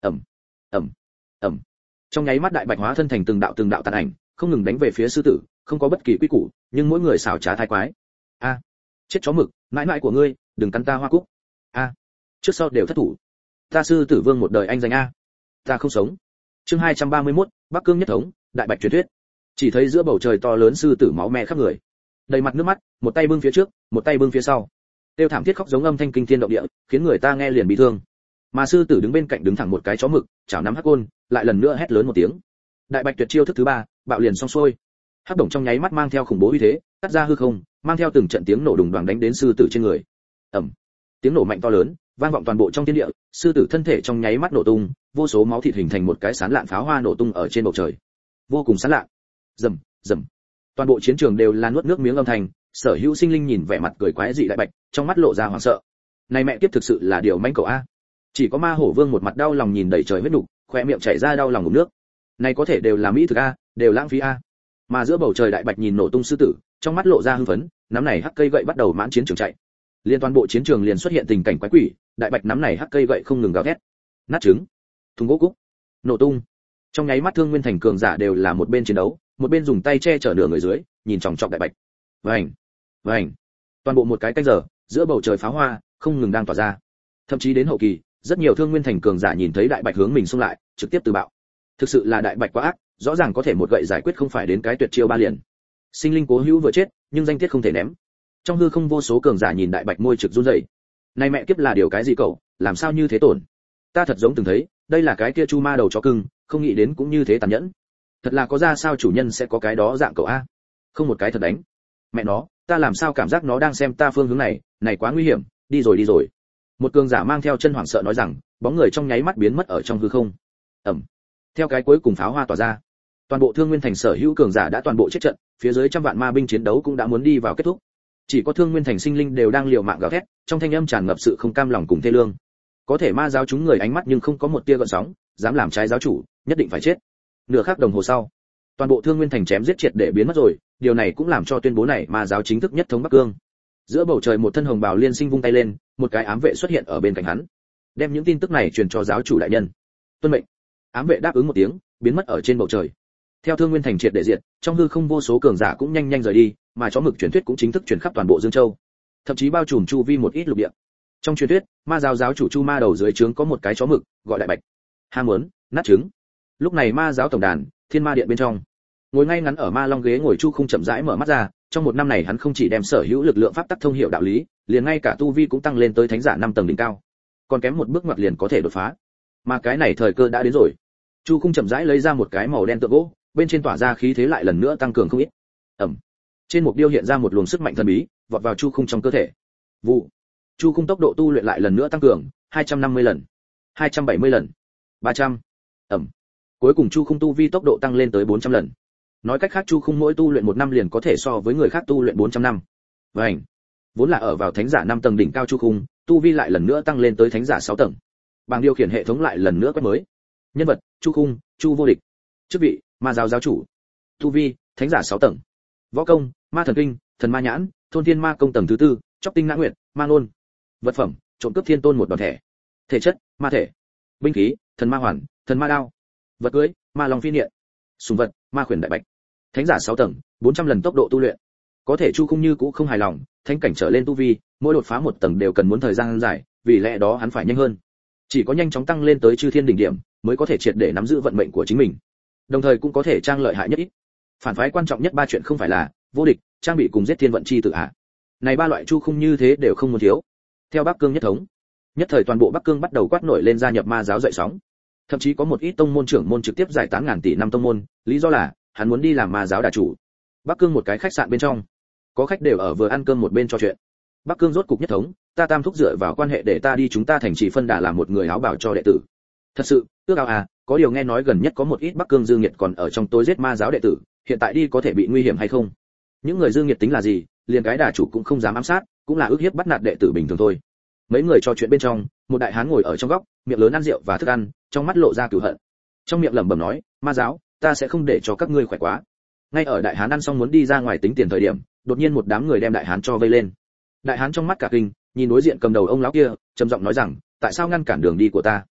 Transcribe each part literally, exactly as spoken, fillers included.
ầm ầm ầm. Trong nháy mắt đại bạch hóa thân thành từng đạo từng đạo tàn ảnh, không ngừng đánh về phía sư tử, không có bất kỳ quy củ, nhưng mỗi người xảo trá thái quái. A, chết chó mực, mãi mãi của ngươi, đừng cắn ta hoa cúc. A, trước sau đều thất thủ. Ta sư tử vương một đời anh danh a. Ta không sống. Chương hai trăm ba mươi mốt, Bắc Cương nhất thống, đại bạch truyền thuyết. Chỉ thấy giữa bầu trời to lớn sư tử máu me khắp người, đầy mặt nước mắt, một tay bưng phía trước, một tay bưng phía sau. Tiêu thảm thiết khóc giống âm thanh kinh thiên động địa, khiến người ta nghe liền bị thương. Mà sư tử đứng bên cạnh đứng thẳng một cái chó mực, chảo nắm hắc côn, lại lần nữa hét lớn một tiếng. Đại bạch tuyệt chiêu thức thứ ba, bạo liền xong xuôi. Hắc đồng trong nháy mắt mang theo khủng bố uy thế, cắt ra hư không, mang theo từng trận tiếng nổ đùng đoàng đánh đến sư tử trên người. Ầm. Tiếng nổ mạnh to lớn, vang vọng toàn bộ trong thiên địa, sư tử thân thể trong nháy mắt nổ tung, vô số máu thịt hình thành một cái sán lạn pháo hoa nổ tung ở trên bầu trời. Vô cùng sán lạn. Rầm, rầm. Toàn bộ chiến trường đều là nuốt nước miếng âm thanh, sở hữu sinh linh nhìn vẻ mặt cười quái dị đại bạch, trong mắt lộ ra hoảng sợ. Này mẹ kiếp thực sự là điều manh cậu a. Chỉ có Ma Hổ Vương một mặt đau lòng nhìn đầy trời huyết nục, khóe miệng chảy ra đau lòng ngụm nước. Này có thể đều là mỹ thực a, đều lãng phí a. Mà giữa bầu trời đại bạch nhìn nổ tung sư tử, trong mắt lộ ra hưng phấn, nắm này hắc cây gậy bắt đầu mãn chiến trường chạy. Liên toàn bộ chiến trường liền xuất hiện tình cảnh quái quỷ, đại bạch nắm này hắc cây gậy không ngừng gào thét. Nát trứng, thùng gỗ cúc, nổ tung. Trong nháy mắt Thương Nguyên Thành cường giả đều là một bên chiến đấu, một bên dùng tay che chở nửa người dưới, nhìn chòng chọc đại bạch. Vành, vành. Toàn bộ một cái canh giờ, giữa bầu trời pháo hoa không ngừng đang tỏa ra. Thậm chí đến hậu kỳ, rất nhiều Thương Nguyên Thành cường giả nhìn thấy đại bạch hướng mình xung lại, trực tiếp từ bạo. Thực sự là đại bạch quá ác, rõ ràng có thể một gậy giải quyết không phải đến cái tuyệt chiêu ba liền. Sinh linh cố hữu vừa chết, nhưng danh tiết không thể ném. Trong hư không vô số cường giả nhìn đại bạch môi trực run rẩy. Này mẹ kiếp là điều cái gì cậu, làm sao như thế tổn? Ta thật giống từng thấy, đây là cái kia chu ma đầu chó cưng, không nghĩ đến cũng như thế tàn nhẫn. Thật là có ra sao chủ nhân sẽ có cái đó dạng cậu a? Không một cái thật đánh. Mẹ nó, ta làm sao cảm giác nó đang xem ta phương hướng này, này quá nguy hiểm, đi rồi đi rồi. Một cường giả mang theo chân hoảng sợ nói rằng, bóng người trong nháy mắt biến mất ở trong hư không. Ầm. Theo cái cuối cùng pháo hoa tỏa ra, toàn bộ Thương Nguyên Thành sở hữu cường giả đã toàn bộ chết trận, phía dưới trăm vạn ma binh chiến đấu cũng đã muốn đi vào kết thúc. Chỉ có Thương Nguyên Thành sinh linh đều đang liều mạng gào thét, trong thanh âm tràn ngập sự không cam lòng cùng thê lương. Có thể ma giáo chúng người ánh mắt nhưng không có một tia gợn sóng, dám làm trái giáo chủ, nhất định phải chết. Nửa khắc đồng hồ sau, toàn bộ Thương Nguyên Thành chém giết triệt để biến mất rồi, điều này cũng làm cho tuyên bố này ma giáo chính thức nhất thống Bắc Cương. Giữa bầu trời một thân hồng bào liên sinh vung tay lên, một cái ám vệ xuất hiện ở bên cạnh hắn, đem những tin tức này truyền cho giáo chủ đại nhân. Tuân mệnh. Ám vệ đáp ứng một tiếng, biến mất ở trên bầu trời. Theo Thương Nguyên Thành triệt để diệt, trong hư không vô số cường giả cũng nhanh nhanh rời đi, mà chó mực truyền thuyết cũng chính thức truyền khắp toàn bộ Dương Châu, thậm chí bao trùm chu vi một ít lục địa. Trong truyền thuyết, ma giáo giáo chủ Chu Ma đầu dưới trướng có một cái chó mực, gọi đại bạch. Ham muốn nát trứng. Lúc này ma giáo tổng đàn, Thiên Ma điện bên trong, ngồi ngay ngắn ở ma long ghế ngồi Chu Không chậm rãi mở mắt ra, trong một năm này hắn không chỉ đem sở hữu lực lượng pháp tắc thông hiểu đạo lý, liền ngay cả tu vi cũng tăng lên tới thánh giả năm tầng đỉnh cao, còn kém một bước ngoặt liền có thể đột phá. Mà cái này thời cơ đã đến rồi. Chu Không chậm rãi lấy ra một cái màu đen tượng gỗ, bên trên tỏa ra khí thế lại lần nữa tăng cường không ít. Ầm. Trên mục điêu hiện ra một luồng sức mạnh thần bí, vọt vào Chu Không trong cơ thể. Vụ. Chu Không tốc độ tu luyện lại lần nữa tăng cường, hai trăm năm mươi lần, hai trăm bảy mươi lần, ba trăm. Ầm. Cuối cùng Chu Không tu vi tốc độ tăng lên tới bốn trăm lần. Nói cách khác Chu Không mỗi tu luyện một năm liền có thể so với người khác tu luyện bốn trăm năm. Vành. Vốn là ở vào thánh giả năm tầng đỉnh cao Chu Không, tu vi lại lần nữa tăng lên tới thánh giả sáu tầng. Bảng điều khiển hệ thống lại lần nữa quét mới. Nhân vật: Chu Không, Chu vô địch. Chức vị: Ma giáo giáo chủ. Tu vi: thánh giả sáu tầng. Võ công: Ma thần kinh, thần ma nhãn, thôn thiên ma công tầng thứ tư, chóc tinh ngã nguyệt, ma ngôn. Vật phẩm: trộm cướp thiên tôn một đòn thẻ. Thể chất: ma thể. Binh khí: thần ma hoàn, thần ma đao. Vật cưỡi: ma long phi niệm. Sùng vật: ma khuyển đại bạch. Thánh giả sáu tầng, bốn trăm lần tốc độ tu luyện. Có thể Chu Không như cũ không hài lòng, thánh cảnh trở lên tu vi, mỗi đột phá một tầng đều cần muốn thời gian dài, vì lẽ đó hắn phải nhanh hơn. Chỉ có nhanh chóng tăng lên tới chư thiên đỉnh điểm, mới có thể triệt để nắm giữ vận mệnh của chính mình. Đồng thời cũng có thể trang lợi hại nhất ít. Phản phái quan trọng nhất ba chuyện không phải là vô địch, trang bị cùng giết thiên vận chi tự hạ. Này ba loại Chu Không như thế đều không muốn thiếu. Theo Bắc Cương nhất thống, nhất thời toàn bộ Bắc Cương bắt đầu quát nổi lên gia nhập ma giáo dậy sóng. Thậm chí có một ít tông môn trưởng môn trực tiếp giải tán ngàn tỷ năm tông môn, lý do là hắn muốn đi làm ma giáo đà chủ. Bắc Cương một cái khách sạn bên trong, có khách đều ở vừa ăn cơm một bên trò chuyện. Bắc Cương rốt cục nhất thống, ta Tam thúc dựa vào quan hệ để ta đi chúng ta thành trì phân đà làm một người áo bảo cho đệ tử. Thật sự, ước ao à, có điều nghe nói gần nhất có một ít Bắc Cương dương nghiệt còn ở trong tối giết ma giáo đệ tử, hiện tại đi có thể bị nguy hiểm hay không? Những người dương nghiệt tính là gì, liền cái đà chủ cũng không dám ám sát, cũng là ước hiếp bắt nạt đệ tử bình thường thôi. Mấy người trò chuyện bên trong, một đại hán ngồi ở trong góc, miệng lớn ăn rượu và thức ăn, trong mắt lộ ra cừu hận. Trong miệng lẩm bẩm nói, ma giáo, ta sẽ không để cho các ngươi khỏe quá. Ngay ở đại hán ăn xong muốn đi ra ngoài tính tiền thời điểm, đột nhiên một đám người đem đại hán cho vây lên. Đại hán trong mắt cả kinh, nhìn đối diện cầm đầu ông lão kia, trầm giọng nói rằng, tại sao ngăn cản đường đi của ta?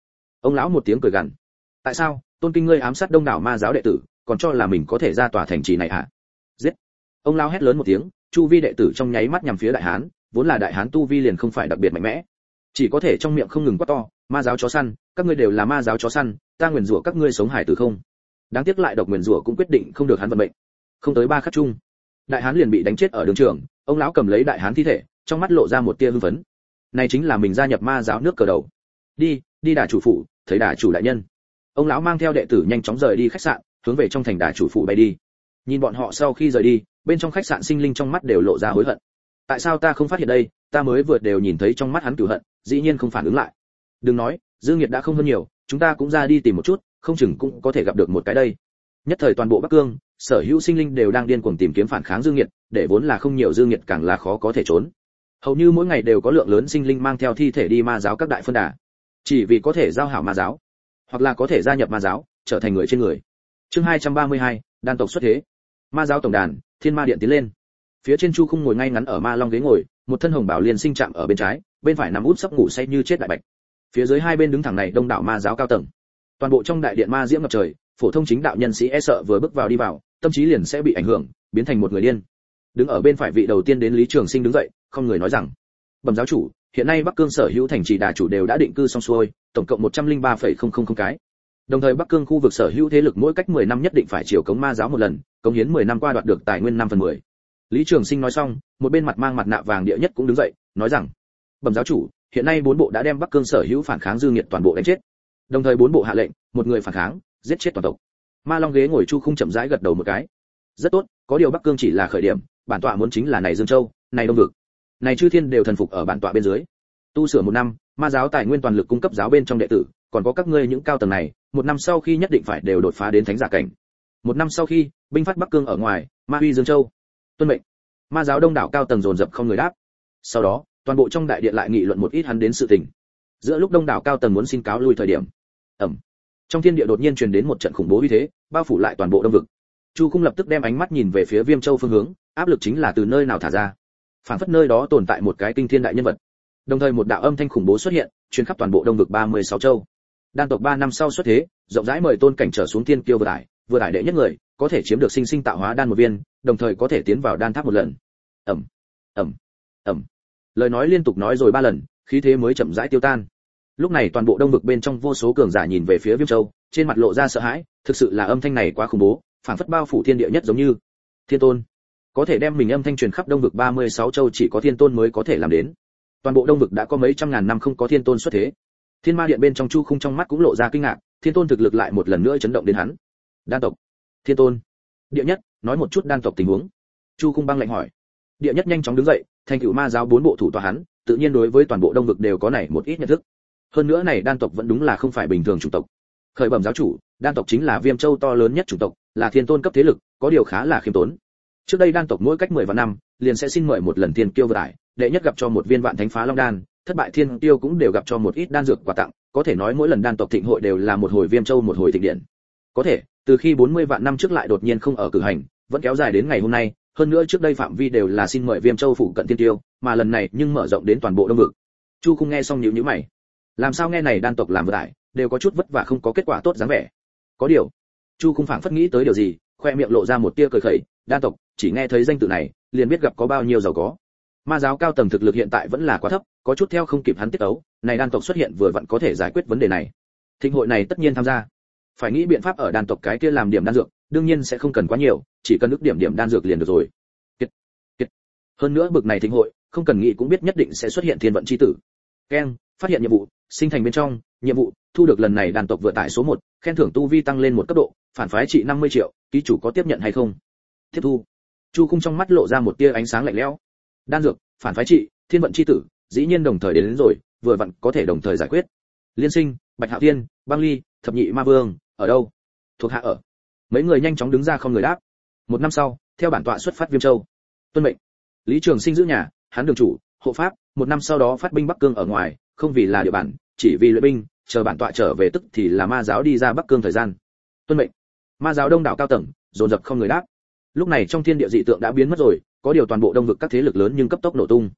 Ông lão một tiếng cười gằn. Tại sao? Tôn Kinh ngươi ám sát đông đảo ma giáo đệ tử, còn cho là mình có thể ra tòa thành trì này hả? Giết! Ông lão hét lớn một tiếng, chu vi đệ tử trong nháy mắt nhằm phía đại hán, vốn là đại hán tu vi liền không phải đặc biệt mạnh mẽ, chỉ có thể trong miệng không ngừng quát to, ma giáo chó săn, các ngươi đều là ma giáo chó săn, ta nguyền rủa các ngươi sống hải tử không. Đáng tiếc lại độc nguyền rủa cũng quyết định không được hắn vận mệnh. Không tới ba khắc chung, đại hán liền bị đánh chết ở đường trường. Ông lão cầm lấy đại hán thi thể, trong mắt lộ ra một tia hưng phấn. Này chính là mình gia nhập ma giáo nước cờ đầu. Đi, đi đà chủ phủ, thấy đà chủ đại nhân. Ông lão mang theo đệ tử nhanh chóng rời đi khách sạn, hướng về trong thành đà chủ phủ bay đi. Nhìn bọn họ sau khi rời đi, bên trong khách sạn sinh linh trong mắt đều lộ ra hối hận. Tại sao ta không phát hiện đây, ta mới vừa đều nhìn thấy trong mắt hắn cửu hận, dĩ nhiên không phản ứng lại. Đừng nói, Dương Nghiệt đã không hơn nhiều, chúng ta cũng ra đi tìm một chút, không chừng cũng có thể gặp được một cái đây. Nhất thời toàn bộ Bắc Cương, sở hữu sinh linh đều đang điên cuồng tìm kiếm phản kháng Dương Nghiệt, để vốn là không nhiều Dương Nghiệt càng là khó có thể trốn. Hầu như mỗi ngày đều có lượng lớn sinh linh mang theo thi thể đi ma giáo các đại phân đà, chỉ vì có thể giao hảo ma giáo, hoặc là có thể gia nhập ma giáo, trở thành người trên người. Chương hai trăm ba mươi hai, đan tộc xuất thế. Ma giáo tổng đàn, Thiên Ma điện tiến lên. Phía trên Chu Khung ngồi ngay ngắn ở ma long ghế ngồi, một thân hồng bảo liền sinh chạm ở bên trái, bên phải nằm úp sấp ngủ say như chết đại bạch. Phía dưới hai bên đứng thẳng này đông đảo ma giáo cao tầng. Toàn bộ trong đại điện ma diễm ngập trời, phổ thông chính đạo nhân sĩ e sợ vừa bước vào đi vào, tâm trí liền sẽ bị ảnh hưởng, biến thành một người điên. Đứng ở bên phải vị đầu tiên đến Lý Trường Sinh đứng dậy, không người nói rằng: "Bẩm giáo chủ, hiện nay Bắc Cương sở hữu thành trì đà chủ đều đã định cư xong xuôi, tổng cộng một trăm lẻ ba phẩy không không không cái. Đồng thời Bắc Cương khu vực sở hữu thế lực mỗi cách mười năm nhất định phải chiều cống ma giáo một lần, cống hiến mười năm qua đoạt được tài nguyên năm phần mười." Lý Trường Sinh nói xong, một bên mặt mang mặt nạ vàng địa nhất cũng đứng dậy, nói rằng: "Bẩm giáo chủ, hiện nay bốn bộ đã đem Bắc Cương sở hữu phản kháng dư nghiệt toàn bộ đánh chết. Đồng thời bốn bộ hạ lệnh, một người phản kháng, giết chết toàn tộc." Ma Long ghế ngồi Chu Khung chậm rãi gật đầu một cái. "Rất tốt, có điều Bắc Cương chỉ là khởi điểm, bản tọa muốn chính là này Dương Châu, này Đông vực. Này chư thiên đều thần phục ở bản tọa bên dưới. Tu sửa một năm, ma giáo tài nguyên toàn lực cung cấp giáo bên trong đệ tử, còn có các ngươi những cao tầng này, một năm sau khi nhất định phải đều đột phá đến thánh giả cảnh. Một năm sau khi, binh phát Bắc Cương ở ngoài, ma huy Dương Châu." Tuân mệnh. Ma giáo đông đảo cao tầng dồn dập không người đáp. Sau đó, toàn bộ trong đại điện lại nghị luận một ít hắn đến sự tình. Giữa lúc đông đảo cao tầng muốn xin cáo lui thời điểm, ầm, trong thiên địa đột nhiên truyền đến một trận khủng bố uy thế, bao phủ lại toàn bộ đông vực. Chu Khung lập tức đem ánh mắt nhìn về phía Viêm Châu phương hướng, áp lực chính là từ nơi nào thả ra. Phản phất nơi đó tồn tại một cái kinh thiên đại nhân vật. Đồng thời một đạo âm thanh khủng bố xuất hiện, truyền khắp toàn bộ đông vực ba mươi sáu châu. Đan tộc ba năm sau xuất thế, rộng rãi mời tôn cảnh trở xuống tiên kiêu vừa đại, vừa đại đệ nhất người, có thể chiếm được sinh sinh tạo hóa đan một viên, đồng thời có thể tiến vào đan tháp một lần. Ầm, ầm, ầm. Lời nói liên tục nói rồi ba lần, khí thế mới chậm rãi tiêu tan. Lúc này toàn bộ đông vực bên trong vô số cường giả nhìn về phía Viêm Châu, trên mặt lộ ra sợ hãi, thực sự là âm thanh này quá khủng bố, phảng phất bao phủ thiên địa nhất giống như Thiên Tôn. Có thể đem mình âm thanh truyền khắp đông vực ba mươi sáu châu chỉ có Thiên Tôn mới có thể làm đến. Toàn bộ đông vực đã có mấy trăm ngàn năm không có Thiên Tôn xuất thế. Thiên Ma điện bên trong Chu Khung trong mắt cũng lộ ra kinh ngạc, Thiên Tôn thực lực lại một lần nữa chấn động đến hắn. Đan tộc, Thiên Tôn. Địa nhất, nói một chút đan tộc tình huống. Chu Khung băng lạnh hỏi. Địa nhất nhanh chóng đứng dậy, thành cửu ma giáo bốn bộ thủ tọa hắn, tự nhiên đối với toàn bộ đông vực đều có này một ít nhận thức. Hơn nữa này đan tộc vẫn đúng là không phải bình thường chủng tộc. Khởi bẩm giáo chủ, đan tộc chính là Viêm Châu to lớn nhất chủng tộc, là Thiên Tôn cấp thế lực, có điều khá là khiêm tốn. Trước đây đan tộc mỗi cách mười vạn năm, liền sẽ xin mời một lần thiên kiêu vừa đại, đệ nhất gặp cho một viên vạn thánh phá long đan, thất bại thiên kiêu cũng đều gặp cho một ít đan dược quà tặng, có thể nói mỗi lần đan tộc thịnh hội đều là một hồi Viêm Châu một hồi thịnh điện. Có thể, từ khi bốn mươi vạn năm trước lại đột nhiên không ở cử hành, vẫn kéo dài đến ngày hôm nay, hơn nữa trước đây phạm vi đều là xin mời Viêm Châu phụ cận thiên tiêu, mà lần này nhưng mở rộng đến toàn bộ đông vực. Chu Khung nghe xong nhíu nhíu mày. Làm sao nghe này đan tộc làm vừa đại, đều có chút vất vả không có kết quả tốt dáng vẻ. Có điều, Chu Khung phảng phất nghĩ tới điều gì, khoe miệng lộ ra một tia cười khẩy, đan tộc, chỉ nghe thấy danh tự này, liền biết gặp có bao nhiêu giàu có. Ma giáo cao tầng thực lực hiện tại vẫn là quá thấp, có chút theo không kịp hắn tiết tấu, này đan tộc xuất hiện vừa vặn có thể giải quyết vấn đề này. Thịnh hội này tất nhiên tham gia. Phải nghĩ biện pháp ở đan tộc cái kia làm điểm đan dược, đương nhiên sẽ không cần quá nhiều, chỉ cần ước điểm điểm đan dược liền được rồi. Kiệt, kiệt. Hơn nữa bực này thịnh hội, không cần nghĩ cũng biết nhất định sẽ xuất hiện thiên vận chi tử. Keng, phát hiện nhiệm vụ, sinh thành bên trong, nhiệm vụ, thu được lần này đan tộc vừa tại số một, khen thưởng tu vi tăng lên một cấp độ, phản phái trị năm mươi triệu, ký chủ có tiếp nhận hay không? Tiếp thu. Chu Khung trong mắt lộ ra một tia ánh sáng lạnh lẽo. Đan dược, phản phái trị, thiên vận chi tử, dĩ nhiên đồng thời đến, đến rồi, vừa vặn có thể đồng thời giải quyết. Liên Sinh, Bạch Hạo Thiên, Băng Ly, Thập Nhị Ma Vương, ở đâu? Thuộc hạ ở. Mấy người nhanh chóng đứng ra không người đáp. Một năm sau, theo bản tọa xuất phát Viêm Châu. Tuân mệnh. Lý Trường Sinh giữ nhà, hắn đường chủ, hộ pháp, một năm sau đó phát binh Bắc Cương ở ngoài, không vì là địa bàn, chỉ vì luyện binh, chờ bản tọa trở về tức thì là ma giáo đi ra Bắc Cương thời gian. Tuân mệnh. Ma giáo đông đảo cao tầng, dồn dập không người đáp. Lúc này trong thiên địa dị tượng đã biến mất rồi, có điều toàn bộ đông vực các thế lực lớn nhưng cấp tốc nổ tung.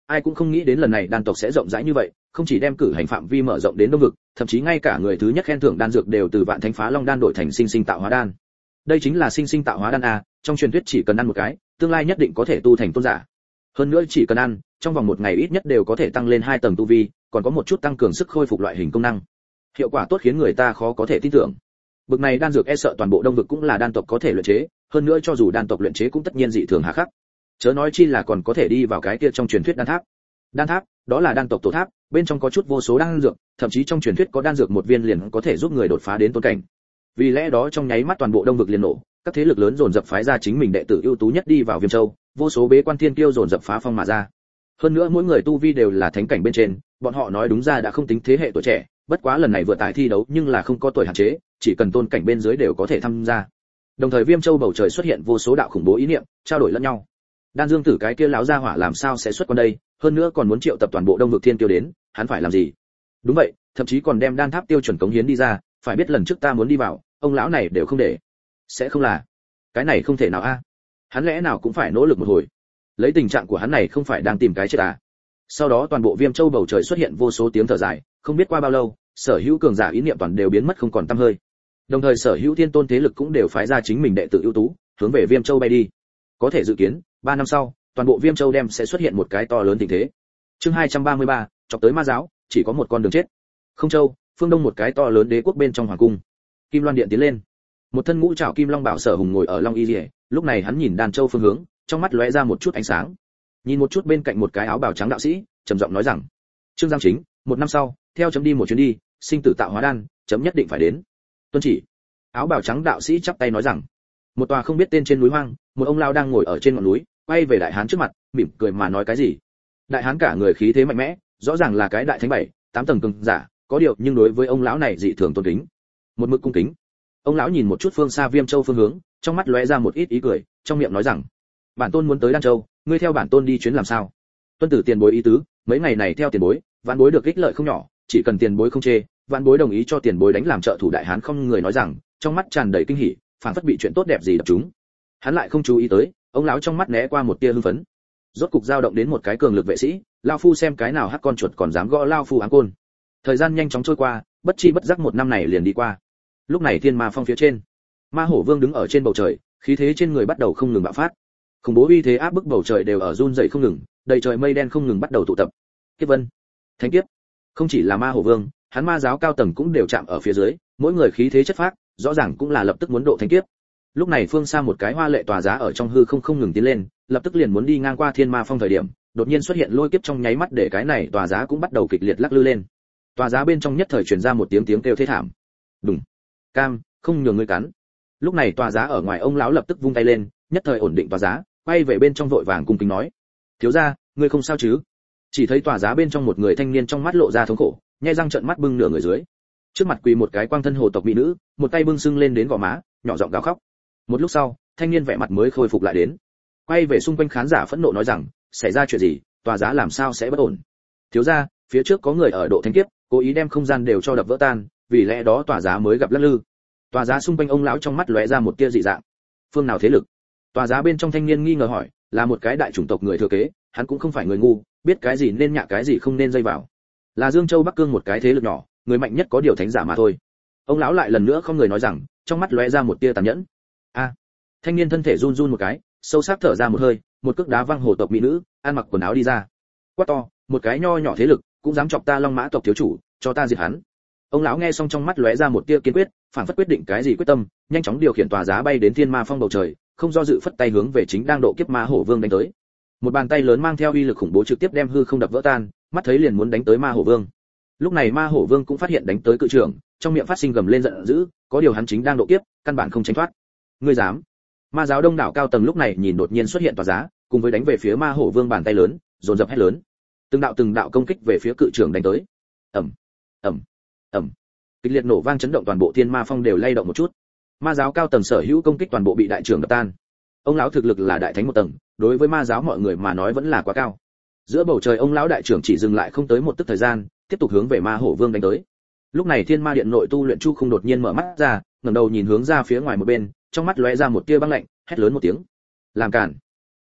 Ai cũng không nghĩ đến lần này đan tộc sẽ rộng rãi như vậy, không chỉ đem cử hành phạm vi mở rộng đến đông vực, thậm chí ngay cả người thứ nhất khen thưởng đan dược đều từ vạn thánh phá long đan đổi thành sinh sinh tạo hóa đan. Đây chính là sinh sinh tạo hóa đan a, trong truyền thuyết chỉ cần ăn một cái, tương lai nhất định có thể tu thành tôn giả. Hơn nữa chỉ cần ăn, trong vòng một ngày ít nhất đều có thể tăng lên hai tầng tu vi, còn có một chút tăng cường sức khôi phục loại hình công năng. Hiệu quả tốt khiến người ta khó có thể tin tưởng. Bực này đan dược e sợ toàn bộ đông vực cũng là đan tộc có thể luyện chế, hơn nữa cho dù đan tộc luyện chế cũng tất nhiên dị thường hà khắc. Chớ nói chi là còn có thể đi vào cái kia trong truyền thuyết đan tháp. Đan tháp, đó là đan tộc tổ tháp, bên trong có chút vô số đan dược, thậm chí trong truyền thuyết có đan dược một viên liền có thể giúp người đột phá đến tôn cảnh. Vì lẽ đó trong nháy mắt toàn bộ đông vực liền nổ, các thế lực lớn dồn dập phái ra chính mình đệ tử ưu tú nhất đi vào Viêm Châu, vô số bế quan thiên kiêu dồn dập phá phong mà ra. Hơn nữa mỗi người tu vi đều là thánh cảnh bên trên, bọn họ nói đúng ra đã không tính thế hệ tuổi trẻ, bất quá lần này vừa tải thi đấu nhưng là không có tuổi hạn chế, chỉ cần tôn cảnh bên dưới đều có thể tham gia. Đồng thời Viêm Châu bầu trời xuất hiện vô số đạo khủng bố ý niệm, trao đổi lẫn nhau. Đan Dương Tử cái kia láo ra hỏa làm sao sẽ xuất quan đây, hơn nữa còn muốn triệu tập toàn bộ đông vực thiên kiêu đến, hắn phải làm gì? Đúng vậy, thậm chí còn đem đan tháp tiêu chuẩn cống hiến đi ra, phải biết lần trước ta muốn đi vào, ông lão này đều không để. Sẽ không là? Cái này không thể nào a. Hắn lẽ nào cũng phải nỗ lực một hồi. Lấy tình trạng của hắn này không phải đang tìm cái chết à? Sau đó toàn bộ Viêm Châu bầu trời xuất hiện vô số tiếng thở dài, không biết qua bao lâu, sở hữu cường giả ý niệm toàn đều biến mất không còn tăm hơi. Đồng thời sở hữu thiên tôn thế lực cũng đều phái ra chính mình đệ tử ưu tú, hướng về Viêm Châu bay đi. Có thể dự kiến, ba năm sau, toàn bộ Viêm Châu đem sẽ xuất hiện một cái to lớn tình thế. Chương hai trăm ba mươi ba, chọc tới ma giáo, chỉ có một con đường chết. Không Châu, phương đông một cái to lớn đế quốc bên trong hoàng cung. Kim Loan điện tiến lên. Một thân ngũ trảo kim long bảo Sở Hùng ngồi ở Long Y Liễu, lúc này hắn nhìn Đan Châu phương hướng, trong mắt lóe ra một chút ánh sáng. Nhìn một chút bên cạnh một cái áo bào trắng đạo sĩ, trầm giọng nói rằng: "Trương Giang Chính, một năm sau, theo chấm đi một chuyến đi, sinh tử tạo hóa đan, chấm nhất định phải đến." Tuân chỉ. Áo bào trắng đạo sĩ chắp tay nói rằng. Một tòa không biết tên trên núi hoang, một ông lão đang ngồi ở trên ngọn núi, quay về đại hán trước mặt, mỉm cười mà nói cái gì. Đại hán cả người khí thế mạnh mẽ, rõ ràng là cái đại thánh bảy, tám tầng cường giả, có điều nhưng đối với ông lão này dị thường tôn kính. Một mực cung kính. Ông lão nhìn một chút phương xa Viêm Châu phương hướng, trong mắt lóe ra một ít ý cười, trong miệng nói rằng: "Bản tôn muốn tới Đan Châu, ngươi theo bản tôn đi chuyến làm sao?" Tuân tử tiền bối ý tứ, mấy ngày này theo tiền bối, vạn bối được ích lợi không nhỏ, chỉ cần tiền bối không chê, vạn bối đồng ý cho tiền bối đánh làm trợ thủ. Đại hán không người nói rằng, trong mắt tràn đầy kinh hỉ, phảng phất bị chuyện tốt đẹp gì đập trúng. Hắn lại không chú ý tới, ông lão trong mắt né qua một tia hưng phấn. Rốt cục dao động đến một cái cường lực vệ sĩ, lão phu xem cái nào hắc con chuột còn dám gõ lão phu áng côn. Thời gian nhanh chóng trôi qua, bất chi bất giác một năm này liền đi qua. Lúc này Thiên Ma Phong phía trên, Ma Hổ Vương đứng ở trên bầu trời, khí thế trên người bắt đầu không ngừng bạo phát. Khủng bố uy thế áp bức bầu trời đều ở run rẩy không ngừng, đầy trời mây đen không ngừng bắt đầu tụ tập. Kiếp vân, thánh kiếp. Không chỉ là Ma Hổ Vương, hắn ma giáo cao tầng cũng đều chạm ở phía dưới, mỗi người khí thế chất phác, rõ ràng cũng là lập tức muốn độ thánh kiếp. Lúc này phương xa một cái hoa lệ tòa giá ở trong hư không không ngừng tiến lên, lập tức liền muốn đi ngang qua Thiên Ma Phong thời điểm, đột nhiên xuất hiện lôi kiếp trong nháy mắt để cái này tòa giá cũng bắt đầu kịch liệt lắc lư lên. Tòa giá bên trong nhất thời truyền ra một tiếng tiếng kêu thê thảm. Đùng. Cam, không nhường ngươi cắn. Lúc này tòa giá ở ngoài ông lão lập tức vung tay lên, nhất thời ổn định tòa giá, quay về bên trong vội vàng cung kính nói: "Thiếu gia, ngươi không sao chứ?" Chỉ thấy tòa giá bên trong một người thanh niên trong mắt lộ ra thống khổ, nhếch răng trợn mắt bưng nửa người dưới. Trước mặt quỳ một cái quang thân hồ tộc mỹ nữ, một tay bưng sưng lên đến gò má, nhỏ giọng gào khóc. Một lúc sau, thanh niên vẻ mặt mới khôi phục lại đến, quay về xung quanh khán giả phẫn nộ nói rằng: "Xảy ra chuyện gì, tòa giá làm sao sẽ bất ổn?" "Thiếu gia, phía trước có người ở độ thánh kiếp, cố ý đem không gian đều cho đập vỡ tan, vì lẽ đó tòa giá mới gặp lắc lư." Tòa giá xung quanh ông lão trong mắt lóe ra một tia dị dạng. "Phương nào thế lực?" Tòa giá bên trong thanh niên nghi ngờ hỏi, là một cái đại chủng tộc người thừa kế, hắn cũng không phải người ngu, biết cái gì nên nhạ cái gì không nên dây vào. Là Dương Châu Bắc Cương một cái thế lực nhỏ, người mạnh nhất có điều thánh giả mà thôi. Ông lão lại lần nữa không người nói rằng, trong mắt lóe ra một tia tàn nhẫn. A. Thanh niên thân thể run run một cái, sâu sắc thở ra một hơi, một cước đá văng hồ tộc mỹ nữ, ăn mặc quần áo đi ra. Quát to, một cái nho nhỏ thế lực, cũng dám chọc ta Long Mã tộc thiếu chủ, cho ta diệt hắn. Ông lão nghe xong trong mắt lóe ra một tia kiên quyết, phản phất quyết định cái gì quyết tâm, nhanh chóng điều khiển tòa giá bay đến Thiên Ma Phong bầu trời, không do dự phất tay hướng về chính đang độ kiếp Ma Hổ Vương đánh tới. Một bàn tay lớn mang theo uy lực khủng bố trực tiếp đem hư không đập vỡ tan, mắt thấy liền muốn đánh tới Ma Hổ Vương. Lúc này Ma Hổ Vương cũng phát hiện đánh tới cự trưởng, trong miệng phát sinh gầm lên giận dữ, có điều hắn chính đang độ kiếp, căn bản không tránh thoát. Ngươi dám? Ma giáo đông đảo cao tầng lúc này nhìn đột nhiên xuất hiện tòa giá, cùng với đánh về phía Ma Hổ Vương bàn tay lớn, dồn dập hét lớn. Từng đạo từng đạo công kích về phía cự trưởng đánh tới. Ầm, ầm, ầm. Kịch liệt nổ vang chấn động toàn bộ Thiên Ma Phong đều lay động một chút. Ma giáo cao tầng sở hữu công kích toàn bộ bị đại trưởng đập tan. Ông lão thực lực là đại thánh một tầng, đối với ma giáo mọi người mà nói vẫn là quá cao. Giữa bầu trời ông lão đại trưởng chỉ dừng lại không tới một tức thời gian, tiếp tục hướng về Ma Hổ Vương đánh tới. Lúc này Thiên Ma Điện nội tu luyện Chu Không đột nhiên mở mắt ra, ngẩng đầu nhìn hướng ra phía ngoài một bên, trong mắt lóe ra một tia băng lạnh, hét lớn một tiếng: "Làm cản!"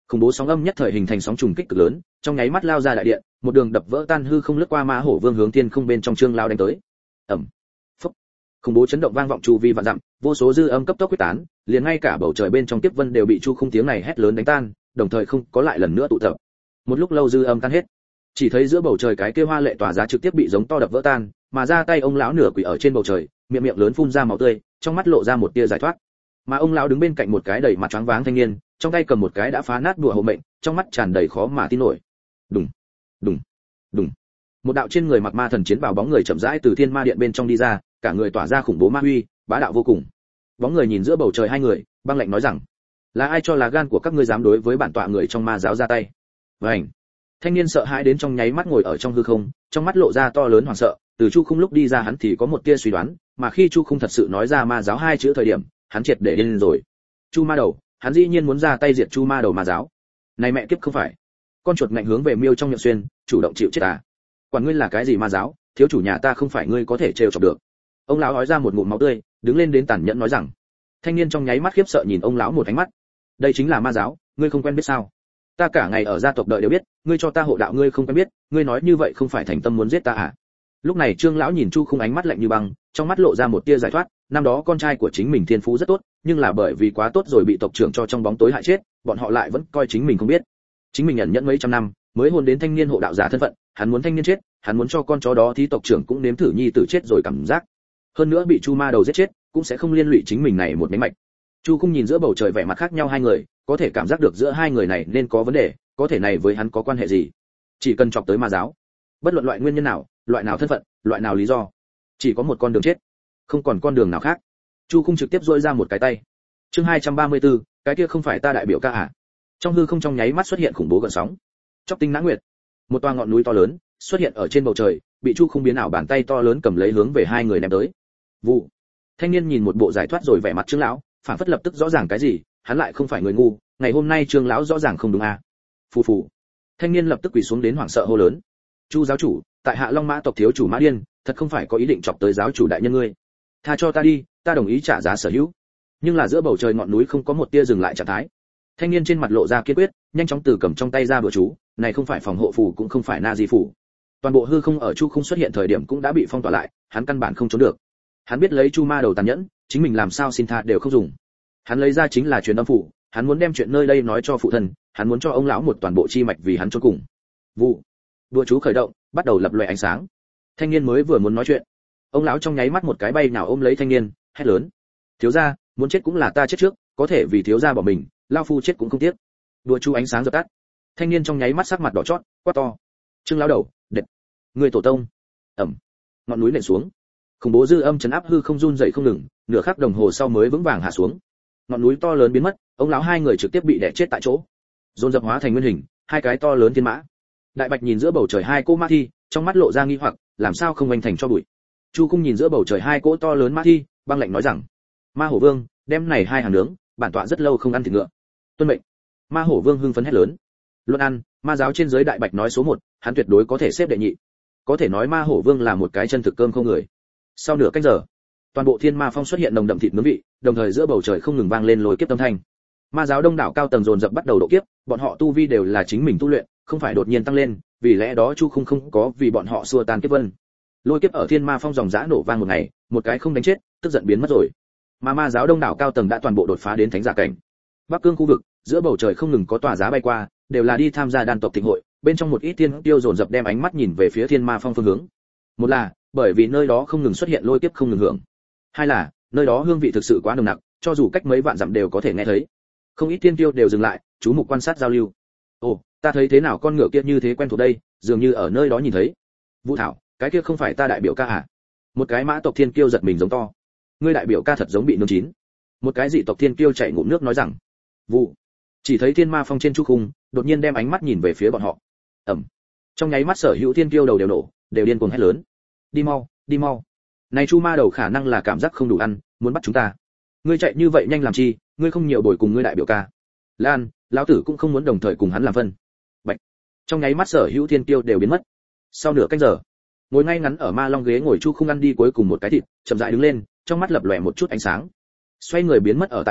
Khủng bố sóng âm nhất thời hình thành sóng trùng kích cực lớn, trong nháy mắt lao ra đại điện, một đường đập vỡ tan hư không lướt qua Ma Hổ Vương hướng thiên không bên trong Trương lão đánh tới. Ầm. Phốc. Khủng bố chấn động vang vọng chu vi vạn dặm, vô số dư âm cấp tốc quyết tán, liền ngay cả bầu trời bên trong tiếp vân đều bị chu khung tiếng này hét lớn đánh tan, đồng thời không có lại lần nữa tụ tập. Một lúc lâu dư âm tan hết, chỉ thấy giữa bầu trời cái kia hoa lệ tỏa giá trực tiếp bị giống to đập vỡ tan, mà ra tay ông lão nửa quỳ ở trên bầu trời, miệng miệng lớn phun ra máu tươi, trong mắt lộ ra một tia giải thoát. Mà ông lão đứng bên cạnh một cái đầy mặt trắng váng thanh niên, trong tay cầm một cái đã phá nát đùa hộ mệnh, trong mắt tràn đầy khó mà tin nổi. Đùng, đùng, đùng. Một đạo trên người mặc ma thần chiến bào bóng người chậm rãi từ thiên ma điện bên trong đi ra, cả người tỏa ra khủng bố ma uy, bá đạo vô cùng. Bóng người nhìn giữa bầu trời hai người, băng lạnh nói rằng: là ai cho lá gan của các ngươi dám đối với bản tọa người trong ma giáo ra tay? Vành. Thanh niên sợ hãi đến trong nháy mắt ngồi ở trong hư không, trong mắt lộ ra to lớn hoảng sợ. Từ chu khung lúc đi ra hắn thì có một tia suy đoán, mà khi chu khung thật sự nói ra ma giáo hai chữ thời điểm, hắn triệt để điên rồi. Chu ma đầu, hắn dĩ nhiên muốn ra tay diệt chu ma đầu ma giáo. Này mẹ kiếp không phải, con chuột ngạnh hướng về miêu trong miệng xuyên, chủ động chịu chết à? Quản ngươi là cái gì ma giáo, thiếu chủ nhà ta không phải ngươi có thể trêu chọc được. Ông lão nói ra một ngụm máu tươi, đứng lên đến tàn nhẫn nói rằng. Thanh niên trong nháy mắt khiếp sợ nhìn ông lão một ánh mắt. Đây chính là ma giáo, ngươi không quen biết sao? Ta cả ngày ở gia tộc đợi đều biết, ngươi cho ta hộ đạo ngươi không quen biết, ngươi nói như vậy không phải thành tâm muốn giết ta à? Lúc này Trương lão nhìn Chu Khung ánh mắt lạnh như băng, trong mắt lộ ra một tia giải thoát, năm đó con trai của chính mình thiên phú rất tốt, nhưng là bởi vì quá tốt rồi bị tộc trưởng cho trong bóng tối hại chết, bọn họ lại vẫn coi chính mình không biết. Chính mình nhận nhẫn mấy trăm năm, mới hôn đến thanh niên hộ đạo giả thân phận, hắn muốn thanh niên chết, hắn muốn cho con chó đó thí tộc trưởng cũng nếm thử nhi tử chết rồi cảm giác. Hơn nữa bị Chu ma đầu giết chết, cũng sẽ không liên lụy chính mình này một mấy mạch. Chu Khung nhìn giữa bầu trời vẻ mặt khác nhau hai người, có thể cảm giác được giữa hai người này nên có vấn đề, có thể này với hắn có quan hệ gì? Chỉ cần chọc tới ma giáo, bất luận loại nguyên nhân nào, loại nào thân phận, loại nào lý do, chỉ có một con đường chết, không còn con đường nào khác. Chu Khung trực tiếp duỗi ra một cái tay. Chương hai trăm ba mươi tư, cái kia không phải ta đại biểu ca à? Trong hư không trong nháy mắt xuất hiện khủng bố gợn sóng. Chóc tinh nã nguyệt, một toa ngọn núi to lớn xuất hiện ở trên bầu trời, bị Chu Khung biến ảo bàn tay to lớn cầm lấy hướng về hai người ném tới. Vụ. Thanh niên nhìn một bộ giải thoát rồi vẻ mặt Trương lão, phản phất lập tức rõ ràng cái gì, hắn lại không phải người ngu, ngày hôm nay Trương lão rõ ràng không đúng à? Phù phù. Thanh niên lập tức quỳ xuống đến hoảng sợ hô lớn. Chu giáo chủ, tại Hạ Long Mã tộc thiếu chủ Mã Điên, thật không phải có ý định chọc tới giáo chủ đại nhân ngươi. Tha cho ta đi, ta đồng ý trả giá sở hữu. Nhưng là giữa bầu trời ngọn núi không có một tia dừng lại trạng thái. Thanh niên trên mặt lộ ra kiên quyết, nhanh chóng từ cầm trong tay ra bừa chú, này không phải phòng hộ phù cũng không phải na di phù. Toàn bộ hư không ở Chu Khung xuất hiện thời điểm cũng đã bị phong tỏa lại, hắn căn bản không trốn được. Hắn biết lấy Chu ma đầu tàn nhẫn, chính mình làm sao xin tha đều không dùng. Hắn lấy ra chính là truyền âm phù, hắn muốn đem chuyện nơi đây nói cho phụ thân, hắn muốn cho ông lão một toàn bộ chi mạch vì hắn chôn cùng. Vụ. Đùa chú khởi động, bắt đầu lập lòe ánh sáng. Thanh niên mới vừa muốn nói chuyện, ông lão trong nháy mắt một cái bay nào ôm lấy thanh niên, hét lớn: thiếu gia, muốn chết cũng là ta chết trước, có thể vì thiếu gia bỏ mình, lao phu chết cũng không tiếc. Đùa chú ánh sáng dập tắt, thanh niên trong nháy mắt sắc mặt đỏ chót, quát to: Trương lão đầu, đệt, người tổ tông. Ẩm. Ngọn núi nện xuống, khủng bố dư âm chấn áp hư không run rẩy không ngừng, nửa khắc đồng hồ sau mới vững vàng hạ xuống. Ngọn núi to lớn biến mất, ông lão hai người trực tiếp bị đè chết tại chỗ, dồn dập hóa thành nguyên hình, hai cái to lớn thiên mã. Đại Bạch nhìn giữa bầu trời hai cỗ ma thi, trong mắt lộ ra nghi hoặc, làm sao không anh thành cho bụi. Chu Khung nhìn giữa bầu trời hai cỗ to lớn ma thi, băng lạnh nói rằng: Ma Hổ Vương, đem này hai hàng nướng, bản tọa rất lâu không ăn thịt ngựa. Tuân mệnh. Ma Hổ Vương hưng phấn hét lớn. Luận ăn, ma giáo trên giới Đại Bạch nói số một, hắn tuyệt đối có thể xếp đệ nhị. Có thể nói Ma Hổ Vương là một cái chân thực cơm không người. Sau nửa canh giờ, toàn bộ thiên ma phong xuất hiện nồng đậm thịt nướng vị, đồng thời giữa bầu trời không ngừng vang lên lôi kiếp âm thanh. Ma giáo đông đảo cao tầng dồn dập bắt đầu độ kiếp, bọn họ tu vi đều là chính mình tu luyện, không phải đột nhiên tăng lên, vì lẽ đó Chu Khung không có vì bọn họ xua tan kiếp vân. Lôi kiếp ở thiên ma phong dòng dã nổ vang một ngày, một cái không đánh chết, tức giận biến mất rồi. Mà ma giáo đông đảo cao tầng đã toàn bộ đột phá đến thánh giả cảnh. Bắc Cương khu vực, giữa bầu trời không ngừng có tòa giá bay qua, đều là đi tham gia đan tộc thịnh hội, bên trong một ít tiên tiêu dồn dập đem ánh mắt nhìn về phía thiên ma phong phương hướng. Một là, bởi vì nơi đó không ngừng xuất hiện lôi kiếp không ngừng hưởng. Hai là, nơi đó hương vị thực sự quá nồng nặc, cho dù cách mấy vạn dặm đều có thể nghe thấy. Không ít tiên tiêu đều dừng lại, chú mục quan sát giao lưu. Ồ, ta thấy thế nào con ngựa kia như thế quen thuộc đây, dường như ở nơi đó nhìn thấy. Vũ Thảo, cái kia không phải ta đại biểu ca à? Một cái mã tộc thiên kiêu giật mình giống to. Ngươi đại biểu ca thật giống bị nướng chín. Một cái dị tộc thiên kiêu chảy ngụm nước nói rằng. Vụ. Chỉ thấy thiên ma phong trên Chu Khung, đột nhiên đem ánh mắt nhìn về phía bọn họ. Ầm. Trong nháy mắt sở hữu thiên kiêu đầu đều nổ, đều điên cuồng hét lớn. Đi mau, đi mau. Này Chu ma đầu khả năng là cảm giác không đủ ăn, muốn bắt chúng ta. Ngươi chạy như vậy nhanh làm chi, ngươi không nhiều bồi cùng ngươi đại biểu ca. Lan, lão tử cũng không muốn đồng thời cùng hắn làm phân. Bạch. Trong nháy mắt sở hữu thiên kiêu đều biến mất. Sau nửa canh giờ, ngồi ngay ngắn ở ma long ghế ngồi Chu Khung ăn đi cuối cùng một cái thịt, chậm rãi đứng lên, trong mắt lập lòe một chút ánh sáng. Xoay người biến mất ở tại chỗ,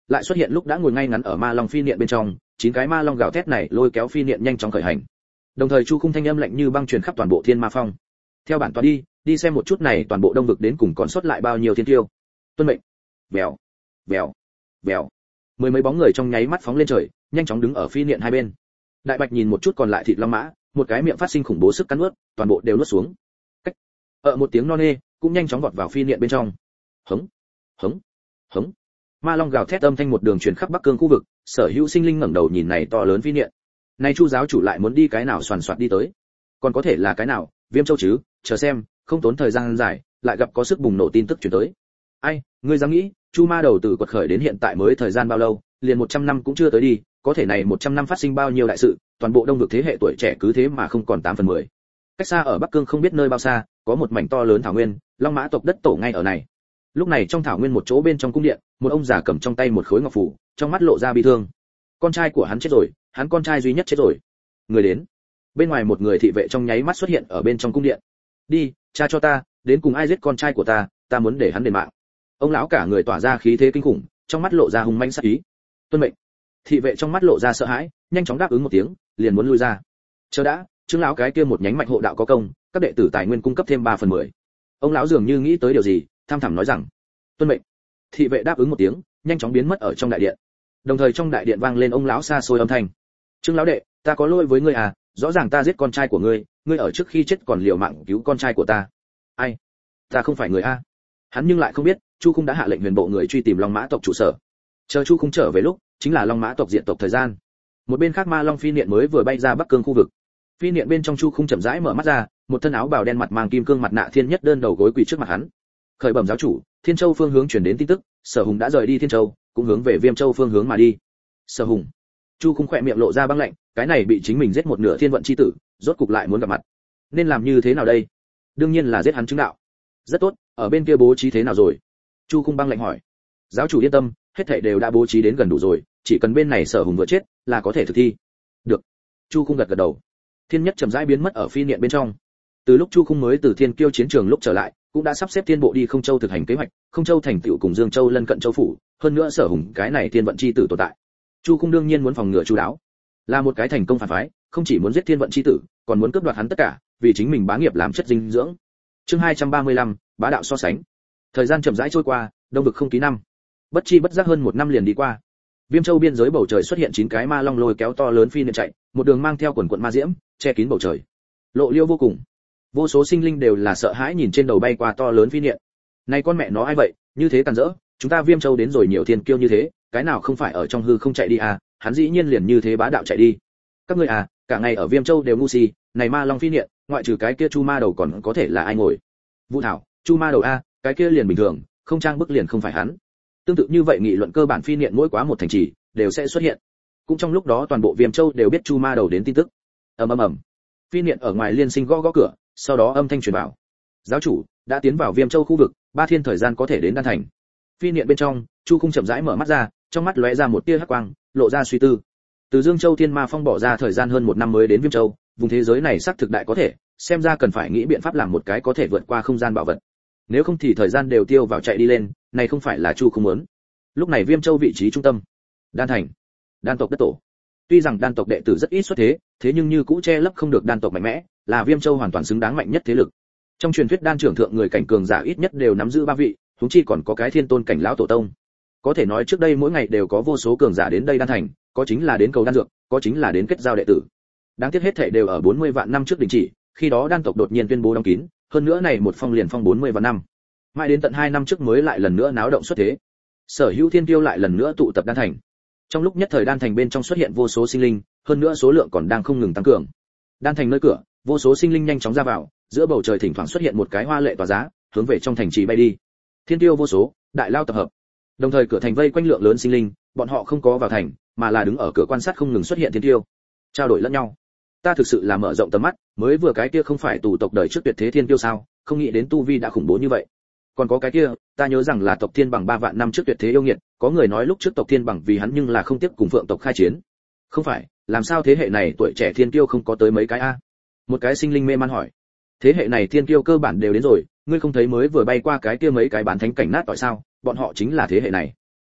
lại xuất hiện lúc đã ngồi ngay ngắn ở ma long phi niệm bên trong, chín cái ma long gào thét này lôi kéo phi niệm nhanh chóng khởi hành. Đồng thời chu khung thanh âm lạnh như băng truyền khắp toàn bộ thiên ma phong. Theo bản tọa đi, đi xem một chút này toàn bộ đông vực đến cùng còn sót lại bao nhiêu thiên tiêu. Tuân mệnh. Vèo, vèo, vèo. Mười mấy bóng người trong nháy mắt phóng lên trời, nhanh chóng đứng ở phi niệm hai bên. Đại Bạch nhìn một chút còn lại thịt long mã, một cái miệng phát sinh khủng bố sức cắn nuốt, toàn bộ đều nuốt xuống. Cách. Ở một tiếng non nê, cũng nhanh chóng vọt vào phi niệm bên trong. Hống, hống, hống. Ma long gào thét âm thanh một đường truyền khắp Bắc Cương khu vực, sở hữu sinh linh ngẩng đầu nhìn này to lớn phi niệm. Này Chu giáo chủ lại muốn đi cái nào xoàn xoạt đi tới? Còn có thể là cái nào? Viêm Châu chứ? Chờ xem, không tốn thời gian dài, lại gặp có sức bùng nổ tin tức truyền tới. Ai, ngươi dám nghĩ, Chu ma đầu từ quật khởi đến hiện tại mới thời gian bao lâu, liền một trăm năm cũng chưa tới đi, có thể này một trăm năm phát sinh bao nhiêu đại sự, toàn bộ đông vực thế hệ tuổi trẻ cứ thế mà không còn tám phần mười. Cách xa ở Bắc Cương không biết nơi bao xa, có một mảnh to lớn thảo nguyên, Long Mã tộc đất tổ ngay ở này. Lúc này trong thảo nguyên một chỗ bên trong cung điện, một ông già cầm trong tay một khối ngọc phù, trong mắt lộ ra bi thương. Con trai của hắn chết rồi, hắn con trai duy nhất chết rồi. Người đến. Bên ngoài một người thị vệ trong nháy mắt xuất hiện ở bên trong cung điện. Đi, cha cho ta, đến cùng ai giết con trai của ta, ta muốn để hắn đền mạng. Ông lão cả người tỏa ra khí thế kinh khủng, trong mắt lộ ra hung mãnh sát ý. Tuân mệnh. Thị vệ trong mắt lộ ra sợ hãi, nhanh chóng đáp ứng một tiếng, liền muốn lui ra. Chờ đã, Trương lão cái kia một nhánh mạnh hộ đạo có công, các đệ tử tài nguyên cung cấp thêm ba phần mười. Ông lão dường như nghĩ tới điều gì, tham thẳm nói rằng: "Tuân mệnh." Thị vệ đáp ứng một tiếng, nhanh chóng biến mất ở trong đại điện. Đồng thời trong đại điện vang lên ông lão xa xôi âm thanh: "Trương lão đệ, ta có lỗi với ngươi à, rõ ràng ta giết con trai của ngươi, ngươi ở trước khi chết còn liều mạng cứu con trai của ta." "Ai? Ta không phải người a." Hắn nhưng lại không biết, Chu Khung đã hạ lệnh huyền bộ người truy tìm Long Mã tộc trụ sở. Chờ Chu Khung trở về lúc, chính là Long Mã tộc diện tộc thời gian. Một bên khác Ma Long phi niệm mới vừa bay ra Bắc Cương khu vực. Phi niệm bên trong Chu Khung chậm rãi mở mắt ra, một thân áo bào đen mặt mang kim cương mặt nạ thiên nhất đơn đầu gối quỳ trước mặt hắn. Khởi bẩm giáo chủ, Thiên Châu phương hướng truyền đến tin tức, Sở Hùng đã rời đi Thiên Châu, cũng hướng về Viêm Châu phương hướng mà đi. Sở Hùng. Chu Khung khẽ miệng lộ ra băng lạnh, cái này bị chính mình giết một nửa thiên vận chi tử, rốt cục lại muốn gặp mặt. Nên làm như thế nào đây? Đương nhiên là giết hắn chứng đạo. Rất tốt, ở bên kia bố trí thế nào rồi? Chu Khung băng lạnh hỏi. Giáo chủ yên tâm, hết thảy đều đã bố trí đến gần đủ rồi, chỉ cần bên này Sở Hùng vừa chết, là có thể thực thi. Được. Chu Khung gật gật đầu. Thiên nhất chậm rãi biến mất ở phi niệm bên trong. Từ lúc Chu Khung mới từ Thiên Kiêu chiến trường lúc trở lại, cũng đã sắp xếp thiên bộ đi Không Châu thực hành kế hoạch, Không Châu thành tựu cùng Dương Châu lân cận châu phủ, hơn nữa Sở Hùng cái này thiên vận chi tử tồn tại. Chu Khung đương nhiên muốn phòng ngừa chu đáo, là một cái thành công phản phái, không chỉ muốn giết thiên vận chi tử, còn muốn cướp đoạt hắn tất cả, vì chính mình bá nghiệp làm chất dinh dưỡng. Chương hai trăm ba mươi lăm, bá đạo so sánh. Thời gian chậm rãi trôi qua, đông vực không ký năm. Bất chi bất giác hơn một năm liền đi qua. Viêm Châu biên giới bầu trời xuất hiện chín cái ma long lôi kéo to lớn phi niệm chạy, một đường mang theo quần quần ma diễm, che kín bầu trời. Lộ liêu vô cùng. Vô số sinh linh đều là sợ hãi nhìn trên đầu bay qua to lớn phi niệm. Này con mẹ nó ai vậy, như thế càn rỡ, chúng ta Viêm Châu đến rồi nhiều thiên kiêu như thế, cái nào không phải ở trong hư không chạy đi à, hắn dĩ nhiên liền như thế bá đạo chạy đi. Các ngươi à, cả ngày ở Viêm Châu đều ngu si, này ma long phi niệm, ngoại trừ cái kia Chu ma đầu còn có thể là ai ngồi? Vũ Thảo, Chu ma đầu a, cái kia liền bình thường, không trang bức liền không phải hắn. Tương tự như vậy nghị luận cơ bản phi niệm mỗi quá một thành trì đều sẽ xuất hiện. Cũng trong lúc đó toàn bộ Viêm Châu đều biết Chu ma đầu đến tin tức. Ầm ầm ầm. Phi niệm ở ngoài liên sinh gõ gõ cửa, sau đó âm thanh truyền vào. Giáo chủ đã tiến vào Viêm Châu khu vực, ba thiên thời gian có thể đến đan thành. Phi niệm bên trong, Chu Khung chậm rãi mở mắt ra, trong mắt lóe ra một tia hắc quang, lộ ra suy tư. Từ Dương Châu Thiên Ma Phong bỏ ra thời gian hơn một năm mới đến Viêm Châu, vùng thế giới này xác thực đại có thể, xem ra cần phải nghĩ biện pháp làm một cái có thể vượt qua không gian bảo vật. Nếu không thì thời gian đều tiêu vào chạy đi lên, này không phải là Chu không muốn. Lúc này Viêm Châu vị trí trung tâm, đan thành, đan tộc đất tổ. Tuy rằng đan tộc đệ tử rất ít xuất thế, thế nhưng như cũ che lấp không được đan tộc mạnh mẽ, là Viêm Châu hoàn toàn xứng đáng mạnh nhất thế lực. Trong truyền thuyết đan trưởng thượng người cảnh cường giả ít nhất đều nắm giữ ba vị, huống chi còn có cái thiên tôn cảnh lão tổ tông. Có thể nói trước đây mỗi ngày đều có vô số cường giả đến đây đan thành, có chính là đến cầu đan dược, có chính là đến kết giao đệ tử. Đáng tiếc hết thảy đều ở bốn mươi vạn năm trước đình chỉ, khi đó đan tộc đột nhiên tuyên bố đóng kín, hơn nữa này một phong liền phong bốn mươi vạn năm. Mãi đến tận hai năm trước mới lại lần nữa náo động xuất thế. Sở hữu thiên tiêu lại lần nữa tụ tập đan thành. Trong lúc nhất thời đan thành bên trong xuất hiện vô số sinh linh, hơn nữa số lượng còn đang không ngừng tăng cường. Đan thành nơi cửa, vô số sinh linh nhanh chóng ra vào, giữa bầu trời thỉnh thoảng xuất hiện một cái hoa lệ tỏa giá, hướng về trong thành trì bay đi. Thiên tiêu vô số, đại lao tập hợp. Đồng thời cửa thành vây quanh lượng lớn sinh linh, bọn họ không có vào thành, mà là đứng ở cửa quan sát không ngừng xuất hiện thiên tiêu, trao đổi lẫn nhau. Ta thực sự là mở rộng tầm mắt, mới vừa cái kia không phải tù tộc đời trước tuyệt thế thiên tiêu sao, không nghĩ đến tu vi đã khủng bố như vậy. Còn có cái kia, ta nhớ rằng là tộc Thiên Bằng ba vạn năm trước tuyệt thế yêu nghiệt, có người nói lúc trước tộc Thiên Bằng vì hắn nhưng là không tiếp cùng Phượng tộc khai chiến. Không phải, làm sao thế hệ này tuổi trẻ thiên tiêu không có tới mấy cái a? Một cái sinh linh mê man hỏi. Thế hệ này thiên tiêu cơ bản đều đến rồi, ngươi không thấy mới vừa bay qua cái kia mấy cái bán thánh cảnh nát tại sao, bọn họ chính là thế hệ này.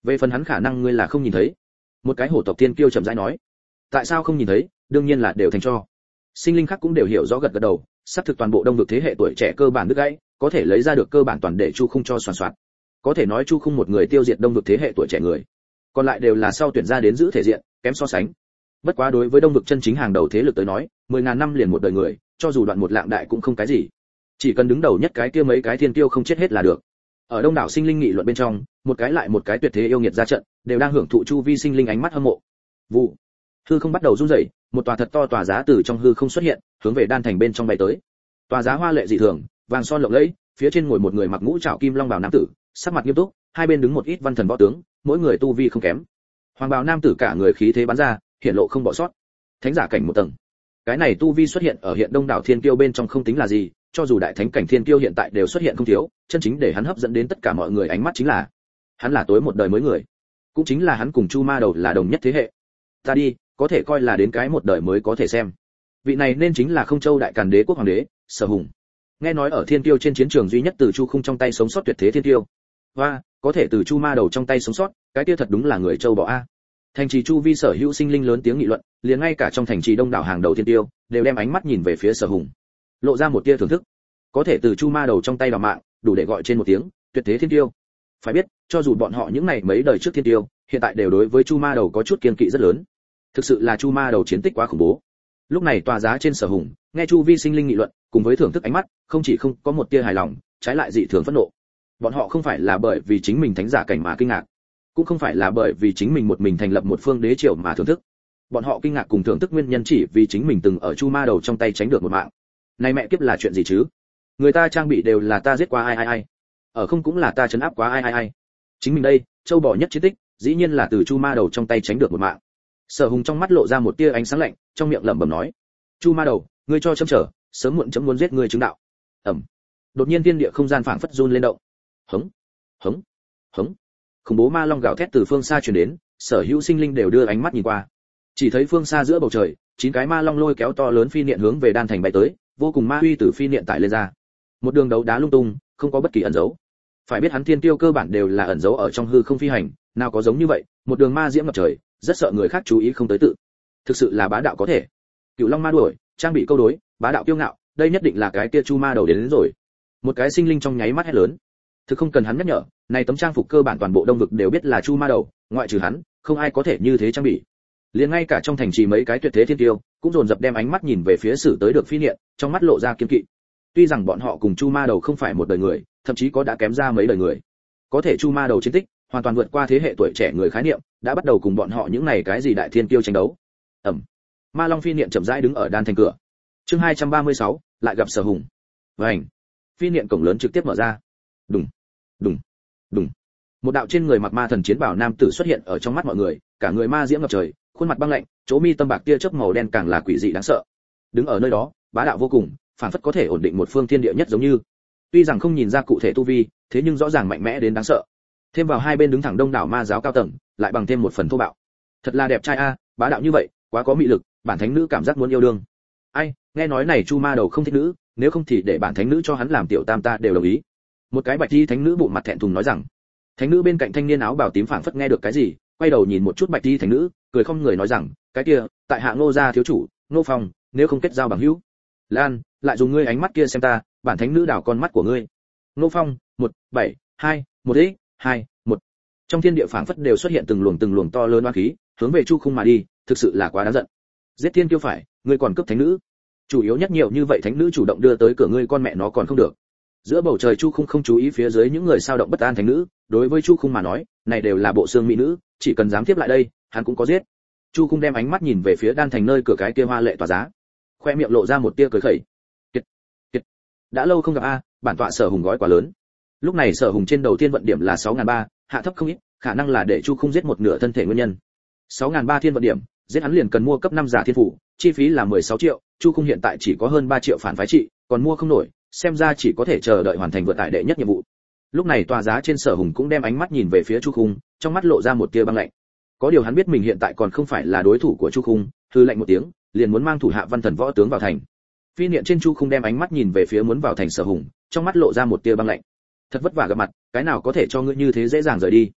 về phần hắn khả năng ngươi là không nhìn thấy. Một cái hổ tộc tiên kiêu chậm rãi nói. Tại sao không nhìn thấy? Đương nhiên là đều thành cho. Sinh linh khác cũng đều hiểu rõ gật gật đầu, sắp thực toàn bộ đông vực thế hệ tuổi trẻ cơ bản đứt gãy, có thể lấy ra được cơ bản toàn để Chu Khung cho soàn soạt. Có thể nói Chu Khung một người tiêu diệt đông vực thế hệ tuổi trẻ người, còn lại đều là sau tuyển ra đến giữ thể diện, kém so sánh. Bất quá đối với đông vực chân chính hàng đầu thế lực tới nói, mười ngàn năm liền một đời người, cho dù đoạn một lạng đại cũng không cái gì. Chỉ cần đứng đầu nhất cái kia mấy cái thiên tiêu không chết hết là được. Ở đông đảo sinh linh nghị luận bên trong, một cái lại một cái tuyệt thế yêu nghiệt ra trận, đều đang hưởng thụ chu vi sinh linh ánh mắt hâm mộ. Vụ, hư không bắt đầu rung rẩy, một tòa thật to tòa giá từ trong hư không xuất hiện, hướng về đan thành bên trong bay tới. Tòa giá hoa lệ dị thường, vàng son lộng lẫy, phía trên ngồi một người mặc ngũ trảo kim long bào nam tử, sắc mặt nghiêm túc, hai bên đứng một ít văn thần võ tướng, mỗi người tu vi không kém. Hoàng bào nam tử cả người khí thế bắn ra, hiện lộ không bỏ sót. Thánh giả cảnh một tầng. Cái này tu vi xuất hiện ở hiện đông đảo thiên kiêu bên trong không tính là gì, cho dù đại thánh cảnh thiên kiêu hiện tại đều xuất hiện không thiếu, chân chính để hắn hấp dẫn đến tất cả mọi người ánh mắt chính là hắn là tối một đời mới người, cũng chính là hắn cùng Chu Ma Đầu là đồng nhất thế hệ. Ta đi, có thể coi là đến cái một đời mới có thể xem. Vị này nên chính là Không Châu đại càn đế quốc hoàng đế, Sở Hùng. Nghe nói ở thiên kiêu trên chiến trường duy nhất từ Chu Khung trong tay sống sót tuyệt thế thiên kiêu. Và, có thể từ Chu Ma Đầu trong tay sống sót, cái kia thật đúng là người châu bò a. Thành trì chu vi sở hữu sinh linh lớn tiếng nghị luận, liền ngay cả trong thành trì đông đảo hàng đầu thiên tiêu đều đem ánh mắt nhìn về phía Sở Hùng, lộ ra một tia thưởng thức. Có thể từ Chu Ma Đầu trong tay đào mạng, đủ để gọi trên một tiếng tuyệt thế thiên tiêu. Phải biết, cho dù bọn họ những này mấy đời trước thiên tiêu, hiện tại đều đối với Chu Ma Đầu có chút kiêng kỵ rất lớn. Thực sự là Chu Ma Đầu chiến tích quá khủng bố. Lúc này tòa giá trên Sở Hùng, nghe chu vi sinh linh nghị luận, cùng với thưởng thức ánh mắt, không chỉ không có một tia hài lòng, trái lại dị thường phẫn nộ. Bọn họ không phải là bởi vì chính mình thánh giả cảnh mà kinh ngạc, cũng không phải là bởi vì chính mình một mình thành lập một phương đế triều mà thưởng thức. Bọn họ kinh ngạc cùng thưởng thức nguyên nhân chỉ vì chính mình từng ở Chu Ma Đầu trong tay tránh được một mạng. Này mẹ kiếp là chuyện gì chứ? Người ta trang bị đều là ta giết qua ai ai ai, ở không cũng là ta trấn áp quá ai ai ai. Chính mình đây, châu bò nhất chiến tích, dĩ nhiên là từ Chu Ma Đầu trong tay tránh được một mạng. Sở Hùng trong mắt lộ ra một tia ánh sáng lạnh, trong miệng lẩm bẩm nói: Chu Ma Đầu, ngươi cho chấm trở, sớm muộn chấm muốn giết ngươi chứng đạo. Ầm. Đột nhiên thiên địa không gian phảng phất run lên động. Hống, hống, hống. Khủng bố ma long gào thét từ phương xa truyền đến, sở hữu sinh linh đều đưa ánh mắt nhìn qua. Chỉ thấy phương xa giữa bầu trời, chín cái ma long lôi kéo to lớn phi niệm hướng về đan thành bay tới, vô cùng ma uy từ phi niệm tải lên ra. Một đường đấu đá lung tung, không có bất kỳ ẩn dấu. Phải biết hắn thiên tiêu cơ bản đều là ẩn dấu ở trong hư không phi hành, nào có giống như vậy, một đường ma diễm ngập trời, rất sợ người khác chú ý không tới tự. Thực sự là bá đạo có thể. Cửu long ma đuổi, trang bị câu đối, bá đạo kiêu ngạo, đây nhất định là cái kia Chu Ma Đầu đến, đến rồi. Một cái sinh linh trong nháy mắt hét lớn. Thực không cần hắn nhắc nhở, này tấm trang phục cơ bản toàn bộ đông vực đều biết là Chu Ma Đầu, ngoại trừ hắn, không ai có thể như thế trang bị. Liền ngay cả trong thành trì mấy cái tuyệt thế thiên tiêu, cũng dồn dập đem ánh mắt nhìn về phía sử tới được phi niệm, trong mắt lộ ra kiên kỵ. Tuy rằng bọn họ cùng Chu Ma Đầu không phải một đời người, thậm chí có đã kém ra mấy đời người. Có thể Chu Ma Đầu chiến tích, hoàn toàn vượt qua thế hệ tuổi trẻ người khái niệm, đã bắt đầu cùng bọn họ những này cái gì đại thiên tiêu tranh đấu. Ầm. Ma Long phi niệm chậm rãi đứng ở đan thành cửa. Chương hai trăm ba mươi sáu, lại gặp Sở Hùng. Vành. Phi niệm cổng lớn trực tiếp mở ra. Đùng, đùng, đùng. Một đạo trên người mặc ma thần chiến bào nam tử xuất hiện ở trong mắt mọi người, cả người ma diễm ngập trời, khuôn mặt băng lạnh, chỗ mi tâm bạc tia chớp màu đen càng là quỷ dị đáng sợ. Đứng ở nơi đó, bá đạo vô cùng, phản phất có thể ổn định một phương thiên địa nhất giống như. Tuy rằng không nhìn ra cụ thể tu vi, thế nhưng rõ ràng mạnh mẽ đến đáng sợ. Thêm vào hai bên đứng thẳng đông đảo ma giáo cao tầng, lại bằng thêm một phần thô bạo. Thật là đẹp trai a, bá đạo như vậy, quá có mị lực, bản thánh nữ cảm giác muốn yêu đương. Ai, nghe nói này Chu Ma Đầu không thích nữ, nếu không thì để bản thánh nữ cho hắn làm tiểu tam ta đều đồng ý. Một cái bạch y thánh nữ bụng mặt thẹn thùng nói rằng. Thánh nữ bên cạnh thanh niên áo bào tím phảng phất nghe được cái gì, quay đầu nhìn một chút bạch y thánh nữ, cười không người nói rằng, cái kia, tại hạ Ngô gia thiếu chủ, Ngô Phong, nếu không kết giao bằng hữu. Lan, lại dùng ngươi ánh mắt kia xem ta, bản thánh nữ đảo con mắt của ngươi. Ngô Phong, một, bảy, hai, một ít, hai, một. Trong thiên địa phảng phất đều xuất hiện từng luồng từng luồng to lớn oán khí, hướng về Chu Khung mà đi, thực sự là quá đáng giận. Giết thiên kiêu phải, ngươi còn cướp thánh nữ. Chủ yếu nhất nhiều như vậy thánh nữ chủ động đưa tới cửa ngươi con mẹ nó còn không được. Giữa bầu trời Chu Khung không chú ý phía dưới những người sao động bất an thánh nữ, đối với Chu Khung mà nói, này đều là bộ xương mỹ nữ, chỉ cần dám tiếp lại đây, hắn cũng có giết. Chu Khung đem ánh mắt nhìn về phía đan thành nơi cửa cái kia hoa lệ tỏa giá, khoe miệng lộ ra một tia cười khẩy. Kiệt, kiệt, đã lâu không gặp a, bản tọa Sở Hùng gói quá lớn. Lúc này Sở Hùng trên đầu tiên vận điểm là sáu nghìn ba trăm, hạ thấp không ít, khả năng là để Chu Khung giết một nửa thân thể nguyên nhân. sáu nghìn ba trăm thiên vận điểm, giết hắn liền cần mua cấp năm giả thiên phủ, chi phí là mười sáu triệu, Chu Khung hiện tại chỉ có hơn ba triệu phản phái trị, còn mua không nổi, xem ra chỉ có thể chờ đợi hoàn thành vượt tải đệ nhất nhiệm vụ. Lúc này tòa giá trên Sở Hùng cũng đem ánh mắt nhìn về phía Chu Khung, trong mắt lộ ra một tia băng lạnh. Có điều hắn biết mình hiện tại còn không phải là đối thủ của Chu Khung, hừ lạnh một tiếng, liền muốn mang thủ hạ văn thần võ tướng vào thành. Phi niệm trên Chu Khung đem ánh mắt nhìn về phía muốn vào thành Sở Hùng, trong mắt lộ ra một tia băng lạnh. Thật vất vả gặp mặt, cái nào có thể cho ngươi như thế dễ dàng rời đi.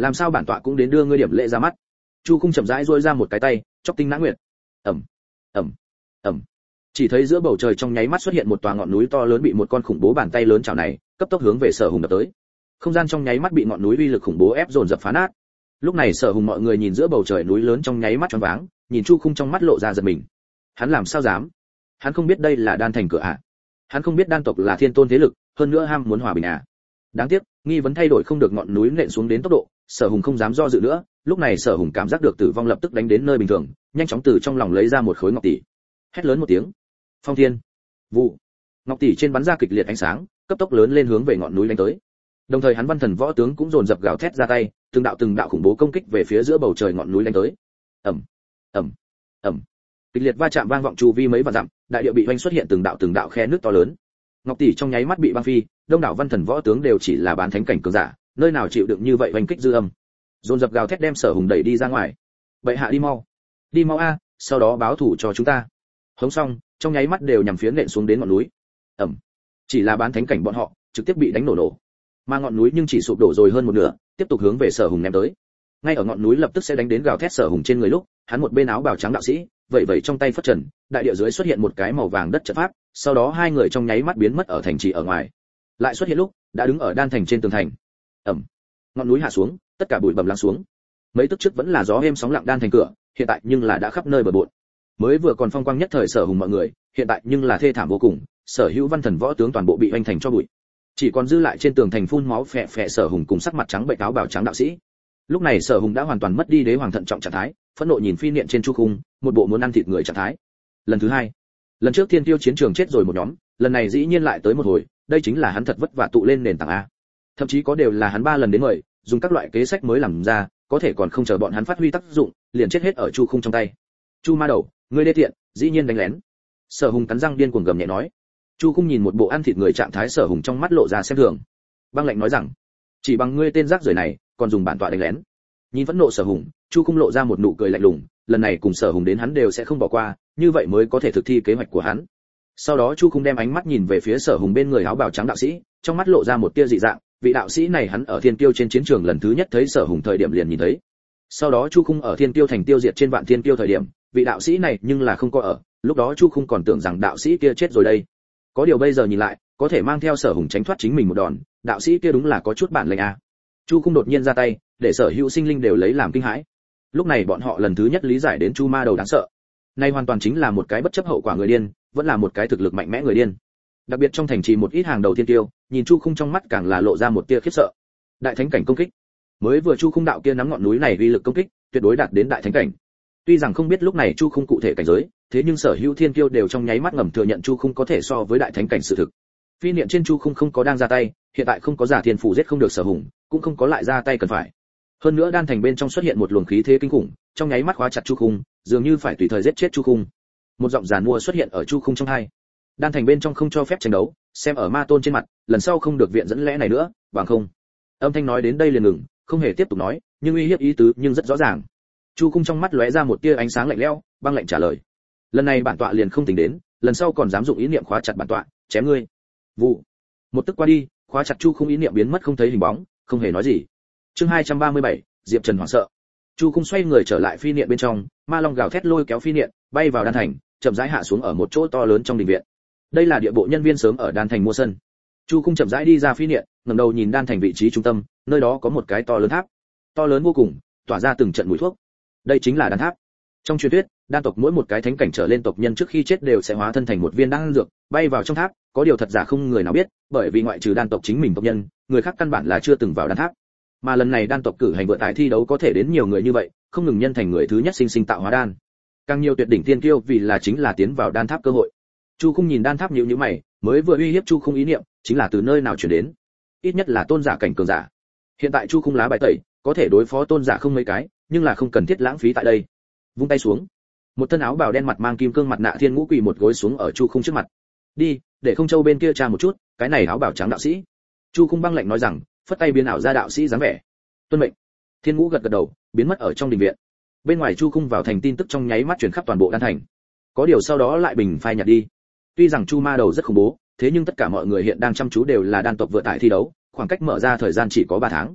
làm sao bản tọa cũng đến đưa ngươi điểm lễ ra mắt. Chu Khung chậm rãi duỗi ra một cái tay, chọc tinh nã nguyệt. Ầm, ầm, ầm. Chỉ thấy giữa bầu trời trong nháy mắt xuất hiện một tòa ngọn núi to lớn bị một con khủng bố bàn tay lớn chảo này, cấp tốc hướng về Sở Hùng đập tới. Không gian trong nháy mắt bị ngọn núi uy lực khủng bố ép dồn dập phá nát. Lúc này Sở Hùng mọi người nhìn giữa bầu trời núi lớn trong nháy mắt choáng váng, nhìn Chu Khung trong mắt lộ ra giật mình. Hắn làm sao dám? Hắn không biết đây là đan thành cửa à? Hắn không biết đan tộc là thiên tôn thế lực, hơn nữa ham muốn hòa bình à? Đáng tiếc, nghi vấn thay đổi không được ngọn núi nện xuống đến tốc độ, Sở Hùng không dám do dự nữa, lúc này Sở Hùng cảm giác được tử vong lập tức đánh đến nơi bình thường, nhanh chóng từ trong lòng lấy ra một khối ngọc tỷ. Hét lớn một tiếng. Phong thiên. Vụ. Ngọc tỷ trên bắn ra kịch liệt ánh sáng, cấp tốc lớn lên hướng về ngọn núi đánh tới. Đồng thời hắn văn thần võ tướng cũng dồn dập gào thét ra tay, từng đạo từng đạo khủng bố công kích về phía giữa bầu trời ngọn núi đánh tới. Ầm, ầm, ầm. Kịch liệt va chạm vang vọng chu vi mấy vạn dặm, đại địa bị vành xuất hiện từng đạo từng đạo khe nước to lớn. Ngọc tỷ trong nháy mắt bị băng phi, đông đảo văn thần võ tướng đều chỉ là bán thánh cảnh cường giả, nơi nào chịu đựng như vậy vành kích dư âm. Dồn dập gào thét đem Sở Hùng đẩy đi ra ngoài. Vậy hạ đi mau, đi mau a, sau đó báo thủ cho chúng ta. Hống xong, trong nháy mắt đều nhằm phía nện xuống đến ngọn núi. Ầm. Chỉ là bán thánh cảnh bọn họ, trực tiếp bị đánh nổ nổ. Mà ngọn núi nhưng chỉ sụp đổ rồi hơn một nửa, tiếp tục hướng về Sở Hùng ném tới. Ngay ở ngọn núi lập tức sẽ đánh đến gào thét Sở Hùng trên người lúc, hắn một bên áo bào trắng đạo sĩ, vậy vậy trong tay phất trần, đại địa dưới xuất hiện một cái màu vàng đất trận pháp, sau đó hai người trong nháy mắt biến mất ở thành trì ở ngoài. Lại xuất hiện lúc, đã đứng ở đan thành trên tường thành. Ầm. Ngọn núi hạ xuống, tất cả bụi bặm lắng xuống. Mấy tức trước vẫn là gió êm sóng lặng đan thành cửa, hiện tại nhưng là đã khắp nơi bờ bộn. Mới vừa còn phong quang nhất thời Sở Hùng mọi người, hiện tại nhưng là thê thảm vô cùng, sở hữu văn thần võ tướng toàn bộ bị hoành thành cho bụi. Chỉ còn dư lại trên tường thành phun máu phè phè Sở Hùng cùng sắc mặt trắng bệch áo bào trắng đạo sĩ. Lúc này Sở Hùng đã hoàn toàn mất đi đế hoàng thận trọng trạng thái, phẫn nộ nhìn phi niệm trên chu khung, một bộ muốn ăn thịt người trạng thái. Lần thứ hai, lần trước thiên tiêu chiến trường chết rồi một nhóm, lần này dĩ nhiên lại tới một hồi, đây chính là hắn thật vất vả tụ lên nền tảng a. Thậm chí có đều là hắn ba lần đến mời, dùng các loại kế sách mới làm ra, có thể còn không chờ bọn hắn phát huy tác dụng, liền chết hết ở chu khung trong tay. Chu ma đầu, ngươi đê tiện, dĩ nhiên đánh lén. Sở Hùng cắn răng điên cuồng gầm nhẹ nói. Chu khung nhìn một bộ ăn thịt người trạng thái Sở Hùng trong mắt lộ ra xem thường. Băng lạnh nói rằng, chỉ bằng ngươi tên rác rưởi này, còn dùng bản tọa đánh lén. Nhìn phẫn nộ Sở Hùng, Chu khung lộ ra một nụ cười lạnh lùng, lần này cùng Sở Hùng đến hắn đều sẽ không bỏ qua, như vậy mới có thể thực thi kế hoạch của hắn. Sau đó Chu khung đem ánh mắt nhìn về phía Sở Hùng bên người áo bào trắng đạo sĩ, trong mắt lộ ra một tia dị dạng, vị đạo sĩ này hắn ở Thiên Tiêu trên chiến trường lần thứ nhất thấy Sở Hùng thời điểm liền nhìn thấy. Sau đó Chu khung ở Thiên Tiêu thành tiêu diệt trên Vạn Thiên Tiêu thời điểm, vị đạo sĩ này nhưng là không có ở, lúc đó Chu khung còn tưởng rằng đạo sĩ kia chết rồi đây. Có điều bây giờ nhìn lại, có thể mang theo Sở Hùng tránh thoát chính mình một đòn, đạo sĩ kia đúng là có chút bản lĩnh a. Chu khung đột nhiên ra tay, để sở hữu sinh linh đều lấy làm kinh hãi. Lúc này bọn họ lần thứ nhất lý giải đến Chu ma đầu đáng sợ. Nay hoàn toàn chính là một cái bất chấp hậu quả người điên, vẫn là một cái thực lực mạnh mẽ người điên. Đặc biệt trong thành trì một ít hàng đầu thiên tiêu, nhìn Chu khung trong mắt càng là lộ ra một tia khiếp sợ. Đại thánh cảnh công kích. Mới vừa Chu khung đạo kia nắm ngọn núi này uy lực công kích, tuyệt đối đạt đến đại thánh cảnh. Tuy rằng không biết lúc này Chu khung cụ thể cảnh giới, thế nhưng sở hữu thiên tiêu đều trong nháy mắt ngầm thừa nhận Chu khung có thể so với đại thánh cảnh sự thực. Phi niệm trên Chu khung không có đang ra tay, hiện tại không có giả thiên phủ giết không được Sở Hùng, cũng không có lại ra tay cần phải. Hơn nữa đan thành bên trong xuất hiện một luồng khí thế kinh khủng, trong nháy mắt khóa chặt Chu khung, dường như phải tùy thời giết chết Chu khung. Một giọng giàn mua xuất hiện ở Chu khung trong hai. Đan thành bên trong không cho phép tranh đấu, xem ở ma tôn trên mặt, lần sau không được viện dẫn lẽ này nữa, bằng không. Âm thanh nói đến đây liền ngừng, không hề tiếp tục nói, nhưng uy hiếp ý tứ nhưng rất rõ ràng. Chu khung trong mắt lóe ra một tia ánh sáng lạnh lẽo, băng lạnh trả lời. Lần này bản tọa liền không tỉnh đến, lần sau còn dám dụng ý niệm khóa chặt bản tọa, chém ngươi. Vụ. Một tức qua đi, khóa chặt Chu khung ý niệm biến mất không thấy hình bóng, không hề nói gì. Chương hai trăm ba mươi bảy, Diệp Trần hoảng sợ. Chu khung xoay người trở lại phi niệm bên trong, ma long gào thét lôi kéo phi niệm, bay vào đan thành, chậm rãi hạ xuống ở một chỗ to lớn trong đình viện. Đây là địa bộ nhân viên sớm ở đan thành mua sân. Chu khung chậm rãi đi ra phi niệm, ngẩng đầu nhìn đan thành vị trí trung tâm, nơi đó có một cái to lớn tháp, to lớn vô cùng, tỏa ra từng trận mùi thuốc. Đây chính là đan tháp. Trong truyền thuyết, đan tộc mỗi một cái thánh cảnh trở lên tộc nhân trước khi chết đều sẽ hóa thân thành một viên đan dược, bay vào trong tháp, có điều thật giả không người nào biết, bởi vì ngoại trừ đan tộc chính mình tộc nhân, người khác căn bản là chưa từng vào đan tháp. Mà lần này đan tộc cử hành vượt tại thi đấu có thể đến nhiều người như vậy, không ngừng nhân thành người thứ nhất sinh sinh tạo hóa đan. Càng nhiều tuyệt đỉnh tiên kiêu vì là chính là tiến vào đan tháp cơ hội. Chu Khung nhìn đan tháp nhíu nhíu mày, mới vừa uy hiếp Chu Khung ý niệm, chính là từ nơi nào truyền đến? Ít nhất là tôn giả cảnh cường giả. Hiện tại Chu Khung lá bài tẩy, có thể đối phó tôn giả không mấy cái, nhưng là không cần thiết lãng phí tại đây. Vung tay xuống, một thân áo bào đen mặt mang kim cương mặt nạ thiên ngũ quỳ một gối xuống ở Chu Khung trước mặt. Đi, để không châu bên kia tra một chút, cái này áo bào trắng đạo sĩ. Chu Khung băng lạnh nói rằng, phất tay biến ảo ra đạo sĩ dáng vẻ. Tuân mệnh. Thiên ngũ gật gật đầu, biến mất ở trong đình viện. Bên ngoài Chu Khung vào thành tin tức trong nháy mắt truyền khắp toàn bộ đan thành. Có điều sau đó lại bình phai nhạt đi. Tuy rằng Chu Ma đầu rất khủng bố, thế nhưng tất cả mọi người hiện đang chăm chú đều là đan tộc vượt tại thi đấu, khoảng cách mở ra thời gian chỉ có ba tháng.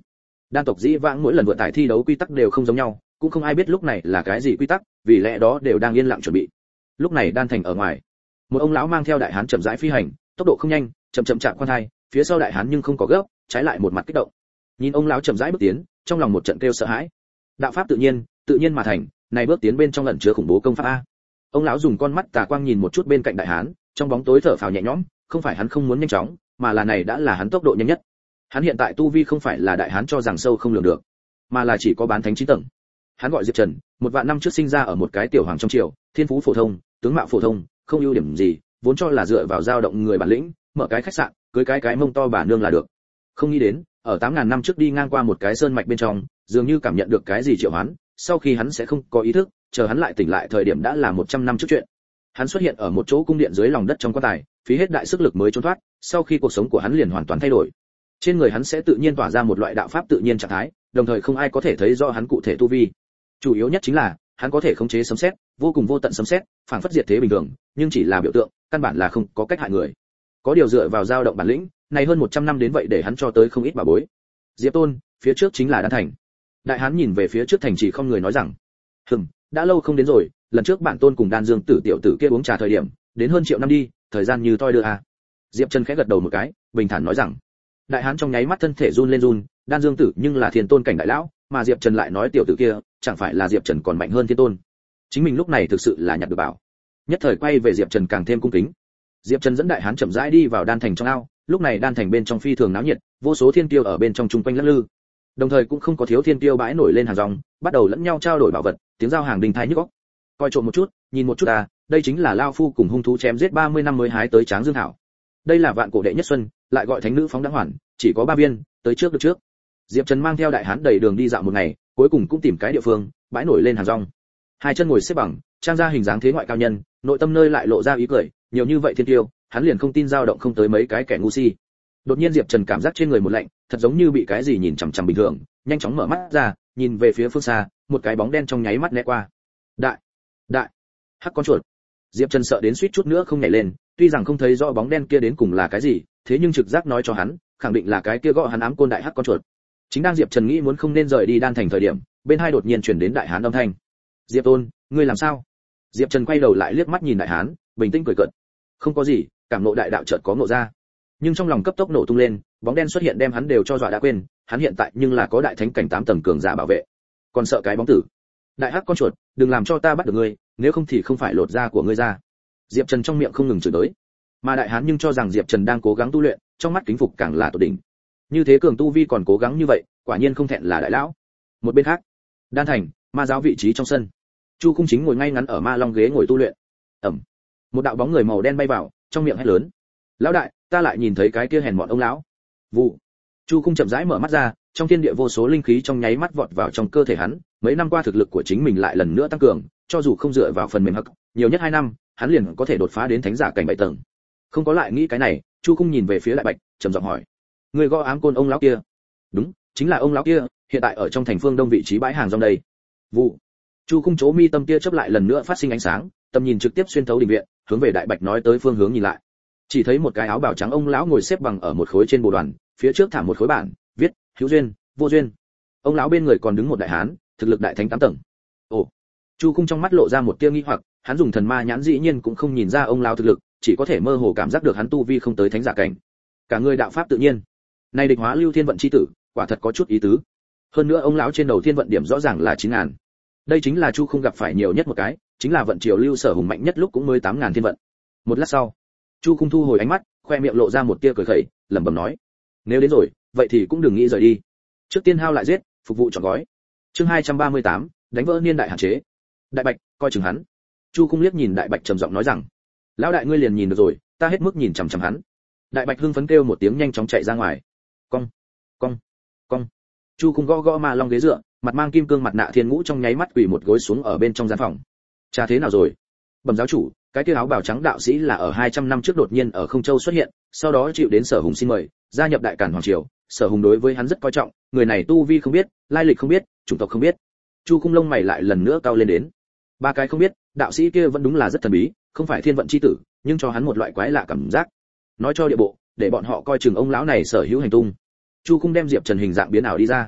Đan tộc dĩ vãng mỗi lần vượt tải thi đấu quy tắc đều không giống nhau, cũng không ai biết lúc này là cái gì quy tắc, vì lẽ đó đều đang yên lặng chuẩn bị. Lúc này đan thành ở ngoài, một ông lão mang theo đại hán chậm rãi phi hành, tốc độ không nhanh, chậm chậm chạm khoan thai, phía sau đại hán nhưng không có gấp, trái lại một mặt kích động. Nhìn ông lão chậm rãi bước tiến, trong lòng một trận kêu sợ hãi. Đạo pháp tự nhiên, tự nhiên mà thành, này bước tiến bên trong ẩn chứa khủng bố công pháp a. Ông lão dùng con mắt tà quang nhìn một chút bên cạnh đại hán, trong bóng tối thở phào nhẹ nhõm, không phải hắn không muốn nhanh chóng, mà là này đã là hắn tốc độ nhanh nhất. Hắn hiện tại tu vi không phải là đại hán cho rằng sâu không lường được, mà là chỉ có bán thánh chín tầng. Hắn gọi Diệp Trần, một vạn năm trước sinh ra ở một cái tiểu hoàng trong triều, thiên phú phổ thông, tướng mạo phổ thông, không ưu điểm gì, vốn cho là dựa vào dao động người bản lĩnh, mở cái khách sạn, cưới cái cái mông to bà nương là được. Không nghĩ đến, ở tám ngàn năm trước đi ngang qua một cái sơn mạch bên trong, dường như cảm nhận được cái gì triệu hoán, sau khi hắn sẽ không có ý thức, chờ hắn lại tỉnh lại thời điểm đã là một trăm năm trước chuyện. Hắn xuất hiện ở một chỗ cung điện dưới lòng đất trong quan tài, phí hết đại sức lực mới trốn thoát, sau khi cuộc sống của hắn liền hoàn toàn thay đổi. Trên người hắn sẽ tự nhiên tỏa ra một loại đạo pháp tự nhiên trạng thái, đồng thời không ai có thể thấy rõ hắn cụ thể tu vi. Chủ yếu nhất chính là, hắn có thể khống chế sấm sét, vô cùng vô tận sấm sét, phảng phất diệt thế bình thường, nhưng chỉ là biểu tượng, căn bản là không có cách hại người. Có điều dựa vào dao động bản lĩnh, này hơn một trăm năm đến vậy để hắn cho tới không ít bảo bối. Diệp Tôn, phía trước chính là Đan Thành. Đại hán nhìn về phía trước thành trì không người nói rằng, hừm, đã lâu không đến rồi, lần trước bản tôn cùng Đan Dương tử tiểu tử kia uống trà thời điểm, đến hơn triệu năm đi, thời gian như toi đưa à. Diệp Trần khẽ gật đầu một cái, bình thản nói rằng. Đại hán trong nháy mắt thân thể run lên run, Đan Dương tử nhưng là thiên tôn cảnh đại lão, mà Diệp Trần lại nói tiểu tử kia, chẳng phải là Diệp Trần còn mạnh hơn thiên tôn. Chính mình lúc này thực sự là nhặt được bảo. Nhất thời quay về Diệp Trần càng thêm cung kính. Diệp Trần dẫn đại hán chậm rãi đi vào Đan Thành trong ao, lúc này Đan Thành bên trong phi thường náo nhiệt, vô số thiên tiêu ở bên trong chung quanh lắc lư. Đồng thời cũng không có thiếu thiên tiêu bãi nổi lên hàng rong, bắt đầu lẫn nhau trao đổi bảo vật, tiếng giao hàng đình thai nhức óc. Coi trộm một chút, nhìn một chút à, đây chính là lao phu cùng hung thú chém giết ba mươi năm mới hái tới Tráng Dương thảo. Đây là vạn cổ đệ nhất xuân, lại gọi thánh nữ phóng đãng hoàn, chỉ có ba viên, tới trước được trước. Diệp Trần mang theo đại hán đầy đường đi dạo một ngày, cuối cùng cũng tìm cái địa phương, bãi nổi lên hàng rong. Hai chân ngồi xếp bằng, trang ra hình dáng thế ngoại cao nhân, nội tâm nơi lại lộ ra ý cười, nhiều như vậy thiên tiêu, hắn liền không tin dao động không tới mấy cái kẻ ngu si. Đột nhiên Diệp Trần cảm giác trên người một lạnh, thật giống như bị cái gì nhìn chằm chằm bình thường, nhanh chóng mở mắt ra, nhìn về phía phương xa, một cái bóng đen trong nháy mắt né qua. Đại, đại, hắc con chuột. Diệp Trần sợ đến suýt chút nữa không nhảy lên, tuy rằng không thấy rõ bóng đen kia đến cùng là cái gì, thế nhưng trực giác nói cho hắn, khẳng định là cái kia gõ hắn ám côn đại hắc con chuột. Chính đang Diệp Trần nghĩ muốn không nên rời đi Đan Thành thời điểm, bên hai đột nhiên truyền đến đại hán âm thanh. Diệp Tôn, ngươi làm sao? Diệp Trần quay đầu lại liếc mắt nhìn đại hán, bình tĩnh cười cợt. Không có gì, cảm ngộ đại đạo chợt có ngộ ra. Nhưng trong lòng cấp tốc nổ tung lên, bóng đen xuất hiện đem hắn đều cho dọa đã quên, hắn hiện tại nhưng là có đại thánh cảnh tám tầng cường giả bảo vệ, còn sợ cái bóng tử. Đại hắc con chuột, đừng làm cho ta bắt được ngươi, nếu không thì không phải lột da của ngươi ra. Diệp Trần trong miệng không ngừng chửi tới, mà đại hán nhưng cho rằng Diệp Trần đang cố gắng tu luyện, trong mắt kính phục càng là tột đỉnh. Như thế cường tu vi còn cố gắng như vậy, quả nhiên không thẹn là đại lão. Một bên khác, Đan Thành, ma giáo vị trí trong sân, Chu Khung Chính ngồi ngay ngắn ở ma long ghế ngồi tu luyện. Ầm, một đạo bóng người màu đen bay vào, trong miệng hét lớn: "Lão đại, ta lại nhìn thấy cái kia hèn mọn ông lão." Vụ. Chu Khung chậm rãi mở mắt ra, trong thiên địa vô số linh khí trong nháy mắt vọt vào trong cơ thể hắn, mấy năm qua thực lực của chính mình lại lần nữa tăng cường, cho dù không dựa vào phần mềm hắc, nhiều nhất hai năm, hắn liền có thể đột phá đến thánh giả cảnh bảy tầng. Không có lại nghĩ cái này, Chu Khung nhìn về phía Đại Bạch, trầm giọng hỏi: "Người gõ ám côn ông lão kia?" "Đúng, chính là ông lão kia, hiện tại ở trong thành phương đông vị trí bãi hàng rong đây." Vụ. Chu Khung chỗ mi tâm kia chớp lại lần nữa phát sinh ánh sáng, tầm nhìn trực tiếp xuyên thấu đình viện, hướng về Đại Bạch nói tới phương hướng nhìn lại. Chỉ thấy một cái áo bào trắng ông lão ngồi xếp bằng ở một khối trên bồ đoàn, phía trước thả một khối bản, viết: "Hữu duyên, vô duyên." Ông lão bên người còn đứng một đại hán, thực lực đại thánh tám tầng. Ồ. Chu Khung trong mắt lộ ra một tia nghi hoặc, hắn dùng thần ma nhãn dĩ nhiên cũng không nhìn ra ông lão thực lực, chỉ có thể mơ hồ cảm giác được hắn tu vi không tới thánh giả cảnh. Cả người đạo pháp tự nhiên. Này địch hóa lưu thiên vận chi tử, quả thật có chút ý tứ. Hơn nữa ông lão trên đầu thiên vận điểm rõ ràng là chín ngàn. Đây chính là Chu Khung gặp phải nhiều nhất một cái, chính là vận triều lưu sở hùng mạnh nhất lúc cũng mới tám ngàn thiên vận. Một lát sau, Chu Khung thu hồi ánh mắt, khoe miệng lộ ra một tia cười khẩy, lẩm bẩm nói: "Nếu đến rồi, vậy thì cũng đừng nghĩ rời đi. Trước tiên hao lại giết, phục vụ trọn gói." Chương hai trăm ba mươi tám, đánh vỡ niên đại hạn chế. Đại Bạch, coi chừng hắn. Chu Khung liếc nhìn Đại Bạch trầm giọng nói rằng: "Lão đại ngươi liền nhìn được rồi, ta hết mức nhìn chằm chằm hắn." Đại Bạch hưng phấn kêu một tiếng nhanh chóng chạy ra ngoài. Cong, cong, cong. Chu Khung gõ gõ ma long ghế dựa, mặt mang kim cương mặt nạ thiên ngũ trong nháy mắt quỳ một gối xuống ở bên trong gian phòng. "Cha thế nào rồi?" Bẩm giáo chủ, cái kia áo bào trắng đạo sĩ là ở hai trăm năm trước đột nhiên ở Không Châu xuất hiện, sau đó chịu đến Sở Hùng xin mời, gia nhập Đại Càn hoàng triều, Sở Hùng đối với hắn rất coi trọng, người này tu vi không biết, lai lịch không biết, chủng tộc không biết. Chu Khung lông mày lại lần nữa cao lên đến. Ba cái không biết, đạo sĩ kia vẫn đúng là rất thần bí, không phải thiên vận chi tử, nhưng cho hắn một loại quái lạ cảm giác. Nói cho địa bộ, để bọn họ coi chừng ông lão này sở hữu hành tung. Chu Khung đem Diệp Trần hình dạng biến ảo đi ra.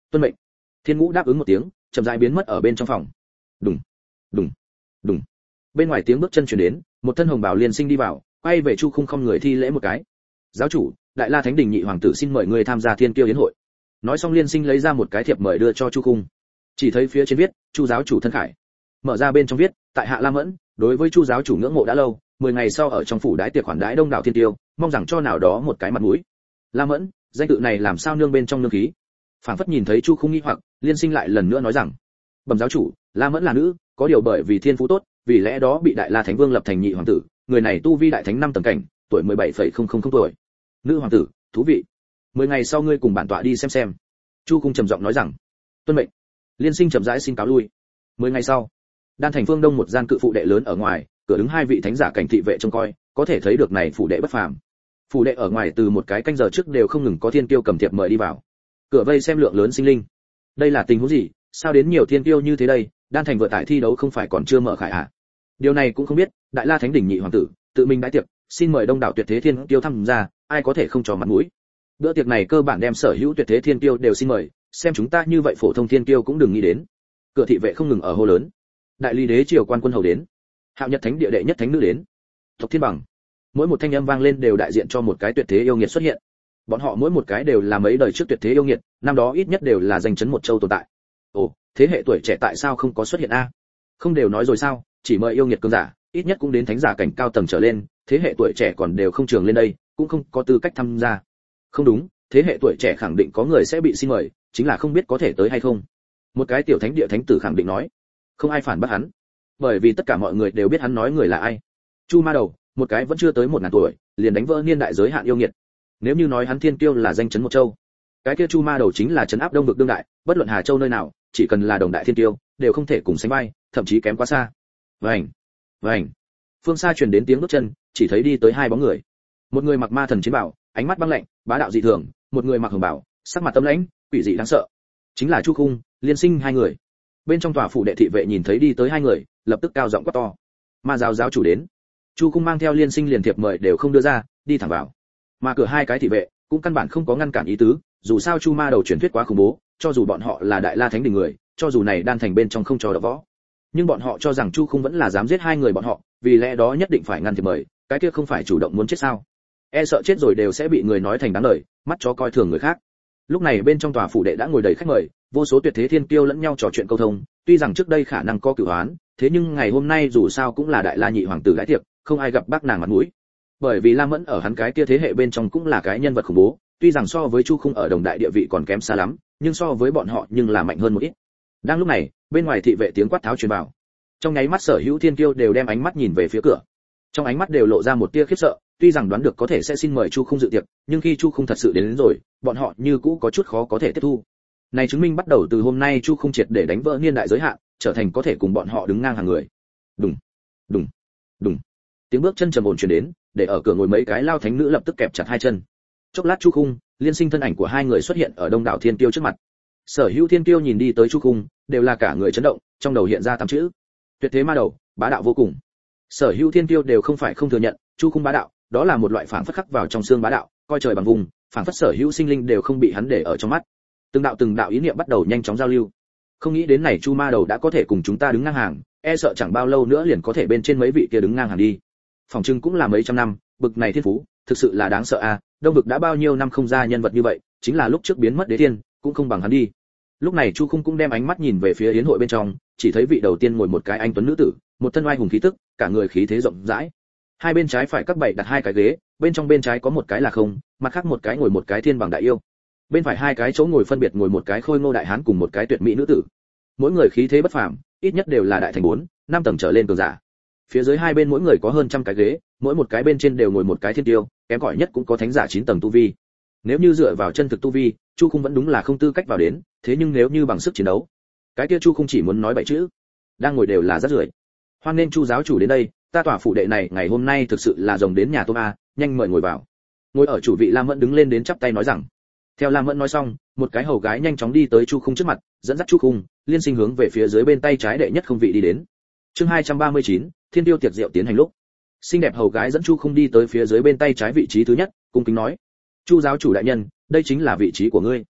tuân mệnh. Thiên Ngũ đáp ứng một tiếng, chậm rãi biến mất ở bên trong phòng. Đùng, đùng, đùng. Bên ngoài tiếng bước chân truyền đến, một thân hồng bào liên sinh đi vào, quay về Chu Khung không người thi lễ một cái. Giáo chủ, Đại La Thánh Đình nhị hoàng tử xin mời người tham gia Thiên Kiêu yến hội. Nói xong liên sinh lấy ra một cái thiệp mời đưa cho Chu Khung. Chỉ thấy phía trên viết, Chu giáo chủ thân khải. Mở ra bên trong viết, tại hạ La Mẫn, đối với Chu giáo chủ ngưỡng mộ đã lâu, mười ngày sau ở trong phủ đái tiệc khoản đãi đông đảo thiên tiêu, mong rằng cho nào đó một cái mặt mũi. La Mẫn, danh tự này làm sao nương bên trong nương khí? Phảng phất nhìn thấy Chu Khung nghi hoặc, liên sinh lại lần nữa nói rằng, bẩm giáo chủ, La Mẫn là nữ, có điều bởi vì thiên phú tốt, vì lẽ đó bị Đại La Thánh Vương lập thành nhị hoàng tử, người này tu vi đại thánh năm tầng cảnh, tuổi mười bảy phẩy không không không tuổi. Nữ hoàng tử, thú vị. Mười ngày sau ngươi cùng bản tọa đi xem xem. Chu Khung trầm giọng nói rằng, tuân mệnh. Liên sinh chậm rãi xin cáo lui. Mười ngày sau, Đan Thành phương đông một gian cự phụ đệ lớn ở ngoài, cửa đứng hai vị thánh giả cảnh thị vệ trông coi, có thể thấy được này phủ đệ bất phàm. Phủ đệ ở ngoài từ một cái canh giờ trước đều không ngừng có thiên kiêu cầm thiệp mời đi vào. Cửa vây xem lượng lớn sinh linh. Đây là tình huống gì, sao đến nhiều thiên kiêu như thế đây? Đan Thành vừa tại thi đấu không phải còn chưa mở khải à? Điều này cũng không biết, Đại La Thánh Đỉnh nhị hoàng tử, tự mình đãi tiệc, xin mời đông đảo tuyệt thế thiên kiêu tham gia, ai có thể không cho mặt mũi. Bữa tiệc này cơ bản đem sở hữu tuyệt thế thiên kiêu đều xin mời, xem chúng ta như vậy phổ thông thiên kiêu cũng đừng nghĩ đến. Cửa thị vệ không ngừng ở hô lớn. Đại Ly đế triều quan quân hầu đến, Hạo Nhật Thánh địa đệ nhất thánh nữ đến, Tộc Thiên Bằng. Mỗi một thanh âm vang lên đều đại diện cho một cái tuyệt thế yêu nghiệt xuất hiện. Bọn họ mỗi một cái đều là mấy đời trước tuyệt thế yêu nghiệt, năm đó ít nhất đều là danh chấn một châu tồn tại. Ồ, thế hệ tuổi trẻ tại sao không có xuất hiện a? Không đều nói rồi sao, chỉ mời yêu nghiệt cường giả, ít nhất cũng đến thánh giả cảnh cao tầng trở lên, thế hệ tuổi trẻ còn đều không trường lên đây, cũng không có tư cách tham gia. Không đúng, thế hệ tuổi trẻ khẳng định có người sẽ bị xin mời, chính là không biết có thể tới hay không. Một cái tiểu thánh địa thánh tử khẳng định nói, không ai phản bác hắn, bởi vì tất cả mọi người đều biết hắn nói người là ai. Chu Ma Đầu, một cái vẫn chưa tới một ngàn tuổi, liền đánh vỡ niên đại giới hạn yêu nghiệt. Nếu như nói hắn thiên kiêu là danh chấn một châu, cái kia Chu Ma Đầu chính là chấn áp đông vực đương đại, bất luận Hà Châu nơi nào, chỉ cần là đồng đại thiên kiêu, đều không thể cùng sánh vai, thậm chí kém quá xa. Vành, vành. Phương xa truyền đến tiếng bước chân, chỉ thấy đi tới hai bóng người. Một người mặc ma thần chiến bào, ánh mắt băng lạnh, bá đạo dị thường, một người mặc hồng bào, sắc mặt tâm lãnh, quỷ dị đáng sợ. Chính là Chu Khung, Liên Sinh hai người. Bên trong tòa phủ đệ thị vệ nhìn thấy đi tới hai người, lập tức cao giọng quát to. Ma giáo giáo chủ đến. Chu Khung mang theo Liên Sinh liền thiệp mời đều không đưa ra, đi thẳng vào. Mà cửa hai cái thị vệ cũng căn bản không có ngăn cản ý tứ, dù sao Chu Ma Đầu truyền thuyết quá khủng bố, cho dù bọn họ là Đại La Thánh Đình người, cho dù này Đan Thành bên trong không cho đọ võ, nhưng bọn họ cho rằng Chu Khung vẫn là dám giết hai người bọn họ, vì lẽ đó nhất định phải ngăn thiệp mời, cái kia không phải chủ động muốn chết sao? E sợ chết rồi đều sẽ bị người nói thành đáng lời, mắt chó coi thường người khác. Lúc này bên trong tòa phủ đệ đã ngồi đầy khách mời, vô số tuyệt thế thiên kiêu lẫn nhau trò chuyện câu thông, tuy rằng trước đây khả năng có cửu oán, thế nhưng ngày hôm nay dù sao cũng là Đại La nhị hoàng tử đãi tiệc, không ai gặp bác nàng mặt mũi. Bởi vì La Mẫn ở hắn cái kia thế hệ bên trong cũng là cái nhân vật khủng bố, tuy rằng so với Chu Khung ở đồng đại địa vị còn kém xa lắm, nhưng so với bọn họ nhưng là mạnh hơn một ít. Đang lúc này, bên ngoài thị vệ tiếng quát tháo truyền vào. Trong nháy mắt sở hữu thiên kiêu đều đem ánh mắt nhìn về phía cửa. Trong ánh mắt đều lộ ra một tia khiếp sợ, tuy rằng đoán được có thể sẽ xin mời Chu Khung dự tiệc, nhưng khi Chu Khung thật sự đến, đến rồi, bọn họ như cũ có chút khó có thể tiếp thu. Này chứng minh bắt đầu từ hôm nay Chu Khung triệt để đánh vỡ niên đại giới hạn, trở thành có thể cùng bọn họ đứng ngang hàng người. Đùng, đùng, đùng. Tiếng bước chân trầm ổn truyền đến, để ở cửa ngồi mấy cái lao thánh nữ lập tức kẹp chặt hai chân. Chốc lát Chu Khung, Liên Sinh thân ảnh của hai người xuất hiện ở đông đảo thiên kiêu trước mặt. Sở hữu thiên kiêu nhìn đi tới Chu Khung, đều là cả người chấn động, trong đầu hiện ra tám chữ: tuyệt thế ma đầu, bá đạo vô cùng. Sở hữu thiên kiêu đều không phải không thừa nhận, Chu Khung bá đạo, đó là một loại phảng phất khắc vào trong xương bá đạo, coi trời bằng vùng, phảng phất sở hữu sinh linh đều không bị hắn để ở trong mắt. Từng đạo từng đạo ý niệm bắt đầu nhanh chóng giao lưu. Không nghĩ đến này Chu Ma Đầu đã có thể cùng chúng ta đứng ngang hàng, e sợ chẳng bao lâu nữa liền có thể bên trên mấy vị kia đứng ngang hàng đi. Phòng trưng cũng là mấy trăm năm, bực này thiên phú, thực sự là đáng sợ a. À, Đông vực đã bao nhiêu năm không ra nhân vật như vậy, chính là lúc trước biến mất đế thiên, cũng không bằng hắn đi. Lúc này Chu Khung cũng đem ánh mắt nhìn về phía yến hội bên trong, chỉ thấy vị đầu tiên ngồi một cái anh tuấn nữ tử, một thân oai hùng khí tức, cả người khí thế rộng rãi. Hai bên trái phải các bảy đặt hai cái ghế, bên trong bên trái có một cái là không, mặt khác một cái ngồi một cái thiên bằng đại yêu. Bên phải hai cái chỗ ngồi phân biệt ngồi một cái khôi ngô đại hán cùng một cái tuyệt mỹ nữ tử. Mỗi người khí thế bất phàm, ít nhất đều là đại thành bốn, năm tầng trở lên cường giả. Phía dưới hai bên mỗi người có hơn trăm cái ghế, mỗi một cái bên trên đều ngồi một cái thiên tiêu, kém cỏi nhất cũng có thánh giả chín tầng tu vi. Nếu như dựa vào chân thực tu vi, Chu Khung vẫn đúng là không tư cách vào đến, thế nhưng nếu như bằng sức chiến đấu, cái kia Chu Khung chỉ muốn nói bảy chữ, đang ngồi đều là rất rưởi. Hoan nên Chu giáo chủ đến đây, ta tỏa phủ đệ này ngày hôm nay thực sự là rồng đến nhà tôm a, nhanh mời ngồi vào. Ngồi ở chủ vị Lam Mẫn đứng lên đến chắp tay nói rằng. Theo Lam Mẫn nói xong, một cái hầu gái nhanh chóng đi tới Chu Khung trước mặt, dẫn dắt Chu Khung, Liên Sinh hướng về phía dưới bên tay trái đệ nhất không vị đi đến. Chương hai trăm ba mươi chín, Thiên tiêu tiệc rượu tiến hành lúc. Xinh đẹp hầu gái dẫn Chu Khung đi tới phía dưới bên tay trái vị trí thứ nhất, cung kính nói: "Chu giáo chủ đại nhân, đây chính là vị trí của ngươi."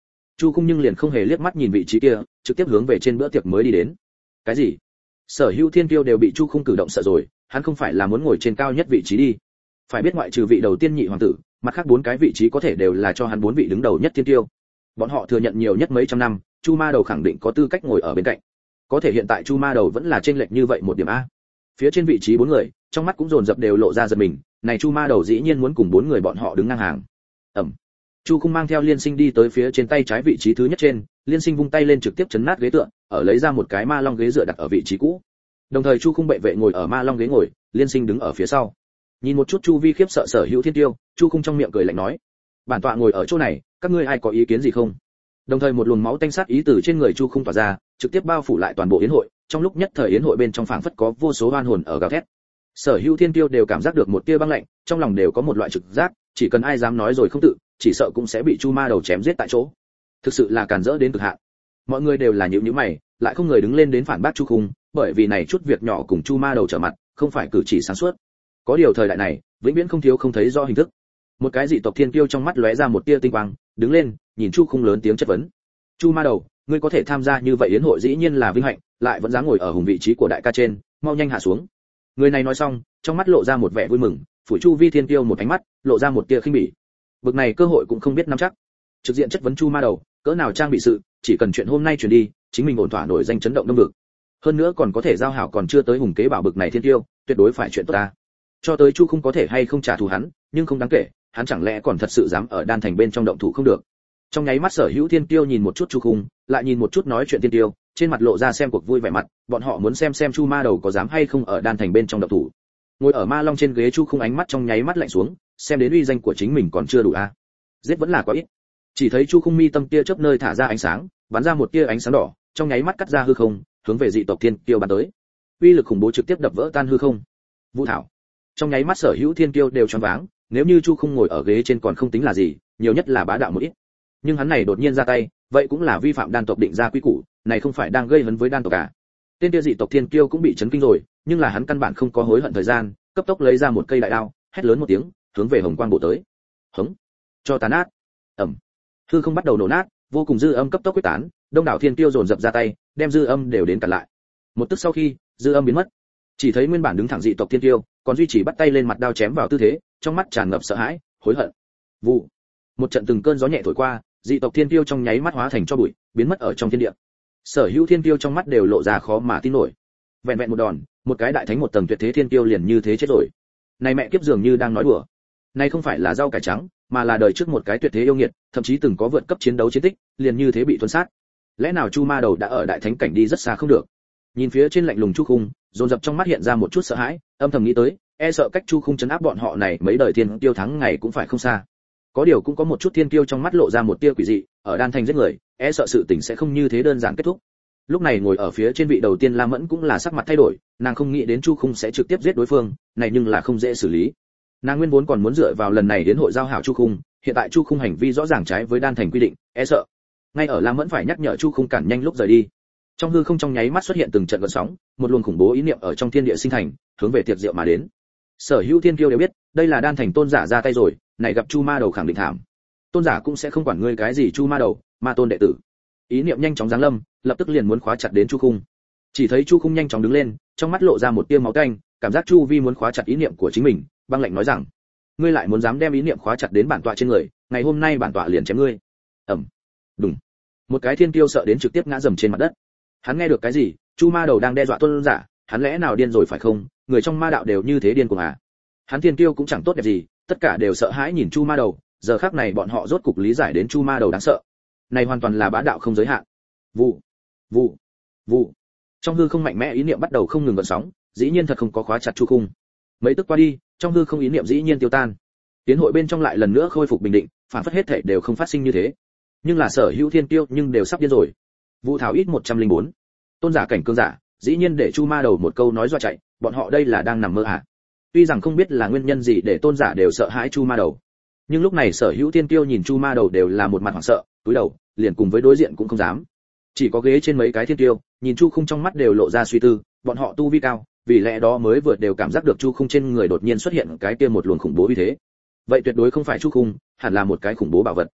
Chu Khung nhưng liền không hề liếc mắt nhìn vị trí kia, trực tiếp hướng về trên bữa tiệc mới đi đến. Cái gì? Sở hữu thiên tiêu đều bị Chu Khung cử động sợ rồi, hắn không phải là muốn ngồi trên cao nhất vị trí đi. Phải biết ngoại trừ vị đầu tiên nhị hoàng tử, mặt khác bốn cái vị trí có thể đều là cho hắn bốn vị đứng đầu nhất thiên tiêu. Bọn họ thừa nhận nhiều nhất mấy trăm năm, Chu Ma Đầu khẳng định có tư cách ngồi ở bên cạnh. Có thể hiện tại Chu Ma Đầu vẫn là chênh lệch như vậy một điểm a. Phía trên vị trí bốn người, trong mắt cũng dồn dập đều lộ ra giật mình, này Chu Ma Đầu dĩ nhiên muốn cùng bốn người bọn họ đứng ngang hàng. Ẩm. Chu Khung mang theo Liên Sinh đi tới phía trên tay trái vị trí thứ nhất trên, Liên Sinh vung tay lên trực tiếp chấn nát ghế tựa, ở lấy ra một cái ma long ghế dựa đặt ở vị trí cũ. Đồng thời Chu Khung bệ vệ ngồi ở ma long ghế ngồi, Liên Sinh đứng ở phía sau. Nhìn một chút chu vi khiếp sợ sở hữu thiên tiêu, Chu Khung trong miệng cười lạnh nói: "Bản tọa ngồi ở chỗ này, các ngươi ai có ý kiến gì không?" Đồng thời một luồng máu tanh sát ý từ trên người Chu Khung tỏa ra, trực tiếp bao phủ lại toàn bộ yến hội, trong lúc nhất thời yến hội bên trong phảng phất có vô số oan hồn ở gào thét. Sở hữu thiên tiêu đều cảm giác được một tia băng lạnh, trong lòng đều có một loại trực giác, chỉ cần ai dám nói rồi không tự, chỉ sợ cũng sẽ bị Chu Ma Đầu chém giết tại chỗ. Thực sự là càn rỡ đến cực hạn. Mọi người đều là nhíu nhíu mày, lại không người đứng lên đến phản bác Chu Khung, bởi vì này chút việc nhỏ cùng Chu Ma Đầu trở mặt, không phải cử chỉ sáng suốt. Có điều thời đại này, vĩnh viễn không thiếu không thấy rõ hình thức. Một cái dị tộc thiên kiêu trong mắt lóe ra một tia tinh quang, đứng lên, nhìn Chu Khung lớn tiếng chất vấn: "Chu Ma Đầu, ngươi có thể tham gia như vậy yến hội dĩ nhiên là vinh hạnh, lại vẫn dám ngồi ở hùng vị trí của đại ca trên, mau nhanh hạ xuống." Người này nói xong, trong mắt lộ ra một vẻ vui mừng, phủ Chu vi thiên kiêu một ánh mắt, lộ ra một tia khinh bỉ. Bực này cơ hội cũng không biết nắm chắc. Trực diện chất vấn Chu Ma Đầu, cỡ nào trang bị sự, chỉ cần chuyện hôm nay truyền đi, chính mình ổn thỏa nổi danh chấn động đông vực. Hơn nữa còn có thể giao hảo còn chưa tới hùng kế bảo bực này thiên kiêu, tuyệt đối phải chuyện tốt ta. Cho tới Chu không có thể hay không trả thù hắn, nhưng không đáng kể, hắn chẳng lẽ còn thật sự dám ở đan thành bên trong động thủ không được. Trong nháy mắt sở hữu thiên kiêu nhìn một chút Chu Khung, lại nhìn một chút nói chuyện thiên kiêu, trên mặt lộ ra xem cuộc vui vẻ mặt, bọn họ muốn xem xem Chu Ma Đầu có dám hay không ở đan thành bên trong động thủ. Ngồi ở ma long trên ghế Chu Khung ánh mắt trong nháy mắt lạnh xuống, xem đến uy danh của chính mình còn chưa đủ a. À. Giết vẫn là quá ít. Chỉ thấy Chu Khung mi tâm tia chớp nơi thả ra ánh sáng, bắn ra một tia ánh sáng đỏ, trong nháy mắt cắt ra hư không, hướng về dị tộc thiên kiêu bắn tới. Uy lực khủng bố trực tiếp đập vỡ tan hư không. Vũ thảo. Trong nháy mắt sở hữu thiên kiêu đều choáng váng, nếu như Chu Khung ngồi ở ghế trên còn không tính là gì, nhiều nhất là bá đạo một ít. Nhưng hắn này đột nhiên ra tay, vậy cũng là vi phạm đan tộc định ra quy củ, này không phải đang gây hấn với đan tộc cả. Tên kia dị tộc thiên kiêu cũng bị chấn kinh rồi, nhưng là hắn căn bản không có hối hận thời gian, cấp tốc lấy ra một cây đại đao, hét lớn một tiếng, hướng về hồng quang bổ tới. Hống, cho tàn nát. Ầm. Hư không bắt đầu nổ nát, vô cùng dư âm cấp tốc quyết tán, đông đảo thiên kiêu dồn dập ra tay, đem dư âm đều đến cản lại. Một tức sau khi, dư âm biến mất, chỉ thấy nguyên bản đứng thẳng dị tộc thiên kiêu, còn duy trì bắt tay lên mặt đao chém vào tư thế, trong mắt tràn ngập sợ hãi, hối hận. Vụ. Một trận từng cơn gió nhẹ thổi qua, dị tộc thiên kiêu trong nháy mắt hóa thành cho bụi, biến mất ở trong thiên địa. Sở hữu thiên kiêu trong mắt đều lộ ra khó mà tin nổi. Vẹn vẹn một đòn, một cái đại thánh một tầng tuyệt thế thiên kiêu liền như thế chết rồi. Này mẹ kiếp dường như đang nói đùa. Này không phải là rau cải trắng, mà là đời trước một cái tuyệt thế yêu nghiệt, thậm chí từng có vượt cấp chiến đấu chiến tích, liền như thế bị tuân sát. Lẽ nào Chu Ma Đầu đã ở đại thánh cảnh đi rất xa không được? Nhìn phía trên lạnh lùng Chu Khung, dồn dập trong mắt hiện ra một chút sợ hãi, âm thầm nghĩ tới, e sợ cách Chu Khung trấn áp bọn họ này mấy đời thiên tiêu thắng ngày cũng phải không xa. Có điều cũng có một chút thiên tiêu trong mắt lộ ra một tia quỷ dị, ở đan thành giết người, e sợ sự tình sẽ không như thế đơn giản kết thúc. Lúc này ngồi ở phía trên vị đầu tiên La Mẫn cũng là sắc mặt thay đổi, nàng không nghĩ đến Chu Khung sẽ trực tiếp giết đối phương, này nhưng là không dễ xử lý. Nàng nguyên vốn còn muốn dựa vào lần này đến hội giao hảo Chu Khung, hiện tại Chu Khung hành vi rõ ràng trái với đan thành quy định, e sợ. Ngay ở La Mẫn phải nhắc nhở Chu Khung cản nhanh lúc rời đi. Trong hư không trong nháy mắt xuất hiện từng trận gợn sóng, một luồng khủng bố ý niệm ở trong thiên địa sinh thành, hướng về tiệc rượu mà đến. Sở hữu thiên kiêu đều biết, đây là đan thành tôn giả ra tay rồi, này gặp Chu Ma Đầu khẳng định thảm. Tôn giả cũng sẽ không quản ngươi cái gì Chu Ma Đầu, ma tôn đệ tử. Ý niệm nhanh chóng giáng lâm, lập tức liền muốn khóa chặt đến Chu Khung. Chỉ thấy Chu Khung nhanh chóng đứng lên, trong mắt lộ ra một tia máu tanh, cảm giác Chu Vi muốn khóa chặt ý niệm của chính mình, băng lạnh nói rằng: ngươi lại muốn dám đem ý niệm khóa chặt đến bản tọa trên người, ngày hôm nay bản tọa liền chém ngươi. Ầm. Đùng. Một cái thiên kiêu sợ đến trực tiếp ngã dầm trên mặt đất. Hắn nghe được cái gì? Chu Ma Đầu đang đe dọa tôn giả, hắn lẽ nào điên rồi phải không? Người trong ma đạo đều như thế điên cuồng à? Hắn thiên kiêu cũng chẳng tốt đẹp gì, tất cả đều sợ hãi nhìn Chu Ma Đầu, giờ khắc này bọn họ rốt cục lý giải đến Chu Ma Đầu đáng sợ. Này hoàn toàn là bá đạo không giới hạn. Vụ, vụ, vụ. Trong hư không mạnh mẽ ý niệm bắt đầu không ngừng gợn sóng, dĩ nhiên thật không có khóa chặt Chu Khung. Mấy tức qua đi, trong hư không ý niệm dĩ nhiên tiêu tan. Tiến hội bên trong lại lần nữa khôi phục bình định, phản phất hết thảy đều không phát sinh như thế. Nhưng là sở hữu thiên tiêu nhưng đều sắp điên rồi. Vũ thảo ít một trăm lẻ bốn. Tôn giả cảnh cương giả, dĩ nhiên để Chu Ma Đầu một câu nói dọa chạy, bọn họ đây là đang nằm mơ à? Tuy rằng không biết là nguyên nhân gì để tôn giả đều sợ hãi Chu Ma Đầu, nhưng lúc này sở hữu thiên tiêu nhìn Chu Ma Đầu đều là một mặt hoảng sợ, cúi đầu, liền cùng với đối diện cũng không dám. Chỉ có ghế trên mấy cái thiên tiêu, nhìn Chu Khung trong mắt đều lộ ra suy tư, bọn họ tu vi cao, vì lẽ đó mới vượt đều cảm giác được Chu Khung trên người đột nhiên xuất hiện cái kia một luồng khủng bố uy thế. Vậy tuyệt đối không phải Chu Khung, hẳn là một cái khủng bố bảo vật.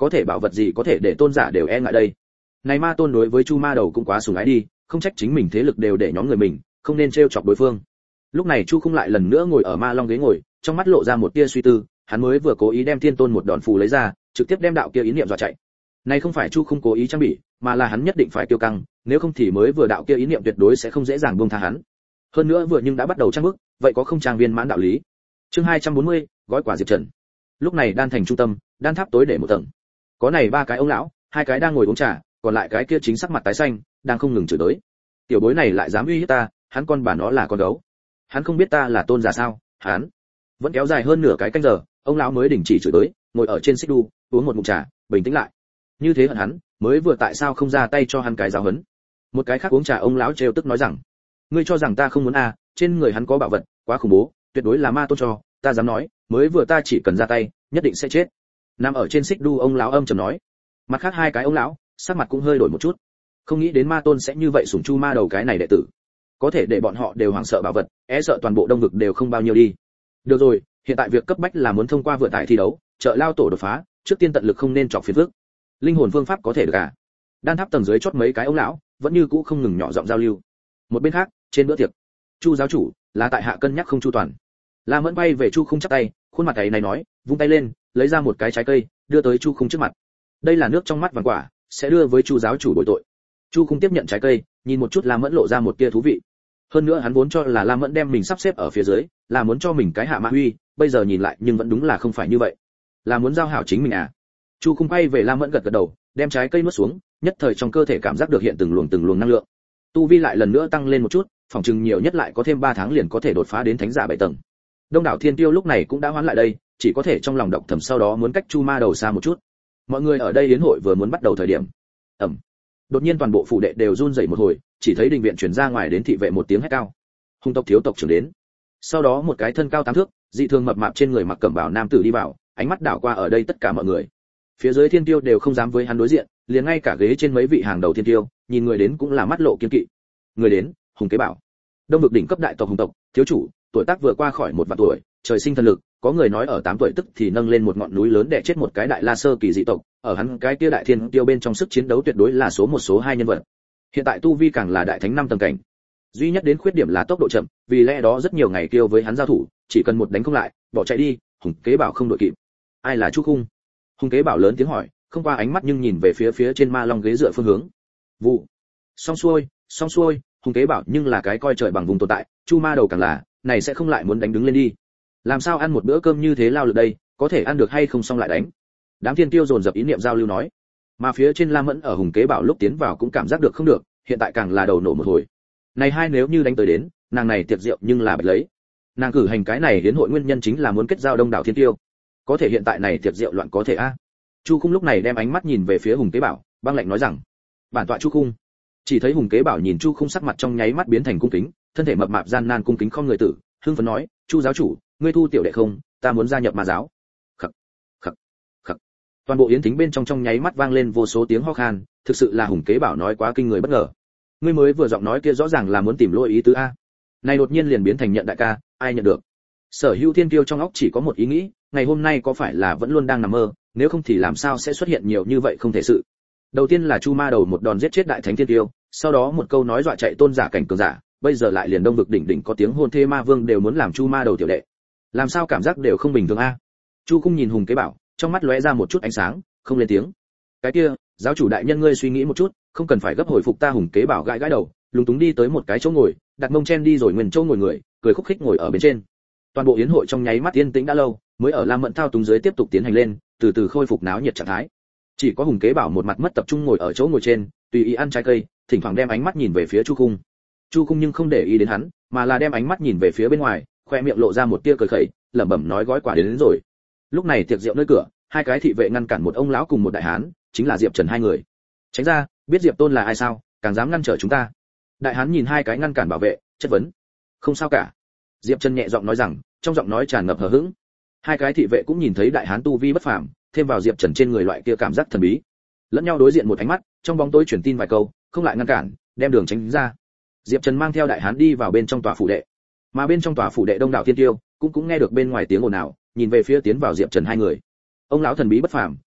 có thể bảo vật gì có thể để tôn giả đều e ngại đây. Này ma tôn đối với chu ma đầu cũng quá sủng ái đi, không trách chính mình thế lực đều để nhóm người mình, không nên trêu chọc đối phương. Lúc này chu không lại lần nữa ngồi ở ma long ghế ngồi, trong mắt lộ ra một tia suy tư, hắn mới vừa cố ý đem thiên tôn một đòn phù lấy ra, trực tiếp đem đạo kia ý niệm dọa chạy. Này không phải chu không cố ý trang bị, mà là hắn nhất định phải tiêu căng, nếu không thì mới vừa đạo kia ý niệm tuyệt đối sẽ không dễ dàng buông tha hắn. Hơn nữa vừa nhưng đã bắt đầu trang bức, vậy có không trang viên mãn đạo lý. Chương hai trăm bốn mươi, gói quả Diệp Trần. Lúc này đan thành trung tâm, đan tháp tối để một tầng. Có này ba cái ông lão, hai cái đang ngồi uống trà, còn lại cái kia chính sắc mặt tái xanh, đang không ngừng chửi tới. Tiểu bối này lại dám uy hiếp ta, hắn con bà nó là con gấu. Hắn không biết ta là tôn giả sao? Hắn vẫn kéo dài hơn nửa cái canh giờ, ông lão mới đình chỉ chửi tới, ngồi ở trên xích đu, uống một ngụm trà, bình tĩnh lại. Như thế hận hắn, mới vừa tại sao không ra tay cho hắn cái giáo huấn? Một cái khác uống trà ông lão trêu tức nói rằng, ngươi cho rằng ta không muốn à, trên người hắn có bảo vật, quá khủng bố, tuyệt đối là ma tôn cho, ta dám nói, mới vừa ta chỉ cần ra tay, nhất định sẽ chết. Nằm ở trên xích đu ông lão âm trầm nói. Mặt khác hai cái ông lão, sắc mặt cũng hơi đổi một chút. Không nghĩ đến ma tôn sẽ như vậy sủng chu ma đầu cái này đệ tử. Có thể để bọn họ đều hoảng sợ bảo vật, e sợ toàn bộ đông vực đều không bao nhiêu đi. Được rồi, hiện tại việc cấp bách là muốn thông qua vượt tải thi đấu, trợ lao tổ đột phá, trước tiên tận lực không nên chọc phiền phức. Linh hồn phương pháp có thể được à? Đan tháp tầng dưới chót mấy cái ông lão, vẫn như cũ không ngừng nhỏ giọng giao lưu. Một bên khác, trên bữa tiệc, chu giáo chủ là tại hạ cân nhắc không chu toàn. La Mẫn bay về chu không chắp tay, khuôn mặt ấy này nói, vung tay lên, lấy ra một cái trái cây, đưa tới chu không trước mặt. Đây là nước trong mắt vàng quả, sẽ đưa với chu giáo chủ bồi tội. Chu không tiếp nhận trái cây, nhìn một chút La Mẫn lộ ra một tia thú vị. Hơn nữa hắn vốn cho là La Mẫn đem mình sắp xếp ở phía dưới, là muốn cho mình cái hạ mã huy, bây giờ nhìn lại nhưng vẫn đúng là không phải như vậy. Là muốn giao hảo chính mình à? Chu không quay về La Mẫn gật gật đầu, đem trái cây nuốt xuống, nhất thời trong cơ thể cảm giác được hiện từng luồng từng luồng năng lượng. Tu vi lại lần nữa tăng lên một chút, phòng chừng nhiều nhất lại có thêm ba tháng liền có thể đột phá đến thánh giả bảy tầng. Đông đảo thiên tiêu lúc này cũng đã hoán lại đây, chỉ có thể trong lòng động thầm sau đó muốn cách chu ma đầu xa một chút. Mọi người ở đây yến hội vừa muốn bắt đầu thời điểm, ầm, đột nhiên toàn bộ phủ đệ đều run rẩy một hồi, chỉ thấy đình viện truyền ra ngoài đến thị vệ một tiếng hét cao. Hung tộc thiếu tộc trưởng đến. Sau đó một cái thân cao tám thước, dị thường mập mạp trên người mặc cẩm bào nam tử đi vào, ánh mắt đảo qua ở đây tất cả mọi người. Phía dưới thiên tiêu đều không dám với hắn đối diện, liền ngay cả ghế trên mấy vị hàng đầu thiên tiêu, nhìn người đến cũng là mắt lộ kiên kỵ. Người đến, Hùng Kế Bảo. Đông vực đỉnh cấp đại tộc Hùng tộc, thiếu chủ, tuổi tác vừa qua khỏi một vạn tuổi, trời sinh thần lực, có người nói ở tám tuổi tức thì nâng lên một ngọn núi lớn để chết một cái đại la sơ kỳ dị tộc, ở hắn cái kia đại thiên tiêu bên trong sức chiến đấu tuyệt đối là số một số hai nhân vật. Hiện tại tu vi càng là đại thánh năm tầng cảnh. Duy nhất đến khuyết điểm là tốc độ chậm, vì lẽ đó rất nhiều ngày tiêu với hắn giao thủ, chỉ cần một đánh không lại, bỏ chạy đi, Hùng Kế Bảo không đội kịp. Ai là Chu Khung? Hùng Kế Bảo lớn tiếng hỏi, không qua ánh mắt nhưng nhìn về phía phía trên ma long ghế dựa phương hướng. Vụ. Xong xuôi, xong xuôi, Hùng Kế Bảo nhưng là cái coi trời bằng vùng tồn tại, chu ma đầu càng là, này sẽ không lại muốn đánh đứng lên đi. Làm sao ăn một bữa cơm như thế lao lực đây, có thể ăn được hay không xong lại đánh. Đám thiên tiêu dồn dập ý niệm giao lưu nói. Mà phía trên La Mẫn ở Hùng Kế Bảo lúc tiến vào cũng cảm giác được không được, hiện tại càng là đầu nổ một hồi. Này hai nếu như đánh tới đến, nàng này tiệc rượu nhưng là bạch lấy. Nàng cử hành cái này hiến hội nguyên nhân chính là muốn kết giao đông đảo thiên tiêu. Có thể hiện tại này tiệc rượu loạn có thể a. Chu Khung lúc này đem ánh mắt nhìn về phía Hùng Kế Bảo, băng lạnh nói rằng: "Bản tọa Chu Khung." Chỉ thấy Hùng Kế Bảo nhìn Chu Khung sắc mặt trong nháy mắt biến thành cung kính, thân thể mập mạp gian nan cung kính không người tử, hưng phấn nói: "Chu giáo chủ, ngươi thu tiểu đệ không, ta muốn gia nhập ma giáo." Khặc, khặc, khặc. Toàn bộ yến thính bên trong trong nháy mắt vang lên vô số tiếng ho khan, thực sự là Hùng Kế Bảo nói quá kinh người bất ngờ. Ngươi mới vừa giọng nói kia rõ ràng là muốn tìm lỗi ý tứ a. Này đột nhiên liền biến thành nhận đại ca, ai nhận được? Sở Hữu Thiên Kiêu trong óc chỉ có một ý nghĩ, ngày hôm nay có phải là vẫn luôn đang nằm mơ, nếu không thì làm sao sẽ xuất hiện nhiều như vậy không thể sự. Đầu tiên là Chu Ma đầu một đòn giết chết đại thánh thiên tiêu, sau đó một câu nói dọa chạy tôn giả cảnh cường giả, bây giờ lại liền đông vực đỉnh đỉnh có tiếng hôn thê ma vương đều muốn làm Chu Ma đầu tiểu đệ. Làm sao cảm giác đều không bình thường a? Chu Khung nhìn Hùng Kế Bảo, trong mắt lóe ra một chút ánh sáng, không lên tiếng. Cái kia, giáo chủ đại nhân ngươi suy nghĩ một chút, không cần phải gấp hồi phục ta. Hùng Kế Bảo gãi gãi đầu, lúng túng đi tới một cái chỗ ngồi, đặt mông chen đi rồi nguyên chỗ ngồi người, cười khúc khích ngồi ở bên trên. Toàn bộ yến hội trong nháy mắt yên tĩnh đã lâu, mới ở Lam Mẫn thao túng dưới tiếp tục tiến hành lên, từ từ khôi phục náo nhiệt trạng thái. Chỉ có Hùng Kế Bảo một mặt mất tập trung ngồi ở chỗ ngồi trên, tùy ý ăn trái cây, thỉnh thoảng đem ánh mắt nhìn về phía Chu Khung. Chu Khung nhưng không để ý đến hắn, mà là đem ánh mắt nhìn về phía bên ngoài, khoe miệng lộ ra một tia cười khẩy, lẩm bẩm nói gói quả đến, đến rồi. Lúc này tiệc rượu nơi cửa, hai cái thị vệ ngăn cản một ông lão cùng một đại hán, chính là Diệp Trần hai người. Tránh ra, biết Diệp Tôn là ai sao, càng dám ngăn trở chúng ta. Đại hán nhìn hai cái ngăn cản bảo vệ, chất vấn. Không sao cả. Diệp Trần nhẹ giọng nói rằng, trong giọng nói tràn ngập hờ hững. Hai cái thị vệ cũng nhìn thấy đại hán tu vi bất phàm, thêm vào Diệp Trần trên người loại kia cảm giác thần bí, lẫn nhau đối diện một ánh mắt, trong bóng tối truyền tin vài câu, không lại ngăn cản, đem đường tránh ra. Diệp Trần mang theo đại hán đi vào bên trong tòa phủ đệ, mà bên trong tòa phủ đệ đông đảo thiên tiêu cũng cũng nghe được bên ngoài tiếng ồn ào, nhìn về phía tiến vào Diệp Trần hai người. Ông lão thần bí bất phàm,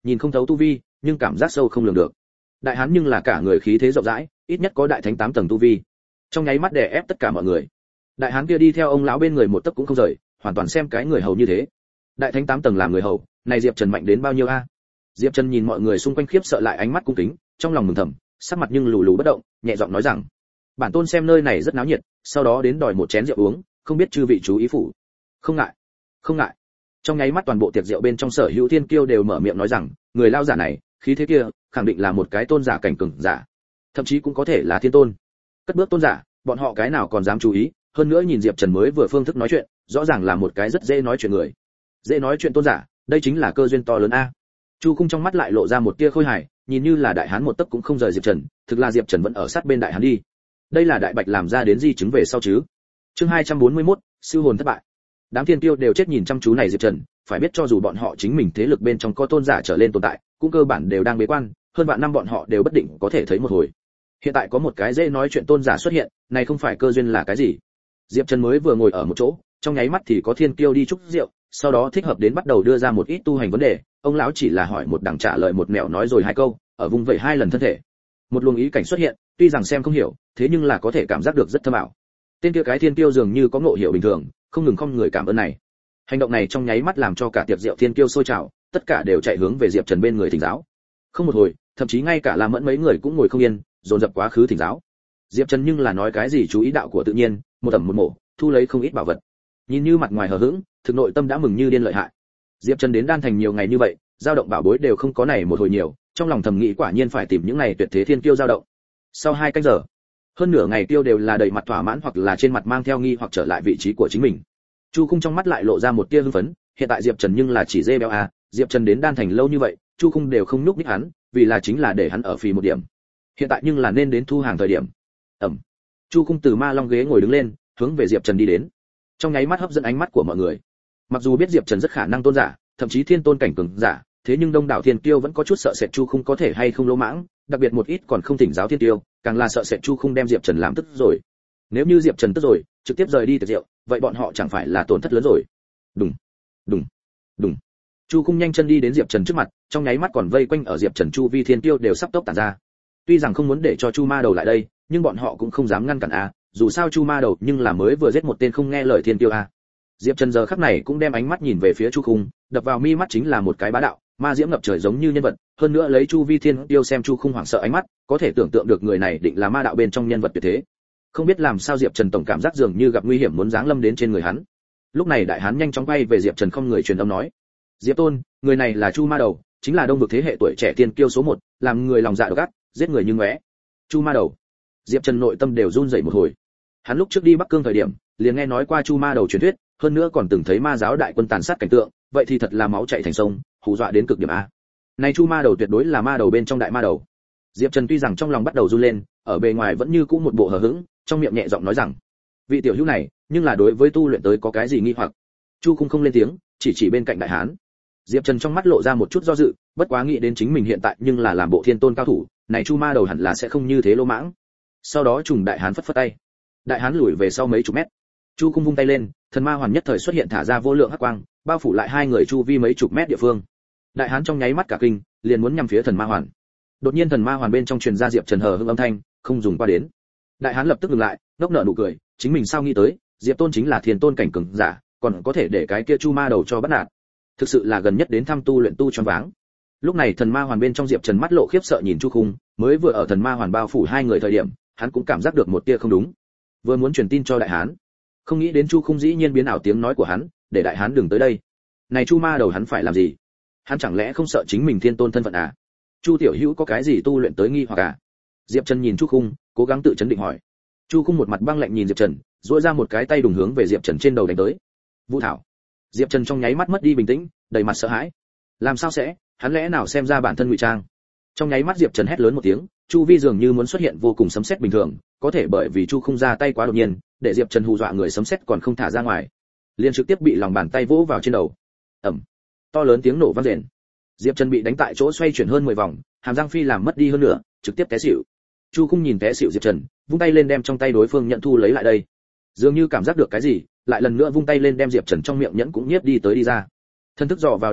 nhìn không thấu tu vi, nhưng cảm giác sâu không lường được. Đại hán nhưng là cả người khí thế rộng rãi, ít nhất có đại thánh tám tầng tu vi. Trong nháy mắt đè ép tất cả mọi người. Đại hán kia đi theo ông lão bên người một tấc cũng không rời, hoàn toàn xem cái người hầu như thế. Đại thánh tám tầng làm người hầu, này Diệp Trần mạnh đến bao nhiêu a? Diệp Trần nhìn mọi người xung quanh khiếp sợ lại ánh mắt cung kính, trong lòng mừng thầm, sắc mặt nhưng lù lù bất động, nhẹ giọng nói rằng: "Bản tôn xem nơi này rất náo nhiệt, sau đó đến đòi một chén rượu uống, không biết chư vị chú ý phủ." "Không ngại, không ngại." Trong nháy mắt toàn bộ tiệc rượu bên trong sở hữu thiên kiêu đều mở miệng nói rằng, người lao giả này, khí thế kia, khẳng định là một cái tôn giả cảnh cường giả, thậm chí cũng có thể là thiên tôn. Cất bước tôn giả, bọn họ cái nào còn dám chú ý, hơn nữa nhìn Diệp Trần mới vừa phương thức nói chuyện, rõ ràng là một cái rất dễ nói chuyện người. Dễ nói chuyện tôn giả, đây chính là cơ duyên to lớn a. Chu Khung trong mắt lại lộ ra một tia khôi hài, nhìn như là đại hán một tấc cũng không rời Diệp Trần, thực là Diệp Trần vẫn ở sát bên đại hán đi. Đây là đại bạch làm ra đến di chứng về sau chứ. Chương hai trăm bốn mươi mốt, siêu hồn thất bại. Đám thiên tiêu đều chết nhìn chăm chú này Diệp Trần, phải biết cho dù bọn họ chính mình thế lực bên trong có tôn giả trở lên tồn tại, cũng cơ bản đều đang bế quan, hơn vạn năm bọn họ đều bất định có thể thấy một hồi. Hiện tại có một cái dễ nói chuyện tôn giả xuất hiện, này không phải cơ duyên là cái gì? Diệp Trần mới vừa ngồi ở một chỗ, trong nháy mắt thì có thiên kiêu đi chúc rượu, sau đó thích hợp đến bắt đầu đưa ra một ít tu hành vấn đề, ông lão chỉ là hỏi một đằng trả lời một mẹo nói rồi hai câu, ở vùng vẫy hai lần thân thể. Một luồng ý cảnh xuất hiện, tuy rằng xem không hiểu, thế nhưng là có thể cảm giác được rất thâm ảo. Tên kia cái thiên kiêu dường như có ngộ hiểu bình thường, không ngừng không người cảm ơn này. Hành động này trong nháy mắt làm cho cả tiệc rượu thiên kiêu sôi trào, tất cả đều chạy hướng về Diệp Trần bên người thỉnh giáo. Không một hồi, thậm chí ngay cả La Mẫn mấy người cũng ngồi không yên, dồn dập quá khứ thỉnh giáo. Diệp Trần nhưng là nói cái gì chú ý đạo của tự nhiên, một tầm một mổ, thu lấy không ít bảo vật. Nhìn như mặt ngoài hờ hững, thực nội tâm đã mừng như điên lợi hại. Diệp Trần đến đan thành nhiều ngày như vậy, dao động bảo bối đều không có này một hồi nhiều, trong lòng thầm nghĩ quả nhiên phải tìm những này tuyệt thế thiên kiêu dao động. Sau hai canh giờ, hơn nửa ngày tiêu đều là đầy mặt thỏa mãn hoặc là trên mặt mang theo nghi hoặc trở lại vị trí của chính mình. Chu Khung trong mắt lại lộ ra một tia hưng phấn, hiện tại Diệp Trần nhưng là chỉ dê béo à, Diệp Trần đến đan thành lâu như vậy, Chu Khung đều không núp ních hắn, vì là chính là để hắn ở phì một điểm. Hiện tại nhưng là nên đến thu hàng thời điểm. Ẩm. Chu Khung từ ma long ghế ngồi đứng lên, hướng về Diệp Trần đi đến. Trong nháy mắt hấp dẫn ánh mắt của mọi người. Mặc dù biết Diệp Trần rất khả năng tôn giả, thậm chí thiên tôn cảnh cường giả, thế nhưng đông đảo thiên kiêu vẫn có chút sợ sệt Chu Khung có thể hay không lỗ mãng, đặc biệt một ít còn không thỉnh giáo thiên kiêu, càng là sợ sệt Chu Khung đem Diệp Trần làm tức rồi. Nếu như Diệp Trần tức rồi, trực tiếp rời đi tiệc rượu, vậy bọn họ chẳng phải là tổn thất lớn rồi. Đùng, đùng, đùng. Chu Khung nhanh chân đi đến Diệp Trần trước mặt, trong nháy mắt còn vây quanh ở Diệp Trần chu vi thiên kiêu đều sắp tốc tản ra. Tuy rằng không muốn để cho Chu Ma Đầu lại đây, nhưng bọn họ cũng không dám ngăn cản a, dù sao Chu Ma Đầu nhưng là mới vừa giết một tên không nghe lời thiên kiêu a. Diệp Trần giờ khắc này cũng đem ánh mắt nhìn về phía Chu Khung, đập vào mi mắt chính là một cái bá đạo, ma diễm ngập trời giống như nhân vật, hơn nữa lấy Chu Vi Thiên Tiêu xem Chu Khung hoảng sợ ánh mắt, có thể tưởng tượng được người này định là ma đạo bên trong nhân vật tuyệt thế. Không biết làm sao Diệp Trần tổng cảm giác dường như gặp nguy hiểm muốn giáng lâm đến trên người hắn. Lúc này đại hán nhanh chóng quay về Diệp Trần không người truyền âm nói: "Diệp Tôn, người này là Chu Ma Đầu, chính là đông vực thế hệ tuổi trẻ tiên kiêu số một, làm người lòng dạ độc ác, giết người như ngóe." Chu Ma Đầu. Diệp Trần nội tâm đều run rẩy một hồi. Hắn lúc trước đi Bắc Cương thời điểm, liền nghe nói qua Chu Ma Đầu truyền thuyết, hơn nữa còn từng thấy ma giáo đại quân tàn sát cảnh tượng, vậy thì thật là máu chảy thành sông, hù dọa đến cực điểm a. Này Chu Ma Đầu tuyệt đối là ma đầu bên trong đại ma đầu. Diệp Trần tuy rằng trong lòng bắt đầu run lên, ở bề ngoài vẫn như cũ một bộ hờ hững, trong miệng nhẹ giọng nói rằng: "Vị tiểu hữu này, nhưng là đối với tu luyện tới có cái gì nghi hoặc?" Chu Khung không lên tiếng, chỉ chỉ bên cạnh đại hán. Diệp Trần trong mắt lộ ra một chút do dự, bất quá nghĩ đến chính mình hiện tại nhưng là làm bộ thiên tôn cao thủ, này Chu Ma Đầu hẳn là sẽ không như thế lỗ mãng. Sau đó trùng đại hán phất phất tay. Đại hán lùi về sau mấy chục mét. Chu Khung vung tay lên, thần ma hoàn nhất thời xuất hiện thả ra vô lượng hắc quang, bao phủ lại hai người chu vi mấy chục mét địa phương. Đại hán trong nháy mắt cả kinh, liền muốn nhằm phía thần ma hoàn. Đột nhiên thần ma hoàn bên trong truyền ra Diệp Trần hờ hững âm thanh, không dùng qua đến. Đại hán lập tức dừng lại, ngốc nở nụ cười, chính mình sao nghĩ tới, Diệp Tôn chính là thiên tôn cảnh cường giả, còn có thể để cái kia Chu Ma Đầu cho bắt nạt. Thực sự là gần nhất đến thăm tu luyện tu choáng váng. Lúc này thần ma hoàn bên trong Diệp Trần mắt lộ khiếp sợ nhìn Chu Khung, mới vừa ở thần ma hoàn bao phủ hai người thời điểm, hắn cũng cảm giác được một tia không đúng. Vừa muốn truyền tin cho đại hán, không nghĩ đến Chu Khung dĩ nhiên biến ảo tiếng nói của hắn, để đại hán đừng tới đây. Này Chu Ma Đầu hắn phải làm gì? Hắn chẳng lẽ không sợ chính mình thiên tôn thân phận à? Chu tiểu hữu có cái gì tu luyện tới nghi hoặc à? Diệp Trần nhìn Chu Khung, cố gắng tự chấn định hỏi. Chu Khung một mặt băng lạnh nhìn Diệp Trần, duỗi ra một cái tay đùng hướng về Diệp Trần trên đầu đánh tới. Vũ Thảo. Diệp Trần trong nháy mắt mất đi bình tĩnh, đầy mặt sợ hãi. Làm sao sẽ? Hắn lẽ nào xem ra bản thân ngụy trang? Trong nháy mắt Diệp Trần hét lớn một tiếng, chu vi dường như muốn xuất hiện vô cùng sấm sét bình thường, có thể bởi vì Chu Khung ra tay quá đột nhiên, để Diệp Trần hù dọa người sấm sét còn không thả ra ngoài, liền trực tiếp bị lòng bàn tay vỗ vào trên đầu. Ầm. To lớn tiếng nổ vang rền. Diệp Trần bị đánh tại chỗ xoay chuyển hơn mười vòng, hàm răng phi làm mất đi hơn nữa, trực tiếp té xỉu. Chu Khung nhìn té xỉu Diệp Trần, vung tay lên đem trong tay đối phương nhận thu lấy lại đây. Dường như cảm giác được cái gì, lại lần nữa vung tay lên đem Diệp Trần trong miệng nhẫn cũng nhiếp đi tới đi ra. Thân thức dò vào đi vào,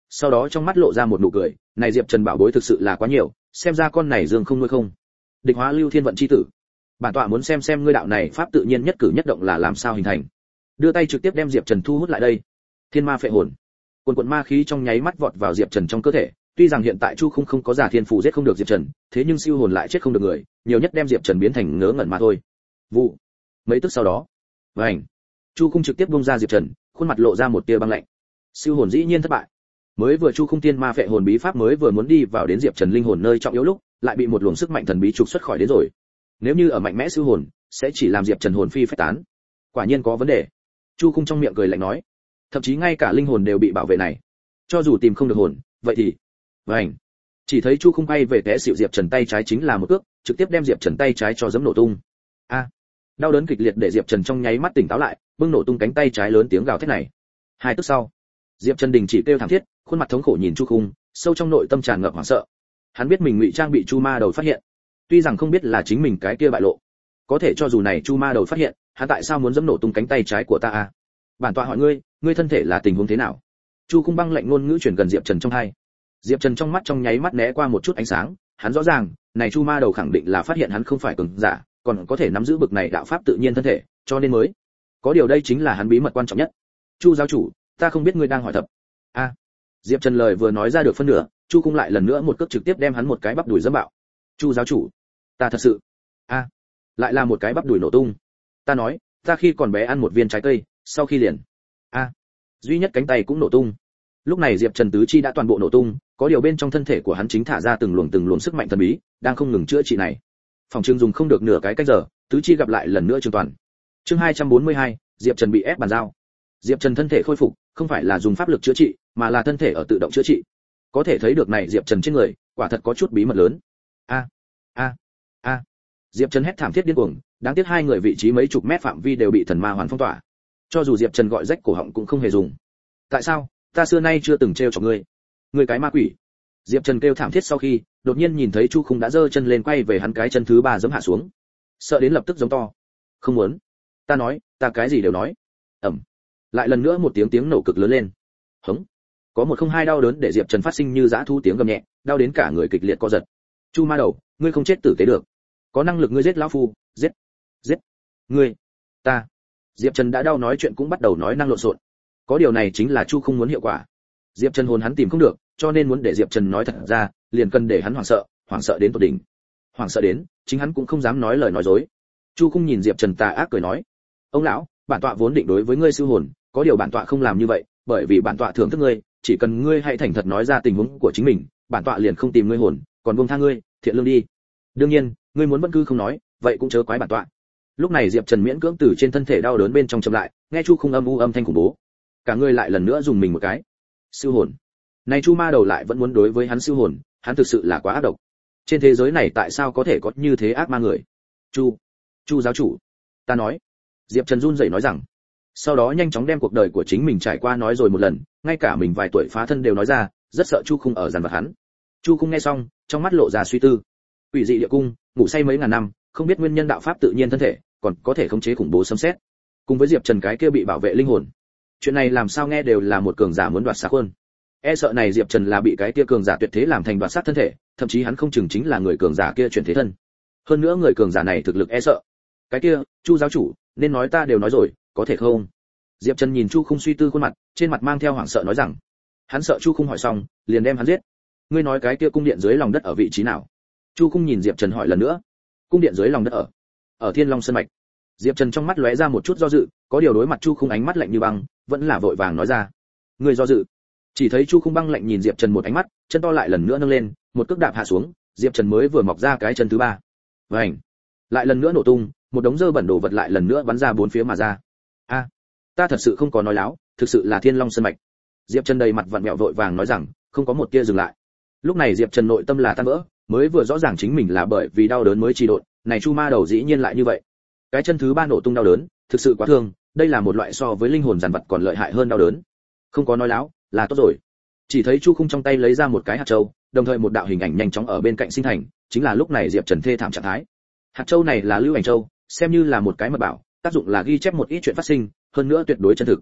sau đó trong mắt lộ ra một nụ cười, này Diệp Trần bảo bối thực sự là quá nhiều, xem ra con này dương không nuôi không. Địch hóa lưu thiên vận chi tử. Bản tọa muốn xem xem ngươi đạo này pháp tự nhiên nhất cử nhất động là làm sao hình thành. Đưa tay trực tiếp đem Diệp Trần thu hút lại đây. Thiên ma phệ hồn. Cuồn cuộn ma khí trong nháy mắt vọt vào Diệp Trần trong cơ thể, tuy rằng hiện tại Chu Khung không có giả thiên phù giết không được Diệp Trần, thế nhưng siêu hồn lại chết không được người, nhiều nhất đem Diệp Trần biến thành ngớ ngẩn mà thôi. Vụ. Mấy tức sau đó, vành. Chu Khung trực tiếp bung ra Diệp Trần, khuôn mặt lộ ra một tia băng lạnh. Siêu hồn dĩ nhiên thất bại. Mới vừa Chu Khung tiên ma phệ hồn bí pháp mới vừa muốn đi vào đến Diệp Trần linh hồn nơi trọng yếu lúc, lại bị một luồng sức mạnh thần bí trục xuất khỏi đến rồi. Nếu như ở mạnh mẽ siêu hồn, sẽ chỉ làm Diệp Trần hồn phi phách tán. Quả nhiên có vấn đề. Chu Khung trong miệng cười lạnh nói, thậm chí ngay cả linh hồn đều bị bảo vệ này. Cho dù tìm không được hồn, vậy thì, vành. Chỉ thấy Chu Khung bay về té xịu Diệp Trần tay trái chính là một cước, trực tiếp đem Diệp Trần tay trái cho giẫm nổ tung. A! Đau đớn kịch liệt để Diệp Trần trong nháy mắt tỉnh táo lại, bưng nổ tung cánh tay trái lớn tiếng gào thét này. Hai tức sau, Diệp Trần đình chỉ kêu thảm thiết, khuôn mặt thống khổ nhìn Chu Khung, sâu trong nội tâm tràn ngập hoảng sợ. Hắn biết mình ngụy trang bị Chu Ma Đầu phát hiện, tuy rằng không biết là chính mình cái kia bại lộ, có thể cho dù này Chu Ma Đầu phát hiện, hắn tại sao muốn giẫm nổ tung cánh tay trái của ta a? Bản tọa hỏi ngươi, ngươi thân thể là tình huống thế nào? Chu Khung băng lạnh ngôn ngữ chuyển gần Diệp Trần trong hai. Diệp Trần trong mắt trong nháy mắt né qua một chút ánh sáng, hắn rõ ràng, này Chu Ma Đầu khẳng định là phát hiện hắn không phải cường giả, còn có thể nắm giữ bực này đạo pháp tự nhiên thân thể, cho nên mới. Có điều đây chính là hắn bí mật quan trọng nhất. Chu giáo chủ, ta không biết ngươi đang hỏi thập. A. Diệp Trần lời vừa nói ra được phân nửa, Chu Khung lại lần nữa một cước trực tiếp đem hắn một cái bắp đùi giẫm bạo. Chu giáo chủ, ta thật sự. A. Lại là một cái bắp đùi nổ tung. Ta nói, ta khi còn bé ăn một viên trái cây, sau khi liền. A. Duy nhất cánh tay cũng nổ tung. Lúc này Diệp Trần tứ chi đã toàn bộ nổ tung, có điều bên trong thân thể của hắn chính thả ra từng luồng từng luồng sức mạnh thần bí, đang không ngừng chữa trị này. Phòng trường dùng không được nửa cái cách giờ, tứ chi gặp lại lần nữa trường toàn. Chương hai trăm bốn mươi hai, Diệp Trần bị ép bàn giao. Diệp Trần thân thể khôi phục, không phải là dùng pháp lực chữa trị, mà là thân thể ở tự động chữa trị. Có thể thấy được này Diệp Trần trên người, quả thật có chút bí mật lớn. A, a, a. Diệp Trần hét thảm thiết điên cuồng, đáng tiếc hai người vị trí mấy chục mét phạm vi đều bị thần ma hoàn phong tỏa. Cho dù Diệp Trần gọi rách cổ họng cũng không hề dùng. Tại sao? Ta xưa nay chưa từng trêu chọc ngươi. Ngươi cái ma quỷ. Diệp Trần kêu thảm thiết sau khi, đột nhiên nhìn thấy Chu Khung đã giơ chân lên quay về hắn cái chân thứ ba giẫm hạ xuống. Sợ đến lập tức giống to. Không muốn. Ta nói, ta cái gì đều nói. Ầm. Lại lần nữa một tiếng tiếng nổ cực lớn lên. Hống. Có một không hai đau đớn để Diệp Trần phát sinh như dã thú tiếng gầm nhẹ, đau đến cả người kịch liệt co giật. Chu Ma Đầu, ngươi không chết tử tế được. Có năng lực ngươi giết lão phu, giết. Giết. Ngươi. Ta. Diệp Trần đã đau nói chuyện cũng bắt đầu nói năng lộn xộn. Có điều này chính là Chu không muốn hiệu quả. Diệp Trần hồn hắn tìm không được, cho nên muốn để Diệp Trần nói thật ra, liền cần để hắn hoảng sợ, hoảng sợ đến tột đỉnh. Hoảng sợ đến, chính hắn cũng không dám nói lời nói dối. Chu Khung nhìn Diệp Trần tà ác cười nói: "Ông lão, bản tọa vốn định đối với ngươi siêu hồn, có điều bản tọa không làm như vậy, bởi vì bản tọa thưởng thức ngươi, chỉ cần ngươi hãy thành thật nói ra tình huống của chính mình, bản tọa liền không tìm ngươi hồn, còn buông tha ngươi, thiện lương đi. Đương nhiên, ngươi muốn vẫn cứ không nói, vậy cũng chớ quái bản tọa." Lúc này Diệp Trần miễn cưỡng từ trên thân thể đau đớn bên trong chậm lại, nghe Chu Khung âm u âm thanh khủng bố, cả người lại lần nữa dùng mình một cái. Siêu hồn. Này Chu Ma Đầu lại vẫn muốn đối với hắn siêu hồn, hắn thực sự là quá ác độc. Trên thế giới này tại sao có thể có như thế ác ma người? Chu, Chu giáo chủ, ta nói. Diệp Trần run rẩy nói rằng. Sau đó nhanh chóng đem cuộc đời của chính mình trải qua nói rồi một lần, ngay cả mình vài tuổi phá thân đều nói ra, rất sợ Chu Khung ở dằn vặt hắn. Chu Khung nghe xong, trong mắt lộ ra suy tư. Quỷ dị địa cung, ngủ say mấy ngàn năm, không biết nguyên nhân đạo pháp tự nhiên thân thể, còn có thể khống chế khủng bố xâm xét. Cùng với Diệp Trần cái kia bị bảo vệ linh hồn. Chuyện này làm sao nghe đều là một cường giả muốn đoạt xác hơn. E sợ này Diệp Trần là bị cái kia cường giả tuyệt thế làm thành đoạt xác thân thể, thậm chí hắn không chừng chính là người cường giả kia chuyển thế thân. Hơn nữa người cường giả này thực lực e sợ. Cái kia, Chu giáo chủ, nên nói ta đều nói rồi, có thể không? Diệp Trần nhìn Chu Khung suy tư khuôn mặt, trên mặt mang theo hoảng sợ nói rằng, hắn sợ Chu Khung hỏi xong, liền đem hắn giết. Ngươi nói cái kia cung điện dưới lòng đất ở vị trí nào? Chu Khung nhìn Diệp Trần hỏi lần nữa. Cung điện dưới lòng đất ở ở Thiên Long Sơn mạch. Diệp Trần trong mắt lóe ra một chút do dự, có điều đối mặt Chu Khung ánh mắt lạnh như băng, vẫn là vội vàng nói ra. Ngươi do dự? Chỉ thấy Chu Khung băng lạnh nhìn Diệp Trần một ánh mắt, chân to lại lần nữa nâng lên, một cước đạp hạ xuống, Diệp Trần mới vừa mọc ra cái chân thứ ba. Vành. Lại lần nữa nổ tung, một đống dơ bẩn đồ vật lại lần nữa bắn ra bốn phía mà ra. A, ta thật sự không có nói láo, thực sự là Thiên Long Sơn mạch. Diệp Trần đầy mặt vặn vẹo vội vàng nói rằng, không có một tia dừng lại. Lúc này Diệp Trần nội tâm là tan vỡ, mới vừa rõ ràng chính mình là bởi vì đau đớn mới trì độn, này Chu Ma Đầu dĩ nhiên lại như vậy. Cái chân thứ ba nổ tung đau đớn, thực sự quá thương, đây là một loại so với linh hồn giàn vật còn lợi hại hơn đau đớn. Không có nói láo, là tốt rồi. Chỉ thấy Chu Khung trong tay lấy ra một cái hạt châu, đồng thời một đạo hình ảnh nhanh chóng ở bên cạnh sinh thành, chính là lúc này Diệp Trần thê thảm trạng thái. Hạt châu này là lưu ảnh châu, xem như là một cái mật bảo, tác dụng là ghi chép một ít chuyện phát sinh, hơn nữa tuyệt đối chân thực.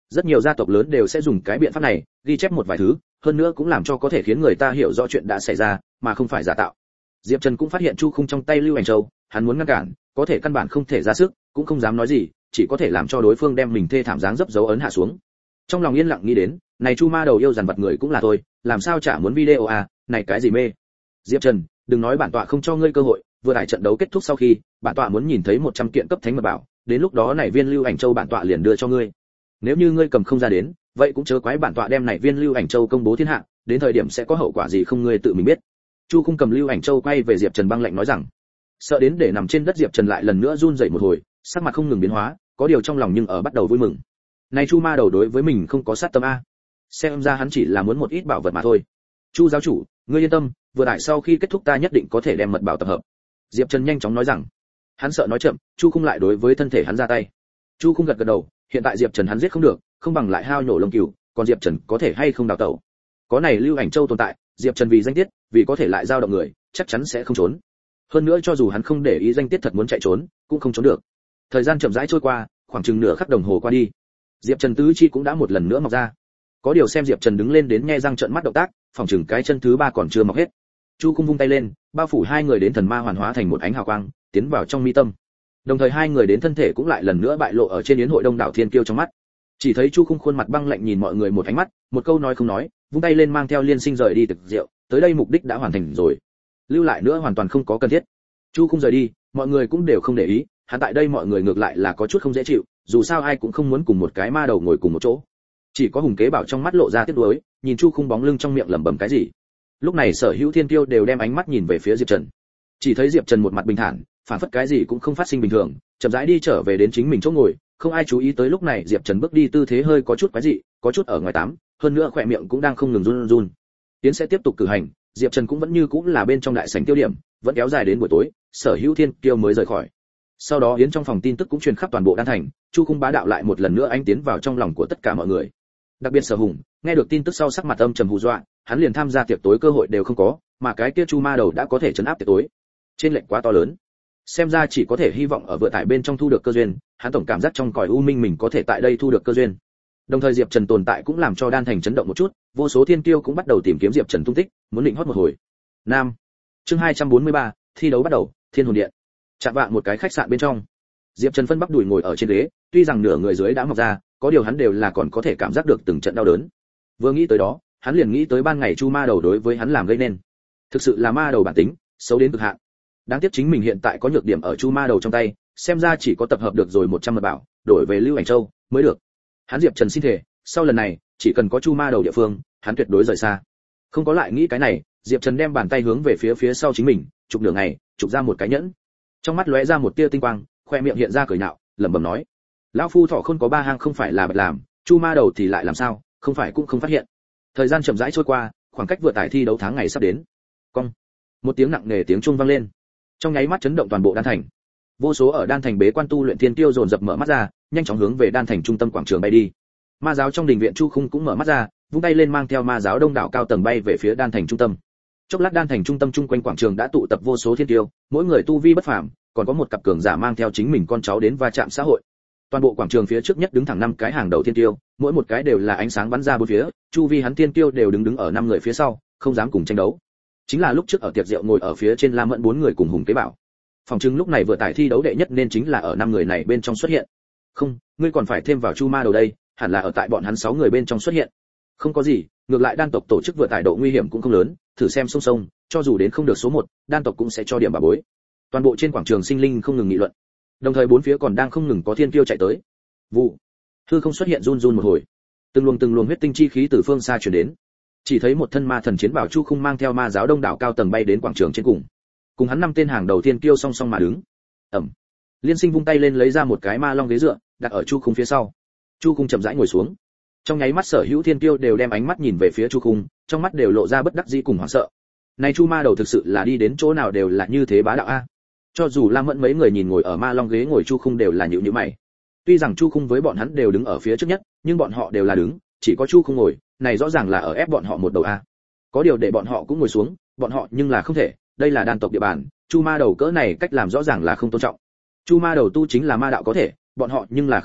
Rất nhiều gia tộc lớn đều sẽ dùng cái biện pháp này, ghi chép một vài thứ, hơn nữa cũng làm cho có thể khiến người ta hiểu rõ chuyện đã xảy ra, mà không phải giả tạo. Diệp Trần cũng phát hiện Chu Khung trong tay Lưu Ảnh Châu, hắn muốn ngăn cản, có thể căn bản không thể ra sức, cũng không dám nói gì, chỉ có thể làm cho đối phương đem mình thê thảm dáng dấp dấu ấn hạ xuống. Trong lòng yên lặng nghĩ đến, này Chu Ma đầu yêu dằn vặt người cũng là thôi, làm sao chả muốn video à, này cái gì mê. Diệp Trần, đừng nói bản tọa không cho ngươi cơ hội, vừa đại trận đấu kết thúc sau khi, bản tọa muốn nhìn thấy một trăm kiện cấp thánh mật bảo, đến lúc đó này viên Lưu Ảnh Châu bản tọa liền đưa cho ngươi. Nếu như ngươi cầm không ra đến, vậy cũng chớ quái bản tọa đem này viên Lưu Ảnh Châu công bố thiên hạ, đến thời điểm sẽ có hậu quả gì không ngươi tự mình biết. Chu Khung cầm Lưu Ảnh Châu quay về Diệp Trần băng lạnh nói rằng, sợ đến để nằm trên đất Diệp Trần lại lần nữa run rẩy một hồi, sắc mặt không ngừng biến hóa, có điều trong lòng nhưng ở bắt đầu vui mừng. Này Chu Ma đầu đối với mình không có sát tâm a, xem ra hắn chỉ là muốn một ít bảo vật mà thôi. Chu giáo chủ, ngươi yên tâm, vừa đại sau khi kết thúc ta nhất định có thể đem mật bảo tập hợp. Diệp Trần nhanh chóng nói rằng, hắn sợ nói chậm, Chu Khung lại đối với thân thể hắn ra tay. Chu Khung gật gật đầu, hiện tại Diệp Trần hắn giết không được, không bằng lại hao nhổ lông cừu, còn Diệp Trần có thể hay không đào tẩu. Có này Lưu Ảnh Châu tồn tại, Diệp Trần vì danh tiết, vì có thể lại giao động người, chắc chắn sẽ không trốn. Hơn nữa cho dù hắn không để ý danh tiết thật muốn chạy trốn, cũng không trốn được. Thời gian chậm rãi trôi qua, khoảng chừng nửa khắc đồng hồ qua đi. Diệp Trần tứ chi cũng đã một lần nữa mọc ra. Có điều xem Diệp Trần đứng lên đến nhe răng trợn mắt động tác, phòng chừng cái chân thứ ba còn chưa mọc hết. Chu Khung vung tay lên, bao phủ hai người đến thần ma hoàn hóa thành một ánh hào quang, tiến vào trong mi tâm. Đồng thời hai người đến thân thể cũng lại lần nữa bại lộ ở trên yến hội đông đảo thiên kiêu trong mắt. Chỉ thấy Chu Khung khuôn mặt băng lạnh nhìn mọi người một ánh mắt, một câu nói không nói, vung tay lên mang theo Liên Sinh rời đi thực rượu, tới đây mục đích đã hoàn thành rồi. Lưu lại nữa hoàn toàn không có cần thiết. Chu Khung rời đi, mọi người cũng đều không để ý, hắn tại đây mọi người ngược lại là có chút không dễ chịu, dù sao ai cũng không muốn cùng một cái ma đầu ngồi cùng một chỗ. Chỉ có Hùng Kế Bảo trong mắt lộ ra tiếc nuối, nhìn Chu Khung bóng lưng trong miệng lẩm bẩm cái gì. Lúc này sở hữu thiên tiêu đều đem ánh mắt nhìn về phía Diệp Trần. Chỉ thấy Diệp Trần một mặt bình thản, phản phất cái gì cũng không phát sinh bình thường, chậm rãi đi trở về đến chính mình chỗ ngồi, không ai chú ý tới lúc này Diệp Trần bước đi tư thế hơi có chút quái dị, có chút ở ngoài tám, hơn nữa khỏe miệng cũng đang không ngừng run run. Tiến sẽ tiếp tục cử hành, Diệp Trần cũng vẫn như cũng là bên trong đại sảnh tiêu điểm, vẫn kéo dài đến buổi tối, sở hữu thiên kiêu mới rời khỏi. Sau đó yến trong phòng tin tức cũng truyền khắp toàn bộ đan thành, Chu Khung bá đạo lại một lần nữa anh tiến vào trong lòng của tất cả mọi người. Đặc biệt Sở Hùng, nghe được tin tức sau sắc mặt âm trầm hù dọa, hắn liền tham gia tiệc tối cơ hội đều không có, mà cái kia Chu Ma đầu đã có thể trấn áp tiệc tối. Trên lệnh quá to lớn. Xem ra chỉ có thể hy vọng ở vừa tại bên trong thu được cơ duyên, hắn tổng cảm giác trong cõi u minh mình có thể tại đây thu được cơ duyên. Đồng thời Diệp Trần tồn tại cũng làm cho đan thành chấn động một chút, vô số thiên kiêu cũng bắt đầu tìm kiếm Diệp Trần tung tích, muốn định hót một hồi. Nam. Chương hai trăm bốn mươi ba, thi đấu bắt đầu, Thiên Hồn Điện. Chạm vạng một cái khách sạn bên trong. Diệp Trần phân bắp đùi ngồi ở trên ghế, tuy rằng nửa người dưới đã mọc ra, có điều hắn đều là còn có thể cảm giác được từng trận đau đớn. Vừa nghĩ tới đó, hắn liền nghĩ tới ban ngày Chu Ma đầu đối với hắn làm gây nên. Thực sự là ma đầu bản tính, xấu đến cực hạn. Đáng tiếc chính mình hiện tại có nhược điểm ở Chu Ma đầu trong tay, xem ra chỉ có tập hợp được rồi một trăm mật bảo, đổi về Lưu Ảnh Châu mới được. Hắn Diệp Trần xin thề, sau lần này, chỉ cần có Chu Ma đầu địa phương, hắn tuyệt đối rời xa. Không có lại nghĩ cái này, Diệp Trần đem bàn tay hướng về phía phía sau chính mình, chụp nửa ngày, chụp ra một cái nhẫn. Trong mắt lóe ra một tia tinh quang, khoe miệng hiện ra cười nhạo, lẩm bẩm nói: "Lão phu thọ khôn có ba hang không phải là bạch làm, Chu Ma đầu thì lại làm sao, không phải cũng không phát hiện." Thời gian chậm rãi trôi qua, khoảng cách vừa tải thi đấu tháng ngày sắp đến. Cong. Một tiếng nặng nề tiếng chuông vang lên. Trong nháy mắt chấn động toàn bộ đan thành. Vô số ở đan thành bế quan tu luyện thiên tiêu dồn dập mở mắt ra, nhanh chóng hướng về đan thành trung tâm quảng trường bay đi. Ma giáo trong đình viện Chu Khung cũng mở mắt ra, vung tay lên mang theo ma giáo đông đảo cao tầng bay về phía đan thành trung tâm. Chốc lát đan thành trung tâm chung quanh quảng trường đã tụ tập vô số thiên tiêu, mỗi người tu vi bất phàm, còn có một cặp cường giả mang theo chính mình con cháu đến va chạm xã hội. Toàn bộ quảng trường phía trước nhất đứng thẳng năm cái hàng đầu thiên tiêu, mỗi một cái đều là ánh sáng bắn ra bốn phía, chu vi hắn thiên tiêu đều đứng đứng ở năm người phía sau, không dám cùng tranh đấu. Chính là lúc trước ở tiệc rượu ngồi ở phía trên La Mẫn bốn người cùng Hùng Kế Bảo. Phòng trưng lúc này vừa tải thi đấu đệ nhất nên chính là ở năm người này bên trong xuất hiện. Không, ngươi còn phải thêm vào Chu Ma đầu đây, hẳn là ở tại bọn hắn sáu người bên trong xuất hiện. Không có gì, ngược lại đan tộc tổ chức vừa tải độ nguy hiểm cũng không lớn, thử xem song song, cho dù đến không được số một, đan tộc cũng sẽ cho điểm bà bối. Toàn bộ trên quảng trường sinh linh không ngừng nghị luận. Đồng thời bốn phía còn đang không ngừng có thiên kiêu chạy tới. Vụ. Hư không xuất hiện run run một hồi. Từng luồng từng luồng huyết tinh chi khí từ phương xa truyền đến. Chỉ thấy một thân ma thần chiến bảo Chu Khung mang theo ma giáo đông đảo cao tầng bay đến quảng trường trên cùng. Cùng hắn năm tên hàng đầu tiên kiêu song song mà đứng. Ầm. Liên Sinh vung tay lên lấy ra một cái ma long ghế dựa, đặt ở Chu Khung phía sau. Chu Khung chậm rãi ngồi xuống. Trong nháy mắt sở hữu thiên kiêu đều đem ánh mắt nhìn về phía Chu Khung, trong mắt đều lộ ra bất đắc dĩ cùng hoảng sợ. Này Chu Ma đầu thực sự là đi đến chỗ nào đều là như thế bá đạo a. Cho dù Lam Mẫn mấy người nhìn ngồi ở ma long ghế ngồi Chu Khung đều là nhíu nhíu mày. Tuy rằng Chu Khung với bọn hắn đều đứng ở phía trước nhất, nhưng bọn họ đều là đứng, chỉ có Chu Khung ngồi, này rõ ràng là ở ép bọn họ một đầu a. Có điều để bọn họ cũng ngồi xuống, bọn họ nhưng là không thể, đây là đan tộc địa bàn, Chu Ma đầu cỡ này cách làm rõ ràng là không tôn trọng. Chu Ma đầu tu chính là ma đạo có thể, bọn họ nhưng là không thể,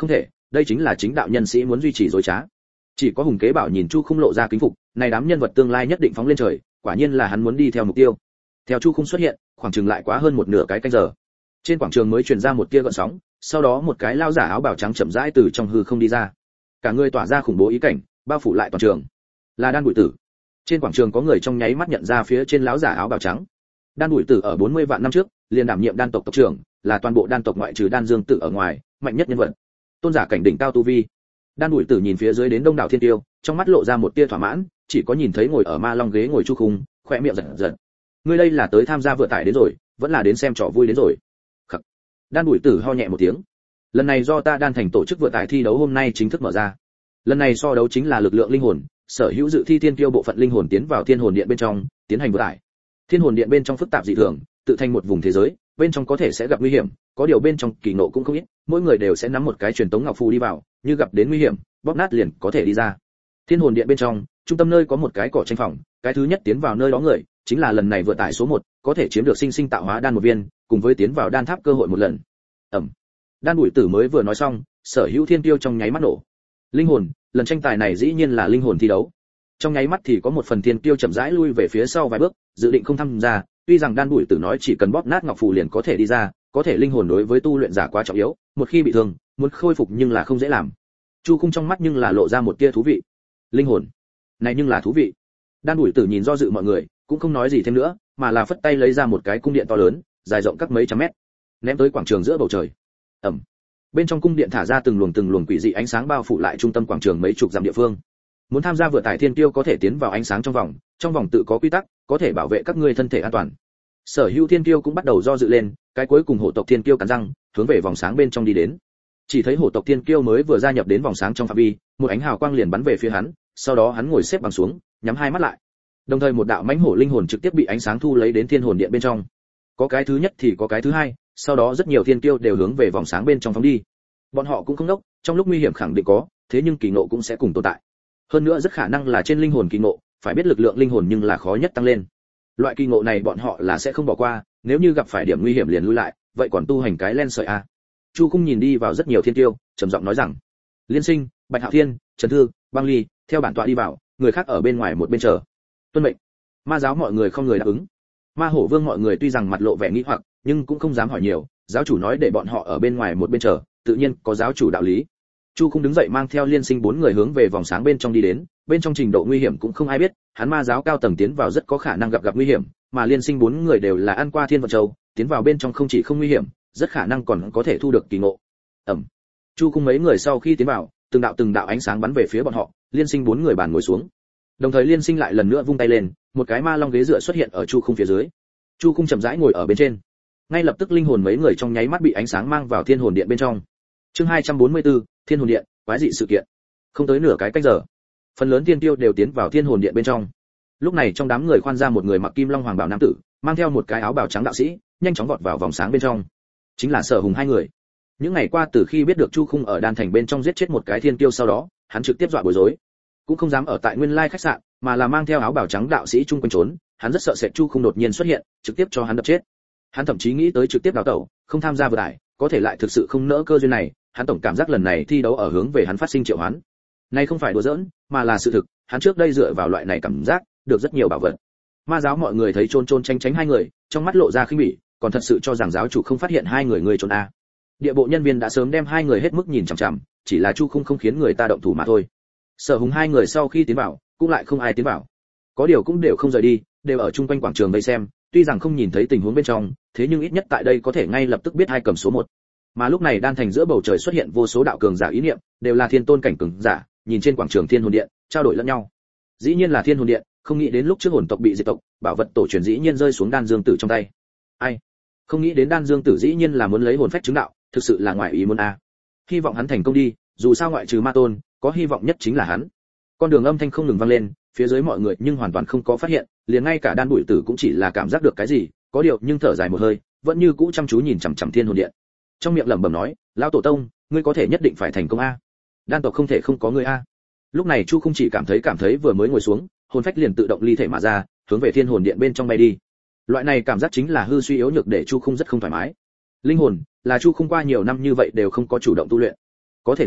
đây chính là chính đạo nhân sĩ muốn duy trì dối trá. Chỉ có Hùng Kế Bảo nhìn Chu Khung lộ ra kính phục, này đám nhân vật tương lai nhất định phóng lên trời, quả nhiên là hắn muốn đi theo mục tiêu. Theo Chu Khung xuất hiện, khoảng chừng lại quá hơn một nửa cái canh giờ. Trên quảng trường mới truyền ra một tia gợn sóng, sau đó một cái lao giả áo bào trắng chậm rãi từ trong hư không đi ra. Cả người tỏa ra khủng bố ý cảnh, bao phủ lại toàn trường. Là Đan Bụi Tử. Trên quảng trường có người trong nháy mắt nhận ra phía trên lão giả áo bào trắng. Đan Bụi Tử ở bốn mươi vạn năm trước, liền đảm nhiệm đan tộc tộc trưởng, là toàn bộ đan tộc ngoại trừ Đan Dương Tử ở ngoài, mạnh nhất nhân vật. Tôn giả cảnh đỉnh cao tu vi. Đan Bụi Tử nhìn phía dưới đến đông đảo thiên tiêu, trong mắt lộ ra một tia thỏa mãn, chỉ có nhìn thấy ngồi ở ma long ghế ngồi Chu Khung, khóe miệng giật giật. Ngươi đây là tới tham gia vừa tải đến rồi, vẫn là đến xem trò vui đến rồi. Khắc. Đan Bụi Tử ho nhẹ một tiếng. Lần này do ta Đan Thành tổ chức vừa tải thi đấu hôm nay chính thức mở ra. Lần này so đấu chính là lực lượng linh hồn, sở hữu dự thi thiên tiêu bộ phận linh hồn tiến vào thiên hồn điện bên trong, tiến hành vừa tải. Thiên hồn điện bên trong phức tạp dị thường, tự thành một vùng thế giới, bên trong có thể sẽ gặp nguy hiểm, có điều bên trong kỳ ngộ cũng không ít, mỗi người đều sẽ nắm một cái truyền tống ngọc phù đi vào, như gặp đến nguy hiểm, bóp nát liền có thể đi ra. Thiên hồn điện bên trong, trung tâm nơi có một cái cỏ tranh phòng, cái thứ nhất tiến vào nơi đó người, chính là lần này vừa tải số một, có thể chiếm được sinh sinh tạo hóa đan một viên, cùng với tiến vào đan tháp cơ hội một lần. Ẩm. Đan Bụi Tử mới vừa nói xong, sở hữu thiên tiêu trong nháy mắt nổ. Linh hồn, lần tranh tài này dĩ nhiên là linh hồn thi đấu. Trong nháy mắt thì có một phần thiên tiêu chậm rãi lui về phía sau vài bước, dự định không tham gia, tuy rằng Đan Bụi Tử nói chỉ cần bóp nát ngọc phù liền có thể đi ra, có thể linh hồn đối với tu luyện giả quá trọng yếu, một khi bị thương, muốn khôi phục nhưng là không dễ làm. Chu Khung trong mắt nhưng là lộ ra một tia thú vị. Linh hồn, này nhưng là thú vị. Đan Bụi Tử nhìn do dự mọi người, cũng không nói gì thêm nữa, mà là phất tay lấy ra một cái cung điện to lớn, dài rộng các mấy trăm mét, ném tới quảng trường giữa bầu trời. Ầm. Bên trong cung điện thả ra từng luồng từng luồng quỷ dị ánh sáng bao phủ lại trung tâm quảng trường mấy chục dặm địa phương. Muốn tham gia vừa tải thiên tiêu có thể tiến vào ánh sáng trong vòng, trong vòng tự có quy tắc, có thể bảo vệ các ngươi thân thể an toàn. Sở hữu thiên tiêu cũng bắt đầu do dự lên, cái cuối cùng hổ tộc thiên tiêu cắn răng, hướng về vòng sáng bên trong đi đến. Chỉ thấy hổ tộc thiên tiêu mới vừa gia nhập đến vòng sáng trong phạm vi, một ánh hào quang liền bắn về phía hắn, sau đó hắn ngồi xếp bằng xuống, nhắm hai mắt lại. Đồng thời một đạo mãnh hổ linh hồn trực tiếp bị ánh sáng thu lấy đến thiên hồn điện bên trong. Có cái thứ nhất thì có cái thứ hai, sau đó rất nhiều thiên tiêu đều hướng về vòng sáng bên trong phóng đi. Bọn họ cũng không đốc, trong lúc nguy hiểm khẳng định có, thế nhưng kỳ ngộ cũng sẽ cùng tồn tại. Hơn nữa rất khả năng là trên linh hồn kỳ ngộ, phải biết lực lượng linh hồn nhưng là khó nhất tăng lên. Loại kỳ ngộ này bọn họ là sẽ không bỏ qua, nếu như gặp phải điểm nguy hiểm liền lui lại, vậy còn tu hành cái len sợi a. Chu Khung nhìn đi vào rất nhiều thiên tiêu, trầm giọng nói rằng: Liên Sinh, Bạch Hạo Thiên, Trần Thư, Băng Ly, theo bản tọa đi vào, người khác ở bên ngoài một bên chờ. Tuân mệnh. Ma giáo mọi người không người đáp ứng. Ma Hổ Vương mọi người tuy rằng mặt lộ vẻ nghi hoặc, nhưng cũng không dám hỏi nhiều, giáo chủ nói để bọn họ ở bên ngoài một bên chờ, tự nhiên có giáo chủ đạo lý. Chu Khung đứng dậy mang theo Liên Sinh bốn người hướng về vòng sáng bên trong đi đến, bên trong trình độ nguy hiểm cũng không ai biết, hắn ma giáo cao tầng tiến vào rất có khả năng gặp gặp nguy hiểm, mà Liên Sinh bốn người đều là ăn qua Thiên Vận Châu, tiến vào bên trong không chỉ không nguy hiểm, rất khả năng còn có thể thu được kỳ ngộ. Ẩm. Chu Khung mấy người sau khi tiến vào, từng đạo từng đạo ánh sáng bắn về phía bọn họ, Liên Sinh bốn người bàn ngồi xuống. Đồng thời Liên Sinh lại lần nữa vung tay lên, một cái ma long ghế dựa xuất hiện ở Chu Khung phía dưới. Chu Khung chậm rãi ngồi ở bên trên. Ngay lập tức linh hồn mấy người trong nháy mắt bị ánh sáng mang vào Thiên Hồn Điện bên trong. Chương hai trăm bốn mươi tư, Thiên Hồn Điện, quái dị sự kiện. Không tới nửa cái cách giờ, phần lớn thiên tiêu đều tiến vào Thiên Hồn Điện bên trong. Lúc này trong đám người khoan ra một người mặc kim long hoàng bào nam tử, mang theo một cái áo bào trắng đạo sĩ, nhanh chóng vọt vào vòng sáng bên trong. Chính là Sở Hùng hai người. Những ngày qua từ khi biết được Chu Khung ở Đan Thành bên trong giết chết một cái thiên tiêu sau đó, hắn trực tiếp dọa bối rối, cũng không dám ở tại nguyên lai khách sạn, mà là mang theo áo bào trắng đạo sĩ chung quanh trốn. Hắn rất sợ sệt Chu Khung đột nhiên xuất hiện, trực tiếp cho hắn đập chết. Hắn thậm chí nghĩ tới trực tiếp đào tẩu, không tham gia vừa tải, có thể lại thực sự không nỡ cơ duyên này. Hắn tổng cảm giác lần này thi đấu ở hướng về hắn phát sinh triệu hoán. Này không phải đùa giỡn, mà là sự thực, hắn trước đây dựa vào loại này cảm giác, được rất nhiều bảo vật. Ma giáo mọi người thấy chôn chôn tránh tránh hai người, trong mắt lộ ra khinh bỉ, còn thật sự cho rằng giáo chủ không phát hiện hai người người trốn a. Địa bộ nhân viên đã sớm đem hai người hết mức nhìn chằm chằm, chỉ là Chu Khung không khiến người ta động thủ mà thôi. Sở Hùng hai người sau khi tiến vào, cũng lại không ai tiến vào. Có điều cũng đều không rời đi, đều ở chung quanh quảng trường vây xem, tuy rằng không nhìn thấy tình huống bên trong, thế nhưng ít nhất tại đây có thể ngay lập tức biết hai cầm số một. Mà lúc này Đan Thành giữa bầu trời xuất hiện vô số đạo cường giả ý niệm, đều là thiên tôn cảnh cường giả, nhìn trên quảng trường Thiên Hồn Điện, trao đổi lẫn nhau. Dĩ nhiên là Thiên Hồn Điện, không nghĩ đến lúc trước hồn tộc bị diệt tộc, bảo vật tổ truyền dĩ nhiên rơi xuống Đan Dương Tử trong tay. Ai? Không nghĩ đến Đan Dương Tử dĩ nhiên là muốn lấy hồn phách chứng đạo, thực sự là ngoại ý muốn a. Hy vọng hắn thành công đi, dù sao ngoại trừ Ma Tôn, có hy vọng nhất chính là hắn. Con đường âm thanh không ngừng vang lên, phía dưới mọi người nhưng hoàn toàn không có phát hiện, liền ngay cả Đan Bụi Tử cũng chỉ là cảm giác được cái gì, có điều nhưng thở dài một hơi, vẫn như cũ chăm chú nhìn chằm chằm Thiên Hồn Điện. Trong miệng lẩm bẩm nói, lão tổ tông, ngươi có thể nhất định phải thành công a. Đan tộc không thể không có ngươi a. Lúc này Chu Khung chỉ cảm thấy cảm thấy vừa mới ngồi xuống, hồn phách liền tự động ly thể mà ra, hướng về Thiên Hồn Điện bên trong bay đi. Loại này cảm giác chính là hư suy yếu nhược để Chu Khung rất không thoải mái. Linh hồn là Chu Khung qua nhiều năm như vậy đều không có chủ động tu luyện. Có thể nói,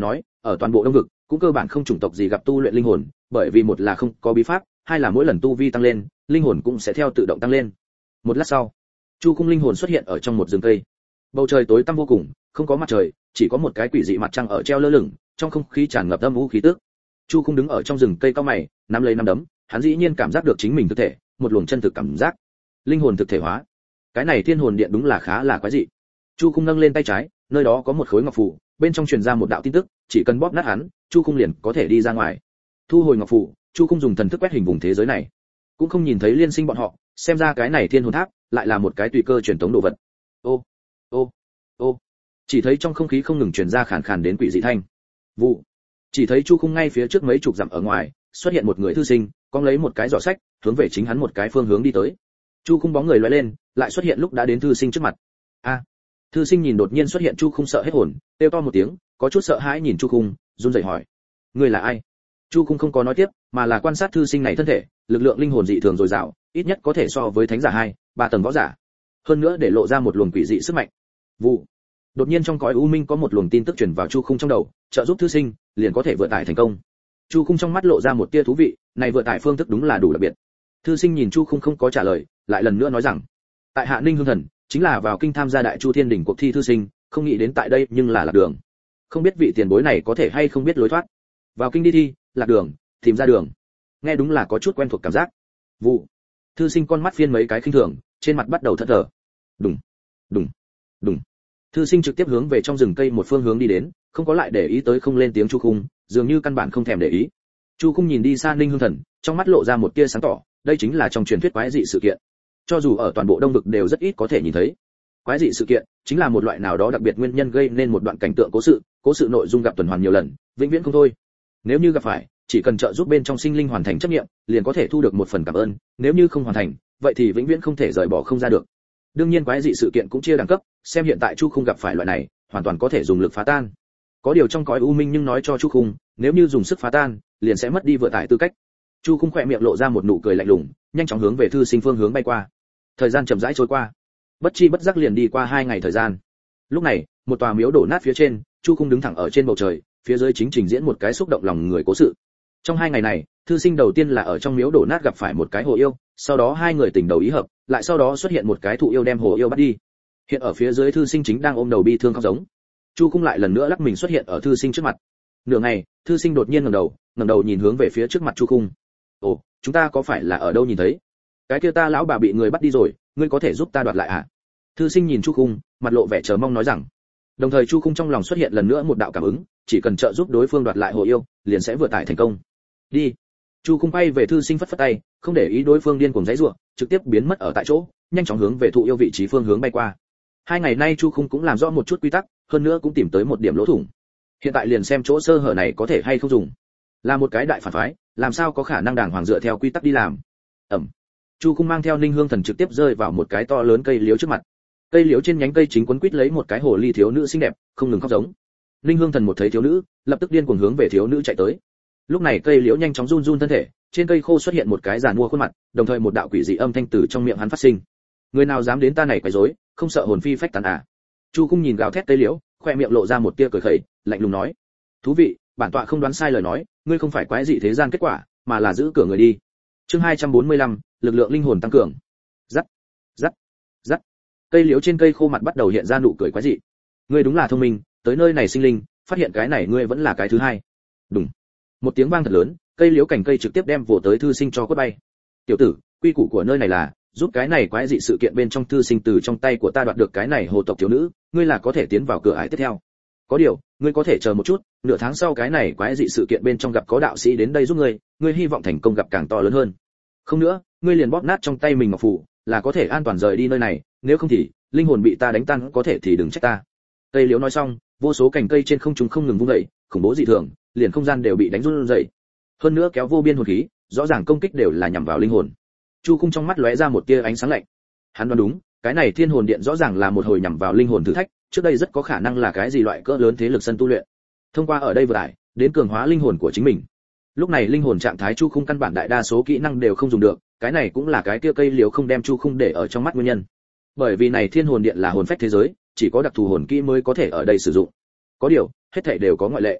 ở toàn bộ đông vực cũng cơ bản không chủng tộc gì gặp tu luyện linh hồn, bởi vì một là không có bí pháp, hai là mỗi lần tu vi tăng lên, linh hồn cũng sẽ theo tự động tăng lên. Một lát sau, Chu Khung linh hồn xuất hiện ở trong một rừng cây. Bầu trời tối tăm vô cùng, không có mặt trời, chỉ có một cái quỷ dị mặt trăng ở treo lơ lửng, trong không khí tràn ngập âm u khí tức. Chu Khung đứng ở trong rừng cây cao mày, nắm lấy nắm đấm, hắn dĩ nhiên cảm giác được chính mình thực thể, một luồng chân thực cảm giác, linh hồn thực thể hóa. Cái này thiên hồn điện đúng là khá là quái dị. Chu Khung nâng lên tay trái, nơi đó có một khối ngọc phù, bên trong truyền ra một đạo tin tức, chỉ cần bóp nát hắn, Chu Khung liền có thể đi ra ngoài. Thu hồi ngọc phù, Chu Khung dùng thần thức quét hình vùng thế giới này, cũng không nhìn thấy liên sinh bọn họ, xem ra cái này thiên hồn tháp lại là một cái tùy cơ truyền tống đồ vật. Ô, ô, ô, chỉ thấy trong không khí không ngừng truyền ra khàn khàn đến quỷ dị thanh. Vụ, chỉ thấy Chu Khung ngay phía trước mấy chục dặm ở ngoài xuất hiện một người thư sinh, cong lấy một cái giỏ sách, hướng về chính hắn một cái phương hướng đi tới. Chu Khung bóng người lóe lên, lại xuất hiện lúc đã đến thư sinh trước mặt. A, thư sinh nhìn đột nhiên xuất hiện Chu Khung sợ hết hồn, kêu to một tiếng, có chút sợ hãi nhìn Chu Khung, run rẩy hỏi: "Ngươi là ai?" Chu Khung không có nói tiếp, mà là quan sát thư sinh này thân thể, lực lượng linh hồn dị thường dồi dào, ít nhất có thể so với thánh giả hai, ba tầng võ giả. Hơn nữa để lộ ra một luồng quỷ dị sức mạnh. Vụ. Đột nhiên trong cõi u minh có một luồng tin tức truyền vào Chu Khung trong đầu, trợ giúp thư sinh liền có thể vượt tải thành công. Chu Khung trong mắt lộ ra một tia thú vị, này vượt tải phương thức đúng là đủ đặc biệt. Thư sinh nhìn Chu Khung không có trả lời, lại lần nữa nói rằng: "Tại Hạ Ninh Hương Thần, chính là vào kinh tham gia Đại Chu Thiên đỉnh cuộc thi thư sinh, không nghĩ đến tại đây nhưng là lạc đường. Không biết vị tiền bối này có thể hay không biết lối thoát. Vào kinh đi thi, lạc đường, tìm ra đường." Nghe đúng là có chút quen thuộc cảm giác. Vụ. Thư sinh con mắt phiên mấy cái khinh thường, trên mặt bắt đầu thẫn thờ. Đùng, đùng, đùng. Thư sinh trực tiếp hướng về trong rừng cây một phương hướng đi đến, không có lại để ý tới không lên tiếng Chu Khung, dường như căn bản không thèm để ý. Chu Khung nhìn đi xa Ninh Hương Thần, trong mắt lộ ra một tia sáng tỏ, đây chính là trong truyền thuyết quái dị sự kiện. Cho dù ở toàn bộ Đông vực đều rất ít có thể nhìn thấy. Quái dị sự kiện chính là một loại nào đó đặc biệt nguyên nhân gây nên một đoạn cảnh tượng cố sự, cố sự nội dung gặp tuần hoàn nhiều lần, vĩnh viễn không thôi. Nếu như gặp phải, chỉ cần trợ giúp bên trong sinh linh hoàn thành chấp nghiệm, liền có thể thu được một phần cảm ơn, nếu như không hoàn thành, vậy thì vĩnh viễn không thể rời bỏ không ra được. Đương nhiên quái dị sự kiện cũng chia đẳng cấp, xem hiện tại Chu Khung gặp phải loại này, hoàn toàn có thể dùng lực phá tan. Có điều trong cõi u minh nhưng nói cho Chu Khung, nếu như dùng sức phá tan, liền sẽ mất đi vượt tải tư cách. Chu Khung khỏe miệng lộ ra một nụ cười lạnh lùng, nhanh chóng hướng về thư sinh phương hướng bay qua. Thời gian chậm rãi trôi qua, bất chi bất giác liền đi qua hai ngày thời gian. Lúc này, một tòa miếu đổ nát phía trên, Chu Khung đứng thẳng ở trên bầu trời, phía dưới chính trình diễn một cái xúc động lòng người cố sự. Trong hai ngày này, thư sinh đầu tiên là ở trong miếu đổ nát gặp phải một cái hồ yêu, sau đó hai người tình đầu ý hợp, lại sau đó xuất hiện một cái thụ yêu đem hồ yêu bắt đi. Hiện ở phía dưới thư sinh chính đang ôm đầu bi thương khóc giống. Chu Khung lại lần nữa lắc mình xuất hiện ở thư sinh trước mặt. Nửa ngày, thư sinh đột nhiên ngẩng đầu, ngẩng đầu nhìn hướng về phía trước mặt Chu Khung. "Ồ, chúng ta có phải là ở đâu nhìn thấy? Cái kia ta lão bà bị người bắt đi rồi, ngươi có thể giúp ta đoạt lại à?" Thư sinh nhìn Chu Khung, mặt lộ vẻ chờ mong nói rằng. Đồng thời Chu Khung trong lòng xuất hiện lần nữa một đạo cảm ứng, chỉ cần trợ giúp đối phương đoạt lại hồ yêu, liền sẽ vượt tải thành công. Đi. Chu Khung quay về thư sinh phất phất tay, không để ý đối phương điên cuồng giãy giụa, trực tiếp biến mất ở tại chỗ, nhanh chóng hướng về thụ yêu vị trí phương hướng bay qua. Hai ngày nay Chu Khung cũng làm rõ một chút quy tắc, hơn nữa cũng tìm tới một điểm lỗ thủng. Hiện tại liền xem chỗ sơ hở này có thể hay không dùng. Là một cái đại phản phái, làm sao có khả năng đàng hoàng dựa theo quy tắc đi làm. Ẩm. Chu Khung mang theo Ninh Hương Thần trực tiếp rơi vào một cái to lớn cây liễu trước mặt. Cây liễu trên nhánh cây chính quấn quít lấy một cái hồ ly thiếu nữ xinh đẹp, không ngừng khóc giống. Ninh Hương Thần một thấy thiếu nữ, lập tức điên cuồng hướng về thiếu nữ chạy tới. Lúc này cây liễu nhanh chóng run run thân thể, trên cây khô xuất hiện một cái giàn mua khuôn mặt, đồng thời một đạo quỷ dị âm thanh từ trong miệng hắn phát sinh. Người nào dám đến ta này quấy rối, không sợ hồn phi phách tán à? Chu Khung nhìn gào thét cây liễu, khoe miệng lộ ra một tia cười khẩy, lạnh lùng nói: "Thú vị, bản tọa không đoán sai lời nói, ngươi không phải quái dị thế gian kết quả, mà là giữ cửa người đi." Chương hai trăm bốn mươi lăm, lực lượng linh hồn tăng cường. Rắc, rắc, rắc. Cây liễu trên cây khô mặt bắt đầu hiện ra nụ cười quái dị. Ngươi đúng là thông minh, tới nơi này sinh linh, phát hiện cái này ngươi vẫn là cái thứ hai. Đùng. Một tiếng vang thật lớn, cây liễu cành cây trực tiếp đem vồ tới thư sinh cho quất bay. "Tiểu tử, quy củ của nơi này là, giúp cái này quái dị sự kiện bên trong thư sinh từ trong tay của ta đoạt được cái này hồ tộc thiếu nữ, ngươi là có thể tiến vào cửa ải tiếp theo. Có điều, ngươi có thể chờ một chút, nửa tháng sau cái này quái dị sự kiện bên trong gặp có đạo sĩ đến đây giúp ngươi, ngươi hy vọng thành công gặp càng to lớn hơn. Không nữa, ngươi liền bóp nát trong tay mình ngọc phù, là có thể an toàn rời đi nơi này, nếu không thì, linh hồn bị ta đánh tan có thể thì đừng trách ta." Cây liễu nói xong, vô số cành cây trên không trung không ngừng vung dậy, khủng bố dị thường, liền không gian đều bị đánh run rẩy. Hơn nữa kéo vô biên hồn khí, rõ ràng công kích đều là nhằm vào linh hồn. Chu Khung trong mắt lóe ra một tia ánh sáng lạnh. Hắn đoán đúng, cái này thiên hồn điện rõ ràng là một hồi nhằm vào linh hồn thử thách, trước đây rất có khả năng là cái gì loại cỡ lớn thế lực sân tu luyện. Thông qua ở đây vừa đại, đến cường hóa linh hồn của chính mình. Lúc này linh hồn trạng thái Chu Khung căn bản đại đa số kỹ năng đều không dùng được, cái này cũng là cái kia cây liễu không đem Chu Khung để ở trong mắt nguyên nhân. Bởi vì này thiên hồn điện là hồn phách thế giới, chỉ có đặc thù hồn kỹ mới có thể ở đây sử dụng. Có điều, hết thảy đều có ngoại lệ.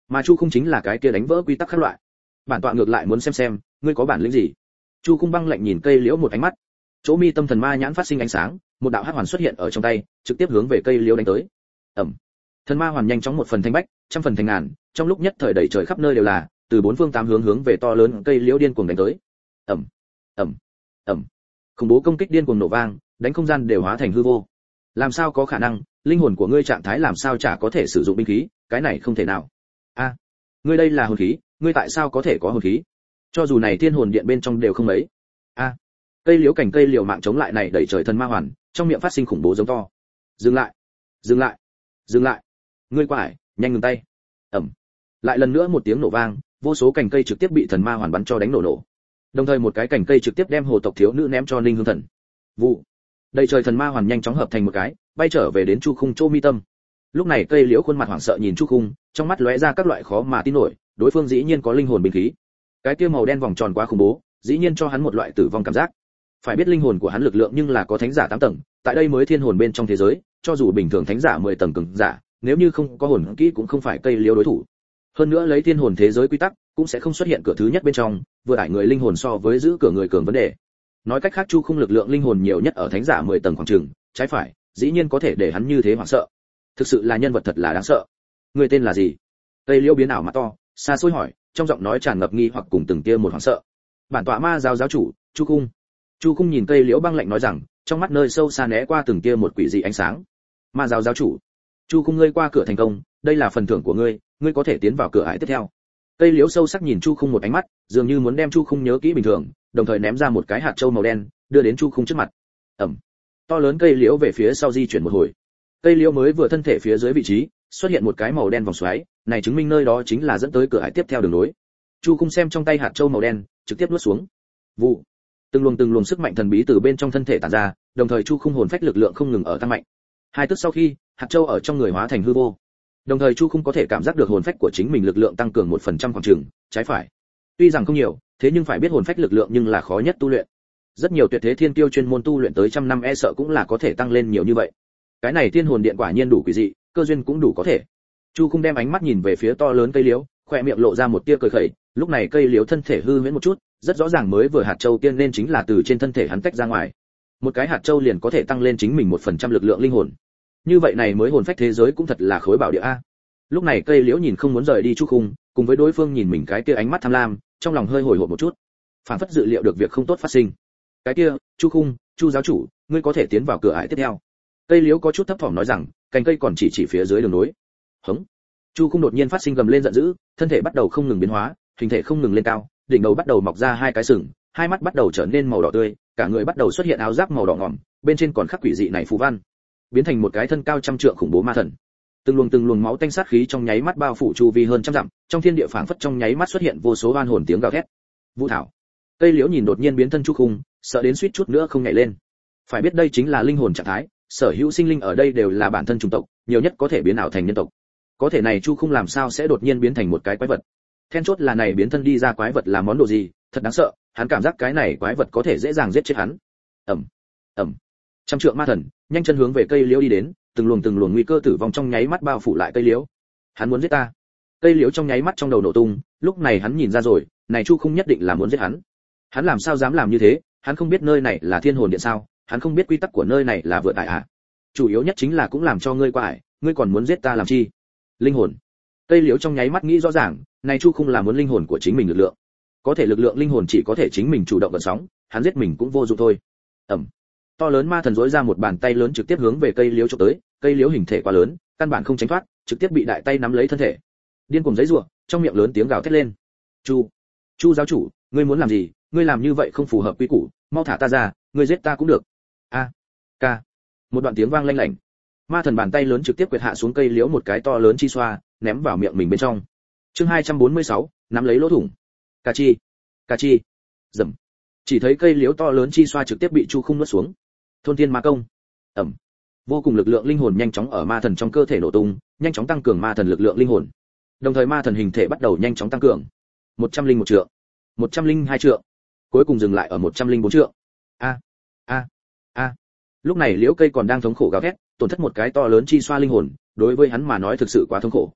Mà Chu Khung chính là cái kia đánh vỡ quy tắc khác loại. Bản tọa ngược lại muốn xem xem, ngươi có bản lĩnh gì. Chu Khung băng lạnh nhìn cây liễu một ánh mắt. Chỗ mi tâm thần ma nhãn phát sinh ánh sáng, một đạo hắc hoàn xuất hiện ở trong tay, trực tiếp hướng về cây liễu đánh tới. Ầm. Thần ma hoàn nhanh chóng một phần thành bách, trăm phần thành ngàn, trong lúc nhất thời đầy trời khắp nơi đều là, từ bốn phương tám hướng hướng về to lớn cây liễu điên cuồng đánh tới. Ầm. Ầm. Ầm. Khủng bố công kích điên cuồng nổ vang, đánh không gian đều hóa thành hư vô. Làm sao có khả năng, linh hồn của ngươi trạng thái làm sao chả có thể sử dụng binh khí, cái này không thể nào. A, à, ngươi đây là hồn khí, ngươi tại sao có thể có hồn khí? Cho dù này thiên hồn điện bên trong đều không mấy. A, à, cây liễu cảnh cây liều mạng chống lại này đẩy trời thần ma hoàn, trong miệng phát sinh khủng bố giống to. Dừng lại, dừng lại, dừng lại. Ngươi quải, nhanh ngừng tay. Ầm. Lại lần nữa một tiếng nổ vang, vô số cành cây trực tiếp bị thần ma hoàn bắn cho đánh nổ nổ. Đồng thời một cái cành cây trực tiếp đem hồ tộc thiếu nữ ném cho Ninh Hương Thần. Vụ. Đầy trời thần ma hoàn nhanh chóng hợp thành một cái, bay trở về đến Chu Khung chỗ mi tâm. Lúc này cây liễu khuôn mặt hoảng sợ nhìn Chu Khung, trong mắt lóe ra các loại khó mà tin nổi, đối phương dĩ nhiên có linh hồn binh khí. Cái kia màu đen vòng tròn quá khủng bố, dĩ nhiên cho hắn một loại tử vong cảm giác. Phải biết linh hồn của hắn lực lượng nhưng là có thánh giả tám tầng, tại đây mới thiên hồn bên trong thế giới, cho dù bình thường thánh giả mười tầng cường giả, nếu như không có hồn kỹ cũng không phải cây liễu đối thủ. Hơn nữa lấy thiên hồn thế giới quy tắc, cũng sẽ không xuất hiện cửa thứ nhất bên trong, vừa ải người linh hồn so với giữ cửa người cường vấn đề. Nói cách khác Chu Khung lực lượng linh hồn nhiều nhất ở thánh giả mười tầng khoảng chừng, trái phải, dĩ nhiên có thể để hắn như thế hoảng sợ. Thực sự là nhân vật thật là đáng sợ. Người tên là gì? Tây Liễu biến ảo mặt to, xa xôi hỏi, trong giọng nói tràn ngập nghi hoặc cùng từng tia một hoảng sợ. Bản tọa ma giáo giáo chủ, Chu Khung. Chu Khung nhìn Tây Liễu băng lạnh nói rằng, trong mắt nơi sâu xa né qua từng tia một quỷ dị ánh sáng. Ma giáo giáo chủ, Chu Khung ngươi qua cửa thành công, đây là phần thưởng của ngươi, ngươi có thể tiến vào cửa ải tiếp theo. Tây Liễu sâu sắc nhìn Chu Khung một ánh mắt, dường như muốn đem Chu Khung nhớ kỹ bình thường, đồng thời ném ra một cái hạt châu màu đen, đưa đến Chu Khung trước mặt. Ẩm. To lớn cây liễu về phía sau di chuyển một hồi. Cây liễu mới vừa thân thể phía dưới vị trí, xuất hiện một cái màu đen vòng xoáy, này chứng minh nơi đó chính là dẫn tới cửa ải tiếp theo đường nối. Chu Khung xem trong tay hạt châu màu đen, trực tiếp nuốt xuống. Vụ. Từng luồng từng luồng sức mạnh thần bí từ bên trong thân thể tản ra, đồng thời Chu Khung hồn phách lực lượng không ngừng ở tăng mạnh. Hai tức sau khi, hạt châu ở trong người hóa thành hư vô. Đồng thời Chu Khung có thể cảm giác được hồn phách của chính mình lực lượng tăng cường một phần trăm khoảng chừng, trái phải. Tuy rằng không nhiều, thế nhưng phải biết hồn phách lực lượng nhưng là khó nhất tu luyện. Rất nhiều tuyệt thế thiên kiêu chuyên môn tu luyện tới trăm năm e sợ cũng là có thể tăng lên nhiều như vậy. Cái này thiên hồn điện quả nhiên đủ quỷ dị, cơ duyên cũng đủ có thể. Chu Khung đem ánh mắt nhìn về phía to lớn cây liễu, khóe miệng lộ ra một tia cười khẩy, lúc này cây liễu thân thể hư huyễn một chút, rất rõ ràng mới vừa hạt châu tiên nên chính là từ trên thân thể hắn tách ra ngoài. Một cái hạt châu liền có thể tăng lên chính mình một phần trăm lực lượng linh hồn. Như vậy này mới hồn phách thế giới cũng thật là khối bảo địa a. Lúc này cây liễu nhìn không muốn rời đi Chu Khung, cùng với đối phương nhìn mình cái kia ánh mắt tham lam, trong lòng hơi hồi hộp một chút. Phản phất dự liệu được việc không tốt phát sinh. Cái kia, Chu Khung, Chu giáo chủ, ngươi có thể tiến vào cửa ải tiếp theo. Cây liễu có chút thấp thỏm nói rằng, cành cây còn chỉ chỉ phía dưới đường nối. Hững. Chu Khung đột nhiên phát sinh gầm lên giận dữ, thân thể bắt đầu không ngừng biến hóa, hình thể không ngừng lên cao, đỉnh đầu bắt đầu mọc ra hai cái sừng, hai mắt bắt đầu trở nên màu đỏ tươi, cả người bắt đầu xuất hiện áo giáp màu đỏ ngòm, bên trên còn khắc quỷ dị này phù văn, biến thành một cái thân cao trăm trượng khủng bố ma thần. Từng luồng từng luồng máu tanh sát khí trong nháy mắt bao phủ chu vi hơn trăm dặm, trong thiên địa phảng phất trong nháy mắt xuất hiện vô số oan hồn tiếng gào thét. Vũ thảo. Cây liễu nhìn đột nhiên biến thân Chu Khung, sợ đến suýt chút nữa không nhảy lên. Phải biết đây chính là linh hồn trạng thái, sở hữu sinh linh ở đây đều là bản thân chủng tộc, nhiều nhất có thể biến ảo thành nhân tộc. Có thể này Chu Khung làm sao sẽ đột nhiên biến thành một cái quái vật? Then chốt là này biến thân đi ra quái vật là món đồ gì, thật đáng sợ, hắn cảm giác cái này quái vật có thể dễ dàng giết chết hắn. Ầm, ầm. Trăm trượng ma thần, nhanh chân hướng về cây liễu đi đến, từng luồng từng luồng nguy cơ tử vong trong nháy mắt bao phủ lại cây liễu. Hắn muốn giết ta. Cây liễu trong nháy mắt trong đầu nổ tung, lúc này hắn nhìn ra rồi, này Chu Khung nhất định là muốn giết hắn. Hắn làm sao dám làm như thế, hắn không biết nơi này là thiên hồn điện sao, hắn không biết quy tắc của nơi này là vượt ải à. Chủ yếu nhất chính là cũng làm cho ngươi qua ải, ngươi còn muốn giết ta làm chi? Linh hồn. Cây liễu trong nháy mắt nghĩ rõ ràng, này Chu Khung là muốn linh hồn của chính mình lực lượng. Có thể lực lượng linh hồn chỉ có thể chính mình chủ động vận sóng, hắn giết mình cũng vô dụng thôi. Ầm. To lớn ma thần rỗi ra một bàn tay lớn trực tiếp hướng về cây liễu chụp tới, cây liễu hình thể quá lớn, căn bản không tránh thoát, trực tiếp bị đại tay nắm lấy thân thể. Điên cuồng giãy giụa, trong miệng lớn tiếng gào thét lên. "Chu, Chu giáo chủ, ngươi muốn làm gì? Ngươi làm như vậy không phù hợp quy củ, mau thả ta ra, ngươi giết ta cũng được." A, ca. Một đoạn tiếng vang lanh lảnh. Ma thần bàn tay lớn trực tiếp quệt hạ xuống cây liễu một cái to lớn chi xoa, ném vào miệng mình bên trong. Chương hai trăm bốn mươi sáu, nắm lấy lỗ thủng. Cà chi, cà chi. Rầm. Chỉ thấy cây liễu to lớn chi xoa trực tiếp bị Chu Khung nuốt xuống. Thôn thiên ma công. Ẩm. Vô cùng lực lượng linh hồn nhanh chóng ở ma thần trong cơ thể nổ tung, nhanh chóng tăng cường ma thần lực lượng linh hồn. Đồng thời ma thần hình thể bắt đầu nhanh chóng tăng cường. một trăm linh một trượng, một trăm linh hai trượng, cuối cùng dừng lại ở một trăm linh bốn trượng. A, a, a. Lúc này liễu cây còn đang thống khổ gào thét, tổn thất một cái to lớn chi xoa linh hồn, đối với hắn mà nói thực sự quá thống khổ.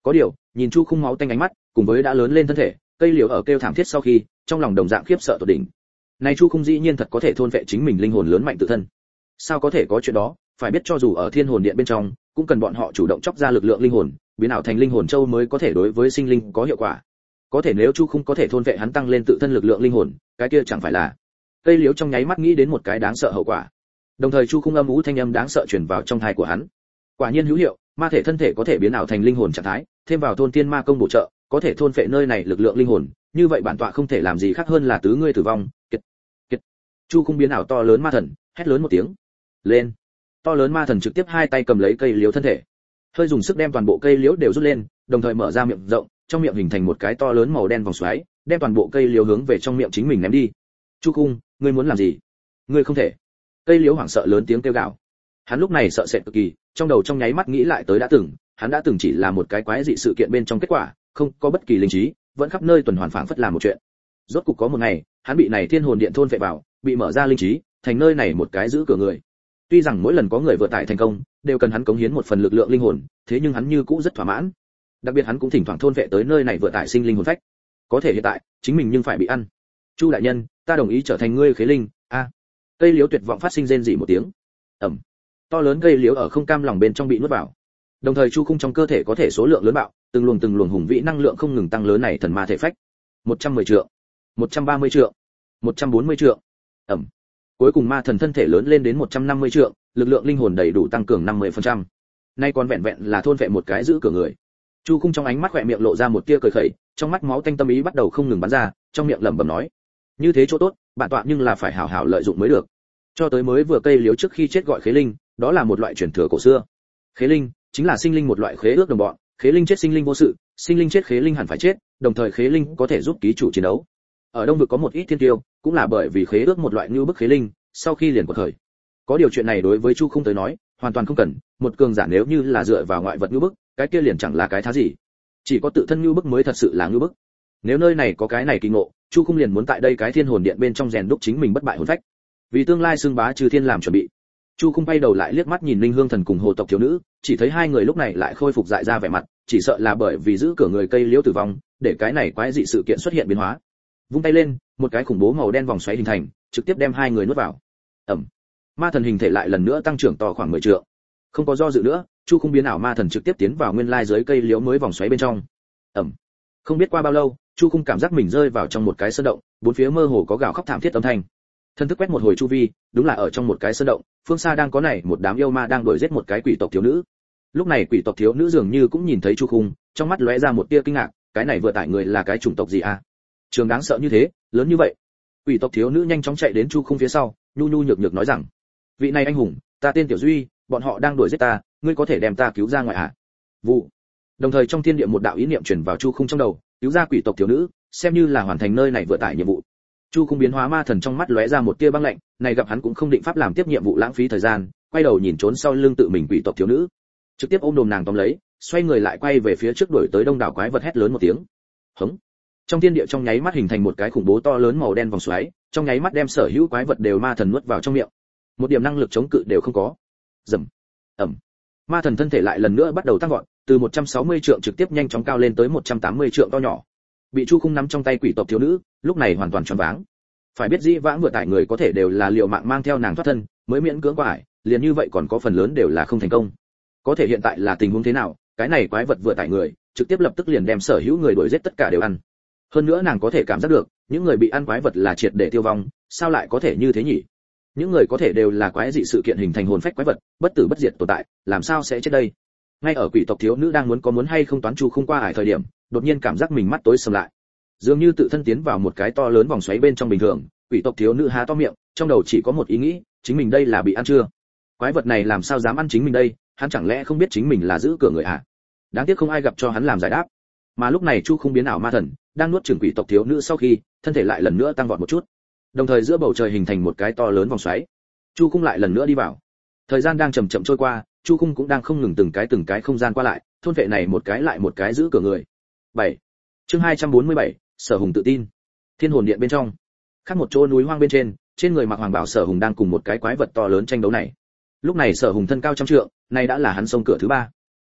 Có điều, nhìn Chu Khung máu tanh ánh mắt, cùng với đã lớn lên thân thể, cây liễu ở kêu thảm thiết sau khi, trong lòng đồng dạng khiếp sợ tột đỉnh. Này Chu Khung dĩ nhiên thật có thể thôn vệ chính mình linh hồn lớn mạnh tự thân. Sao có thể có chuyện đó? Phải biết cho dù ở Thiên Hồn Điện bên trong, cũng cần bọn họ chủ động chóc ra lực lượng linh hồn, biến ảo thành linh hồn châu mới có thể đối với sinh linh có hiệu quả. Có thể nếu Chu Khung có thể thôn vệ hắn tăng lên tự thân lực lượng linh hồn, cái kia chẳng phải là. Cây liễu trong nháy mắt nghĩ đến một cái đáng sợ hậu quả. Đồng thời Chu Khung âm ú thanh âm đáng sợ truyền vào trong tai của hắn. Quả nhiên hữu hiệu, ma thể thân thể có thể biến ảo thành linh hồn trạng thái, thêm vào thôn tiên ma công bổ trợ, có thể thôn phệ nơi này lực lượng linh hồn, như vậy bản tọa không thể làm gì khác hơn là tứ ngươi tử vong. Kiệt, kiệt. Chu Khung biến ảo to lớn ma thần, hét lớn một tiếng. Lên. To lớn ma thần trực tiếp hai tay cầm lấy cây liễu thân thể, hơi dùng sức đem toàn bộ cây liễu đều rút lên, đồng thời mở ra miệng rộng, trong miệng hình thành một cái to lớn màu đen vòng xoáy, đem toàn bộ cây liễu hướng về trong miệng chính mình ném đi. Chu Khung, ngươi muốn làm gì? Ngươi không thể. Cây liễu hoảng sợ lớn tiếng kêu gào. Hắn lúc này sợ sệt cực kỳ, trong đầu trong nháy mắt nghĩ lại tới đã từng, hắn đã từng chỉ là một cái quái dị sự kiện bên trong kết quả, không có bất kỳ linh trí, vẫn khắp nơi tuần hoàn phảng phất làm một chuyện. Rốt cục có một ngày, hắn bị này Thiên Hồn Điện thôn phệ vào, bị mở ra linh trí, thành nơi này một cái giữ cửa người. Tuy rằng mỗi lần có người vượt tải thành công, đều cần hắn cống hiến một phần lực lượng linh hồn, thế nhưng hắn như cũ rất thỏa mãn. Đặc biệt hắn cũng thỉnh thoảng thôn vệ tới nơi này vượt tải sinh linh hồn phách. Có thể hiện tại, chính mình nhưng phải bị ăn. Chu đại nhân, ta đồng ý trở thành ngươi khế linh. A. Cây liễu tuyệt vọng phát sinh rên rỉ một tiếng. Ầm. To lớn cây liễu ở không cam lòng bên trong bị nuốt vào. Đồng thời Chu Khung trong cơ thể có thể số lượng lớn bạo, từng luồng từng luồng hùng vĩ năng lượng không ngừng tăng lớn này thần ma thể phách. một trăm mười trượng, một trăm ba mươi trượng, một trăm bốn mươi trượng. Ầm. Cuối cùng ma thần thân thể lớn lên đến một trăm năm mươi trượng, lực lượng linh hồn đầy đủ tăng cường năm mươi phần trăm. Nay còn vẹn vẹn là thôn vệ một cái giữ cửa người. Chu Khung trong ánh mắt khỏe miệng lộ ra một tia cười khẩy, trong mắt máu tanh tâm ý bắt đầu không ngừng bắn ra, trong miệng lẩm bẩm nói: như thế chỗ tốt, bản tọa nhưng là phải hảo hảo lợi dụng mới được. Cho tới mới vừa cây liễu trước khi chết gọi khế linh, đó là một loại truyền thừa cổ xưa. Khế linh chính là sinh linh một loại khế ước đồng bọn, khế linh chết sinh linh vô sự, sinh linh chết khế linh hẳn phải chết, đồng thời khế linh có thể giúp ký chủ chiến đấu. Ở Đông vực có một ít thiên tiêu, cũng là bởi vì khế ước một loại như bức khế linh, sau khi liền quật khởi. Có điều chuyện này đối với Chu Khung tới nói, hoàn toàn không cần, một cường giả nếu như là dựa vào ngoại vật như bức, cái kia liền chẳng là cái thá gì. Chỉ có tự thân như bức mới thật sự là như bức. Nếu nơi này có cái này kỳ ngộ, Chu Khung liền muốn tại đây cái Thiên Hồn Điện bên trong rèn đúc chính mình bất bại hồn phách, vì tương lai xưng bá chư thiên làm chuẩn bị. Chu Khung bay đầu lại liếc mắt nhìn Linh Hương Thần cùng Hồ tộc thiếu nữ, chỉ thấy hai người lúc này lại khôi phục dại ra vẻ mặt, chỉ sợ là bởi vì giữ cửa người cây liễu tử vong, để cái này quái dị sự kiện xuất hiện biến hóa. Vung tay lên, một cái khủng bố màu đen vòng xoáy hình thành, trực tiếp đem hai người nuốt vào. Ầm. Ma thần hình thể lại lần nữa tăng trưởng to khoảng mười trượng. Không có do dự nữa, Chu Khung biến ảo ma thần trực tiếp tiến vào nguyên lai dưới cây liễu mới vòng xoáy bên trong. Ầm. Không biết qua bao lâu, Chu Khung cảm giác mình rơi vào trong một cái sơn động, bốn phía mơ hồ có gào khóc thảm thiết âm thanh. Thân thức quét một hồi chu vi, đúng là ở trong một cái sơn động, phương xa đang có này một đám yêu ma đang đuổi giết một cái quỷ tộc thiếu nữ. Lúc này quỷ tộc thiếu nữ dường như cũng nhìn thấy Chu Khung, trong mắt lóe ra một tia kinh ngạc, cái này vừa tải người là cái chủng tộc gì à? Trường đáng sợ như thế, lớn như vậy. Quỷ tộc thiếu nữ nhanh chóng chạy đến Chu Khung phía sau, nhu nhu nhược nhược nói rằng: vị này anh hùng, ta tên Tiểu Duy, bọn họ đang đuổi giết ta, ngươi có thể đem ta cứu ra ngoài à? Vụ. Đồng thời trong thiên địa một đạo ý niệm truyền vào Chu Khung trong đầu, cứu ra quỷ tộc thiếu nữ, xem như là hoàn thành nơi này vừa tải nhiệm vụ. Chu Khung biến hóa ma thần trong mắt lóe ra một tia băng lạnh, này gặp hắn cũng không định pháp làm tiếp nhiệm vụ lãng phí thời gian, quay đầu nhìn trốn sau lưng tự mình quỷ tộc thiếu nữ, trực tiếp ôm đồm nàng tóm lấy, xoay người lại quay về phía trước đuổi tới đông đảo quái vật hét lớn một tiếng. Hống. Trong thiên địa trong nháy mắt hình thành một cái khủng bố to lớn màu đen vòng xoáy, trong nháy mắt đem sở hữu quái vật đều ma thần nuốt vào trong miệng. Một điểm năng lực chống cự đều không có. Rầm. Ầm. Ma thần thân thể lại lần nữa bắt đầu tăng vọt, từ một trăm sáu mươi trượng trực tiếp nhanh chóng cao lên tới một trăm tám mươi trượng to nhỏ. Bị Chu Khung nắm trong tay quỷ tộc thiếu nữ, lúc này hoàn toàn choáng váng. Phải biết dĩ vãng vừa tải người có thể đều là liều mạng mang theo nàng thoát thân, mới miễn cưỡng qua ải, liền như vậy còn có phần lớn đều là không thành công. Có thể hiện tại là tình huống thế nào, cái này quái vật vừa tải người, trực tiếp lập tức liền đem sở hữu người đuổi giết tất cả đều ăn. Hơn nữa nàng có thể cảm giác được, những người bị ăn quái vật là triệt để tiêu vong, sao lại có thể như thế nhỉ? Những người có thể đều là quái dị sự kiện hình thành hồn phách quái vật, bất tử bất diệt tồn tại, làm sao sẽ chết đây? Ngay ở quỷ tộc thiếu nữ đang muốn có muốn hay không toán Chu Khung qua ải thời điểm, đột nhiên cảm giác mình mắt tối sầm lại, dường như tự thân tiến vào một cái to lớn vòng xoáy bên trong bình thường. Quỷ tộc thiếu nữ há to miệng, trong đầu chỉ có một ý nghĩ, chính mình đây là bị ăn chưa? Quái vật này làm sao dám ăn chính mình đây, hắn chẳng lẽ không biết chính mình là giữ cửa người à? Đáng tiếc không ai gặp cho hắn làm giải đáp. Mà lúc này Chu Khung biến ảo ma thần đang nuốt chửng quỷ tộc thiếu nữ sau khi, thân thể lại lần nữa tăng vọt một chút, đồng thời giữa bầu trời hình thành một cái to lớn vòng xoáy. Chu Khung lại lần nữa đi vào. Thời gian đang chậm chậm trôi qua, Chu Khung cũng đang không ngừng từng cái từng cái không gian qua lại, thôn vệ này một cái lại một cái giữ cửa người. bảy. Chương hai trăm bốn mươi bảy, Sở Hùng tự tin. Thiên Hồn Điện bên trong, khác một chỗ núi hoang bên trên, trên người mặc hoàng bào Sở Hùng đang cùng một cái quái vật to lớn tranh đấu này. Lúc này Sở Hùng thân cao trăm trượng, này đã là hắn sông cửa thứ ba.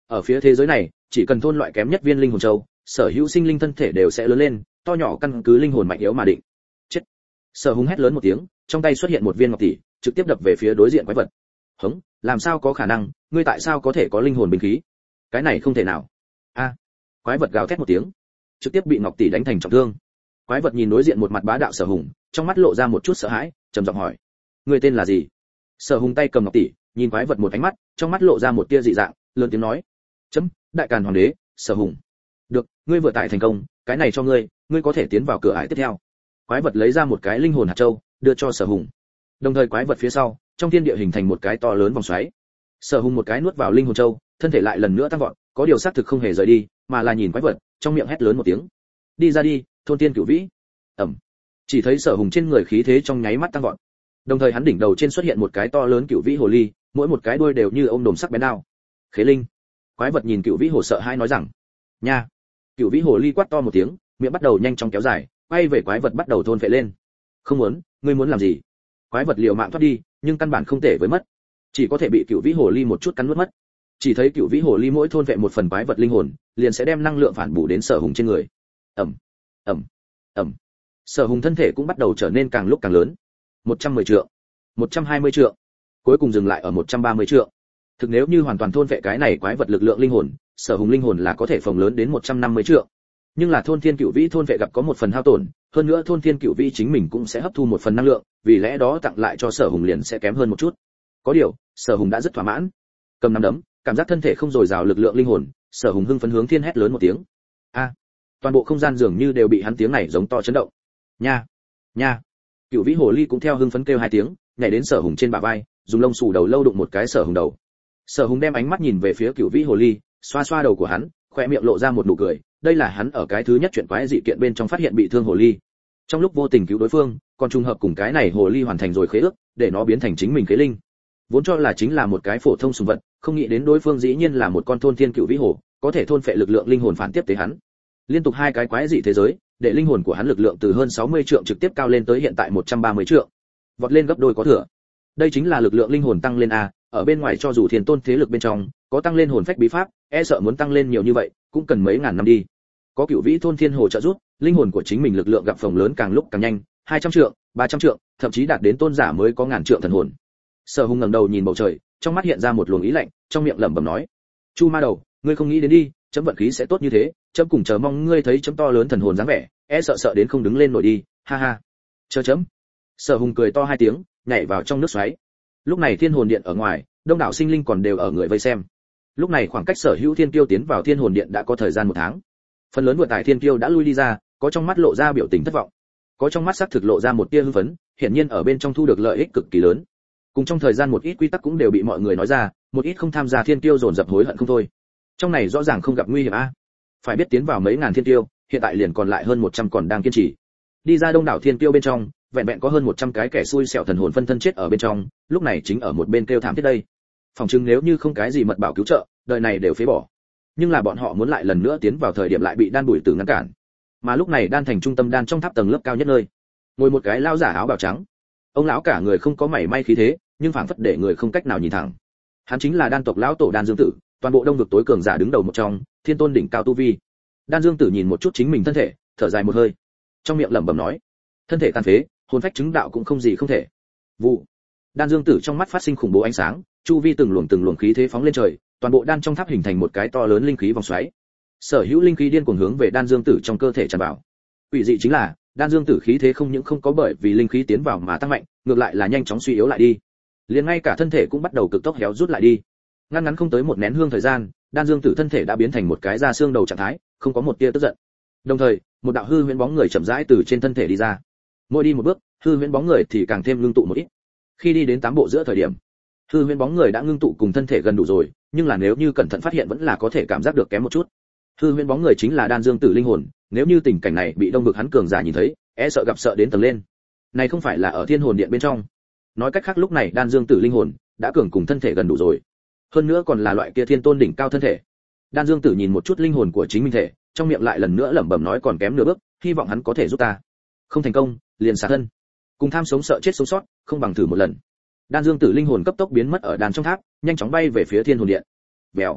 Ở phía thế giới này, chỉ cần thôn loại kém nhất viên linh hồn châu, sở hữu sinh linh thân thể đều sẽ lớn lên, to nhỏ căn cứ linh hồn mạnh yếu mà định. Chết. Sở Hùng hét lớn một tiếng, trong tay xuất hiện một viên ngọc tỷ, trực tiếp đập về phía đối diện quái vật. Hống, làm sao có khả năng, ngươi tại sao có thể có linh hồn binh khí? Cái này không thể nào. A. Quái vật gào thét một tiếng, trực tiếp bị ngọc tỷ đánh thành trọng thương. Quái vật nhìn đối diện một mặt bá đạo Sở Hùng, trong mắt lộ ra một chút sợ hãi, trầm giọng hỏi: "Ngươi tên là gì?" Sở Hùng tay cầm ngọc tỷ, nhìn quái vật một ánh mắt, trong mắt lộ ra một tia dị dạng, lớn tiếng nói: "Chấm, Đại Càn Hoàng đế, Sở Hùng." "Được, ngươi vừa tại thành công, cái này cho ngươi, ngươi có thể tiến vào cửa ải tiếp theo." Quái vật lấy ra một cái linh hồn hạt châu, đưa cho Sở Hùng. Đồng thời quái vật phía sau, trong thiên địa hình thành một cái to lớn vòng xoáy. Sở Hùng một cái nuốt vào linh hồn châu, thân thể lại lần nữa tăng vọt, có điều xác thực không hề rời đi, mà là nhìn quái vật, trong miệng hét lớn một tiếng: "Đi ra đi, thôn tiên cửu vĩ!" Ầm. Chỉ thấy Sở Hùng trên người khí thế trong nháy mắt tăng vọt. Đồng thời hắn đỉnh đầu trên xuất hiện một cái to lớn cửu vĩ hồ ly, mỗi một cái đuôi đều như ôm đồm sắc bén đao. Khế linh. Quái vật nhìn cửu vĩ hồ sợ hãi nói rằng: "Nha." Cửu vĩ hồ ly quát to một tiếng, miệng bắt đầu nhanh chóng kéo dài, quay về quái vật bắt đầu thôn phệ lên. "Không muốn, ngươi muốn làm gì?" Quái vật liều mạng thoát đi, nhưng căn bản không thể với mất, chỉ có thể bị cửu vĩ hồ ly một chút cắn nuốt mất. Chỉ thấy cửu vĩ hồ ly mỗi thôn phệ một phần quái vật linh hồn, liền sẽ đem năng lượng phản bổ đến Sở Hùng trên người. Ầm, ầm, ầm. Sở Hùng thân thể cũng bắt đầu trở nên càng lúc càng lớn. một trăm mười trượng, một trăm hai mươi trượng, cuối cùng dừng lại ở một trăm ba mươi trượng. Thực nếu như hoàn toàn thôn phệ cái này quái vật lực lượng linh hồn, Sở Hùng linh hồn là có thể phồng lớn đến một trăm năm mươi trượng. Nhưng là thôn thiên cửu vĩ thôn phệ gặp có một phần hao tổn, hơn nữa thôn thiên cửu vĩ chính mình cũng sẽ hấp thu một phần năng lượng, vì lẽ đó tặng lại cho Sở Hùng liền sẽ kém hơn một chút. Có điều, Sở Hùng đã rất thỏa mãn. Cầm nắm đấm, cảm giác thân thể không dồi dào lực lượng linh hồn, Sở Hùng hưng phấn hướng thiên hét lớn một tiếng. A! Toàn bộ không gian dường như đều bị hắn tiếng này giống to chấn động. Nha! Nha! Cửu vĩ hồ ly cũng theo hưng phấn kêu hai tiếng, nhảy đến Sở Hùng trên bả vai, dùng lông xù đầu lâu đụng một cái Sở Hùng đầu. Sở Hùng đem ánh mắt nhìn về phía cửu vĩ hồ ly, xoa xoa đầu của hắn, khóe miệng lộ ra một nụ cười, đây là hắn ở cái thứ nhất chuyện quái dị kiện bên trong phát hiện bị thương hồ ly. Trong lúc vô tình cứu đối phương, còn trùng hợp cùng cái này hồ ly hoàn thành rồi khế ước, để nó biến thành chính mình khế linh. Vốn cho là chính là một cái phổ thông sùng vật, không nghĩ đến đối phương dĩ nhiên là một con thôn thiên cửu vĩ hồ, có thể thôn phệ lực lượng linh hồn phản tiếp tới hắn. Liên tục hai cái quái dị thế giới, để linh hồn của hắn lực lượng từ hơn sáu mươi trượng trực tiếp cao lên tới hiện tại một trăm ba mươi trượng. Vọt lên gấp đôi có thừa. Đây chính là lực lượng linh hồn tăng lên a, ở bên ngoài cho dù thiên tôn thế lực bên trong có tăng lên hồn phách bí pháp, e sợ muốn tăng lên nhiều như vậy, cũng cần mấy ngàn năm đi. Có cửu vĩ thôn thiên hồ trợ giúp, linh hồn của chính mình lực lượng gặp phồng lớn càng lúc càng nhanh, hai trăm trượng, ba trăm trượng, thậm chí đạt đến tôn giả mới có ngàn trượng thần hồn. Sở Hùng ngẩng đầu nhìn bầu trời, trong mắt hiện ra một luồng ý lạnh, trong miệng lẩm bẩm nói: "Chu ma đầu, ngươi không nghĩ đến đi, chấm vận khí sẽ tốt như thế, chấm cùng chờ mong ngươi thấy chấm to lớn thần hồn dáng vẻ, e sợ sợ đến không đứng lên nổi đi, ha ha." Chờ chấm. Sở Hùng cười to hai tiếng, nhảy vào trong nước xoáy. Lúc này thiên hồn điện ở ngoài, đông đảo sinh linh còn đều ở người vây xem. Lúc này khoảng cách Sở Hữu Thiên Kiêu tiến vào thiên hồn điện đã có thời gian một tháng. Phần lớn vượt tại thiên kiêu đã lui đi ra, có trong mắt lộ ra biểu tình thất vọng, có trong mắt sắc thực lộ ra một tia hưng phấn, hiển nhiên ở bên trong thu được lợi ích cực kỳ lớn. Cùng trong thời gian một ít quy tắc cũng đều bị mọi người nói ra, một ít không tham gia thiên kiêu dồn dập hối hận không thôi. Trong này rõ ràng không gặp nguy hiểm a. Phải biết tiến vào mấy ngàn thiên kiêu, hiện tại liền còn lại hơn một trăm còn đang kiên trì. Đi ra đông đảo thiên kiêu bên trong, vẹn vẹn có hơn một trăm cái kẻ xui xẻo thần hồn phân thân chết ở bên trong, lúc này chính ở một bên kêu thảm thiết đây. Phòng chứng nếu như không cái gì mật bảo cứu trợ, đời này đều phế bỏ. Nhưng là bọn họ muốn lại lần nữa tiến vào thời điểm lại bị đan bụi tử ngăn cản. Mà lúc này đan thành trung tâm đan trong tháp tầng lớp cao nhất nơi, ngồi một cái lão giả áo bào trắng. Ông lão cả người không có mảy may khí thế, nhưng phảng phất để người không cách nào nhìn thẳng. Hắn chính là đan tộc lão tổ Đan Dương Tử, toàn bộ đông vực tối cường giả đứng đầu một trong, thiên tôn đỉnh cao tu vi. Đan Dương Tử nhìn một chút chính mình thân thể, thở dài một hơi, trong miệng lẩm bẩm nói: thân thể tàn phế, hồn phách chứng đạo cũng không gì không thể. Vụ. Đan Dương Tử trong mắt phát sinh khủng bố ánh sáng, chu vi từng luồng từng luồng khí thế phóng lên trời, toàn bộ đan trong tháp hình thành một cái to lớn linh khí vòng xoáy. Sở hữu linh khí điên cuồng hướng về Đan Dương Tử trong cơ thể tràn vào. Quỷ dị chính là, Đan Dương Tử khí thế không những không có bởi vì linh khí tiến vào mà tăng mạnh, ngược lại là nhanh chóng suy yếu lại đi. Liền ngay cả thân thể cũng bắt đầu cực tốc héo rút lại đi. Ngắn ngắn không tới một nén hương thời gian, Đan Dương Tử thân thể đã biến thành một cái da xương đầu trạng thái, không có một tia tức giận. Đồng thời, một đạo hư huyễn bóng người chậm rãi từ trên thân thể đi ra. Mỗi đi một bước, hư huyễn bóng người thì càng thêm ngưng tụ một ít. Khi đi đến tám bộ giữa thời điểm, hư huyễn bóng người đã ngưng tụ cùng thân thể gần đủ rồi, nhưng là nếu như cẩn thận phát hiện vẫn là có thể cảm giác được kém một chút. Hư huyễn bóng người chính là Đan Dương Tử linh hồn, nếu như tình cảnh này bị đông vực hắn cường giả nhìn thấy, e sợ gặp sợ đến tầng lên. Này không phải là ở thiên hồn điện bên trong. Nói cách khác lúc này Đan Dương Tử linh hồn đã cường cùng thân thể gần đủ rồi. Hơn nữa còn là loại kia thiên tôn đỉnh cao thân thể. Đan Dương Tử nhìn một chút linh hồn của chính mình thể, trong miệng lại lần nữa lẩm bẩm nói còn kém nửa bước, hy vọng hắn có thể giúp ta. Không thành công, liền xả thân. Cùng tham sống sợ chết sống sót, không bằng thử một lần. Đan Dương Tử linh hồn cấp tốc biến mất ở đàn trong tháp, nhanh chóng bay về phía thiên hồn điện. Bèo.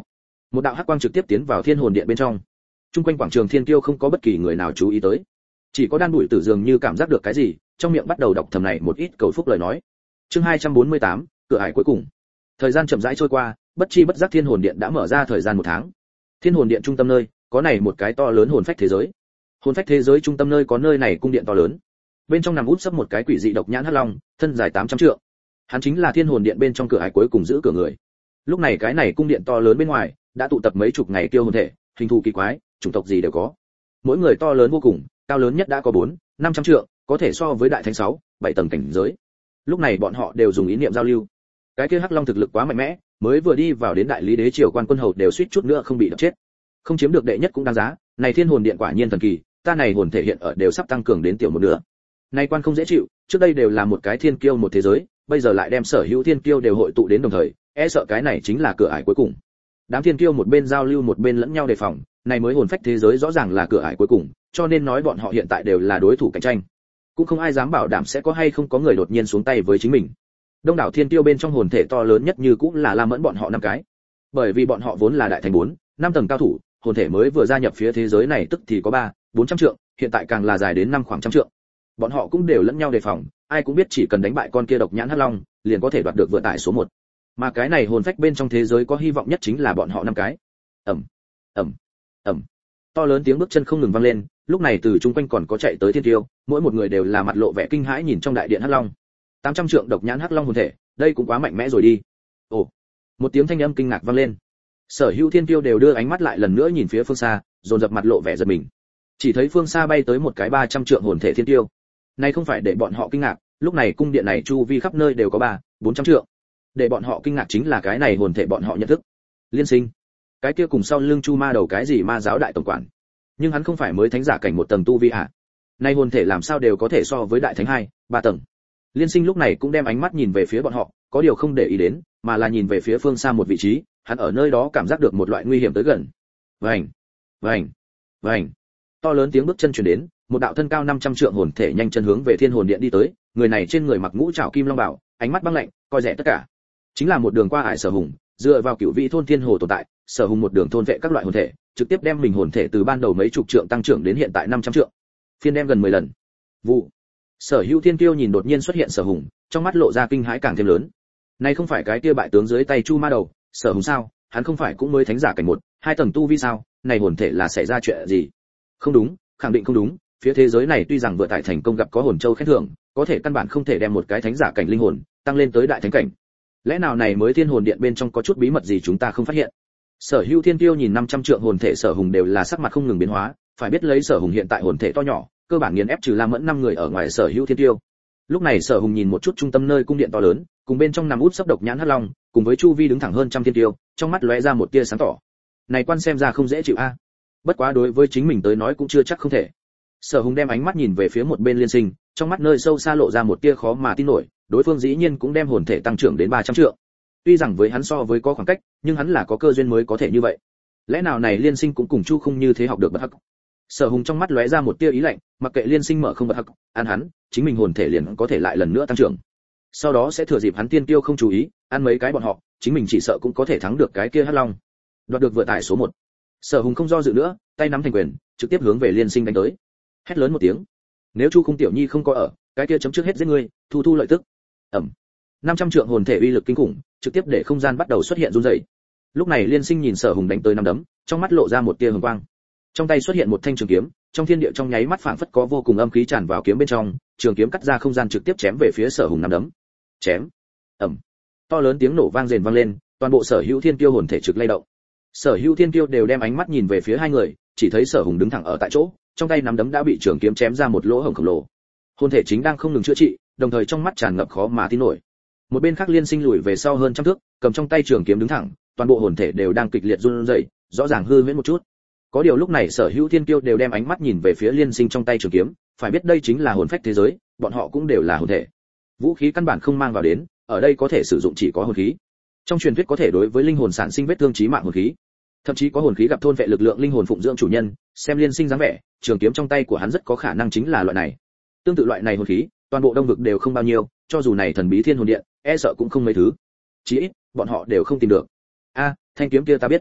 một đạo hắc quang trực tiếp tiến vào thiên hồn điện bên trong. Trung quanh quảng trường thiên tiêu không có bất kỳ người nào chú ý tới, chỉ có Đan Bụi Tử dường như cảm giác được cái gì, trong miệng bắt đầu đọc thầm này một ít cầu phúc lời nói. Chương hai trăm bốn mươi tám, cửa ải cuối cùng. Thời gian chậm rãi trôi qua, bất chi bất giác thiên hồn điện đã mở ra thời gian một tháng. Thiên hồn điện trung tâm nơi, có này một cái to lớn hồn phách thế giới. Hồn phách thế giới trung tâm nơi có nơi này cung điện to lớn. Bên trong nằm út sấp một cái quỷ dị độc nhãn hắc long, thân dài tám trăm trượng. Hắn chính là thiên hồn điện bên trong cửa ải cuối cùng giữ cửa người. Lúc này cái này cung điện to lớn bên ngoài đã tụ tập mấy chục ngày tiêu hồn thể, hình thù kỳ quái, chủng tộc gì đều có. Mỗi người to lớn vô cùng, cao lớn nhất đã có bốn, năm trăm trượng, có thể so với đại thánh sáu, bảy tầng cảnh giới. Lúc này bọn họ đều dùng ý niệm giao lưu. Cái kia hắc long thực lực quá mạnh mẽ, mới vừa đi vào đến đại lý đế triều quan quân hầu đều suýt chút nữa không bị đập chết. Không chiếm được đệ nhất cũng đáng giá, này thiên hồn điện quả nhiên thần kỳ, ta này hồn thể hiện ở đều sắp tăng cường đến tiểu một nửa. Này quan không dễ chịu, trước đây đều là một cái thiên kiêu một thế giới, bây giờ lại đem sở hữu thiên kiêu đều hội tụ đến đồng thời, e sợ cái này chính là cửa ải cuối cùng. Đám thiên kiêu một bên giao lưu một bên lẫn nhau đề phòng, này mới hồn phách thế giới rõ ràng là cửa ải cuối cùng, cho nên nói bọn họ hiện tại đều là đối thủ cạnh tranh. Cũng không ai dám bảo đảm sẽ có hay không có người đột nhiên xuống tay với chính mình. Đông đảo thiên kiêu bên trong hồn thể to lớn nhất như cũng là La Mẫn bọn họ năm cái. Bởi vì bọn họ vốn là đại thành bốn, năm tầng cao thủ, hồn thể mới vừa gia nhập phía thế giới này tức thì có ba, bốn trăm trượng, hiện tại càng là dài đến năm khoảng trăm trượng. Bọn họ cũng đều lẫn nhau đề phòng, ai cũng biết chỉ cần đánh bại con kia độc nhãn hắc long, liền có thể đoạt được vựa tải số một. Mà cái này hồn phách bên trong thế giới có hy vọng nhất chính là bọn họ năm cái. Ầm, ầm, ầm. To lớn tiếng bước chân không ngừng vang lên, lúc này từ chung quanh còn có chạy tới thiên tiêu, mỗi một người đều là mặt lộ vẻ kinh hãi nhìn trong đại điện hắc long. tám trăm trượng độc nhãn hắc long hồn thể, đây cũng quá mạnh mẽ rồi đi. Ồ, một tiếng thanh âm kinh ngạc vang lên. Sở hữu thiên tiêu đều đưa ánh mắt lại lần nữa nhìn phía phương xa, dồn dập mặt lộ vẻ giật mình. Chỉ thấy phương xa bay tới một cái ba trăm trượng hồn thể thiên tiêu. Này không phải để bọn họ kinh ngạc, lúc này cung điện này chu vi khắp nơi đều có ba, bốn trăm trượng. Để bọn họ kinh ngạc chính là cái này hồn thể bọn họ nhận thức. Liên Sinh, cái kia cùng sau lưng chu ma đầu cái gì ma giáo đại tổng quản. Nhưng hắn không phải mới thánh giả cảnh một tầng tu vi à? Nay hồn thể làm sao đều có thể so với đại thánh hai, ba tầng. Liên Sinh lúc này cũng đem ánh mắt nhìn về phía bọn họ, có điều không để ý đến, mà là nhìn về phía phương xa một vị trí, hắn ở nơi đó cảm giác được một loại nguy hiểm tới gần. Vành, vành, vành. To lớn tiếng bước chân truyền đến, một đạo thân cao năm trăm trượng hồn thể nhanh chân hướng về thiên hồn điện đi tới, người này trên người mặc ngũ trảo kim long bảo, ánh mắt băng lạnh, coi rẻ tất cả. Chính là một đường qua ải Sở Hùng, dựa vào cửu vị thôn thiên hồ tồn tại, Sở Hùng một đường thôn vệ các loại hồn thể, trực tiếp đem mình hồn thể từ ban đầu mấy chục trượng tăng trưởng đến hiện tại năm trăm trượng. Phiên đem gần mười lần. Vụ. Sở Hữu Thiên Kiêu nhìn đột nhiên xuất hiện Sở Hùng, trong mắt lộ ra kinh hãi càng thêm lớn. Này không phải cái kia bại tướng dưới tay Chu Ma đầu, Sở Hùng sao? Hắn không phải cũng mới thánh giả cảnh một, hai tầng tu vi sao? Này hồn thể là xảy ra chuyện gì? Không đúng, khẳng định không đúng, phía thế giới này tuy rằng vừa tại thành công gặp có hồn châu khen thưởng, có thể căn bản không thể đem một cái thánh giả cảnh linh hồn tăng lên tới đại thánh cảnh. Lẽ nào này mới thiên hồn điện bên trong có chút bí mật gì chúng ta không phát hiện? Sở Hữu Thiên Kiêu nhìn năm trăm trượng hồn thể Sở Hùng đều là sắc mặt không ngừng biến hóa, phải biết lấy Sở Hùng hiện tại hồn thể to nhỏ, cơ bản nghiền ép trừ La Mẫn năm người ở ngoài Sở Hữu Thiên Kiêu. Lúc này Sở Hùng nhìn một chút trung tâm nơi cung điện to lớn, cùng bên trong nằm út sấp độc nhãn hắc long, cùng với chu vi đứng thẳng hơn trăm thiên kiêu, trong mắt lóe ra một tia sáng tỏ. Này quan xem ra không dễ chịu a. Bất quá đối với chính mình tới nói cũng chưa chắc không thể. Sở Hùng đem ánh mắt nhìn về phía một bên Liên Sinh, trong mắt nơi sâu xa lộ ra một tia khó mà tin nổi, đối phương dĩ nhiên cũng đem hồn thể tăng trưởng đến ba trăm trượng. Tuy rằng với hắn so với có khoảng cách, nhưng hắn là có cơ duyên mới có thể như vậy. Lẽ nào này Liên Sinh cũng cùng Chu Không như thế học được bất hắc? Sở Hùng trong mắt lóe ra một tia ý lạnh, mặc kệ Liên Sinh mở không bất hắc, ăn hắn, chính mình hồn thể liền có thể lại lần nữa tăng trưởng. Sau đó sẽ thừa dịp hắn tiên tiêu không chú ý, ăn mấy cái bọn họ, chính mình chỉ sợ cũng có thể thắng được cái kia hắc long, đoạt được vừa tải số một. Sở Hùng không do dự nữa, tay nắm thành quyền, trực tiếp hướng về Liên Sinh đánh tới. Hét lớn một tiếng, nếu Chu Không tiểu nhi không có ở, cái kia chấm trước hết giết ngươi, thu thu lợi tức. Ẩm. năm trăm trượng hồn thể uy lực kinh khủng, trực tiếp để không gian bắt đầu xuất hiện rung rẩy. Lúc này Liên Sinh nhìn Sở Hùng đánh tới năm đấm, trong mắt lộ ra một tia hừng quang. Trong tay xuất hiện một thanh trường kiếm, trong thiên địa trong nháy mắt phảng phất có vô cùng âm khí tràn vào kiếm bên trong, trường kiếm cắt ra không gian trực tiếp chém về phía Sở Hùng năm đấm. Chém. Ầm. To lớn tiếng nổ vang rền vang lên, toàn bộ Sở Hữu Thiên Kiêu hồn thể trực lay động. Sở Hữu Thiên Kiêu đều đem ánh mắt nhìn về phía hai người, chỉ thấy Sở Hùng đứng thẳng ở tại chỗ, trong tay nắm đấm đã bị trường kiếm chém ra một lỗ hổng khổng lồ. Hồn thể chính đang không ngừng chữa trị, đồng thời trong mắt tràn ngập khó mà tin nổi. Một bên khác Liên Sinh lùi về sau hơn trăm thước, cầm trong tay trường kiếm đứng thẳng, toàn bộ hồn thể đều đang kịch liệt run rẩy, rõ ràng hư huyễn một chút. Có điều lúc này Sở Hữu Thiên Kiêu đều đem ánh mắt nhìn về phía Liên Sinh trong tay trường kiếm, phải biết đây chính là hồn phách thế giới, bọn họ cũng đều là hồn thể. Vũ khí căn bản không mang vào đến, ở đây có thể sử dụng chỉ có hồn khí. Trong truyền thuyết có thể đối với linh hồn sản sinh vết thương chí mạng hồn khí. Thậm chí có hồn khí gặp thôn vệ lực lượng linh hồn phụng dưỡng chủ nhân, xem Liên Sinh dáng vẻ, trường kiếm trong tay của hắn rất có khả năng chính là loại này. Tương tự loại này hồn khí, toàn bộ đông vực đều không bao nhiêu, cho dù này thần bí thiên hồn điện, e sợ cũng không mấy thứ. Chỉ ít, bọn họ đều không tìm được. A, thanh kiếm kia ta biết.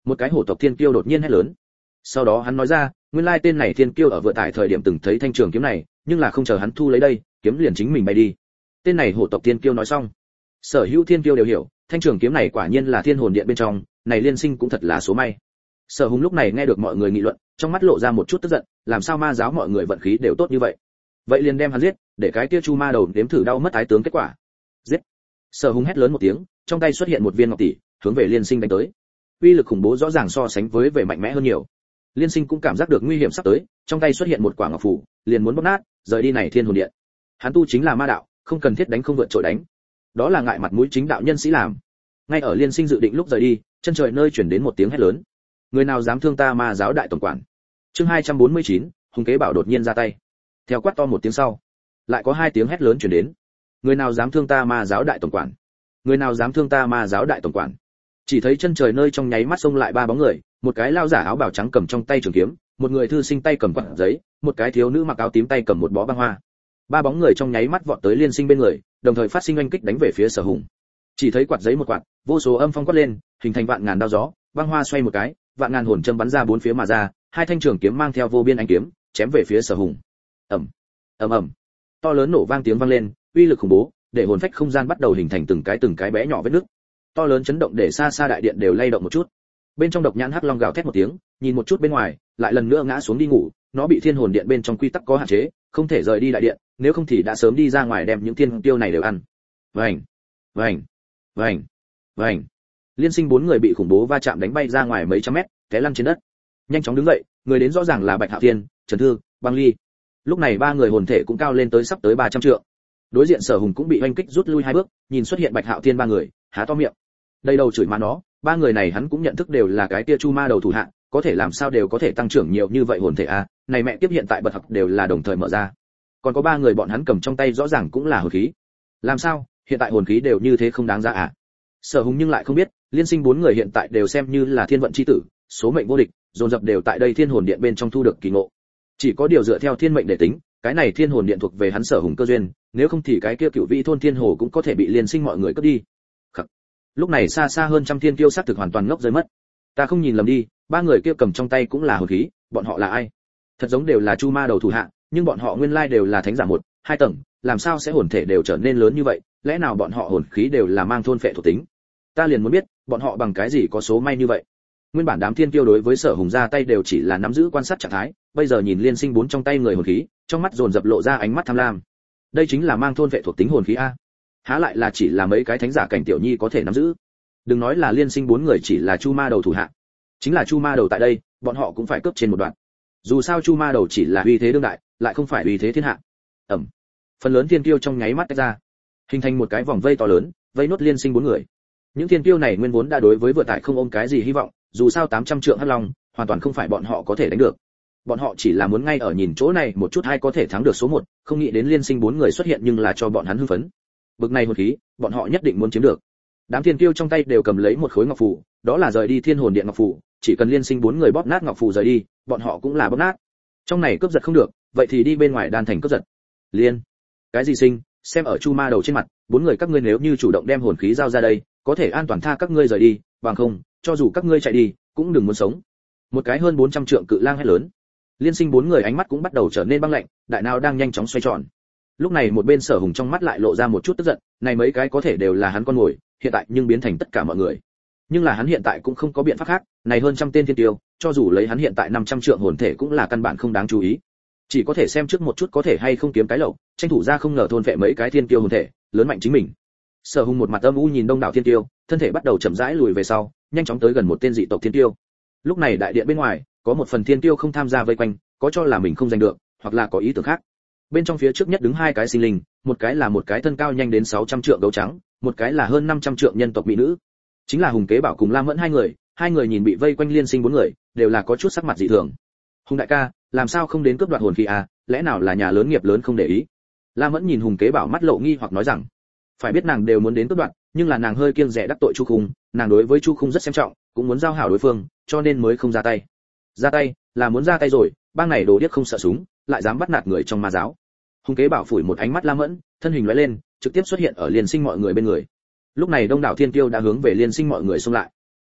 Một cái hổ tộc thiên kiêu đột nhiên hét lớn. Sau đó hắn nói ra, nguyên lai tên này thiên kiêu ở vừa tải thời điểm từng thấy thanh trường kiếm này, nhưng là không chờ hắn thu lấy đây, kiếm liền chính mình bay đi. Tên này hổ tộc thiên kiêu nói xong, sở hữu thiên kiêu đều hiểu, thanh trường kiếm này quả nhiên là thiên hồn điện bên trong, này Liên Sinh cũng thật là số may. Sở Hùng lúc này nghe được mọi người nghị luận, trong mắt lộ ra một chút tức giận, làm sao ma giáo mọi người vận khí đều tốt như vậy? Vậy liền đem hắn giết, để cái kia chu ma đầu nếm thử đau mất ái tướng kết quả. Giết! Sở Hùng hét lớn một tiếng, trong tay xuất hiện một viên ngọc tỷ, hướng về Liên Sinh đánh tới. Uy lực khủng bố rõ ràng so sánh với vẻ mạnh mẽ hơn nhiều. Liên Sinh cũng cảm giác được nguy hiểm sắp tới, trong tay xuất hiện một quả ngọc phù, liền muốn bóp nát, rời đi này thiên hồn điện. Hắn tu chính là ma đạo, không cần thiết đánh không vượt trội đánh. Đó là ngại mặt mũi chính đạo nhân sĩ làm. Ngay ở Liên Sinh dự định lúc rời đi, chân trời nơi chuyển đến một tiếng hét lớn. Người nào dám thương ta ma giáo đại tổng quản? Chương hai trăm bốn mươi chín, Hùng Kế Bảo đột nhiên ra tay. Theo quát to một tiếng sau, lại có hai tiếng hét lớn truyền đến. Người nào dám thương ta ma giáo đại tổng quản? Người nào dám thương ta ma giáo đại tổng quản? Chỉ thấy chân trời nơi trong nháy mắt xông lại ba bóng người, một cái lao giả áo bào trắng cầm trong tay trường kiếm, một người thư sinh tay cầm quạt giấy, một cái thiếu nữ mặc áo tím tay cầm một bó băng hoa. Ba bóng người trong nháy mắt vọt tới Liên Sinh bên người, đồng thời phát sinh oanh kích đánh về phía Sở Hùng. Chỉ thấy quạt giấy một quạt, vô số âm phong quát lên, hình thành vạn ngàn đao gió, băng hoa xoay một cái, vạn ngàn hồn châm bắn ra bốn phía mà ra, hai thanh trường kiếm mang theo vô biên ánh kiếm, chém về phía Sở Hùng. Ầm, ầm ầm, to lớn nổ vang tiếng vang lên, uy lực khủng bố, để hồn phách không gian bắt đầu hình thành từng cái từng cái bé nhỏ vết nứt. To lớn chấn động để xa xa đại điện đều lay động một chút. Bên trong độc nhãn hắc long gào thét một tiếng, nhìn một chút bên ngoài, lại lần nữa ngã xuống đi ngủ, nó bị thiên hồn điện bên trong quy tắc có hạn chế, không thể rời đi đại điện, nếu không thì đã sớm đi ra ngoài đem những thiên tiêu này đều ăn. Vành, vành, vành, vành. Liên Sinh bốn người bị khủng bố va chạm đánh bay ra ngoài mấy trăm mét, té lăn trên đất. Nhanh chóng đứng dậy, người đến rõ ràng là Bạch Hạo Thiên, Trần Thư, Băng Ly. Lúc này ba người hồn thể cũng cao lên tới sắp tới ba trăm trượng. Đối diện Sở Hùng cũng bị oanh kích rút lui hai bước, nhìn xuất hiện Bạch Hạo Thiên ba người, há to miệng. Đây đầu chửi má nó, ba người này hắn cũng nhận thức đều là cái tia chu ma đầu thủ hạ, có thể làm sao đều có thể tăng trưởng nhiều như vậy hồn thể a, này mẹ tiếp hiện tại bật học đều là đồng thời mở ra. Còn có ba người bọn hắn cầm trong tay rõ ràng cũng là hồn khí. Làm sao, hiện tại hồn khí đều như thế không đáng giá à? Sở Hùng nhưng lại không biết, Liên Sinh bốn người hiện tại đều xem như là thiên vận chi tử, số mệnh vô địch, dồn dập đều tại đây thiên hồn điện bên trong thu được kỳ ngộ. Chỉ có điều dựa theo thiên mệnh để tính, cái này thiên hồn điện thuộc về hắn Sở Hùng cơ duyên, nếu không thì cái kia cựu vị thôn thiên hồ cũng có thể bị Liên Sinh mọi người cướp đi. Khắc. Lúc này xa xa hơn trăm thiên kiêu sát thực hoàn toàn ngốc rơi mất. Ta không nhìn lầm đi, ba người kia cầm trong tay cũng là hồn khí, bọn họ là ai? Thật giống đều là chu ma đầu thủ hạ, nhưng bọn họ nguyên lai đều là thánh giả một, hai tầng, làm sao sẽ hồn thể đều trở nên lớn như vậy? Lẽ nào bọn họ hồn khí đều là mang thôn phệ thuộc tính? Ta liền muốn biết, bọn họ bằng cái gì có số may như vậy? Nguyên bản đám thiên kiêu đối với Sở Hùng ra tay đều chỉ là nắm giữ quan sát trạng thái, bây giờ nhìn Liên Sinh bốn trong tay người hồn khí, trong mắt dồn dập lộ ra ánh mắt tham lam. Đây chính là mang thôn vệ thuộc tính hồn khí a. Há lại là chỉ là mấy cái thánh giả cảnh tiểu nhi có thể nắm giữ. Đừng nói là Liên Sinh bốn người chỉ là chu ma đầu thủ hạ, chính là chu ma đầu tại đây, bọn họ cũng phải cướp trên một đoạn. Dù sao chu ma đầu chỉ là uy thế đương đại, lại không phải uy thế thiên hạ. Ẩm. Phần lớn thiên kiêu trong nháy mắt tách ra, hình thành một cái vòng vây to lớn, vây nốt Liên Sinh bốn người. Những thiên kiêu này nguyên vốn đã đối với vừa tải không ôm cái gì hy vọng, dù sao tám trăm trượng hắc long, hoàn toàn không phải bọn họ có thể đánh được. Bọn họ chỉ là muốn ngay ở nhìn chỗ này một chút hay có thể thắng được số một, không nghĩ đến Liên Sinh bốn người xuất hiện nhưng là cho bọn hắn hưng phấn. Bực này hồn khí, bọn họ nhất định muốn chiếm được. Đám thiên kiêu trong tay đều cầm lấy một khối ngọc phù, đó là rời đi thiên hồn điện ngọc phù, chỉ cần Liên Sinh bốn người bóp nát ngọc phù rời đi, bọn họ cũng là bóp nát. Trong này cướp giật không được, vậy thì đi bên ngoài đan thành cướp giật. Liên, cái gì Sinh, xem ở chu ma đầu trên mặt, bốn người các ngươi nếu như chủ động đem hồn khí giao ra đây, có thể an toàn tha các ngươi rời đi, bằng không, cho dù các ngươi chạy đi, cũng đừng muốn sống. Một cái hơn bốn trăm trượng cự lang hét lớn. Liên Sinh bốn người ánh mắt cũng bắt đầu trở nên băng lạnh, đại não đang nhanh chóng xoay tròn. Lúc này một bên Sở Hùng trong mắt lại lộ ra một chút tức giận, này mấy cái có thể đều là hắn con mồi, hiện tại nhưng biến thành tất cả mọi người. Nhưng là hắn hiện tại cũng không có biện pháp khác, này hơn trăm tên thiên tiêu, cho dù lấy hắn hiện tại năm trăm trượng hồn thể cũng là căn bản không đáng chú ý. Chỉ có thể xem trước một chút có thể hay không kiếm cái lậu, tranh thủ ra không ngờ thôn vệ mấy cái thiên tiêu hồn thể, lớn mạnh chính mình. Sở Hùng một mặt âm u nhìn đông đảo thiên tiêu, thân thể bắt đầu chậm rãi lùi về sau, nhanh chóng tới gần một tên dị tộc thiên tiêu. Lúc này đại điện bên ngoài, có một phần thiên tiêu không tham gia vây quanh, có cho là mình không giành được, hoặc là có ý tưởng khác. Bên trong phía trước nhất đứng hai cái sinh linh, một cái là một cái thân cao nhanh đến sáu trăm trượng gấu trắng, một cái là hơn năm trăm trượng nhân tộc mỹ nữ. Chính là Hùng Kế Bảo cùng Lam Mẫn hai người, hai người nhìn bị vây quanh Liên Sinh bốn người, đều là có chút sắc mặt dị thường. Hùng đại ca, làm sao không đến cướp đoạt hồn khí à, lẽ nào là nhà lớn nghiệp lớn không để ý? Lam Mẫn nhìn Hùng Kế Bảo mắt lộ nghi hoặc nói rằng, phải biết nàng đều muốn đến cướp đoạt, nhưng là nàng hơi kiêng dè đắc tội Chu Khung, nàng đối với Chu Khung rất xem trọng, cũng muốn giao hảo đối phương, cho nên mới không ra tay. Ra tay, là muốn ra tay rồi, bang này đồ điếc không sợ súng, lại dám bắt nạt người trong ma giáo. Hùng Kế Bảo phủi một ánh mắt Lam Mẫn, thân hình lóe lên, trực tiếp xuất hiện ở Liên Sinh mọi người bên người. Lúc này đông đảo thiên tiêu đã hướng về Liên Sinh mọi người xông lại.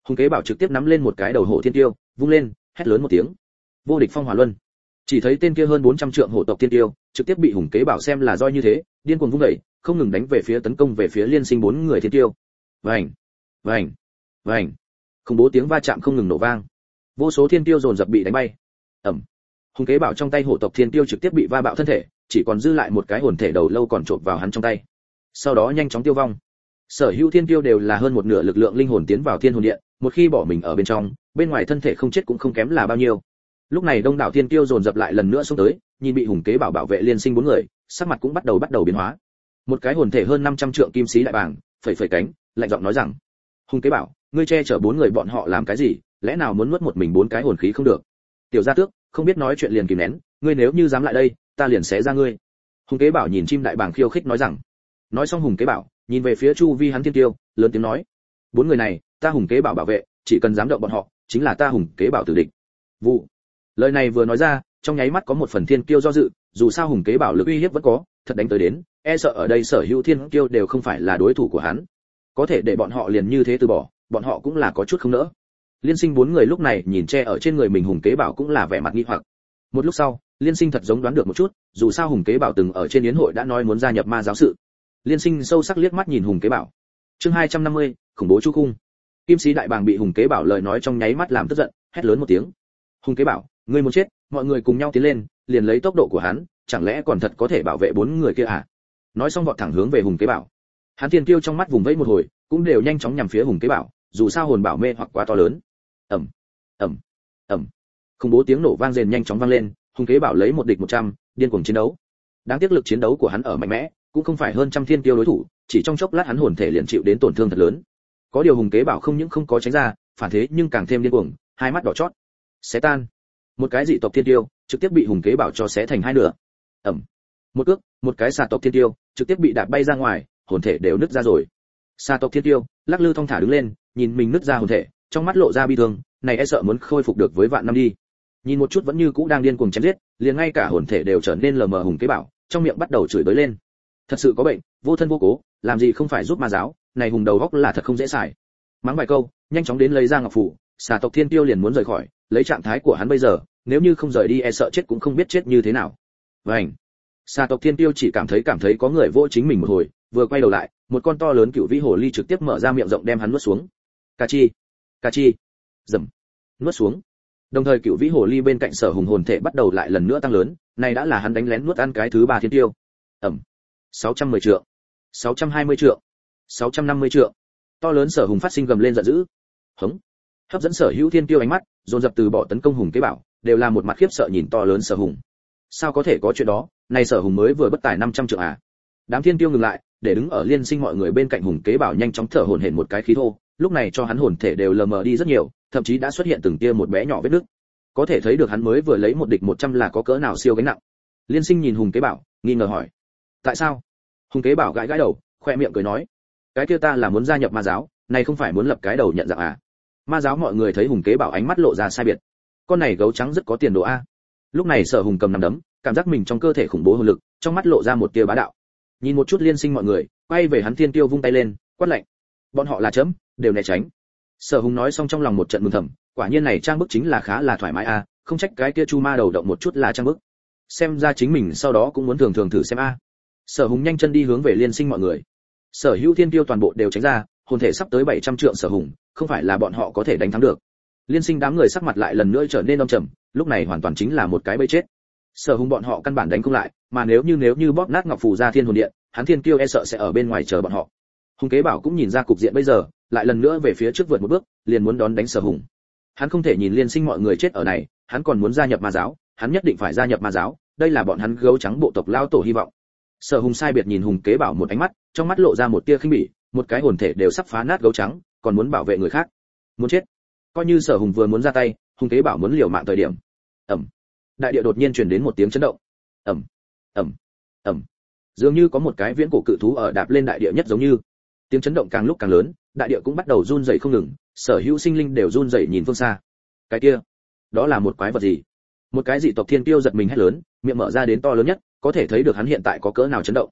Hùng Kế Bảo trực tiếp nắm lên một cái đầu hổ thiên tiêu, vung lên, hét lớn một tiếng. Vô địch phong hỏa luân. Chỉ thấy tên kia hơn bốn trăm trượng hổ tộc thiên tiêu, trực tiếp bị Hùng Kế Bảo xem là roi như thế, điên cuồng vung đẩy, không ngừng đánh về phía tấn công về phía Liên Sinh bốn người thiên tiêu. Vành, vành, vành. Khủng bố tiếng va chạm không ngừng nổ vang. Vô số thiên tiêu dồn dập bị đánh bay. Ầm. Hùng Kế Bảo trong tay hổ tộc thiên tiêu trực tiếp bị va bạo thân thể, chỉ còn dư lại một cái hồn thể đầu lâu còn trộn vào hắn trong tay. Sau đó nhanh chóng tiêu vong. Sở hữu thiên tiêu đều là hơn một nửa lực lượng linh hồn tiến vào thiên hồn điện, một khi bỏ mình ở bên trong, bên ngoài thân thể không chết cũng không kém là bao nhiêu. Lúc này đông đảo thiên tiêu dồn dập lại lần nữa xuống tới, nhìn bị Hùng Kế Bảo bảo vệ Liên Sinh bốn người, sắc mặt cũng bắt đầu bắt đầu biến hóa. Một cái hồn thể hơn năm trăm trượng kim sĩ đại bàng, phẩy phẩy cánh, lạnh giọng nói rằng: "Hùng Kế Bảo, ngươi che chở bốn người bọn họ làm cái gì, lẽ nào muốn nuốt một mình bốn cái hồn khí không được? Tiểu gia tước, không biết nói chuyện liền kìm nén, ngươi nếu như dám lại đây, ta liền xé ra ngươi." Hùng Kế Bảo nhìn chim đại bàng khiêu khích nói rằng. Nói xong Hùng Kế Bảo nhìn về phía chu vi hắn thiên tiêu, lớn tiếng nói: "Bốn người này, ta Hùng Kế Bảo bảo vệ, chỉ cần dám động bọn họ, chính là ta Hùng Kế Bảo tử địch." Vụ. Lời này vừa nói ra, trong nháy mắt có một phần thiên kiêu do dự, dù sao Hùng Kế Bảo lực uy hiếp vẫn có, thật đánh tới đến, e sợ ở đây sở hữu thiên kiêu đều không phải là đối thủ của hắn. Có thể để bọn họ liền như thế từ bỏ, bọn họ cũng là có chút không nỡ. Liên Sinh bốn người lúc này nhìn che ở trên người mình Hùng Kế Bảo cũng là vẻ mặt nghi hoặc. Một lúc sau, Liên Sinh thật giống đoán được một chút, dù sao Hùng Kế Bảo từng ở trên yến hội đã nói muốn gia nhập ma giáo sự. Liên Sinh sâu sắc liếc mắt nhìn Hùng Kế Bảo. Chương hai trăm năm mươi, khủng bố chu cung. Kim sĩ đại bàng bị Hùng Kế Bảo lời nói trong nháy mắt làm tức giận, hét lớn một tiếng. Hùng Kế Bảo, ngươi muốn chết, mọi người cùng nhau tiến lên, liền lấy tốc độ của hắn, chẳng lẽ còn thật có thể bảo vệ bốn người kia à? Nói xong vọt thẳng hướng về Hùng Kế Bảo. Hắn thiên kiêu trong mắt vùng vẫy một hồi, cũng đều nhanh chóng nhằm phía Hùng Kế Bảo, dù sao hồn bảo mê hoặc quá to lớn. Ầm, ầm, ầm. Khủng bố tiếng nổ vang rền nhanh chóng vang lên, Hùng Kế Bảo lấy một địch một trăm, điên cuồng chiến đấu. Đáng tiếc lực chiến đấu của hắn ở mạnh mẽ, cũng không phải hơn trăm thiên kiêu đối thủ, chỉ trong chốc lát hắn hồn thể liền chịu đến tổn thương thật lớn. Có điều Hùng Kế Bảo không những không có tránh ra, phản thế nhưng càng thêm điên cuồng, hai mắt đỏ chót. Xé tan. Một cái dị tộc thiên tiêu trực tiếp bị Hùng Kế Bảo cho xé thành hai nửa. Ầm. Một cước, một cái xà tộc thiên tiêu trực tiếp bị đạp bay ra ngoài, hồn thể đều nứt ra rồi. Xà tộc thiên tiêu lắc lư thong thả đứng lên, nhìn mình nứt ra hồn thể, trong mắt lộ ra bi thương, này e sợ muốn khôi phục được với vạn năm đi. Nhìn một chút vẫn như cũ đang điên cuồng chém giết, liền ngay cả hồn thể đều trở nên lờ mờ Hùng Kế Bảo, trong miệng bắt đầu chửi bới lên. Thật sự có bệnh, vô thân vô cố, làm gì không phải giúp ma giáo, này Hùng đầu góc là thật không dễ xài. Mắng vài câu, nhanh chóng đến lấy ra ngọc phủ, xà tộc thiên tiêu liền muốn rời khỏi, lấy trạng thái của hắn bây giờ, nếu như không rời đi e sợ chết cũng không biết chết như thế nào. Vành. Xà tộc thiên tiêu chỉ cảm thấy cảm thấy có người vỗ chính mình một hồi, vừa quay đầu lại, một con to lớn cựu vĩ hồ ly trực tiếp mở ra miệng rộng đem hắn nuốt xuống. Cà chi, cà chi, dầm, nuốt xuống. Đồng thời cựu vĩ hồ ly bên cạnh Sở Hùng hồn thể bắt đầu lại lần nữa tăng lớn, này đã là hắn đánh lén nuốt ăn cái thứ ba thiên tiêu. Ẩm. sáu trăm mười trượng, sáu trăm hai mươi trượng, sáu trăm năm mươi trượng. To lớn Sở Hùng phát sinh gầm lên giận dữ. Hống. Hấp dẫn sở hữu thiên tiêu ánh mắt, dồn dập từ bỏ tấn công Hùng Kế Bảo, đều là một mặt khiếp sợ nhìn to lớn Sở Hùng. Sao có thể có chuyện đó, này Sở Hùng mới vừa bất tài năm trăm trượng à? Đám thiên tiêu ngừng lại, để đứng ở Liên Sinh mọi người bên cạnh Hùng Kế Bảo nhanh chóng thở hổn hển một cái khí thô, lúc này cho hắn hồn thể đều lờ mờ đi rất nhiều, thậm chí đã xuất hiện từng tia một bé nhỏ vết nứt. Có thể thấy được hắn mới vừa lấy một địch một trăm là có cỡ nào siêu gánh nặng. Liên Sinh nhìn Hùng Kế Bảo, nghi ngờ hỏi: "Tại sao?" Hùng Kế Bảo gãi gãi đầu, khoe miệng cười nói: "Cái kia ta là muốn gia nhập ma giáo, này không phải muốn lập cái đầu nhận dạng à?" Ma giáo mọi người thấy Hùng Kế Bảo ánh mắt lộ ra sai biệt. Con này gấu trắng rất có tiền đồ a. Lúc này Sở Hùng cầm nắm đấm, cảm giác mình trong cơ thể khủng bố hồn lực, trong mắt lộ ra một tia bá đạo. Nhìn một chút Liên Sinh mọi người, quay về hắn thiên tiêu vung tay lên, quát lạnh: "Bọn họ là chấm, đều né tránh." Sở Hùng nói xong trong lòng một trận mừng thầm, quả nhiên này trang bức chính là khá là thoải mái a, không trách cái kia chu ma đầu động một chút là trang bức. Xem ra chính mình sau đó cũng muốn thường thường thử xem a. Sở Hùng nhanh chân đi hướng về Liên Sinh mọi người. Sở hữu thiên tiêu toàn bộ đều tránh ra, hồn thể sắp tới bảy trăm trượng Sở Hùng, không phải là bọn họ có thể đánh thắng được. Liên Sinh đám người sắc mặt lại lần nữa trở nên âm trầm, lúc này hoàn toàn chính là một cái bẫy chết. Sở Hùng bọn họ căn bản đánh không lại, mà nếu như nếu như bóp nát ngọc phù ra thiên hồn điện, hắn thiên kiêu e sợ sẽ ở bên ngoài chờ bọn họ. Hùng Kế Bảo cũng nhìn ra cục diện bây giờ, lại lần nữa về phía trước vượt một bước, liền muốn đón đánh Sở Hùng. Hắn không thể nhìn Liên Sinh mọi người chết ở này, hắn còn muốn gia nhập ma giáo, hắn nhất định phải gia nhập ma giáo, đây là bọn hắn gấu trắng bộ tộc lao tổ hy vọng. Sở Hùng sai biệt nhìn Hùng Kế Bảo một ánh mắt, trong mắt lộ ra một tia khinh bỉ, một cái hồn thể đều sắp phá nát gấu trắng, còn muốn bảo vệ người khác, muốn chết. Coi như Sở Hùng vừa muốn ra tay, Hùng Kế Bảo muốn liều mạng thời điểm. Ầm. Đại địa đột nhiên truyền đến một tiếng chấn động. Ầm, ầm, ầm. Dường như có một cái viễn cổ cự thú ở đạp lên đại địa nhất giống như. Tiếng chấn động càng lúc càng lớn, đại địa cũng bắt đầu run rẩy không ngừng, sở hữu sinh linh đều run rẩy nhìn phương xa. Cái kia, đó là một quái vật gì? Một cái dị tộc thiên tiêu giật mình hét lớn, miệng mở ra đến to lớn nhất, có thể thấy được hắn hiện tại có cỡ nào chấn động.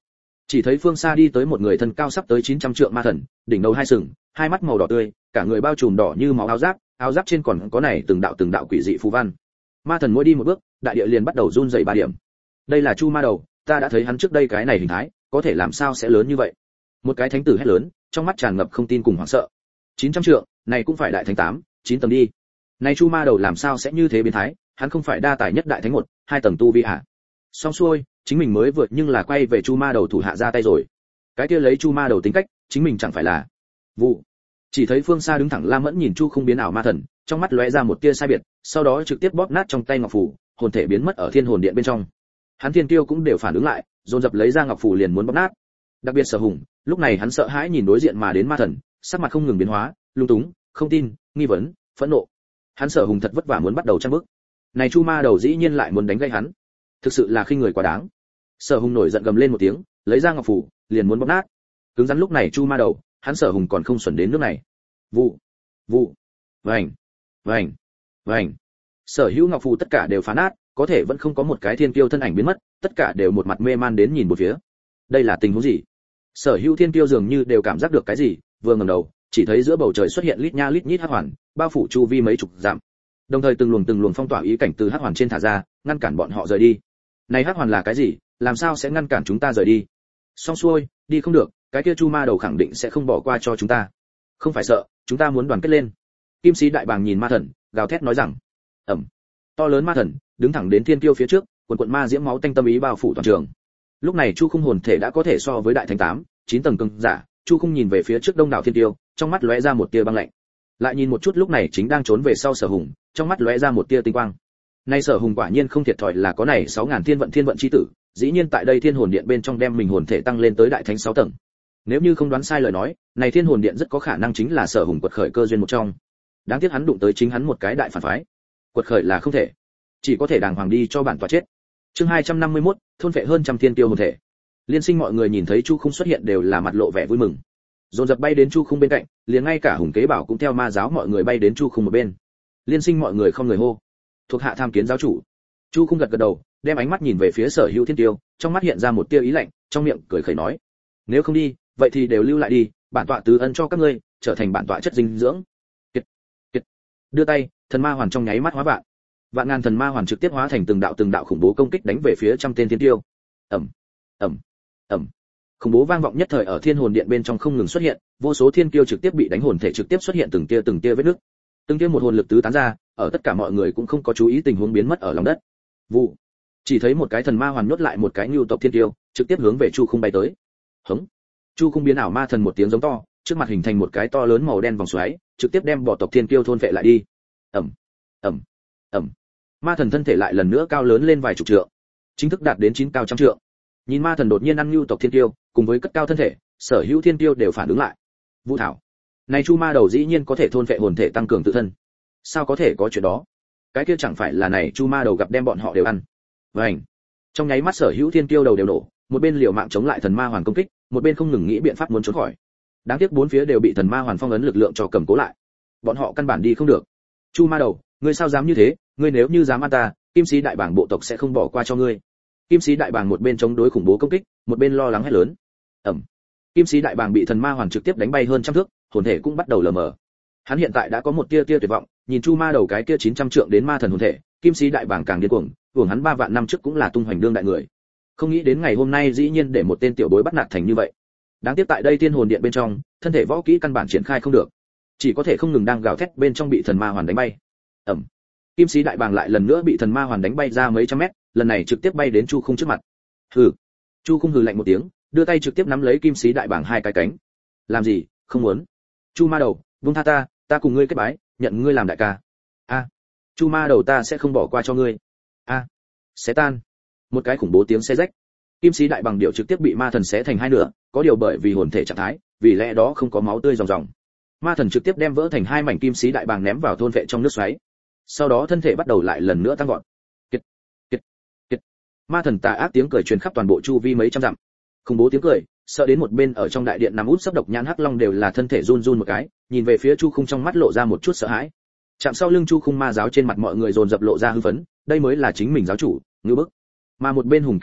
Chỉ thấy phương xa đi tới một người thân cao sắp tới chín trăm trượng ma thần, đỉnh đầu hai sừng, hai mắt màu đỏ tươi, cả người bao trùm đỏ như máu áo giáp, áo giáp trên còn có này từng đạo từng đạo quỷ dị phù văn. Ma thần mỗi đi một bước, đại địa liền bắt đầu run rẩy ba điểm. Đây là Chu Ma Đầu, ta đã thấy hắn trước đây cái này hình thái, có thể làm sao sẽ lớn như vậy? Một cái thánh tử hét lớn, trong mắt tràn ngập không tin cùng hoảng sợ. chín trăm trượng, này cũng phải đại thánh tám, chín tầng đi. Này Chu Ma Đầu làm sao sẽ như thế biến thái, hắn không phải đa tài nhất đại thánh một, hai tầng tu vi hả? Xong xuôi, chính mình mới vượt nhưng là quay về Chu Ma Đầu thủ hạ ra tay rồi. Cái kia lấy Chu Ma Đầu tính cách, chính mình chẳng phải là vụ. Chỉ thấy phương xa đứng thẳng La Mẫn nhìn Chu không biến ảo ma thần, trong mắt lóe ra một tia sai biệt, sau đó trực tiếp bóp nát trong tay ngọc phù, hồn thể biến mất ở thiên hồn điện bên trong. Hắn thiên tiêu cũng đều phản ứng lại, dồn dập lấy ra ngọc phù liền muốn bóp nát. Đặc biệt Sở Hùng, lúc này hắn sợ hãi nhìn đối diện mà đến ma thần, sắc mặt không ngừng biến hóa, lung túng, không tin, nghi vấn, phẫn nộ. Hắn Sở Hùng thật vất vả muốn bắt đầu trang bức. Này Chu Ma Đầu dĩ nhiên lại muốn đánh gây hắn, thực sự là khinh người quá đáng. Sở Hùng nổi giận gầm lên một tiếng, lấy ra ngọc phù, liền muốn bóp nát. Cứng rắn lúc này Chu Ma Đầu, hắn Sở Hùng còn không xuẩn đến nước này. Vụ, vụ, vành, vành, vành. Sở hữu ngọc phù tất cả đều phá nát, có thể vẫn không có một cái thiên kiêu thân ảnh biến mất, tất cả đều một mặt mê man đến nhìn một phía. Đây là tình huống gì? Sở hữu thiên kiêu dường như đều cảm giác được cái gì, vừa ngẩng đầu, chỉ thấy giữa bầu trời xuất hiện lít nha lít nhít hắc hoàn, bao phủ chu vi mấy chục dặm. Đồng thời từng luồng từng luồng phong tỏa ý cảnh từ hắc hoàn trên thả ra, ngăn cản bọn họ rời đi. Này hắc hoàn là cái gì, làm sao sẽ ngăn cản chúng ta rời đi? Xong xuôi, đi không được, cái kia Chu Ma Đầu khẳng định sẽ không bỏ qua cho chúng ta. Không phải sợ, chúng ta muốn đoàn kết lên. Kim sĩ đại bàng nhìn ma thần, gào thét nói rằng, ầm. To lớn ma thần đứng thẳng đến thiên kiêu phía trước, quần quần ma diễm máu tanh tâm ý bao phủ toàn trường. Lúc này Chu Khung hồn thể đã có thể so với đại thánh tám, chín tầng cường giả, Chu Khung nhìn về phía trước đông đảo thiên kiêu, trong mắt lóe ra một tia băng lạnh. Lại nhìn một chút lúc này chính đang trốn về sau Sở Hùng, trong mắt lóe ra một tia tinh quang. Nay Sở Hùng quả nhiên không thiệt thòi là có này sáu ngàn thiên vận thiên vận chi tử, dĩ nhiên tại đây thiên hồn điện bên trong đem mình hồn thể tăng lên tới đại thánh sáu tầng. Nếu như không đoán sai lời nói, này thiên hồn điện rất có khả năng chính là Sở Hùng quật khởi cơ duyên một trong. Đáng tiếc hắn đụng tới chính hắn một cái đại phản phái. Quật khởi là không thể, chỉ có thể đàng hoàng đi cho bản tọa chết. Chương hai trăm năm mươi mốt, thôn phệ hơn trăm thiên tiêu hồn thể. Liên Sinh mọi người nhìn thấy Chu Khung xuất hiện đều là mặt lộ vẻ vui mừng. Dồn dập bay đến Chu Khung bên cạnh, liền ngay cả Hùng Kế Bảo cũng theo ma giáo mọi người bay đến Chu Khung một bên. Liên Sinh mọi người không người hô, thuộc hạ tham kiến giáo chủ. Chu Khung gật gật đầu, đem ánh mắt nhìn về phía Sở Hữu Thiên Tiêu, trong mắt hiện ra một tia ý lạnh, trong miệng cười khẩy nói: nếu không đi, vậy thì đều lưu lại đi, bản tọa tứ ân cho các ngươi, trở thành bản tọa chất dinh dưỡng. Kiệt, kiệt. Đưa tay, thần ma hoàn trong nháy mắt hóa vạn. Vạn ngàn thần ma hoàn trực tiếp hóa thành từng đạo từng đạo khủng bố công kích đánh về phía trăm tên thiên tiêu. Ầm, ầm, ầm. Khủng bố vang vọng nhất thời ở thiên hồn điện bên trong không ngừng xuất hiện, vô số thiên kiêu trực tiếp bị đánh hồn thể trực tiếp xuất hiện từng tia từng tia vết nứt. Từng tia một hồn lực tứ tán ra, ở tất cả mọi người cũng không có chú ý tình huống biến mất ở lòng đất. Vụ. Chỉ thấy một cái thần ma hoàn nhốt lại một cái nhu tộc thiên tiêu, trực tiếp hướng về Chu Khung bay tới. Hống. Chu Khung biến ảo ma thần một tiếng giống to, trước mặt hình thành một cái to lớn màu đen vòng xoáy, trực tiếp đem bỏ tộc thiên kiêu thôn phệ lại đi. Ầm, ầm, ầm. Ma thần thân thể lại lần nữa cao lớn lên vài chục trượng, chính thức đạt đến chín cao trăm trượng. Nhìn ma thần đột nhiên ăn nhu tộc thiên kiêu, cùng với cất cao thân thể, sở hữu thiên kiêu đều phản ứng lại. Vũ thảo, này Chu Ma Đầu dĩ nhiên có thể thôn phệ hồn thể tăng cường tự thân. Sao có thể có chuyện đó? Cái kia chẳng phải là này Chu Ma Đầu gặp đem bọn họ đều ăn. Vành. Trong nháy mắt sở hữu thiên kiêu đầu đều nổ, một bên liều mạng chống lại thần ma hoàn công kích, một bên không ngừng nghĩ biện pháp muốn trốn khỏi. Đáng tiếc bốn phía đều bị thần ma hoàn phong ấn lực lượng cho cầm cố lại. Bọn họ căn bản đi không được. Chu Ma Đầu, ngươi sao dám như thế, ngươi nếu như dám ăn ta, Kim Sĩ đại bảng bộ tộc sẽ không bỏ qua cho ngươi. Kim Sĩ đại bàng một bên chống đối khủng bố công kích, một bên lo lắng hét lớn. Ầm. Kim Sĩ đại bàng bị thần ma hoàn trực tiếp đánh bay hơn trăm thước, hồn thể cũng bắt đầu lờ mờ. Hắn hiện tại đã có một tia tia tuyệt vọng, nhìn Chu Ma Đầu cái kia chín trăm trượng đến ma thần hồn thể, Kim Sĩ đại bàng càng điên cuồng, cuồng hắn ba vạn năm trước cũng là tung hoành đương đại người. Không nghĩ đến ngày hôm nay dĩ nhiên để một tên tiểu bối bắt nạt thành như vậy. Đáng tiếc tại đây thiên hồn điện bên trong, thân thể võ kỹ căn bản triển khai không được, chỉ có thể không ngừng đang gào thét bên trong bị thần ma hoàn đánh bay. Ầm. Kim Sĩ đại bàng lại lần nữa bị thần ma hoàn đánh bay ra mấy trăm mét, lần này trực tiếp bay đến Chu Khung trước mặt. Hừ. Chu Khung hừ lạnh một tiếng, đưa tay trực tiếp nắm lấy Kim Sĩ đại bàng hai cái cánh. Làm gì? Không muốn. Chu Ma Đầu, buông tha ta, ta cùng ngươi kết bái, nhận ngươi làm đại ca. A. Chu Ma Đầu, ta sẽ không bỏ qua cho ngươi. A. Xé tan. Một cái khủng bố tiếng xé rách. Kim Sĩ đại bàng điệu trực tiếp bị ma thần xé thành hai nửa, có điều bởi vì hồn thể trạng thái, vì lẽ đó không có máu tươi ròng ròng. Ma thần trực tiếp đem vỡ thành hai mảnh Kim Sĩ đại bàng ném vào thôn vệ trong nước xoáy. Sau đó thân thể bắt đầu lại lần nữa tăng vọt. Kiệt, kiệt, kiệt. Ma thần tà ác tiếng cười truyền khắp toàn bộ chu vi mấy trăm dặm. Khủng bố tiếng cười, sợ đến một bên ở trong đại điện nằm út sấp độc nhãn hắc long đều là thân thể run run một cái, nhìn về phía Chu Khung trong mắt lộ ra một chút sợ hãi. Chạm sau lưng Chu Khung ma giáo trên mặt mọi người dồn dập lộ ra hư phấn, đây mới là chính mình giáo chủ, ngư bức. Mà một bên Hùng Kế Bảo,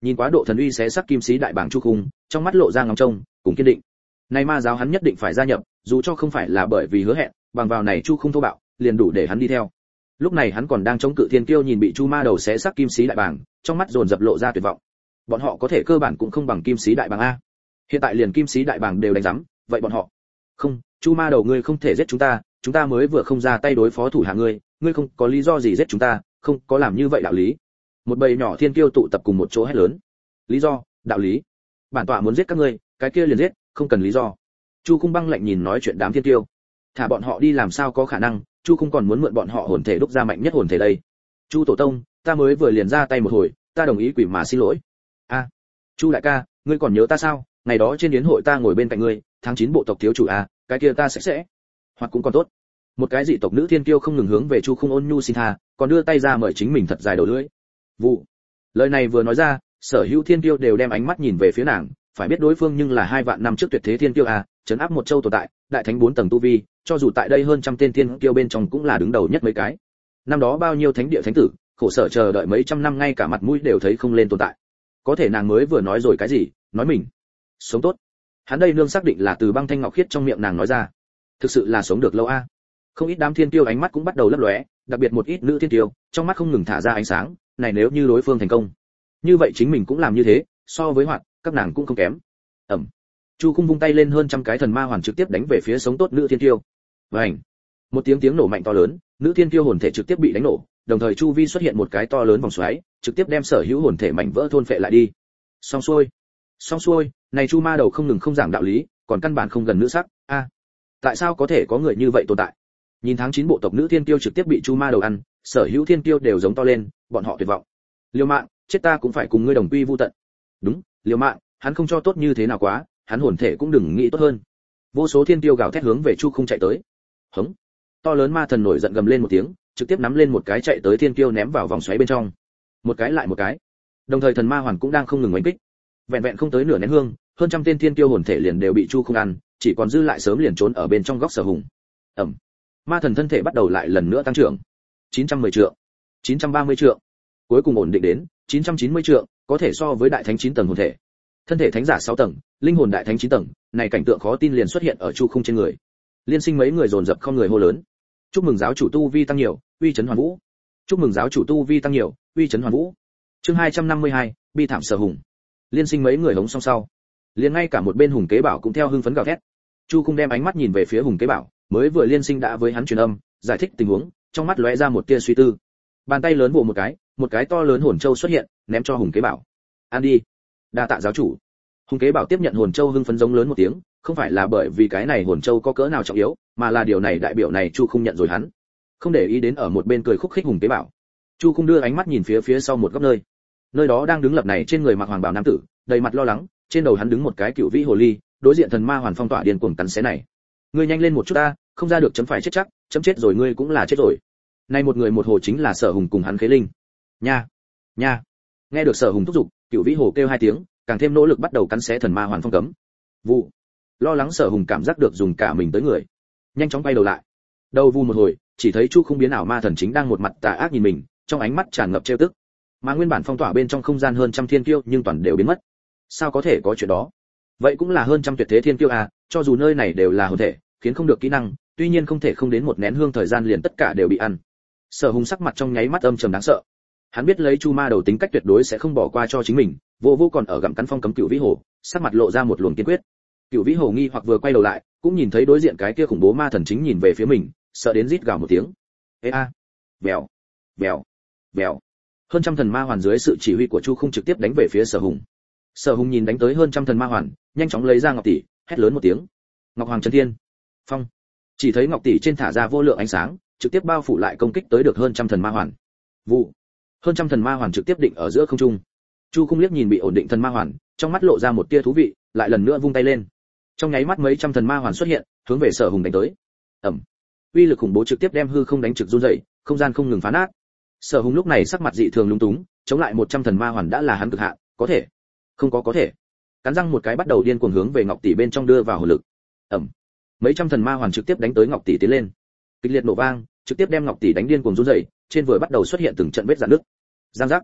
Nhìn quá độ thần uy xé sắc kim sĩ đại bảng Chu Khung, trong mắt lộ ra ngóng trông, cùng kiên định. Này ma giáo hắn nhất định phải gia nhập, dù cho không phải là bởi vì hứa hẹn, bằng vào này Chu Khung thô bạo, liền đủ để hắn đi theo. Lúc này hắn còn đang chống cự thiên kiêu nhìn bị Chu ma đầu xé sắc kim sĩ đại bảng, trong mắt dồn dập lộ ra tuyệt vọng. Bọn họ có thể cơ bản cũng không bằng kim sĩ đại bảng a. Hiện tại liền kim sĩ đại bảng đều đánh rắm, vậy bọn họ? Không, Chu ma đầu ngươi không thể giết chúng ta, chúng ta mới vừa không ra tay đối phó thủ hạ ngươi, ngươi không có lý do gì giết chúng ta, không có làm như vậy đạo lý. Một bầy nhỏ thiên kiêu tụ tập cùng một chỗ hét lớn. Lý do, đạo lý. Bản tọa muốn giết các ngươi, cái kia liền giết, không cần lý do. Chu Khung băng lạnh nhìn nói chuyện đám thiên kiêu. Thả bọn họ đi làm sao có khả năng, Chu Khung còn muốn mượn bọn họ hồn thể đúc ra mạnh nhất hồn thể đây. Chu tổ tông, ta mới vừa liền ra tay một hồi, ta đồng ý quỷ mà xin lỗi. A, Chu đại ca, ngươi còn nhớ ta sao? Ngày đó trên yến hội ta ngồi bên cạnh ngươi, tháng chín bộ tộc thiếu chủ a, cái kia ta sẽ sẽ. Hoặc cũng còn tốt. Một cái dị tộc nữ thiên kiêu không ngừng hướng về Chu Khung ôn nhu xin tha, còn đưa tay ra mời chính mình thật dài đầu lưỡi. Vụ. Lời này vừa nói ra, sở hữu thiên kiêu đều đem ánh mắt nhìn về phía nàng, phải biết đối phương nhưng là hai vạn năm trước tuyệt thế thiên kiêu a, trấn áp một châu tồn tại, đại thánh bốn tầng tu vi, cho dù tại đây hơn trăm tên thiên kiêu bên trong cũng là đứng đầu nhất mấy cái. Năm đó bao nhiêu thánh địa thánh tử, khổ sở chờ đợi mấy trăm năm ngay cả mặt mũi đều thấy không lên tồn tại. Có thể nàng mới vừa nói rồi cái gì, nói mình sống tốt. Hắn đây nương xác định là từ băng thanh ngọc khiết trong miệng nàng nói ra. Thực sự là sống được lâu a. Không ít đám thiên kiêu ánh mắt cũng bắt đầu lấp lóe, đặc biệt một ít nữ thiên kiêu, trong mắt không ngừng thả ra ánh sáng, này nếu như đối phương thành công, như vậy chính mình cũng làm như thế, so với Hoạt, các nàng cũng không kém. Ẩm. Chu Khung vung tay lên hơn trăm cái thần ma hoàn trực tiếp đánh về phía sống tốt nữ thiên kiêu. Vành. Một tiếng tiếng nổ mạnh to lớn, nữ thiên kiêu hồn thể trực tiếp bị đánh nổ, đồng thời chu vi xuất hiện một cái to lớn vòng xoáy, trực tiếp đem sở hữu hồn thể mảnh vỡ thôn phệ lại đi. Xong xuôi. Xong xuôi, này Chu ma đầu không ngừng không giảng đạo lý, còn căn bản không gần nữ sắc, a. À, tại sao có thể có người như vậy tồn tại? Nhìn tháng chín bộ tộc nữ thiên kiêu trực tiếp bị Chu ma đầu ăn, sở hữu thiên kiêu đều giống to lên, bọn họ tuyệt vọng. Liêu mạng, chết ta cũng phải cùng ngươi đồng quy vu tận. Đúng, liều mạng, hắn không cho tốt như thế nào quá, hắn hồn thể cũng đừng nghĩ tốt hơn. Vô số thiên tiêu gào thét hướng về Chu Khung chạy tới. Hống. To lớn ma thần nổi giận gầm lên một tiếng, trực tiếp nắm lên một cái chạy tới thiên kiêu ném vào vòng xoáy bên trong. Một cái lại một cái. Đồng thời thần ma hoàn cũng đang không ngừng oanh kích. Vẹn vẹn không tới nửa nén hương, hơn trăm tên thiên kiêu hồn thể liền đều bị Chu Khung ăn, chỉ còn dư lại sớm liền trốn ở bên trong góc Sở Hùng. Ẩm. Ma thần thân thể bắt đầu lại lần nữa tăng trưởng. chín trăm mười trượng, chín trăm ba mươi trượng, cuối cùng ổn định đến chín trăm chín mươi trượng, có thể so với đại thánh chín tầng hồn thể. Thân thể thánh giả sáu tầng, linh hồn đại thánh chín tầng, này cảnh tượng khó tin liền xuất hiện ở Chu Khung trên người. Liên Sinh mấy người dồn dập không người hô lớn. Chúc mừng giáo chủ tu vi tăng nhiều, uy chấn hoàn vũ. Chúc mừng giáo chủ tu vi tăng nhiều, uy chấn hoàn vũ. Chương hai trăm năm mươi hai, bi thảm Sở Hùng. Liên Sinh mấy người hống song sau, liền ngay cả một bên Hùng Kế Bảo cũng theo hưng phấn gào thét. Chu Khung đem ánh mắt nhìn về phía Hùng Kế Bảo, mới vừa Liên Sinh đã với hắn truyền âm, giải thích tình huống, trong mắt lóe ra một tia suy tư. Bàn tay lớn vồ một cái, một cái to lớn hồn châu xuất hiện, ném cho Hùng Kế Bảo. Ăn đi. Đa tạ giáo chủ. Hùng Kế Bảo tiếp nhận hồn châu hưng phấn giống lớn một tiếng, không phải là bởi vì cái này hồn châu có cỡ nào trọng yếu, mà là điều này đại biểu này Chu Khung nhận rồi hắn. Không để ý đến ở một bên cười khúc khích Hùng Kế Bảo. Chu Khung đưa ánh mắt nhìn phía phía sau một góc nơi. Nơi đó đang đứng lập này trên người mặc hoàng bào nam tử, đầy mặt lo lắng, trên đầu hắn đứng một cái cựu vĩ hồ ly, đối diện thần ma hoàn phong tỏa điên cuồng cắn xé này. Ngươi nhanh lên một chút ta, không ra được chấm phải chết chắc, chấm chết rồi ngươi cũng là chết rồi. Nay một người một hồ chính là Sở Hùng cùng hắn Khế Linh. Nha, nha. Nghe được Sở Hùng thúc giục, cựu vĩ hồ kêu hai tiếng, càng thêm nỗ lực bắt đầu cắn xé thần ma hoàn phong cấm. Vụ. Lo lắng Sở Hùng cảm giác được dùng cả mình tới người, nhanh chóng quay đầu lại. Đầu vu một hồi, chỉ thấy Chu Khung biến ảo ma thần chính đang một mặt tà ác nhìn mình, trong ánh mắt tràn ngập trêu tức. Mà nguyên bản phong tỏa bên trong không gian hơn trăm thiên kiêu nhưng toàn đều biến mất. Sao có thể có chuyện đó? Vậy cũng là hơn trăm tuyệt thế thiên kiêu à, cho dù nơi này đều là hồn thể, khiến không được kỹ năng, tuy nhiên không thể không đến một nén hương thời gian liền tất cả đều bị ăn. Sở Hùng sắc mặt trong nháy mắt âm trầm đáng sợ. Hắn biết lấy Chu ma đầu tính cách tuyệt đối sẽ không bỏ qua cho chính mình, vô vô còn ở gặm cắn phong cấm cựu vĩ hồ, sắc mặt lộ ra một luồng kiên quyết. Cựu vĩ hồ nghi hoặc vừa quay đầu lại, cũng nhìn thấy đối diện cái kia khủng bố ma thần chính nhìn về phía mình, sợ đến rít gào một tiếng. Ê a, vèo, vèo, vèo. Hơn trăm thần ma hoàn dưới sự chỉ huy của Chu Khung trực tiếp đánh về phía Sở Hùng. Sở Hùng nhìn đánh tới hơn trăm thần ma hoàn, nhanh chóng lấy ra ngọc tỷ, hét lớn một tiếng. Ngọc Hoàng Chân Thiên, phong. Chỉ thấy ngọc tỷ trên thả ra vô lượng ánh sáng, trực tiếp bao phủ lại công kích tới được hơn trăm thần ma hoàn. Vụ. Hơn trăm thần ma hoàn trực tiếp định ở giữa không trung. Chu Khung liếc nhìn bị ổn định thần ma hoàn, trong mắt lộ ra một tia thú vị, lại lần nữa vung tay lên. Trong nháy mắt mấy trăm thần ma hoàn xuất hiện, hướng về Sở Hùng đánh tới. Ầm. Uy lực khủng bố trực tiếp đem hư không đánh trực run rẩy, không gian không ngừng phá nát. Sở Hùng lúc này sắc mặt dị thường lúng túng, chống lại một trăm thần ma hoàn đã là hắn cực hạn, có thể, không có có thể. Cắn răng một cái bắt đầu điên cuồng hướng về ngọc tỷ bên trong đưa vào hồn lực. Ầm. Mấy trăm thần ma hoàn trực tiếp đánh tới ngọc tỷ tiến lên. Kịch liệt nổ vang, trực tiếp đem ngọc tỷ đánh điên cuồng run rẩy, trên vừa bắt đầu xuất hiện từng trận vết rạn nứt. Giang giác.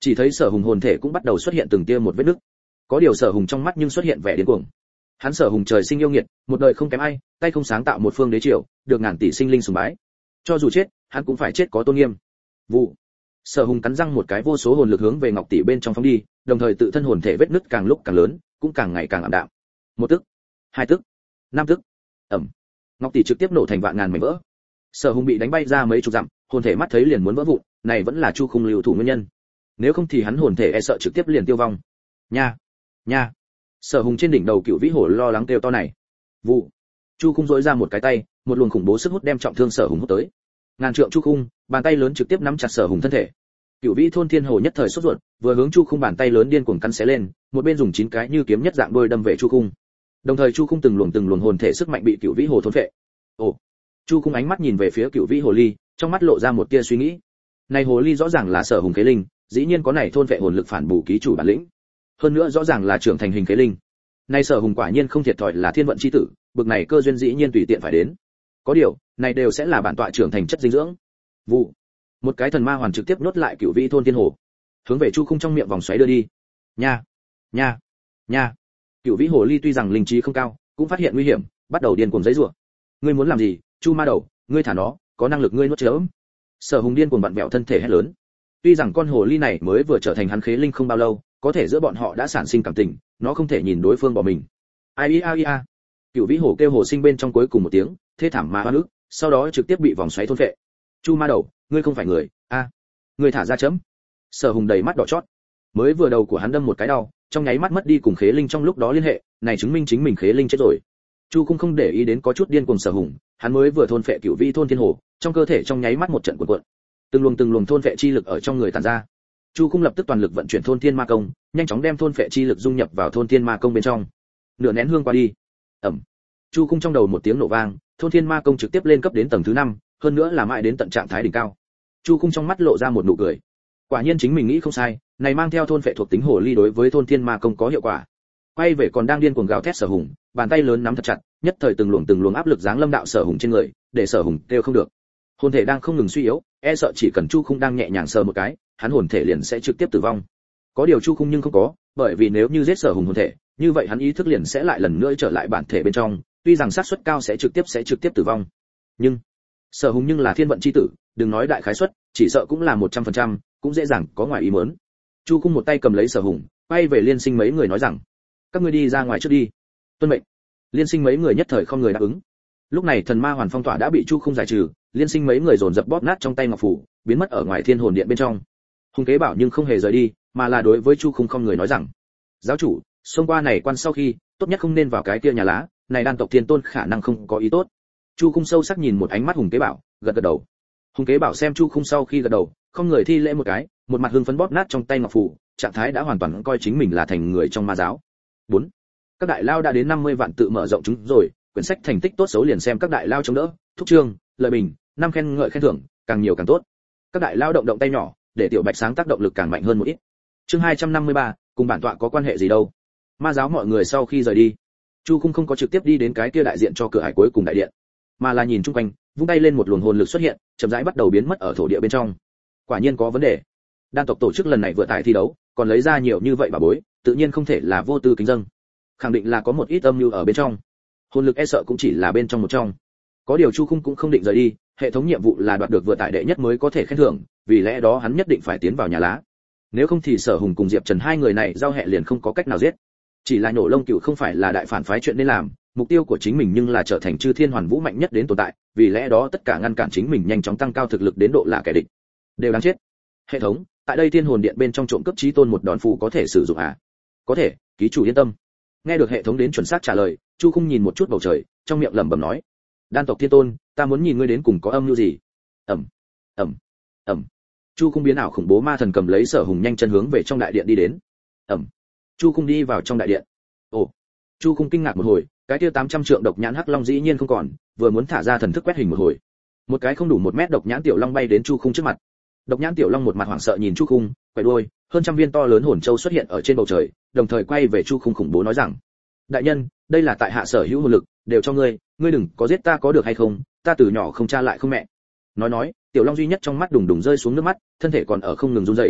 Chỉ thấy Sở Hùng hồn thể cũng bắt đầu xuất hiện từng tia một vết nứt. Có điều Sở Hùng trong mắt nhưng xuất hiện vẻ điên cuồng. Hắn Sở Hùng trời sinh yêu nghiệt, một đời không kém ai, tay không sáng tạo một phương đế triều, được ngàn tỷ sinh linh sùng bái. Cho dù chết, hắn cũng phải chết có tôn nghiêm. Vụ. Sở Hùng cắn răng một cái, vô số hồn lực hướng về Ngọc tỷ bên trong phóng đi, đồng thời tự thân hồn thể vết nứt càng lúc càng lớn, cũng càng ngày càng ảm đạm. Một tức, hai tức, năm tức. Ầm. Ngọc tỷ trực tiếp nổ thành vạn ngàn mảnh vỡ. Sở Hùng bị đánh bay ra mấy chục dặm, hồn thể mắt thấy liền muốn vỡ vụn, này vẫn là Chu Khung lưu thủ nguyên nhân. Nếu không thì hắn hồn thể e sợ trực tiếp liền tiêu vong. Nha, nha. Sở Hùng trên đỉnh đầu Cửu Vĩ Hổ lo lắng kêu to này. Vụ. Chu Khung duỗi ra một cái tay, một luồng khủng bố sức hút đem trọng thương Sở Hùng hút tới. Ngàn trượng Chu Khung, bàn tay lớn trực tiếp nắm chặt Sở Hùng thân thể. Cửu Vĩ thôn thiên hồ nhất thời sốt ruột, vừa hướng Chu Khung bàn tay lớn điên cuồng cắn xé lên, một bên dùng chín cái như kiếm nhất dạng đôi đâm về Chu Khung. Đồng thời Chu Khung từng luồng từng luồng hồn thể sức mạnh bị Cửu Vĩ Hồ thôn phệ. Ồ. Chu Khung ánh mắt nhìn về phía Cửu Vĩ Hồ ly, trong mắt lộ ra một tia suy nghĩ. Này hồ ly rõ ràng là Sở Hùng khế linh, dĩ nhiên có này thôn phệ hồn lực phản bổ ký chủ bản lĩnh. Hơn nữa rõ ràng là trưởng thành hình khế linh. Này Sở Hùng quả nhiên không thiệt thòi là thiên vận chi tử, bực này cơ duyên dĩ nhiên tùy tiện phải đến. Có điều, này đều sẽ là bản tọa trưởng thành chất dinh dưỡng. Vụ. Một cái thần ma hoàn trực tiếp nuốt lại Cửu Vĩ thôn thiên hồ, hướng về Chu Khung trong miệng vòng xoáy đưa đi. Nha, nha, nha. Cửu Vĩ hồ ly tuy rằng linh trí không cao, cũng phát hiện nguy hiểm, bắt đầu điên cuồng giãy giụa. Ngươi muốn làm gì, Chu ma đầu, ngươi thả nó, có năng lực ngươi nuốt chớm. Sở Hùng điên cuồng vặn vẹo thân thể hét lớn. Tuy rằng con hồ ly này mới vừa trở thành hắn khế linh không bao lâu, có thể giữa bọn họ đã sản sinh cảm tình, nó không thể nhìn đối phương bỏ mình. Ai ai ai. Cửu Vĩ hồ kêu hồ sinh bên trong cuối cùng một tiếng, thê thảm mà oan ức, sau đó trực tiếp bị vòng xoáy thôn phệ. Chu ma đầu, ngươi không phải người, a, à, ngươi thả ra chấm. Sở Hùng đầy mắt đỏ chót. Mới vừa đầu của hắn đâm một cái đau, trong nháy mắt mất đi cùng khế linh trong lúc đó liên hệ, này chứng minh chính mình khế linh chết rồi. Chu Khung không để ý đến có chút điên cuồng Sở Hùng, hắn mới vừa thôn phệ Cửu Vĩ thôn thiên hồ, trong cơ thể trong nháy mắt một trận cuộn cuộn. Từng luồng từng luồng thôn phệ chi lực ở trong người tản ra. Chu Khung lập tức toàn lực vận chuyển thôn thiên ma công, nhanh chóng đem thôn phệ chi lực dung nhập vào thôn thiên ma công bên trong. Nửa nén hương qua đi. Ầm. Chu Khung trong đầu một tiếng nổ vang, thôn thiên ma công trực tiếp lên cấp đến tầng thứ năm, hơn nữa là mãi đến tận trạng thái đỉnh cao. Chu Khung trong mắt lộ ra một nụ cười. Quả nhiên chính mình nghĩ không sai, này mang theo thôn phệ thuộc tính hồ ly đối với thôn thiên ma công có hiệu quả. Quay về còn đang điên cuồng gào thét Sở Hùng, bàn tay lớn nắm thật chặt, nhất thời từng luồng từng luồng áp lực giáng lâm đạo Sở Hùng trên người, để Sở Hùng kêu không được. Hồn thể đang không ngừng suy yếu, e sợ chỉ cần Chu Khung đang nhẹ nhàng sờ một cái, hắn hồn thể liền sẽ trực tiếp tử vong. Có điều Chu Khung nhưng không có, bởi vì nếu như giết Sở Hùng hồn thể, như vậy hắn ý thức liền sẽ lại lần nữa trở lại bản thể bên trong, tuy rằng xác suất cao sẽ trực tiếp sẽ trực tiếp tử vong. Nhưng Sở Hùng nhưng là thiên vận chi tử, đừng nói đại khái suất, chỉ sợ cũng là một trăm phần trăm, cũng dễ dàng có ngoài ý muốn. Chu Khung một tay cầm lấy Sở Hùng, quay về Liên Sinh mấy người nói rằng: "Các ngươi đi ra ngoài trước đi." Tuân mệnh. Liên Sinh mấy người nhất thời không người đáp ứng. Lúc này thần ma hoàn phong tỏa đã bị Chu Khung giải trừ, Liên Sinh mấy người dồn dập bóp nát trong tay ngọc phủ, biến mất ở ngoài thiên hồn điện bên trong. Hùng Kế Bảo nhưng không hề rời đi, mà là đối với Chu Khung không người nói rằng: "Giáo chủ, xông qua này quan sau khi, tốt nhất không nên vào cái kia nhà lá, này đan tộc thiên tôn khả năng không có ý tốt." Chu Khung sâu sắc nhìn một ánh mắt Hùng Kế Bảo, gật gật đầu. Hùng Kế Bảo xem Chu Khung sau khi gật đầu, không người thi lễ một cái, một mặt hưng phấn bóp nát trong tay ngọc phủ, trạng thái đã hoàn toàn coi chính mình là thành người trong ma giáo. bốn. Các đại lao đã đến năm mươi vạn tự mở rộng chúng rồi, quyển sách thành tích tốt xấu liền xem các đại lao chống đỡ, thúc chương, lời bình, năm khen ngợi khen thưởng, càng nhiều càng tốt. Các đại lao động động tay nhỏ, để tiểu Bạch sáng tác động lực càng mạnh hơn một ít. Chương hai trăm năm mươi ba, cùng bản tọa có quan hệ gì đâu? Ma giáo mọi người sau khi rời đi, Chu Khung không có trực tiếp đi đến cái kia đại diện cho cửa hải cuối cùng đại điện, mà là nhìn chung quanh, vung tay lên một luồng hồn lực xuất hiện, chậm rãi bắt đầu biến mất ở thổ địa bên trong. Quả nhiên có vấn đề. Đan tộc tổ chức lần này vừa tại thi đấu, còn lấy ra nhiều như vậy bà bối, tự nhiên không thể là vô tư kính dâng. Khẳng định là có một ít âm mưu ở bên trong. Hồn lực e sợ cũng chỉ là bên trong một trong. Có điều Chu Khung cũng không định rời đi, hệ thống nhiệm vụ là đoạt được vừa tại đệ nhất mới có thể khen thưởng, vì lẽ đó hắn nhất định phải tiến vào nhà lá. Nếu không thì Sở Hùng cùng Diệp Trần hai người này giao hệ liền không có cách nào giết. Chỉ là nổ lông cừu không phải là đại phản phái chuyện nên làm, mục tiêu của chính mình nhưng là trở thành chư thiên hoàn vũ mạnh nhất đến tồn tại, vì lẽ đó tất cả ngăn cản chính mình nhanh chóng tăng cao thực lực đến độ là kẻ địch đều đáng chết. Hệ thống, tại đây thiên hồn điện bên trong trộm cướp chí tôn một đòn phù có thể sử dụng à? Có thể, ký chủ yên tâm. Nghe được hệ thống đến chuẩn xác trả lời, Chu Khung nhìn một chút bầu trời, trong miệng lẩm bẩm nói: "Đan tộc thiên tôn, ta muốn nhìn ngươi đến cùng có âm mưu gì." Ầm, ầm, ầm. Chu Khung biến ảo khủng bố ma thần cầm lấy Sở Hùng nhanh chân hướng về trong đại điện đi đến. Ầm. Chu Khung đi vào trong đại điện. Ồ. Chu Khung kinh ngạc một hồi, cái kia tám trăm trượng độc nhãn hắc long dĩ nhiên không còn, vừa muốn thả ra thần thức quét hình một hồi, một cái không đủ một mét độc nhãn tiểu long bay đến Chu Khung trước mặt. Độc nhãn tiểu long một mặt hoảng sợ nhìn Chu Khung, quay đuôi, hơn trăm viên to lớn hồn châu xuất hiện ở trên bầu trời, đồng thời quay về Chu Khung khủng bố nói rằng: "Đại nhân, đây là tại hạ sở hữu hồn lực, đều cho ngươi, ngươi đừng có giết ta có được hay không, ta từ nhỏ không cha lại không mẹ." Nói nói, tiểu long duy nhất trong mắt đùng đùng rơi xuống nước mắt, thân thể còn ở không ngừng run rẩy.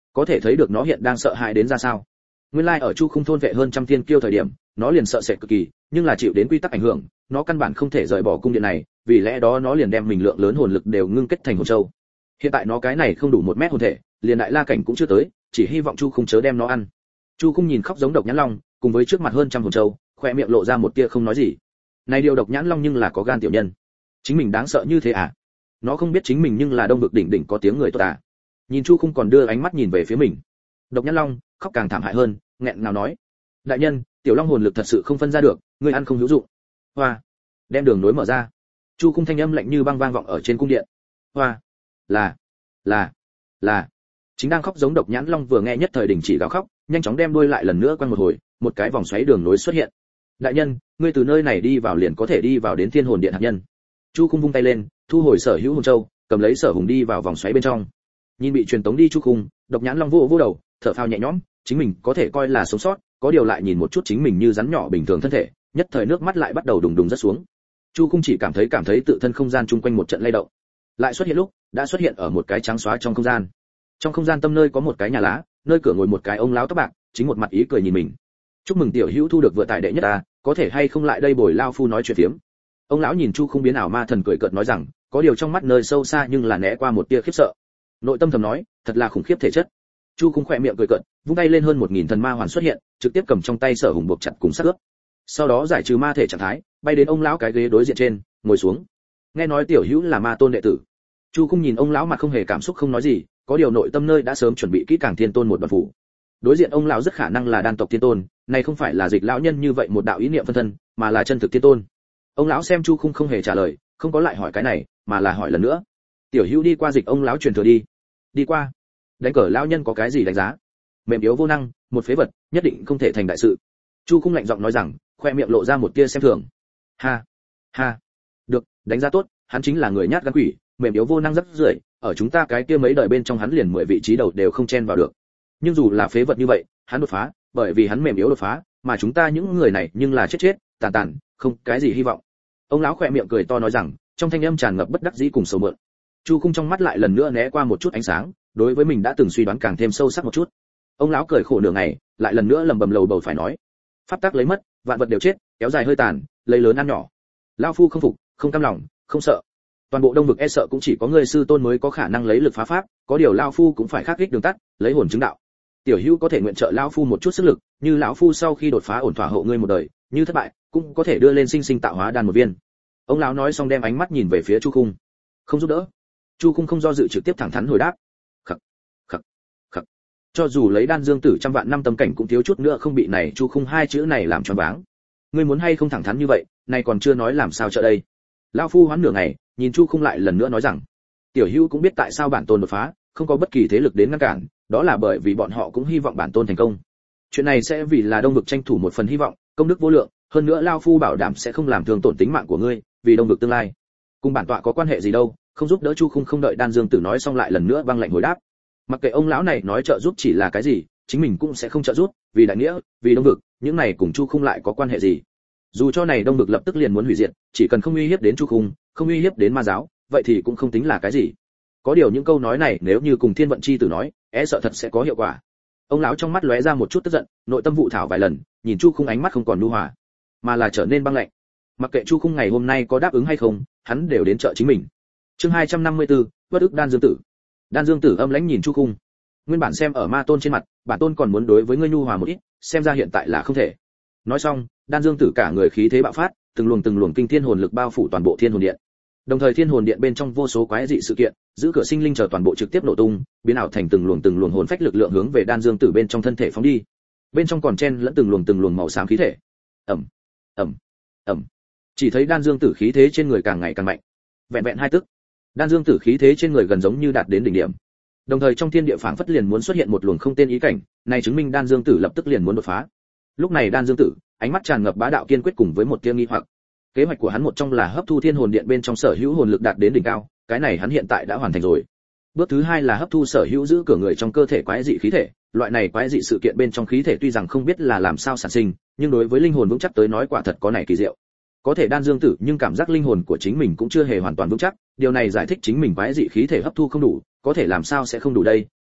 có thể thấy được nó hiện đang sợ hãi đến ra sao. Nguyên lai like ở Chu Khung thôn vệ hơn trăm thiên kiêu thời điểm, nó liền sợ sệt cực kỳ, nhưng là chịu đến quy tắc ảnh hưởng, nó căn bản không thể rời bỏ cung điện này, vì lẽ đó nó liền đem mình lượng lớn hồn lực đều ngưng kết thành hồn châu. Hiện tại nó cái này không đủ một mét hồn thể, liền đại la cảnh cũng chưa tới, chỉ hy vọng Chu Khung chớ đem nó ăn. Chu Khung nhìn khóc giống độc nhãn long, cùng với trước mặt hơn trăm hồn châu, khóe miệng lộ ra một tia không nói gì. Này điều độc nhãn long nhưng là có gan tiểu nhân, chính mình đáng sợ như thế à? Nó không biết chính mình nhưng là đông vực đỉnh đỉnh có tiếng người tốt à? Nhìn Chu Khung còn đưa ánh mắt nhìn về phía mình. Độc nhãn long khóc càng thảm hại hơn, nghẹn ngào nói: đại nhân, tiểu long hồn lực thật sự không phân ra được, người ăn không hữu dụng. Hoa, đem đường nối mở ra. Chu Khung thanh âm lạnh như băng vang vọng ở trên cung điện. Hoa, là, là, là. Chính đang khóc giống độc nhãn long vừa nghe nhất thời đình chỉ gào khóc, nhanh chóng đem đuôi lại lần nữa quanh một hồi, một cái vòng xoáy đường nối xuất hiện. Đại nhân, ngươi từ nơi này đi vào liền có thể đi vào đến thiên hồn điện hạt nhân. Chu Khung vung tay lên, thu hồi sở hữu hồn châu, cầm lấy sở hùng đi vào vòng xoáy bên trong. Nhìn bị truyền tống đi Chu Khung, độc nhãn long vô vô đầu, thở phào nhẹ nhõm, chính mình có thể coi là sống sót, có điều lại nhìn một chút chính mình như rắn nhỏ bình thường thân thể, nhất thời nước mắt lại bắt đầu đùng đùng rất xuống. Chu Khung chỉ cảm thấy cảm thấy tự thân không gian chung quanh một trận lay động, lại xuất hiện lúc đã xuất hiện ở một cái trắng xóa trong không gian. Trong không gian tâm nơi có một cái nhà lá, nơi cửa ngồi một cái ông lão tóc bạc, chính một mặt ý cười nhìn mình. Chúc mừng tiểu hữu thu được vừa tài đệ nhất ta, có thể hay không lại đây bồi lao phu nói chuyện phiếm. Ông lão nhìn Chu Khung biến ảo ma thần cười cợt nói rằng, có điều trong mắt nơi sâu xa nhưng là né qua một tia khiếp sợ. Nội tâm thầm nói, thật là khủng khiếp thể chất. Chu Khung khỏe miệng cười cợt, vung tay lên hơn một nghìn thần ma hoàn xuất hiện, trực tiếp cầm trong tay sở hùng buộc chặt cùng sát ướp. Sau đó giải trừ ma thể trạng thái, bay đến ông lão cái ghế đối diện trên, ngồi xuống. Nghe nói tiểu hữu là ma tôn đệ tử. Chu Khung nhìn ông lão mặt không hề cảm xúc không nói gì, có điều nội tâm nơi đã sớm chuẩn bị kỹ càng thiên tôn một bản phủ. Đối diện ông lão rất khả năng là đan tộc thiên tôn, này không phải là dịch lão nhân như vậy một đạo ý niệm phân thân, mà là chân thực thiên tôn. Ông lão xem Chu Khung không hề trả lời, không có lại hỏi cái này, mà là hỏi lần nữa. Tiểu hữu đi qua dịch ông lão truyền thừa đi. Đi qua. Đánh cờ lão nhân có cái gì đánh giá? Mềm yếu vô năng, một phế vật, nhất định không thể thành đại sự. Chu Khung lạnh giọng nói rằng, khoe miệng lộ ra một tia xem thường. Ha, ha. Được, đánh giá tốt, hắn chính là người nhát gan quỷ, mềm yếu vô năng rất rưởi, ở chúng ta cái kia mấy đời bên trong hắn liền mười vị trí đầu đều không chen vào được. Nhưng dù là phế vật như vậy, hắn đột phá, bởi vì hắn mềm yếu đột phá, mà chúng ta những người này nhưng là chết chết, tàn tàn, không cái gì hy vọng. Ông lão khỏe miệng cười to nói rằng, trong thanh âm tràn ngập bất đắc dĩ cùng sầu mượn. Chu Khung trong mắt lại lần nữa né qua một chút ánh sáng, đối với mình đã từng suy đoán càng thêm sâu sắc một chút. Ông lão cười khổ nửa ngày, lại lần nữa lầm bầm lầu bầu phải nói, pháp tắc lấy mất, vạn vật đều chết, kéo dài hơi tàn, lấy lớn ăn nhỏ. Lão phu không phục, không cam lòng, không sợ. Toàn bộ đông vực e sợ cũng chỉ có ngươi sư tôn mới có khả năng lấy lực phá pháp, có điều lão phu cũng phải khắc kích đường tắt, lấy hồn chứng đạo. Tiểu hữu có thể nguyện trợ lão phu một chút sức lực, như lão phu sau khi đột phá ổn thỏa hộ ngươi một đời, như thất bại, cũng có thể đưa lên sinh sinh tạo hóa đan một viên. Ông lão nói xong đem ánh mắt nhìn về phía Chu Khung. Không giúp đỡ. Chu Khung không do dự trực tiếp thẳng thắn hồi đáp. Khắc, khắc, khắc. Cho dù lấy đan dương tử trăm vạn năm tâm cảnh cũng thiếu chút nữa không bị này Chu Khung hai chữ này làm choáng váng. Ngươi muốn hay không thẳng thắn như vậy, này còn chưa nói làm sao trợ đây. Lão phu hoán nửa ngày, nhìn Chu Khung lại lần nữa nói rằng, tiểu hữu cũng biết tại sao bản tôn đột phá, không có bất kỳ thế lực đến ngăn cản, đó là bởi vì bọn họ cũng hy vọng bản tôn thành công. Chuyện này sẽ vì là đông vực tranh thủ một phần hy vọng, công đức vô lượng, hơn nữa lão phu bảo đảm sẽ không làm thương tổn tính mạng của ngươi, vì đông vực tương lai. Cùng bản tọa có quan hệ gì đâu, không giúp đỡ. Chu Khung không đợi đan dương tử nói xong lại lần nữa băng lạnh hồi đáp. Mặc kệ ông lão này nói trợ giúp chỉ là cái gì, chính mình cũng sẽ không trợ giúp, vì đại nghĩa, vì đông vực, những này cùng Chu Khung lại có quan hệ gì? Dù cho này đông vực lập tức liền muốn hủy diệt, chỉ cần không uy hiếp đến Chu Khung, không uy hiếp đến ma giáo, vậy thì cũng không tính là cái gì. Có điều những câu nói này nếu như cùng Thiên Vận Chi Tử nói, e sợ thật sẽ có hiệu quả. Ông lão trong mắt lóe ra một chút tức giận, nội tâm vụ thảo vài lần, nhìn Chu Khung ánh mắt không còn nhu hòa, mà là trở nên băng lạnh. Mặc kệ Chu Khung ngày hôm nay có đáp ứng hay không, hắn đều đến trợ chính mình. Chương hai trăm năm mươi tư, bất ức đan dương tử. Đan dương tử âm lãnh nhìn Chu Khung. Nguyên bản xem ở ma tôn trên mặt, bản tôn còn muốn đối với ngươi nhu hòa một ít, xem ra hiện tại là không thể. Nói xong, đan dương tử cả người khí thế bạo phát, từng luồng từng luồng kinh thiên hồn lực bao phủ toàn bộ thiên hồn điện. Đồng thời thiên hồn điện bên trong vô số quái dị sự kiện, giữ cửa sinh linh chờ toàn bộ trực tiếp nổ tung, biến ảo thành từng luồng từng luồng hồn phách lực lượng hướng về đan dương tử bên trong thân thể phóng đi. Bên trong còn chen lẫn từng luồng từng luồng màu xám khí thể. Ầm, ầm, ầm. Chỉ thấy đan dương tử khí thế trên người càng ngày càng mạnh. Vẹn vẹn hai tức, đan dương tử khí thế trên người gần giống như đạt đến đỉnh điểm. Đồng thời trong thiên địa phảng phất liền muốn xuất hiện một luồng không tên ý cảnh, này chứng minh đan dương tử lập tức liền muốn đột phá. Lúc này đan dương tử, ánh mắt tràn ngập bá đạo kiên quyết cùng với một tia nghi hoặc. Kế hoạch của hắn một trong là hấp thu thiên hồn điện bên trong sở hữu hồn lực đạt đến đỉnh cao, cái này hắn hiện tại đã hoàn thành rồi. Bước thứ hai là hấp thu sở hữu giữ cửa người trong cơ thể quái dị khí thể, loại này quái dị sự kiện bên trong khí thể tuy rằng không biết là làm sao sản sinh, nhưng đối với linh hồn vững chắc tới nói quả thật có này kỳ diệu. Có thể đan dương tử nhưng cảm giác linh hồn của chính mình cũng chưa hề hoàn toàn vững chắc, điều này giải thích chính mình quái dị khí thể hấp thu không đủ, có thể làm sao sẽ không đủ đây,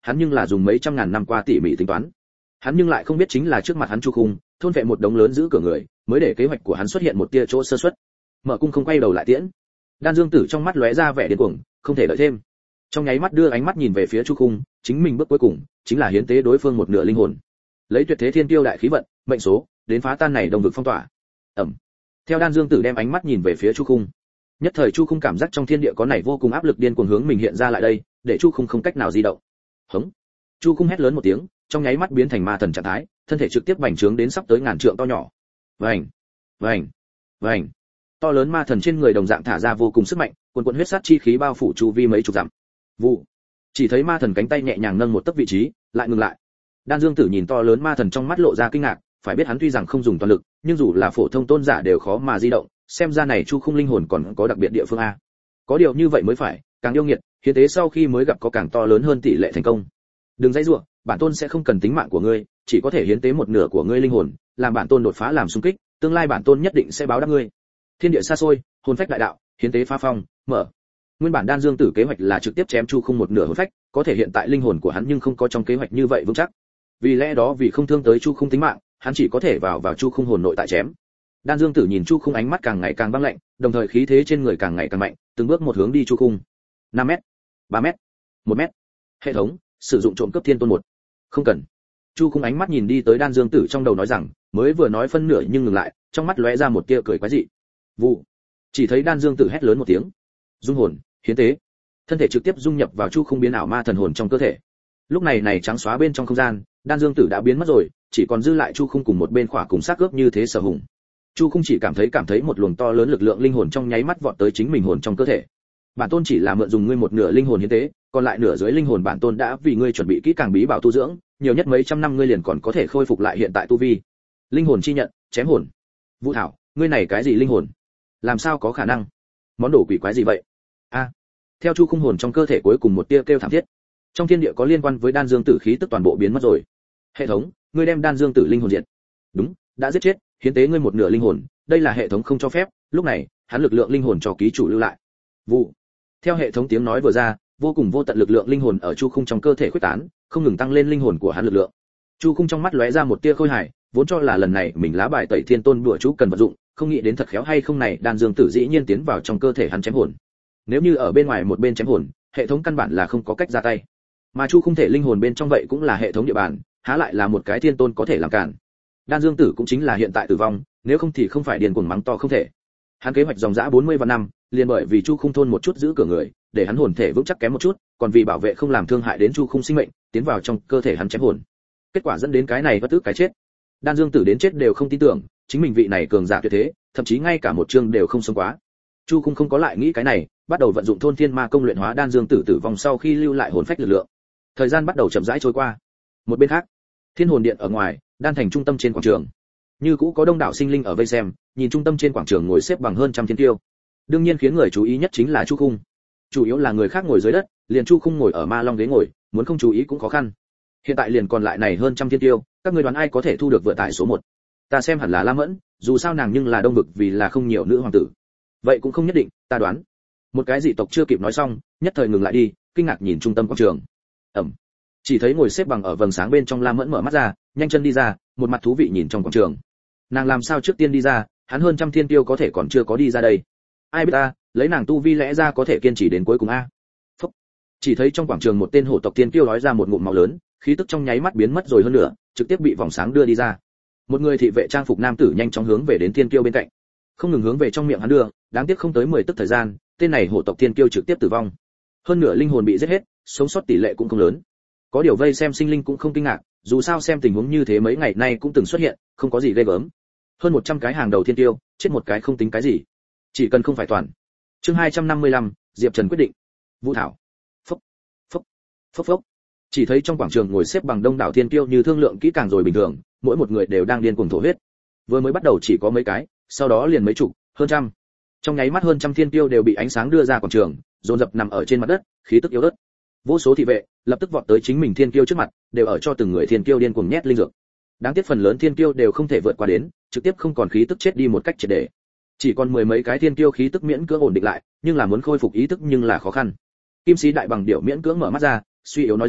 hắn nhưng là dùng mấy trăm ngàn năm qua tỉ mỉ tính toán. Hắn nhưng lại không biết chính là trước mặt hắn Chu Khung, thôn vệ một đống lớn giữ cửa người, mới để kế hoạch của hắn xuất hiện một tia chỗ sơ suất. Mở cung không quay đầu lại tiễn. Đan Dương Tử trong mắt lóe ra vẻ điên cuồng, không thể đợi thêm. Trong nháy mắt đưa ánh mắt nhìn về phía Chu Khung, chính mình bước cuối cùng, chính là hiến tế đối phương một nửa linh hồn. Lấy tuyệt thế thiên tiêu đại khí vận, mệnh số, đến phá tan này đồng vực phong tỏa. Ẩm. Theo Đan Dương Tử đem ánh mắt nhìn về phía Chu Khung. Nhất thời Chu Khung cảm giác trong thiên địa có này vô cùng áp lực điên cuồng hướng mình hiện ra lại đây, để Chu Khung không cách nào di động. Hống. Chu Khung hét lớn một tiếng, trong nháy mắt biến thành ma thần trạng thái, thân thể trực tiếp bành trướng đến sắp tới ngàn trượng to nhỏ. Vành, vành, vành. To lớn ma thần trên người đồng dạng thả ra vô cùng sức mạnh, cuồn cuộn huyết sát chi khí bao phủ chu vi mấy chục dặm. Vụ. Chỉ thấy ma thần cánh tay nhẹ nhàng nâng một tấc vị trí, lại ngừng lại. Đan Dương Tử nhìn to lớn ma thần trong mắt lộ ra kinh ngạc, phải biết hắn tuy rằng không dùng toàn lực, nhưng dù là phổ thông tôn giả đều khó mà di động, xem ra này Chu Khung linh hồn còn có đặc biệt địa phương a. Có điều như vậy mới phải, càng yêu nghiệt, hiến tế sau khi mới gặp có càng to lớn hơn tỷ lệ thành công. Đừng dãy rủa, bản tôn sẽ không cần tính mạng của ngươi, chỉ có thể hiến tế một nửa của ngươi linh hồn, làm bản tôn đột phá làm xung kích, tương lai bản tôn nhất định sẽ báo đáp ngươi. Thiên địa xa xôi, hồn phách đại đạo, hiến tế phá phong, mở. Nguyên bản Đan Dương Tử kế hoạch là trực tiếp chém Chu Khung một nửa hồn phách, có thể hiện tại linh hồn của hắn nhưng không có trong kế hoạch như vậy vững chắc. Vì lẽ đó vì không thương tới Chu Khung tính mạng, hắn chỉ có thể vào vào Chu Khung hồn nội tại chém. Đan Dương Tử nhìn Chu Khung ánh mắt càng ngày càng băng lạnh, đồng thời khí thế trên người càng ngày càng mạnh, từng bước một hướng đi Chu Khung. năm mét, ba mét, một mét. Hệ thống, sử dụng trộm cướp thiên tôn một. Không cần. Chu Khung ánh mắt nhìn đi tới Đan Dương Tử trong đầu nói rằng, mới vừa nói phân nửa nhưng ngừng lại, trong mắt lóe ra một tia cười quái dị. Vụ. Chỉ thấy Đan Dương Tử hét lớn một tiếng. Dung hồn, hiến tế. Thân thể trực tiếp dung nhập vào Chu Khung biến ảo ma thần hồn trong cơ thể. Lúc này này trắng xóa bên trong không gian, Đan Dương Tử đã biến mất rồi, chỉ còn dư lại Chu Khung cùng một bên khỏa cùng xác ướp như thế sở hùng. Chu Khung chỉ cảm thấy cảm thấy một luồng to lớn lực lượng linh hồn trong nháy mắt vọt tới chính mình hồn trong cơ thể. Bản tôn chỉ là mượn dùng ngươi một nửa linh hồn hiến tế, còn lại nửa dưới linh hồn bản tôn đã vì ngươi chuẩn bị kỹ càng bí bảo tu dưỡng, nhiều nhất mấy trăm năm ngươi liền còn có thể khôi phục lại hiện tại tu vi. Linh hồn chi nhận, chém hồn. Vũ Thảo, ngươi này cái gì linh hồn? Làm sao có khả năng? Món đồ quỷ quái gì vậy? A. Theo Chu Khung hồn trong cơ thể cuối cùng một tia kêu thảm thiết. Trong thiên địa có liên quan với Đan Dương Tử khí tức toàn bộ biến mất rồi. Hệ thống, ngươi đem Đan Dương Tử linh hồn diệt. Đúng, đã giết chết, hiến tế ngươi một nửa linh hồn, đây là hệ thống không cho phép. Lúc này, hắn lực lượng linh hồn cho ký chủ lưu lại. Vụ. Theo hệ thống tiếng nói vừa ra, vô cùng vô tận lực lượng linh hồn ở Chu Khung trong cơ thể khuếch tán, không ngừng tăng lên linh hồn của hắn lực lượng. Chu Khung trong mắt lóe ra một tia khôi hài, vốn cho là lần này mình lá bài tẩy thiên tôn đùa chú cần vận dụng, không nghĩ đến thật khéo hay không này Đan Dương Tử dĩ nhiên tiến vào trong cơ thể hắn chém hồn. Nếu như ở bên ngoài một bên chém hồn, hệ thống căn bản là không có cách ra tay. Mà Chu Khung thể linh hồn bên trong vậy cũng là hệ thống địa bàn, há lại là một cái thiên tôn có thể làm cản. Đan Dương Tử cũng chính là hiện tại tử vong, nếu không thì không phải điền cuồng mắng to không thể. Hắn kế hoạch dòng dã bốn mươi vạn năm, liền bởi vì Chu Khung thôn một chút giữ cửa người, để hắn hồn thể vững chắc kém một chút, còn vì bảo vệ không làm thương hại đến Chu Khung sinh mệnh, tiến vào trong cơ thể hắn chém hồn. Kết quả dẫn đến cái này bất tức cái chết. Đan Dương Tử đến chết đều không tin tưởng, chính mình vị này cường giả tuyệt thế, thậm chí ngay cả một chương đều không sống quá. Chu Khung không có lại nghĩ cái này, bắt đầu vận dụng thôn thiên ma công luyện hóa Đan Dương Tử tử vong sau khi lưu lại hồn phách lực lượng. Thời gian bắt đầu chậm rãi trôi qua. Một bên khác, Thiên Hồn Điện ở ngoài, Đan thành trung tâm trên quảng trường, như cũ có đông đảo sinh linh ở vây xem, nhìn trung tâm trên quảng trường ngồi xếp bằng hơn trăm thiên tiêu. Đương nhiên khiến người chú ý nhất chính là Chu Khung. Chủ yếu là người khác ngồi dưới đất, liền Chu Khung ngồi ở ma long ghế ngồi, muốn không chú ý cũng khó khăn. Hiện tại liền còn lại này hơn trăm thiên tiêu, các ngươi đoán ai có thể thu được vừa tải số một? Ta xem hẳn là La Mẫn, dù sao nàng nhưng là đông vực vì là không nhiều nữ hoàng tử. Vậy cũng không nhất định, ta đoán. Một cái dị tộc chưa kịp nói xong, nhất thời ngừng lại đi, kinh ngạc nhìn trung tâm quảng trường. Ẩm. Chỉ thấy ngồi xếp bằng ở vầng sáng bên trong La Mẫn mở mắt ra, nhanh chân đi ra, một mặt thú vị nhìn trong quảng trường. Nàng làm sao trước tiên đi ra, hắn hơn trăm thiên tiêu có thể còn chưa có đi ra đây. Ai biết ta, lấy nàng tu vi lẽ ra có thể kiên trì đến cuối cùng a. Phúc. Chỉ thấy trong quảng trường một tên hổ tộc thiên tiêu nói ra một ngụm máu lớn, khí tức trong nháy mắt biến mất rồi hơn nữa, trực tiếp bị vòng sáng đưa đi ra. Một người thị vệ trang phục nam tử nhanh chóng hướng về đến thiên tiêu bên cạnh, không ngừng hướng về trong miệng hắn đưa, đáng tiếc không tới mười tức thời gian, tên này hổ tộc thiên tiêu trực tiếp tử vong. Hơn nửa linh hồn bị giết hết, sống sót tỷ lệ cũng không lớn. Có điều vây xem sinh linh cũng không kinh ngạc, dù sao xem tình huống như thế mấy ngày nay cũng từng xuất hiện, không có gì ghê gớm. Hơn một trăm cái hàng đầu thiên tiêu, chết một cái không tính cái gì. Chỉ cần không phải toàn. Chương hai trăm năm mươi lăm, Diệp Trần quyết định. Vũ Thảo. Phốc, phốc, phốc phốc. Chỉ thấy trong quảng trường ngồi xếp bằng đông đảo thiên tiêu như thương lượng kỹ càng rồi bình thường, mỗi một người đều đang điên cuồng thổ huyết. Vừa mới bắt đầu chỉ có mấy cái, sau đó liền mấy chục, hơn trăm. Trong nháy mắt hơn trăm thiên tiêu đều bị ánh sáng đưa ra quảng trường, dồn dập nằm ở trên mặt đất, khí tức yếu ớt. Vô số thị vệ lập tức vọt tới chính mình thiên kiêu trước mặt, đều ở cho từng người thiên kiêu điên cuồng nhét linh dược. Đáng tiếc phần lớn thiên kiêu đều không thể vượt qua đến, trực tiếp không còn khí tức chết đi một cách triệt để. Chỉ còn mười mấy cái thiên kiêu khí tức miễn cưỡng ổn định lại, nhưng là muốn khôi phục ý thức nhưng là khó khăn. Kim sĩ đại bằng điểu miễn cưỡng mở mắt ra, suy yếu nói rằng,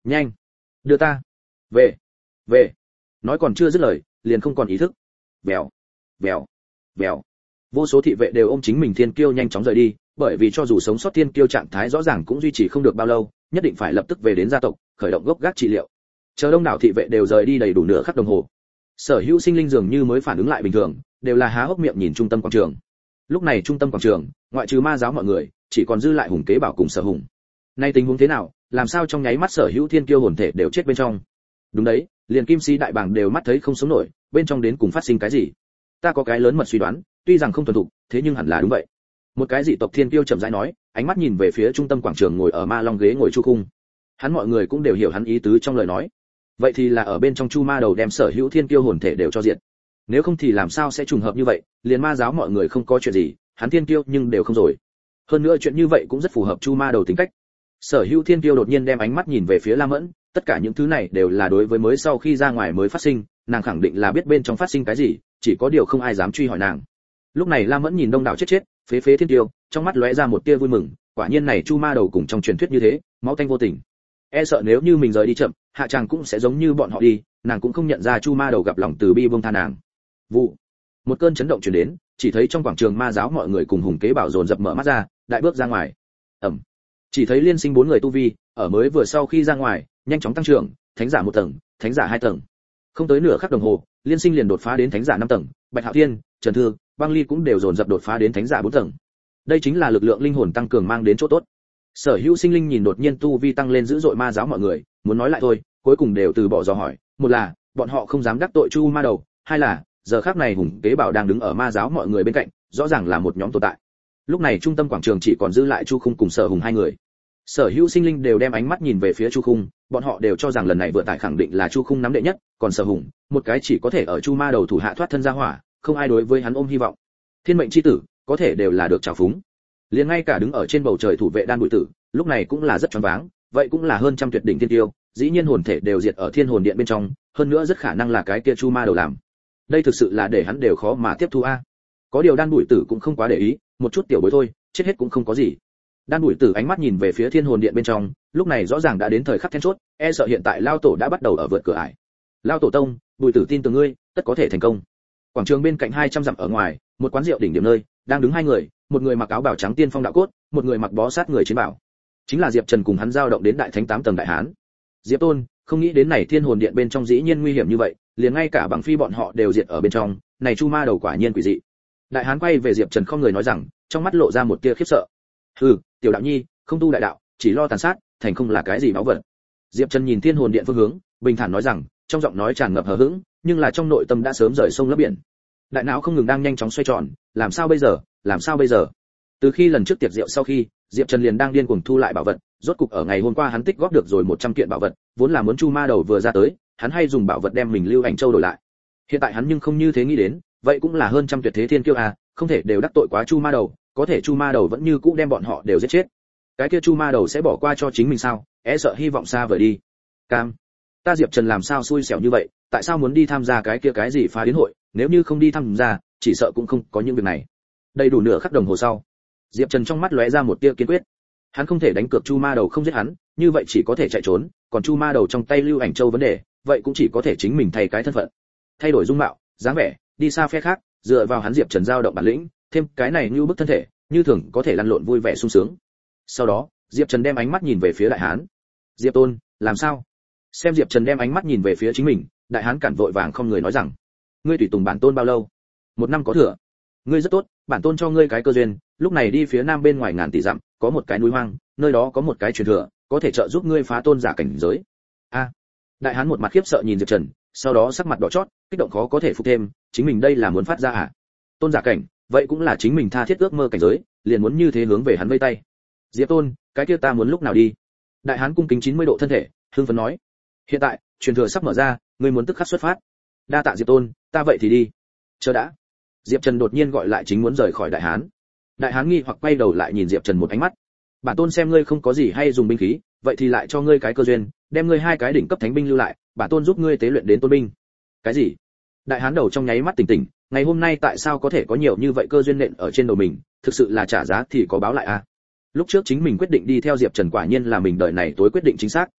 nhanh đưa ta về về. Nói còn chưa dứt lời liền không còn ý thức. Vèo vèo vèo. Vô số thị vệ đều ôm chính mình thiên kiêu nhanh chóng rời đi, bởi vì cho dù sống sót thiên kiêu trạng thái rõ ràng cũng duy trì không được bao lâu, nhất định phải lập tức về đến gia tộc khởi động gốc gác trị liệu. Chờ đông đảo thị vệ đều rời đi đầy đủ nửa khắc đồng hồ, sở hữu sinh linh dường như mới phản ứng lại bình thường, đều là há hốc miệng nhìn trung tâm quảng trường. Lúc này trung tâm quảng trường ngoại trừ ma giáo mọi người chỉ còn dư lại Hùng Kế Bảo cùng Sở Hùng. Nay tình huống thế nào, làm sao trong nháy mắt sở hữu thiên kiêu hồn thể đều chết bên trong? Đúng đấy, liền Kim Si đại bàng đều mắt thấy không sống nổi, bên trong đến cùng phát sinh cái gì? Ta có cái lớn mật suy đoán, tuy rằng không thuần thục, thế nhưng hẳn là đúng vậy. Một cái dị tộc thiên kiêu chậm rãi nói, ánh mắt nhìn về phía trung tâm quảng trường ngồi ở ma long ghế ngồi Chu Khung. Hắn mọi người cũng đều hiểu hắn ý tứ trong lời nói. Vậy thì là ở bên trong Chu Ma đầu đem sở hữu thiên kiêu hồn thể đều cho diệt. Nếu không thì làm sao sẽ trùng hợp như vậy, liền ma giáo mọi người không có chuyện gì, hắn thiên kiêu nhưng đều không rồi. Hơn nữa chuyện như vậy cũng rất phù hợp Chu Ma đầu tính cách. Sở hữu thiên kiêu đột nhiên đem ánh mắt nhìn về phía La Mẫn, tất cả những thứ này đều là đối với mới sau khi ra ngoài mới phát sinh, nàng khẳng định là biết bên trong phát sinh cái gì, chỉ có điều không ai dám truy hỏi nàng. Lúc này La Mẫn nhìn đông đảo chết chết, phế phế thiên kiêu, trong mắt lóe ra một tia vui mừng, quả nhiên này Chu Ma đầu cùng trong truyền thuyết như thế, máu tanh vô tình. E sợ nếu như mình rời đi chậm, hạ chàng cũng sẽ giống như bọn họ đi, nàng cũng không nhận ra Chu Ma đầu gặp lòng từ bi buông tha nàng. Vụ. Một cơn chấn động truyền đến, chỉ thấy trong quảng trường ma giáo mọi người cùng Hùng Kế Bảo dồn dập mở mắt ra, đại bước ra ngoài. Ầm. Chỉ thấy liên sinh bốn người tu vi, ở mới vừa sau khi ra ngoài, nhanh chóng tăng trưởng, thánh giả một tầng, thánh giả hai tầng. Không tới nửa khắc đồng hồ, liên sinh liền đột phá đến thánh giả năm tầng, Bạch Hạo Thiên, Trần Thư, Băng Ly cũng đều dồn dập đột phá đến thánh giả bốn tầng. Đây chính là lực lượng linh hồn tăng cường mang đến chỗ tốt. Sở hữu sinh linh nhìn đột nhiên tu vi tăng lên dữ dội ma giáo mọi người, muốn nói lại thôi, cuối cùng đều từ bỏ dò hỏi, một là bọn họ không dám đắc tội Chu Ma đầu, hai là giờ khắc này Hùng Kế Bảo đang đứng ở ma giáo mọi người bên cạnh, rõ ràng là một nhóm tồn tại. Lúc này trung tâm quảng trường chỉ còn giữ lại Chu Khung cùng Sở Hùng hai người. Sở hữu sinh linh đều đem ánh mắt nhìn về phía Chu Khung, bọn họ đều cho rằng lần này vượt tải khẳng định là Chu Khung nắm đệ nhất, còn Sở Hùng, một cái chỉ có thể ở Chu Ma đầu thủ hạ thoát thân ra hỏa, không ai đối với hắn ôm hy vọng. Thiên mệnh chi tử, có thể đều là được trào phúng. Liền ngay cả đứng ở trên bầu trời thủ vệ Đan Bụi Tử, lúc này cũng là rất choáng váng, vậy cũng là hơn trăm tuyệt đỉnh thiên tiêu, dĩ nhiên hồn thể đều diệt ở Thiên Hồn Điện bên trong, hơn nữa rất khả năng là cái kia Chu Ma đầu làm. Đây thực sự là để hắn đều khó mà tiếp thu a. Có điều Đan Bụi Tử cũng không quá để ý, một chút tiểu bối thôi, chết hết cũng không có gì. Đan Bụi Tử ánh mắt nhìn về phía Thiên Hồn Điện bên trong, lúc này rõ ràng đã đến thời khắc then chốt, e sợ hiện tại Lao tổ đã bắt đầu ở vượt cửa ải. Lao tổ tông, Bụi Tử tin tưởng ngươi, tất có thể thành công. Quảng trường bên cạnh hai trăm dặm ở ngoài, một quán rượu đỉnh điểm nơi, đang đứng hai người, một người mặc áo bào trắng tiên phong đạo cốt, một người mặc bó sát người chiến bảo. Chính là Diệp Trần cùng hắn giao động đến đại thánh tám tầng đại hán. Diệp Tôn, không nghĩ đến này Thiên Hồn Điện bên trong dĩ nhiên nguy hiểm như vậy, liền ngay cả bằng phi bọn họ đều diệt ở bên trong, này Chu Ma đầu quả nhiên quỷ dị. Đại hán quay về Diệp Trần không người nói rằng, trong mắt lộ ra một tia khiếp sợ. Hừ, tiểu đạo nhi, không tu đại đạo, chỉ lo tàn sát, thành không là cái gì máu vật. Diệp Trần nhìn Thiên Hồn Điện phương hướng, bình thản nói rằng, trong giọng nói tràn ngập hờ hững, nhưng là trong nội tâm đã sớm rời sông lấp biển. Đại não không ngừng đang nhanh chóng xoay tròn, làm sao bây giờ, làm sao bây giờ? Từ khi lần trước tiệc rượu sau khi, Diệp Trần liền đang điên cuồng thu lại bảo vật, rốt cục ở ngày hôm qua hắn tích góp được rồi một trăm kiện bảo vật, vốn là muốn Chu Ma đầu vừa ra tới, hắn hay dùng bảo vật đem mình Lưu Ảnh Châu đổi lại. Hiện tại hắn nhưng không như thế nghĩ đến, vậy cũng là hơn trăm tuyệt thế thiên kiêu à, không thể đều đắc tội quá Chu Ma đầu, có thể Chu Ma đầu vẫn như cũ đem bọn họ đều giết chết. Cái kia Chu Ma đầu sẽ bỏ qua cho chính mình sao? É sợ hy vọng xa vời đi. Cam, ta Diệp Trần làm sao xui xẻo như vậy, tại sao muốn đi tham gia cái kia cái gì phá đến hội, nếu như không đi tham gia, chỉ sợ cũng không có những việc này. Đầy đủ nửa khắc đồng hồ sau, Diệp Trần trong mắt lóe ra một tia kiên quyết. Hắn không thể đánh cược Chu Ma đầu không giết hắn, như vậy chỉ có thể chạy trốn, còn Chu Ma đầu trong tay Lưu Ảnh Châu vấn đề, vậy cũng chỉ có thể chính mình thay cái thân phận, thay đổi dung mạo, dáng vẻ, đi xa phe khác, dựa vào hắn Diệp Trần giao động bản lĩnh, thêm cái này như bức thân thể, như thường có thể lăn lộn vui vẻ sung sướng. Sau đó, Diệp Trần đem ánh mắt nhìn về phía đại hán. Diệp Tôn, làm sao? Xem Diệp Trần đem ánh mắt nhìn về phía chính mình, đại hán cản vội vàng không người nói rằng, ngươi tùy tùng bản tôn bao lâu? Một năm có thừa. Ngươi rất tốt, bản tôn cho ngươi cái cơ duyên, lúc này đi phía nam bên ngoài ngàn tỷ dặm, có một cái núi hoang, nơi đó có một cái truyền thừa, có thể trợ giúp ngươi phá tôn giả cảnh giới. A. Đại hán một mặt khiếp sợ nhìn Diệp Trần, sau đó sắc mặt đỏ chót, kích động khó có thể phục thêm, chính mình đây là muốn phát ra à? Tôn giả cảnh, vậy cũng là chính mình tha thiết ước mơ cảnh giới, liền muốn như thế hướng về hắn vây tay. Diệp Tôn, cái kia ta muốn lúc nào đi? Đại hán cung kính chín mươi độ thân thể, hưng phấn nói. Hiện tại, truyền thừa sắp mở ra, ngươi muốn tức khắc xuất phát. Đa tạ Diệp Tôn, ta vậy thì đi. Chờ đã. Diệp Trần đột nhiên gọi lại chính muốn rời khỏi đại hán. Đại hán nghi hoặc quay đầu lại nhìn Diệp Trần một ánh mắt. Bản tôn xem ngươi không có gì hay dùng binh khí, vậy thì lại cho ngươi cái cơ duyên, đem ngươi hai cái đỉnh cấp thánh binh lưu lại, bản tôn giúp ngươi tế luyện đến tôn binh. Cái gì? Đại hán đầu trong nháy mắt tỉnh tỉnh, ngày hôm nay tại sao có thể có nhiều như vậy cơ duyên nện ở trên đầu mình, thực sự là trả giá thì có báo lại à? Lúc trước chính mình quyết định đi theo Diệp Trần quả nhiên là mình đời này tối quyết định chính xác.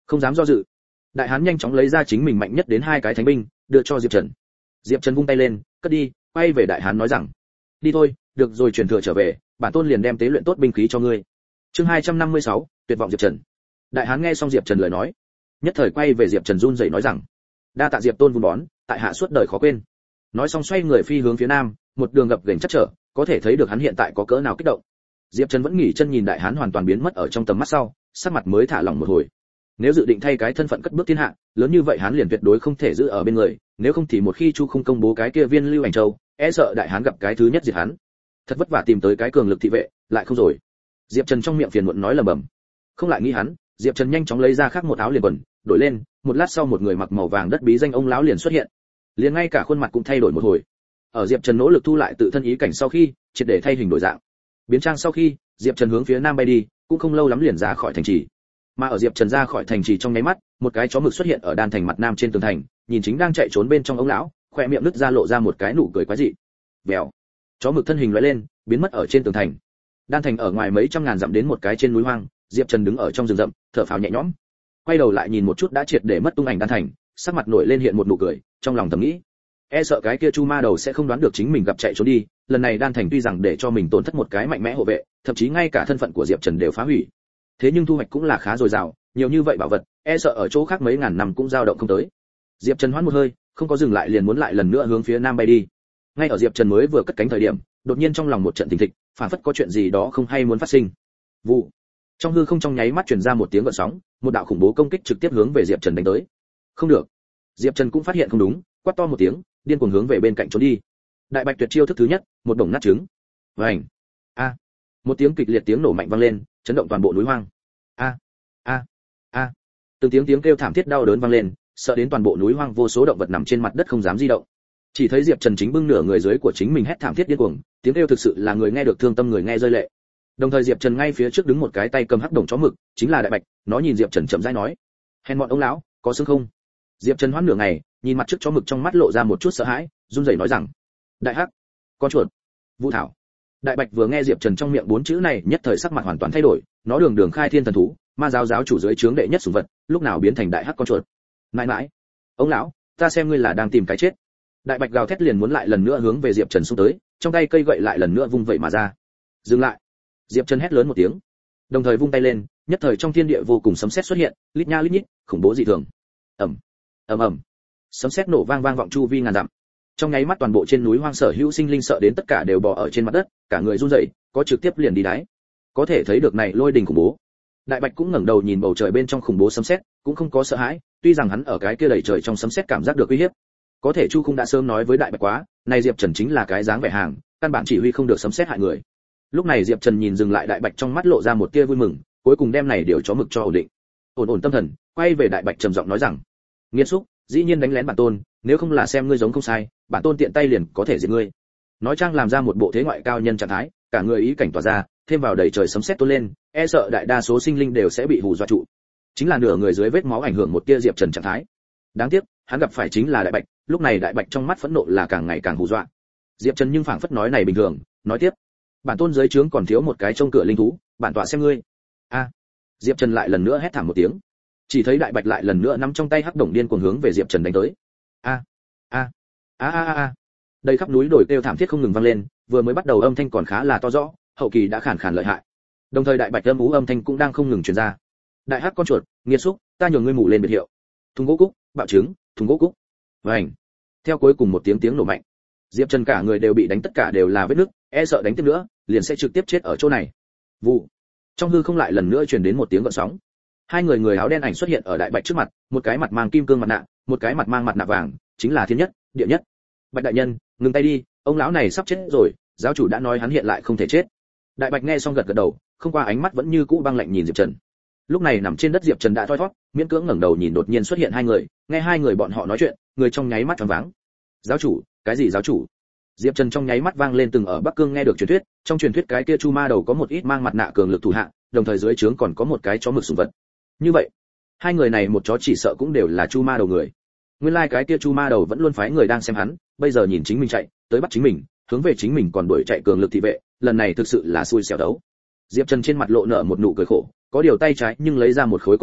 Không dám do dự, đại hán nhanh chóng lấy ra chính mình mạnh nhất đến hai cái thánh binh, đưa cho Diệp Trần. Diệp Trần vung tay lên, cất đi, quay về đại hán nói rằng: "Đi thôi, được rồi, truyền thừa trở về, bản tôn liền đem tế luyện tốt binh khí cho ngươi." Chương hai trăm năm mươi sáu, tuyệt vọng Diệp Trần. Đại hán nghe xong Diệp Trần lời nói, nhất thời quay về Diệp Trần run rẩy nói rằng: "Đa tạ Diệp tôn vun bón, tại hạ suốt đời khó quên." Nói xong xoay người phi hướng phía nam, một đường gập ghềnh chắc trở, có thể thấy được hắn hiện tại có cỡ nào kích động. Diệp Trần vẫn nghỉ chân nhìn đại hán hoàn toàn biến mất ở trong tầm mắt sau, sắc mặt mới thả lỏng một hồi. Nếu dự định thay cái thân phận cất bước thiên hạ, lớn như vậy hắn liền tuyệt đối không thể giữ ở bên người, nếu không thì một khi Chu không công bố cái kia viên lưu ảnh châu, e sợ đại hán gặp cái thứ nhất diệt hắn. Thật vất vả tìm tới cái cường lực thị vệ, lại không rồi. Diệp Trần trong miệng phiền muộn nói lẩm bẩm. Không lại nghĩ hắn, Diệp Trần nhanh chóng lấy ra khác một áo liền quần, đổi lên, một lát sau một người mặc màu vàng đất bí danh ông lão liền xuất hiện. Liền ngay cả khuôn mặt cũng thay đổi một hồi. Ở Diệp Trần nỗ lực thu lại tự thân ý cảnh sau khi, triệt để thay hình đổi dạng. Biến trang sau khi, Diệp Trần hướng phía nam bay đi, cũng không lâu lắm liền ra khỏi thành trì. Mà ở Diệp Trần ra khỏi thành trì trong nháy mắt, một cái chó mực xuất hiện ở đan thành mặt nam trên tường thành, nhìn chính đang chạy trốn bên trong ông lão, khóe miệng nứt ra lộ ra một cái nụ cười quái dị. Bèo. Chó mực thân hình lóe lên, biến mất ở trên tường thành. Đan thành ở ngoài mấy trăm ngàn dặm đến một cái trên núi hoang, Diệp Trần đứng ở trong rừng rậm, thở phào nhẹ nhõm. Quay đầu lại nhìn một chút đã triệt để mất tung ảnh đan thành, sắc mặt nổi lên hiện một nụ cười, trong lòng thầm nghĩ, e sợ cái kia chu ma đầu sẽ không đoán được chính mình gặp chạy trốn đi, lần này đan thành tuy rằng để cho mình tổn thất một cái mạnh mẽ hộ vệ, thậm chí ngay cả thân phận của Diệp Trần đều phá hủy. Thế nhưng thu hoạch cũng là khá dồi dào, nhiều như vậy bảo vật, e sợ ở chỗ khác mấy ngàn năm cũng dao động không tới. Diệp Trần hoán một hơi, không có dừng lại liền muốn lại lần nữa hướng phía nam bay đi. Ngay ở Diệp Trần mới vừa cất cánh thời điểm, đột nhiên trong lòng một trận thình thịch, phản phất có chuyện gì đó không hay muốn phát sinh. Vụ. Trong hư không trong nháy mắt truyền ra một tiếng gợn sóng, một đạo khủng bố công kích trực tiếp hướng về Diệp Trần đánh tới. Không được. Diệp Trần cũng phát hiện không đúng, quát to một tiếng, điên cuồng hướng về bên cạnh trốn đi. Đại bạch tuyệt chiêu thức thứ nhất, một đồng nát trứng. Vành. A. Một tiếng kịch liệt tiếng nổ mạnh vang lên, chấn động toàn bộ núi hoang. A. A. A. Từng tiếng tiếng kêu thảm thiết đau đớn vang lên, sợ đến toàn bộ núi hoang vô số động vật nằm trên mặt đất không dám di động. Chỉ thấy Diệp Trần chính bưng nửa người dưới của chính mình hét thảm thiết điên cuồng, tiếng kêu thực sự là người nghe được thương tâm người nghe rơi lệ. Đồng thời Diệp Trần ngay phía trước đứng một cái tay cầm hắc đồng chó mực, chính là Đại Bạch, nó nhìn Diệp Trần chậm rãi nói: "Hèn mọn ông lão, có xương không?" Diệp Trần hoãn nửa ngày, nhìn mặt trước chó mực trong mắt lộ ra một chút sợ hãi, run rẩy nói rằng: "Đại hắc, con chuột, Vũ Thảo." Đại Bạch vừa nghe Diệp Trần trong miệng bốn chữ này, nhất thời sắc mặt hoàn toàn thay đổi, nó đường đường khai thiên thần thú, ma giáo giáo chủ dưới trướng đệ nhất sủng vật, lúc nào biến thành đại hắc con chuột? Mãi mãi, ông lão, ta xem ngươi là đang tìm cái chết. Đại Bạch gào thét liền muốn lại lần nữa hướng về Diệp Trần xung tới, trong tay cây gậy lại lần nữa vung vẩy mà ra. Dừng lại. Diệp Trần hét lớn một tiếng, đồng thời vung tay lên, nhất thời trong thiên địa vô cùng sấm sét xuất hiện, lít nha lít nhít, khủng bố dị thường. Ầm, ầm ầm. Sấm sét nổ vang vang vọng chu vi ngàn dặm. Trong nháy mắt toàn bộ trên núi hoang sở hữu sinh linh sợ đến tất cả đều bò ở trên mặt đất, cả người run rẩy, có trực tiếp liền đi đái. Có thể thấy được này lôi đình khủng bố. Đại Bạch cũng ngẩng đầu nhìn bầu trời bên trong khủng bố sấm sét, cũng không có sợ hãi, tuy rằng hắn ở cái kia đầy trời trong sấm sét cảm giác được uy hiếp. Có thể Chu Khung đã sớm nói với Đại Bạch quá, này Diệp Trần chính là cái dáng vẻ hàng, căn bản chỉ huy không được sấm sét hại người. Lúc này Diệp Trần nhìn dừng lại Đại Bạch trong mắt lộ ra một tia vui mừng, cuối cùng đem này điều chó mực cho ổn định. Ổn ổn tâm thần, quay về Đại Bạch trầm giọng nói rằng: "Nghiệt xúc, dĩ nhiên đánh lén bản tôn, nếu không là xem ngươi giống không sai, bản tôn tiện tay liền có thể giết ngươi." Nói trang làm ra một bộ thế ngoại cao nhân trạng thái, cả người ý cảnh tỏa ra, thêm vào đầy trời sấm sét tuôn lên, e sợ đại đa số sinh linh đều sẽ bị hù dọa trụ. Chính là nửa người dưới vết máu ảnh hưởng một tia Diệp Trần trạng thái. Đáng tiếc, hắn gặp phải chính là Đại Bạch, lúc này Đại Bạch trong mắt phẫn nộ là càng ngày càng hù dọa. Diệp Trần nhưng phảng phất nói này bình thường, nói tiếp: "Bản tôn dưới trướng còn thiếu một cái trông cửa linh thú, bản tọa xem ngươi." A. Diệp Trần lại lần nữa hét thảm một tiếng. Chỉ thấy Đại Bạch lại lần nữa nắm trong tay hắc đồng điên cuồng hướng về Diệp Trần đánh tới. A. A. A a a. Đây khắp núi đồi kêu thảm thiết không ngừng vang lên, vừa mới bắt đầu âm thanh còn khá là to rõ, hậu kỳ đã khàn khàn lợi hại. Đồng thời Đại Bạch âm ú âm thanh cũng đang không ngừng truyền ra. "Đại hắc con chuột, nghiệt xúc, ta nhường ngươi mù lên biệt hiệu. Thùng gỗ cúc, bạo trứng, thùng gỗ cúc." Vành. Theo cuối cùng một tiếng tiếng nổ mạnh, Diệp Trần cả người đều bị đánh, tất cả đều là vết nứt, e sợ đánh tiếp nữa, liền sẽ trực tiếp chết ở chỗ này. Vụ. Trong hư không lại lần nữa truyền đến một tiếng gợn sóng. Hai người người áo đen ảnh xuất hiện ở Đại Bạch trước mặt, một cái mặt mang kim cương mặt nạ, một cái mặt mang mặt nạ vàng, chính là Thiên Nhất, Địa Nhất. "Bạch đại nhân, ngừng tay đi, ông lão này sắp chết rồi, giáo chủ đã nói hắn hiện lại không thể chết." Đại Bạch nghe xong gật gật đầu, không qua ánh mắt vẫn như cũ băng lạnh nhìn Diệp Trần. Lúc này nằm trên đất Diệp Trần đã thoi thoát, miễn cưỡng ngẩng đầu nhìn đột nhiên xuất hiện hai người, nghe hai người bọn họ nói chuyện, người trong nháy mắt choáng váng. "Giáo chủ, cái gì giáo chủ?" Diệp Trần trong nháy mắt vang lên từng ở Bắc Cương nghe được truyền thuyết, trong truyền thuyết cái kia Chu Ma đầu có một ít mang mặt nạ cường lực thủ hạ, đồng thời dưới trướng còn có một cái chó mực sủng vật. Như vậy, hai người này một chó chỉ sợ cũng đều là Chu Ma đầu người. Nguyên lai like cái kia Chu Ma đầu vẫn luôn phái người đang xem hắn, bây giờ nhìn chính mình chạy, tới bắt chính mình, hướng về chính mình còn đuổi chạy cường lực thị vệ, lần này thực sự là xui xẻo đấu. Diệp Trần trên mặt lộ nở một nụ cười khổ, có điều tay trái nhưng lấy ra một khối cốt phủ,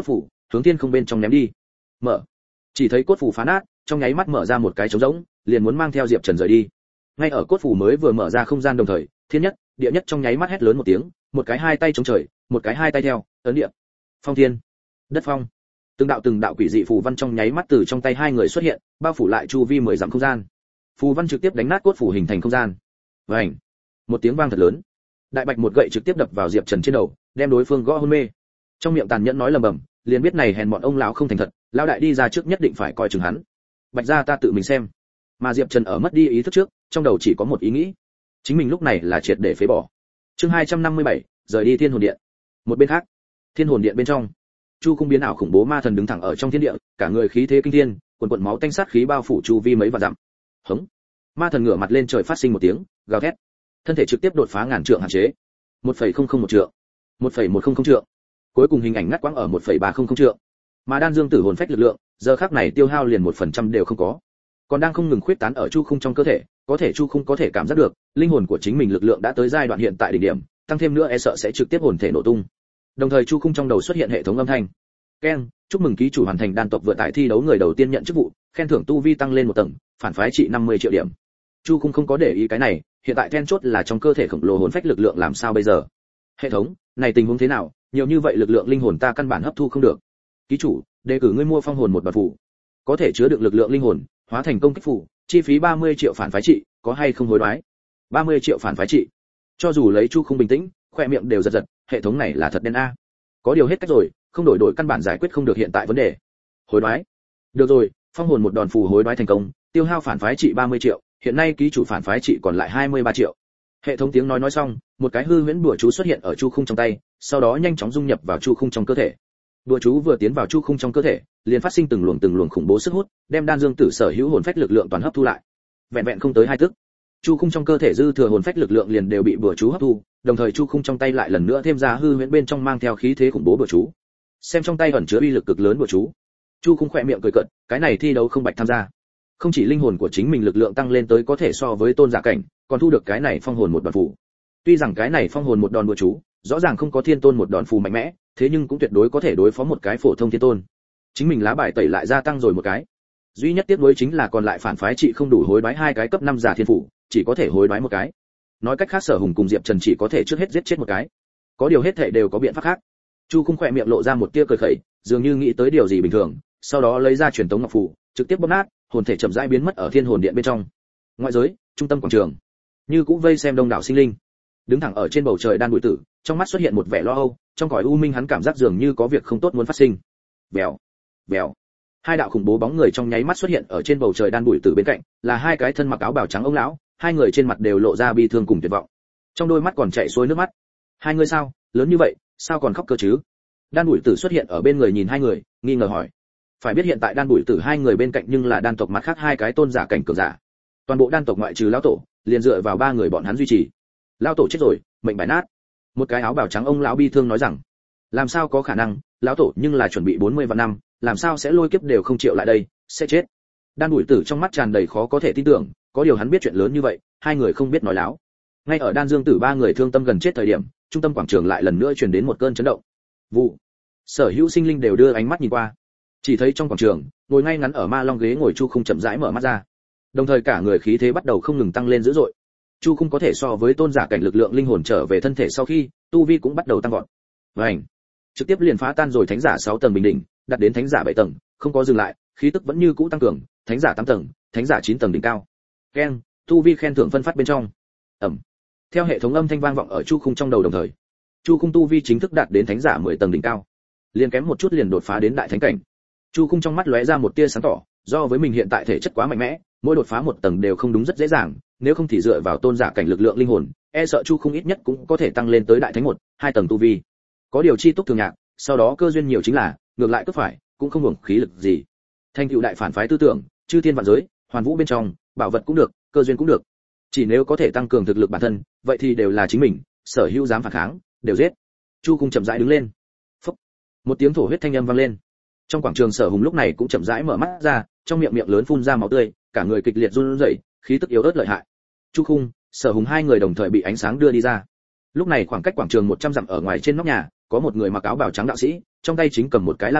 hướng thiên không bên trong ném đi. Mở. Chỉ thấy cốt phủ phá nát, trong nháy mắt mở ra một cái trống rỗng, liền muốn mang theo Diệp Trần rời đi. Ngay ở cốt phủ mới vừa mở ra không gian đồng thời, thiên nhất, địa nhất trong nháy mắt hét lớn một tiếng, một cái hai tay chống trời, một cái hai tay theo, ấn địa. Phong thiên, đất phong. Từng đạo từng đạo quỷ dị phù văn trong nháy mắt từ trong tay hai người xuất hiện, bao phủ lại chu vi mười dặm không gian. Phù văn trực tiếp đánh nát cốt phủ hình thành không gian. Vành. Một tiếng vang thật lớn. Đại bạch một gậy trực tiếp đập vào Diệp Trần trên đầu, đem đối phương gõ hôn mê. Trong miệng tàn nhẫn nói lầm bầm, liền biết này hèn bọn ông lão không thành thật, lão đại đi ra trước nhất định phải coi chừng hắn. Bạch gia ta tự mình xem. Mà Diệp Trần ở mất đi ý thức trước, trong đầu chỉ có một ý nghĩ, chính mình lúc này là triệt để phế bỏ. Chương hai trăm năm mươi bảy, rời đi Thiên Hồn Điện. Một bên khác, Thiên Hồn Điện bên trong, Chu Khung biến ảo khủng bố ma thần đứng thẳng ở trong thiên địa, cả người khí thế kinh thiên, quần quần máu tanh sát khí bao phủ chu vi mấy vạn dặm. Hống. Ma thần ngửa mặt lên trời phát sinh một tiếng gào thét, thân thể trực tiếp đột phá ngàn trượng hạn chế. một phẩy không không một trượng, một phẩy một không không trượng. Cuối cùng hình ảnh ngắt quãng ở một phẩy ba không không trượng. Mà đan dương tử hồn phách lực lượng, giờ khắc này tiêu hao liền một phần trăm đều không có. Còn đang không ngừng khuyết tán ở Chu Khung trong cơ thể, có thể Chu Khung có thể cảm giác được, linh hồn của chính mình lực lượng đã tới giai đoạn hiện tại đỉnh điểm, tăng thêm nữa e sợ sẽ trực tiếp hồn thể nổ tung. Đồng thời Chu Khung trong đầu xuất hiện hệ thống âm thanh. Keng, chúc mừng ký chủ hoàn thành đan tộc vượt tại thi đấu người đầu tiên nhận chức vụ, khen thưởng tu vi tăng lên một tầng, phản phái trị năm mươi triệu điểm. Chu Khung không có để ý cái này, hiện tại then chốt là trong cơ thể khổng lồ hồn phách lực lượng làm sao bây giờ? Hệ thống, này tình huống thế nào, nhiều như vậy lực lượng linh hồn ta căn bản hấp thu không được. Ký chủ, đề cử ngươi mua phong hồn một bản phù, có thể chứa đựng lực lượng linh hồn, hóa thành công kích phù, chi phí ba mươi triệu phản phái trị, có hay không hối đoái? ba mươi triệu phản phái trị. Cho dù lấy Chu Khung bình tĩnh, khoe miệng đều giật giật, hệ thống này là thật đen a. Có điều hết cách rồi, không đổi đổi căn bản giải quyết không được hiện tại vấn đề. Hối đoái. Được rồi, phong hồn một đòn phù hối đoái thành công, tiêu hao phản phái trị ba mươi triệu, hiện nay ký chủ phản phái trị còn lại hai mươi ba triệu. Hệ thống tiếng nói nói xong, một cái hư huyễn đùa chú xuất hiện ở Chu Khung trong tay, sau đó nhanh chóng dung nhập vào Chu Khung trong cơ thể. Đùa chú vừa tiến vào Chu Khung trong cơ thể, liền phát sinh từng luồng từng luồng khủng bố sức hút, đem đan dương tử sở hữu hồn phách lực lượng toàn hấp thu lại. Vẹn vẹn không tới hai tức, Chu Khung trong cơ thể dư thừa hồn phách lực lượng liền đều bị đùa chú hấp thu, đồng thời Chu Khung trong tay lại lần nữa thêm ra hư huyễn bên trong mang theo khí thế khủng bố đùa chú. Xem trong tay ẩn chứa uy lực cực lớn đùa chú, Chu Khung khẽ miệng cười cợt, cái này thi đấu không bạch tham gia. Không chỉ linh hồn của chính mình lực lượng tăng lên tới có thể so với tôn giả cảnh, còn thu được cái này phong hồn một đòn phù. Tuy rằng cái này phong hồn một đòn đùa chú, rõ ràng không có thiên tôn một đòn phù mạnh mẽ, thế nhưng cũng tuyệt đối có thể đối phó một cái phổ thông thiên tôn. Chính mình lá bài tẩy lại gia tăng rồi một cái. Duy nhất tiếc nuối chính là còn lại phản phái trị không đủ hối đoái hai cái cấp năm giả thiên phủ, chỉ có thể hối đoái một cái. Nói cách khác Sở Hùng cùng Diệp Trần chỉ có thể trước hết giết chết một cái. Có điều hết thảy đều có biện pháp khác. Chu Khung khẽ miệng lộ ra một tia cười khẩy, dường như nghĩ tới điều gì bình thường, sau đó lấy ra truyền tống ngọc phù, trực tiếp bóp nát, hồn thể chậm rãi biến mất ở Thiên Hồn Điện bên trong. Ngoại giới, trung tâm quảng trường, như cũng vây xem đông đảo sinh linh. Đứng thẳng ở trên bầu trời Đan Bụi Tử, trong mắt xuất hiện một vẻ lo âu, trong cõi u minh hắn cảm giác dường như có việc không tốt muốn phát sinh. Bèo, bèo. Hai đạo khủng bố bóng người trong nháy mắt xuất hiện ở trên bầu trời Đan Bụi Tử bên cạnh, là hai cái thân mặc áo bào trắng ông lão, hai người trên mặt đều lộ ra bi thương cùng tuyệt vọng. Trong đôi mắt còn chảy xuôi nước mắt. Hai người sao, lớn như vậy, sao còn khóc cơ chứ? Đan Bụi Tử xuất hiện ở bên người nhìn hai người, nghi ngờ hỏi. Phải biết hiện tại Đan Bụi Tử hai người bên cạnh nhưng là đan tộc mặt khác hai cái tôn giả cảnh cường giả. Toàn bộ đan tộc ngoại trừ lão tổ, liền dựa vào ba người bọn hắn duy trì. Lão tổ chết rồi, mệnh bài nát. Một cái áo bào trắng ông lão bi thương nói rằng, làm sao có khả năng, lão tổ nhưng là chuẩn bị bốn mươi vạn năm, làm sao sẽ lôi kiếp đều không chịu lại đây, sẽ chết. Đan Bụi Tử trong mắt tràn đầy khó có thể tin tưởng, có điều hắn biết chuyện lớn như vậy, hai người không biết nói láo. Ngay ở Đan Dương Tử ba người thương tâm gần chết thời điểm, trung tâm quảng trường lại lần nữa truyền đến một cơn chấn động. Vụ. Sở hữu sinh linh đều đưa ánh mắt nhìn qua. Chỉ thấy trong quảng trường, ngồi ngay ngắn ở ma long ghế ngồi Chu Khung chậm rãi mở mắt ra. Đồng thời cả người khí thế bắt đầu không ngừng tăng lên dữ dội. Chu Khung có thể so với tôn giả cảnh lực lượng linh hồn trở về thân thể sau khi, tu vi cũng bắt đầu tăng vọt. Vành. Trực tiếp liền phá tan rồi thánh giả sáu tầng bình đỉnh, đạt đến thánh giả bảy tầng, không có dừng lại, khí tức vẫn như cũ tăng cường, thánh giả tám tầng, thánh giả chín tầng đỉnh cao. Keng, tu vi khen thưởng phân phát bên trong. Ẩm. Theo hệ thống âm thanh vang vọng ở Chu Khung trong đầu đồng thời, Chu Khung tu vi chính thức đạt đến thánh giả mười tầng đỉnh cao, liền kém một chút liền đột phá đến đại thánh cảnh. Chu Khung trong mắt lóe ra một tia sáng tỏ, do với mình hiện tại thể chất quá mạnh mẽ, mỗi đột phá một tầng đều không đúng rất dễ dàng, nếu không thì dựa vào tôn giả cảnh lực lượng linh hồn, e sợ Chu Khung ít nhất cũng có thể tăng lên tới đại thánh một, hai tầng tu vi. Có điều chi túc thường nhạc, sau đó cơ duyên nhiều chính là, ngược lại cứ phải, cũng không hưởng khí lực gì. Thành tựu đại phản phái tư tưởng, chư thiên vạn giới, hoàn vũ bên trong, bảo vật cũng được, cơ duyên cũng được. Chỉ nếu có thể tăng cường thực lực bản thân, vậy thì đều là chính mình, sở hữu dám phản kháng, đều giết. Chu Khung chậm rãi đứng lên. Phốc. Một tiếng thổ huyết thanh âm vang lên. Trong quảng trường Sở Hùng lúc này cũng chậm rãi mở mắt ra, trong miệng miệng lớn phun ra máu tươi, cả người kịch liệt run rẩy, khí tức yếu ớt lợi hại. Chu Khung, Sở Hùng hai người đồng thời bị ánh sáng đưa đi ra. Lúc này khoảng cách quảng trường một trăm dặm ở ngoài trên nóc nhà, có một người mặc áo bào trắng đạo sĩ, trong tay chính cầm một cái la bàn,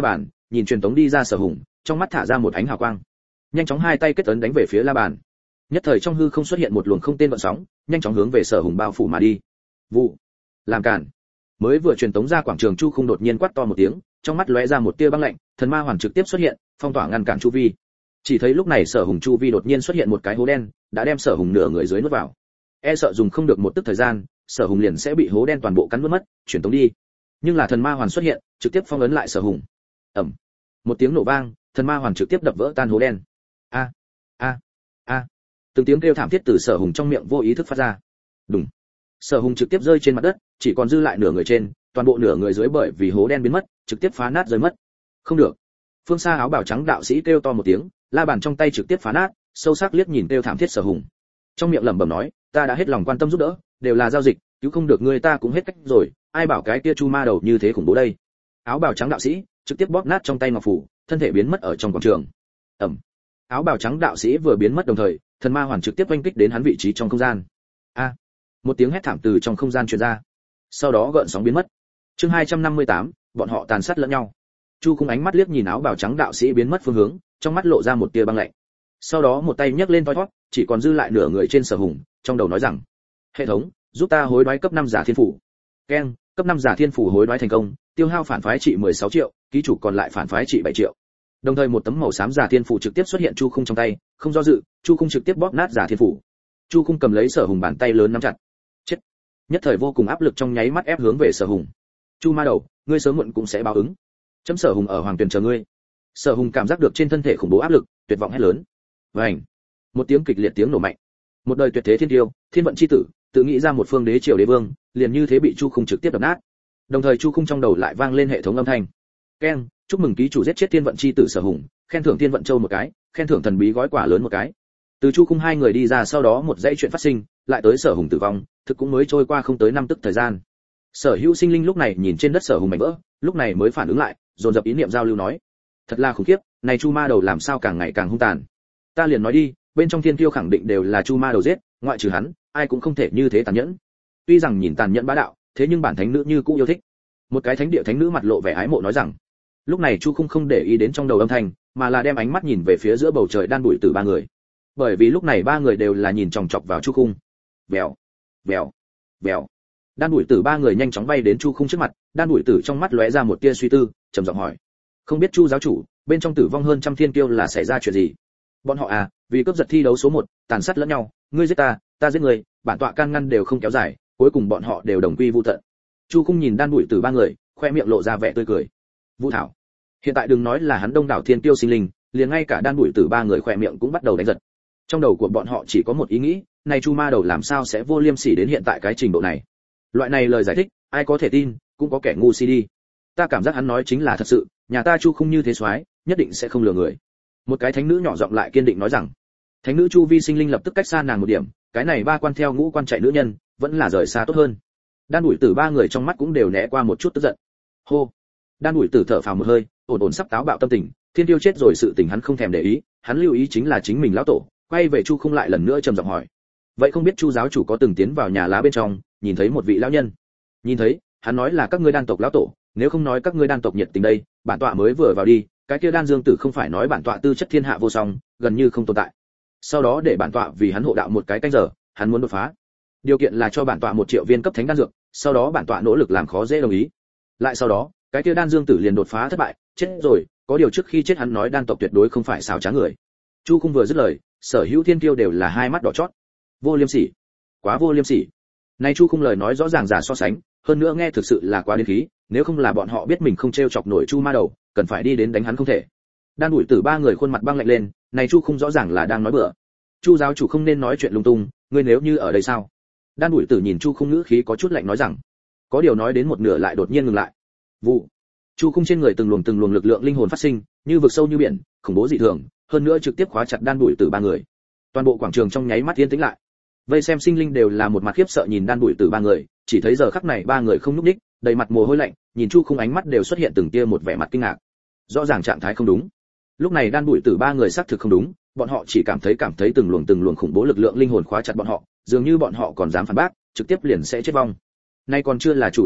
nhìn truyền tống đi ra Sở Hùng, trong mắt thả ra một ánh hào quang. Nhanh chóng hai tay kết ấn đánh về phía La Bàn. Nhất thời trong hư không xuất hiện một luồng không tên gợn sóng, nhanh chóng hướng về Sở Hùng bao phủ mà đi. Vụ, làm cản. Mới vừa truyền tống ra quảng trường Chu Khung đột nhiên quát to một tiếng, trong mắt lóe ra một tia băng lạnh, thần ma hoàn trực tiếp xuất hiện, phong tỏa ngăn cản chu vi. Chỉ thấy lúc này Sở Hùng chu vi đột nhiên xuất hiện một cái hố đen, đã đem Sở Hùng nửa người dưới nuốt vào. E sợ dùng không được một tức thời gian, Sở Hùng liền sẽ bị hố đen toàn bộ cắn nuốt mất, truyền tống đi. Nhưng là thần ma hoàn xuất hiện, trực tiếp phong ấn lại Sở Hùng. Ầm. Một tiếng nổ vang, thần ma hoàn trực tiếp đập vỡ tan hố đen. A a a. Từng tiếng kêu thảm thiết từ Sở Hùng trong miệng vô ý thức phát ra. Đùng. Sở Hùng trực tiếp rơi trên mặt đất, chỉ còn dư lại nửa người trên, toàn bộ nửa người dưới bởi vì hố đen biến mất, trực tiếp phá nát rơi mất. Không được. Phương xa áo bào trắng đạo sĩ kêu to một tiếng, la bàn trong tay trực tiếp phá nát, sâu sắc liếc nhìn kêu thảm thiết Sở Hùng. Trong miệng lẩm bẩm nói, ta đã hết lòng quan tâm giúp đỡ, đều là giao dịch, cứu không được ngươi ta cũng hết cách rồi, ai bảo cái kia chu ma đầu như thế khủng bố đây. Áo bào trắng đạo sĩ trực tiếp bóp nát trong tay ngọc phủ, thân thể biến mất ở trong quảng trường. Ầm. Áo bào trắng đạo sĩ vừa biến mất đồng thời, thần ma hoàn trực tiếp oanh kích đến hắn vị trí trong không gian. A. Một tiếng hét thảm từ trong không gian truyền ra. Sau đó gợn sóng biến mất. Chương hai trăm năm mươi tám, bọn họ tàn sát lẫn nhau. Chu Khung ánh mắt liếc nhìn áo bào trắng đạo sĩ biến mất phương hướng, trong mắt lộ ra một tia băng lạnh. Sau đó một tay nhấc lên thoi thoát, chỉ còn dư lại nửa người trên Sở Hùng, trong đầu nói rằng: "Hệ thống, giúp ta hối đoái cấp năm giả thiên phủ." Keng, cấp năm giả thiên phủ hối đoái thành công, tiêu hao phản phái trị mười sáu triệu, ký chủ còn lại phản phái trị bảy triệu. Đồng thời một tấm màu xám giả thiên phủ trực tiếp xuất hiện Chu Khung trong tay, không do dự, Chu Khung trực tiếp bóp nát giả thiên phủ. Chu Khung cầm lấy Sở Hùng bàn tay lớn nắm chặt. Chết. Nhất thời vô cùng áp lực trong nháy mắt ép hướng về Sở Hùng. Chu ma đầu, ngươi sớm muộn cũng sẽ báo ứng. Chấm Sở Hùng ở Hoàng Tuyền chờ ngươi. Sở Hùng cảm giác được trên thân thể khủng bố áp lực, tuyệt vọng hét lớn. Vành. Một tiếng kịch liệt tiếng nổ mạnh. Một đời tuyệt thế thiên tiêu, thiên vận chi tử, tự nghĩ ra một phương đế triều đế vương, liền như thế bị Chu Khung trực tiếp đập nát. Đồng thời Chu Khung trong đầu lại vang lên hệ thống âm thanh. Keng, chúc mừng ký chủ giết chết thiên vận chi tử Sở Hùng, khen thưởng thiên vận châu một cái, khen thưởng thần bí gói quà lớn một cái. Từ Chu Khung hai người đi ra sau đó một dãy chuyện phát sinh, lại tới Sở Hùng tử vong, thực cũng mới trôi qua không tới năm tức thời gian. Sở Hữu sinh linh lúc này nhìn trên đất Sở Hùng mảnh vỡ, lúc này mới phản ứng lại, dồn dập ý niệm giao lưu nói: thật là khủng khiếp, này chu ma đầu làm sao càng ngày càng hung tàn. Ta liền nói đi, bên trong thiên kiêu khẳng định đều là chu ma đầu giết, ngoại trừ hắn, ai cũng không thể như thế tàn nhẫn. Tuy rằng nhìn tàn nhẫn bá đạo, thế nhưng bản thánh nữ như cũng yêu thích. Một cái thánh địa thánh nữ mặt lộ vẻ ái mộ nói rằng. Lúc này Chu Khung không để ý đến trong đầu âm thanh, mà là đem ánh mắt nhìn về phía giữa bầu trời đan bụi từ ba người. Bởi vì lúc này ba người đều là nhìn chòng chọc vào Chu Khung. Vèo, vèo, vèo. Đan bụi tử ba người nhanh chóng bay đến Chu Khung trước mặt, đan bụi tử trong mắt lóe ra một tia suy tư, trầm giọng hỏi: không biết Chu giáo chủ, bên trong tử vong hơn trăm thiên kiêu là xảy ra chuyện gì? Bọn họ à, vì cướp giật thi đấu số một, tàn sát lẫn nhau, ngươi giết ta, ta giết người, bản tọa can ngăn đều không kéo dài, cuối cùng bọn họ đều đồng quy vu tận. Chu Khung nhìn đan bụi tử ba người, khoe miệng lộ ra vẻ tươi cười. Vũ Thảo, hiện tại đừng nói là hắn đông đảo thiên kiêu sinh linh, liền ngay cả đan bụi tử ba người khoe miệng cũng bắt đầu đánh giật. Trong đầu của bọn họ chỉ có một ý nghĩ, này Chu ma đầu làm sao sẽ vô liêm sỉ đến hiện tại cái trình độ này? Loại này lời giải thích, ai có thể tin, cũng có kẻ ngu si đi. Ta cảm giác hắn nói chính là thật sự, nhà ta Chu không như thế soái, nhất định sẽ không lừa người. Một cái thánh nữ nhỏ giọng lại kiên định nói rằng. Thánh nữ Chu vi sinh linh lập tức cách xa nàng một điểm, cái này ba quan theo ngũ quan chạy nữ nhân, vẫn là rời xa tốt hơn. Đan đuổi tử ba người trong mắt cũng đều né qua một chút tức giận. Hô. Đan đuổi tử thở phào một hơi, ổn ổn sắp táo bạo tâm tình, thiên tiêu chết rồi sự tình hắn không thèm để ý, hắn lưu ý chính là chính mình lão tổ, quay về Chu không lại lần nữa trầm giọng hỏi. Vậy không biết Chu giáo chủ có từng tiến vào nhà lá bên trong, nhìn thấy một vị lão nhân? Nhìn thấy, hắn nói là các ngươi đan tộc lão tổ, nếu không nói các ngươi đan tộc nhiệt tình đây, bản tọa mới vừa vào đi, cái kia đan dương tử không phải nói bản tọa tư chất thiên hạ vô song, gần như không tồn tại. Sau đó để bản tọa vì hắn hộ đạo một cái canh giờ, hắn muốn đột phá. Điều kiện là cho bản tọa một triệu viên cấp thánh đan dược, sau đó bản tọa nỗ lực làm khó dễ đồng ý. Lại sau đó, cái kia đan dương tử liền đột phá thất bại, chết rồi, có điều trước khi chết hắn nói đan tộc tuyệt đối không phải xào trá người. Chu không vừa dứt lời, sở hữu thiên tiêu đều là hai mắt đỏ chót. Vô liêm sỉ, quá vô liêm sỉ. Này Chu không lời nói rõ ràng giả so sánh, hơn nữa nghe thực sự là quá điên khí, nếu không là bọn họ biết mình không trêu chọc nổi Chu ma đầu, cần phải đi đến đánh hắn không thể. Đan đuổi tử ba người khuôn mặt băng lạnh lên, này Chu không rõ ràng là đang nói bừa. Chu giáo chủ không nên nói chuyện lung tung, ngươi nếu như ở đây sao? Đan đuổi tử nhìn Chu không ngữ khí có chút lạnh nói rằng. Có điều nói đến một nửa lại đột nhiên ngừng lại. Vụ. Chu không trên người từng luồng từng luồng lực lượng linh hồn phát sinh, như vực sâu như biển, khủng bố dị thường, hơn nữa trực tiếp khóa chặt đan đuổi tử ba người. Toàn bộ quảng trường trong nháy mắt yên tĩnh lại. Vây xem sinh linh đều là một mặt khiếp sợ nhìn đan đuổi tử ba người, chỉ thấy giờ khắc này ba người không nhúc nhích, đầy mặt mồ hôi lạnh, nhìn Chu không ánh mắt đều xuất hiện từng tia một vẻ mặt kinh ngạc. Rõ ràng trạng thái không đúng. Lúc này đan đuổi tử ba người xác thực không đúng, bọn họ chỉ cảm thấy cảm thấy từng luồng từng luồng khủng bố lực lượng linh hồn khóa chặt bọn họ, dường như bọn họ còn dám phản bác, trực tiếp liền sẽ chết vong. Nay còn chưa là chủ yếu nhất,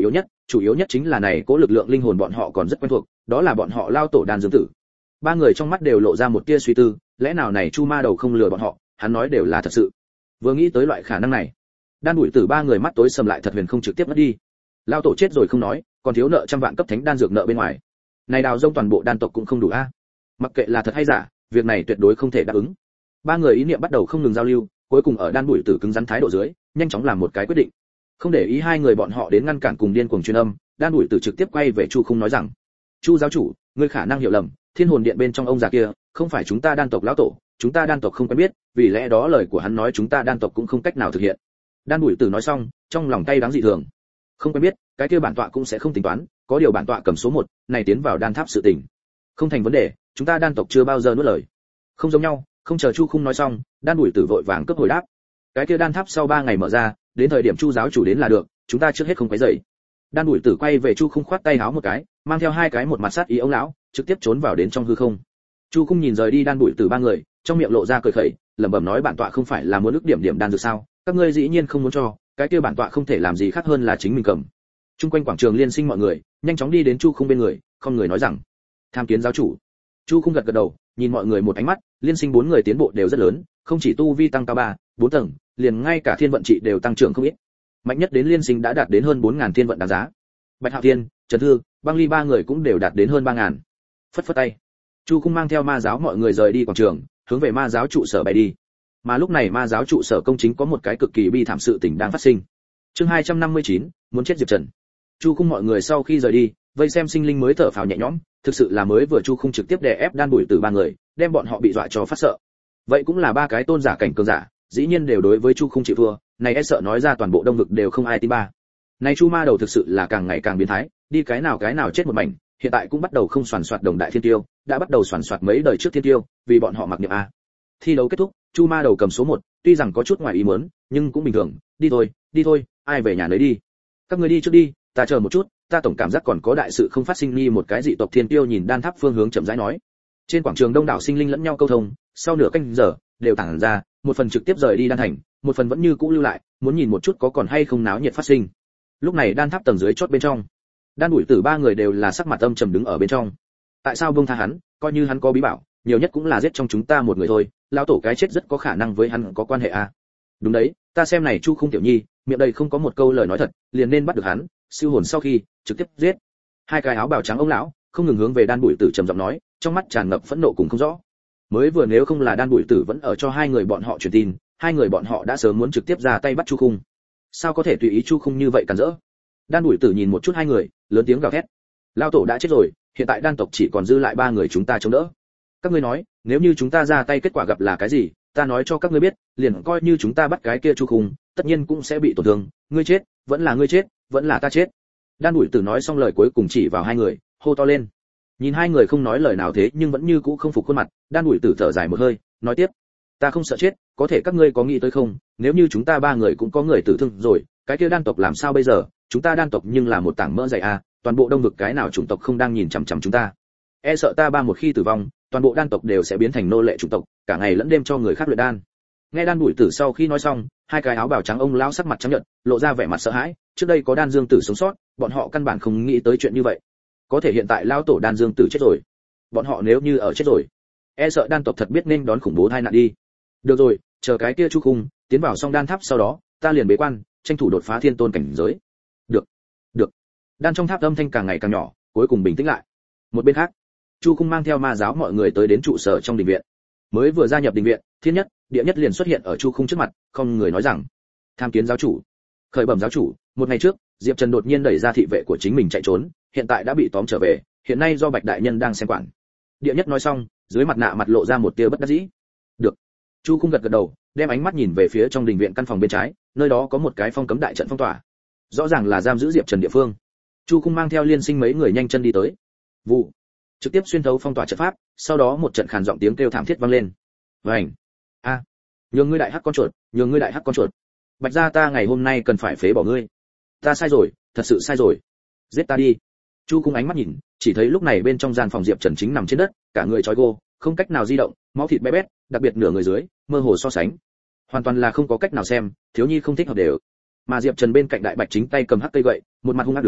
chủ yếu nhất chính là này cố lực lượng linh hồn bọn họ còn rất quen thuộc, đó là bọn họ lao tổ đan dương tử. Ba người trong mắt đều lộ ra một tia suy tư, lẽ nào này Chu Ma Đầu không lừa bọn họ, hắn nói đều là thật sự. Vừa nghĩ tới loại khả năng này, đan đuổi tử ba người mắt tối sầm lại thật huyền không trực tiếp mất đi. Lao tổ chết rồi không nói, còn thiếu nợ trăm vạn cấp thánh đan dược nợ bên ngoài. Này đào rông toàn bộ đan tộc cũng không đủ a. Mặc kệ là thật hay giả, việc này tuyệt đối không thể đáp ứng. Ba người ý niệm bắt đầu không ngừng giao lưu, cuối cùng ở đan đuổi tử cứng rắn thái độ dưới, nhanh chóng làm một cái quyết định. Không để ý hai người bọn họ đến ngăn cản cùng điên cuồng truyền âm, đan đuổi tử trực tiếp quay về Chu Khung nói rằng: "Chu giáo chủ, ngươi khả năng hiểu lầm, Thiên hồn điện bên trong ông già kia, không phải chúng ta đan tộc lão tổ, chúng ta đan tộc không quen biết, vì lẽ đó lời của hắn nói chúng ta đan tộc cũng không cách nào thực hiện." Đan đuổi tử nói xong, trong lòng cay đắng dị thường. Không quen biết, cái kia bản tọa cũng sẽ không tính toán, có điều bản tọa cầm số một, này tiến vào đan tháp sự tình. Không thành vấn đề, chúng ta đan tộc chưa bao giờ nuốt lời. Không giống nhau, không chờ Chu Khung nói xong, đan đuổi tử vội vàng cấp hồi đáp. Cái kia đan tháp sau ba ngày mở ra, đến thời điểm Chu giáo chủ đến là được, chúng ta trước hết không quấy rầy. Đan đuổi tử quay về Chu Khung khoát tay háo một cái, mang theo hai cái một mặt sát ý ông lão, trực tiếp trốn vào đến trong hư không. Chu Khung nhìn rời đi đan đuổi tử ba người, trong miệng lộ ra cười khẩy, lẩm bẩm nói bản tọa không phải là muốn ức điểm điểm đan dược sao, các ngươi dĩ nhiên không muốn cho, cái kia bản tọa không thể làm gì khác hơn là chính mình cầm. Trung quanh quảng trường liên sinh mọi người, nhanh chóng đi đến Chu Khung bên người, không người nói rằng: "Tham kiến giáo chủ." Chu Khung gật gật đầu, nhìn mọi người một ánh mắt, liên sinh bốn người tiến bộ đều rất lớn, không chỉ tu vi tăng cao ba, bốn tầng, liền ngay cả thiên vận trị đều tăng trưởng không ít. Mạnh nhất đến liên sinh đã đạt đến hơn bốn nghìn thiên vận đáng giá. Bạch Hạo Thiên, Trần Thư, Băng Ly ba người cũng đều đạt đến hơn ba nghìn. Phất phất tay, Chu Khung mang theo ma giáo mọi người rời đi quảng trường, hướng về ma giáo trụ sở bay đi. Mà lúc này ma giáo trụ sở công chính có một cái cực kỳ bi thảm sự tình đang phát sinh. Chương hai trăm năm mươi chín, muốn chết Diệp Trần. Chu Khung mọi người sau khi rời đi, vây xem sinh linh mới thở phào nhẹ nhõm, thực sự là mới vừa Chu Khung trực tiếp đè ép đan đuổi tử ba người, đem bọn họ bị dọa cho phát sợ. Vậy cũng là ba cái tôn giả cảnh cường giả, dĩ nhiên đều đối với Chu Khung chịu thua, này e sợ nói ra toàn bộ đông vực đều không ai tin ba. Này Chu Ma Đầu thực sự là càng ngày càng biến thái, đi cái nào cái nào chết một mảnh, hiện tại cũng bắt đầu không soàn soạt đồng đại thiên tiêu, đã bắt đầu soàn soạt mấy đời trước thiên tiêu, vì bọn họ mặc niệm a. Thi đấu kết thúc, Chu Ma Đầu cầm số một, tuy rằng có chút ngoài ý muốn, nhưng cũng bình thường, đi thôi, đi thôi, ai về nhà nấy đi. Các người đi trước đi, ta chờ một chút, ta tổng cảm giác còn có đại sự không phát sinh nghi. Một cái dị tộc thiên tiêu nhìn đan tháp phương hướng chậm rãi nói. Trên quảng trường đông đảo sinh linh lẫn nhau câu thông, sau nửa canh giờ đều tản ra, một phần trực tiếp rời đi đan thành, một phần vẫn như cũ lưu lại, muốn nhìn một chút có còn hay không náo nhiệt phát sinh. Lúc này đan tháp tầng dưới chót bên trong, đan đuổi tử ba người đều là sắc mặt âm trầm đứng ở bên trong. Tại sao buông tha hắn, coi như hắn có bí bảo, nhiều nhất cũng là giết trong chúng ta một người thôi, lão tổ cái chết rất có khả năng với hắn có quan hệ à. Đúng đấy, ta xem này Chu Khung tiểu nhi, miệng đây không có một câu lời nói thật, liền nên bắt được hắn, siêu hồn sau khi trực tiếp giết. Hai cái áo bào trắng ông lão không ngừng hướng về đan đuổi tử trầm giọng nói, trong mắt tràn ngập phẫn nộ cùng không rõ. Mới vừa nếu không là đan đuổi tử vẫn ở cho hai người bọn họ truyền tin, hai người bọn họ đã sớm muốn trực tiếp ra tay bắt Chu Khung. Sao có thể tùy ý Chu Khung như vậy cản rỡ? Đan đuổi tử nhìn một chút hai người, lớn tiếng gào thét. Lao tổ đã chết rồi, hiện tại đan tộc chỉ còn dư lại ba người chúng ta chống đỡ. Các ngươi nói, nếu như chúng ta ra tay kết quả gặp là cái gì, ta nói cho các ngươi biết, liền coi như chúng ta bắt cái kia Chu Khung, tất nhiên cũng sẽ bị tổn thương, ngươi chết, vẫn là ngươi chết, vẫn là ta chết. Đan đuổi tử nói xong lời cuối cùng chỉ vào hai người, hô to lên. Nhìn hai người không nói lời nào thế nhưng vẫn như cũ không phục khuôn mặt, đan đuổi tử thở dài một hơi, nói tiếp: ta không sợ chết, có thể các ngươi có nghĩ tới không, nếu như chúng ta ba người cũng có người tử thương rồi, cái kia đan tộc làm sao bây giờ, chúng ta đan tộc nhưng là một tảng mỡ dày a, toàn bộ đông vực cái nào chủng tộc không đang nhìn chằm chằm chúng ta. E sợ ta ba một khi tử vong, toàn bộ đan tộc đều sẽ biến thành nô lệ chủng tộc, cả ngày lẫn đêm cho người khác luyện đan. Nghe đan đuổi tử sau khi nói xong, hai cái áo bào trắng ông lão sắc mặt trắng nhợt, lộ ra vẻ mặt sợ hãi, trước đây có đan dương tử sống sót, bọn họ căn bản không nghĩ tới chuyện như vậy. Có thể hiện tại lão tổ đan dương tử chết rồi, bọn họ nếu như ở chết rồi, e sợ đan tộc thật biết nên đón khủng bố tai nạn đi. Được rồi, chờ cái kia Chu Khung tiến vào xong đan tháp sau đó, ta liền bế quan, tranh thủ đột phá thiên tôn cảnh giới. Được, được. Đan trong tháp âm thanh càng ngày càng nhỏ, cuối cùng bình tĩnh lại. Một bên khác, Chu Khung mang theo ma giáo mọi người tới đến trụ sở trong đình viện. Mới vừa gia nhập đình viện, thiên nhất, địa nhất liền xuất hiện ở Chu Khung trước mặt, không người nói rằng: tham kiến giáo chủ. Khởi bẩm giáo chủ, một ngày trước, Diệp Trần đột nhiên đẩy ra thị vệ của chính mình chạy trốn, hiện tại đã bị tóm trở về, hiện nay do Bạch đại nhân đang xem quản. Địa nhất nói xong, dưới mặt nạ mặt lộ ra một tia bất đắc dĩ. Được. Chu Khung gật gật đầu, đem ánh mắt nhìn về phía trong đình viện căn phòng bên trái, nơi đó có một cái phong cấm đại trận phong tỏa, rõ ràng là giam giữ Diệp Trần địa phương. Chu Khung mang theo liên sinh mấy người nhanh chân đi tới. Vụ. Trực tiếp xuyên thấu phong tỏa trận pháp, sau đó một trận khàn giọng tiếng kêu thảm thiết vang lên. Vành. A. À. Nhường ngươi đại hắc con chuột, nhường ngươi đại hắc con chuột. Bạch gia ta ngày hôm nay cần phải phế bỏ ngươi. Ta sai rồi, thật sự sai rồi. Giết ta đi. Chu Khung ánh mắt nhìn, chỉ thấy lúc này bên trong gian phòng Diệp Trần chính nằm trên đất, cả người trói gô, không cách nào di động, máu thịt bé bét, đặc biệt nửa người dưới, mơ hồ so sánh, hoàn toàn là không có cách nào xem, thiếu nhi không thích hợp đều. Mà Diệp Trần bên cạnh Đại Bạch chính tay cầm hắc cây gậy, một mặt hung ác đứng,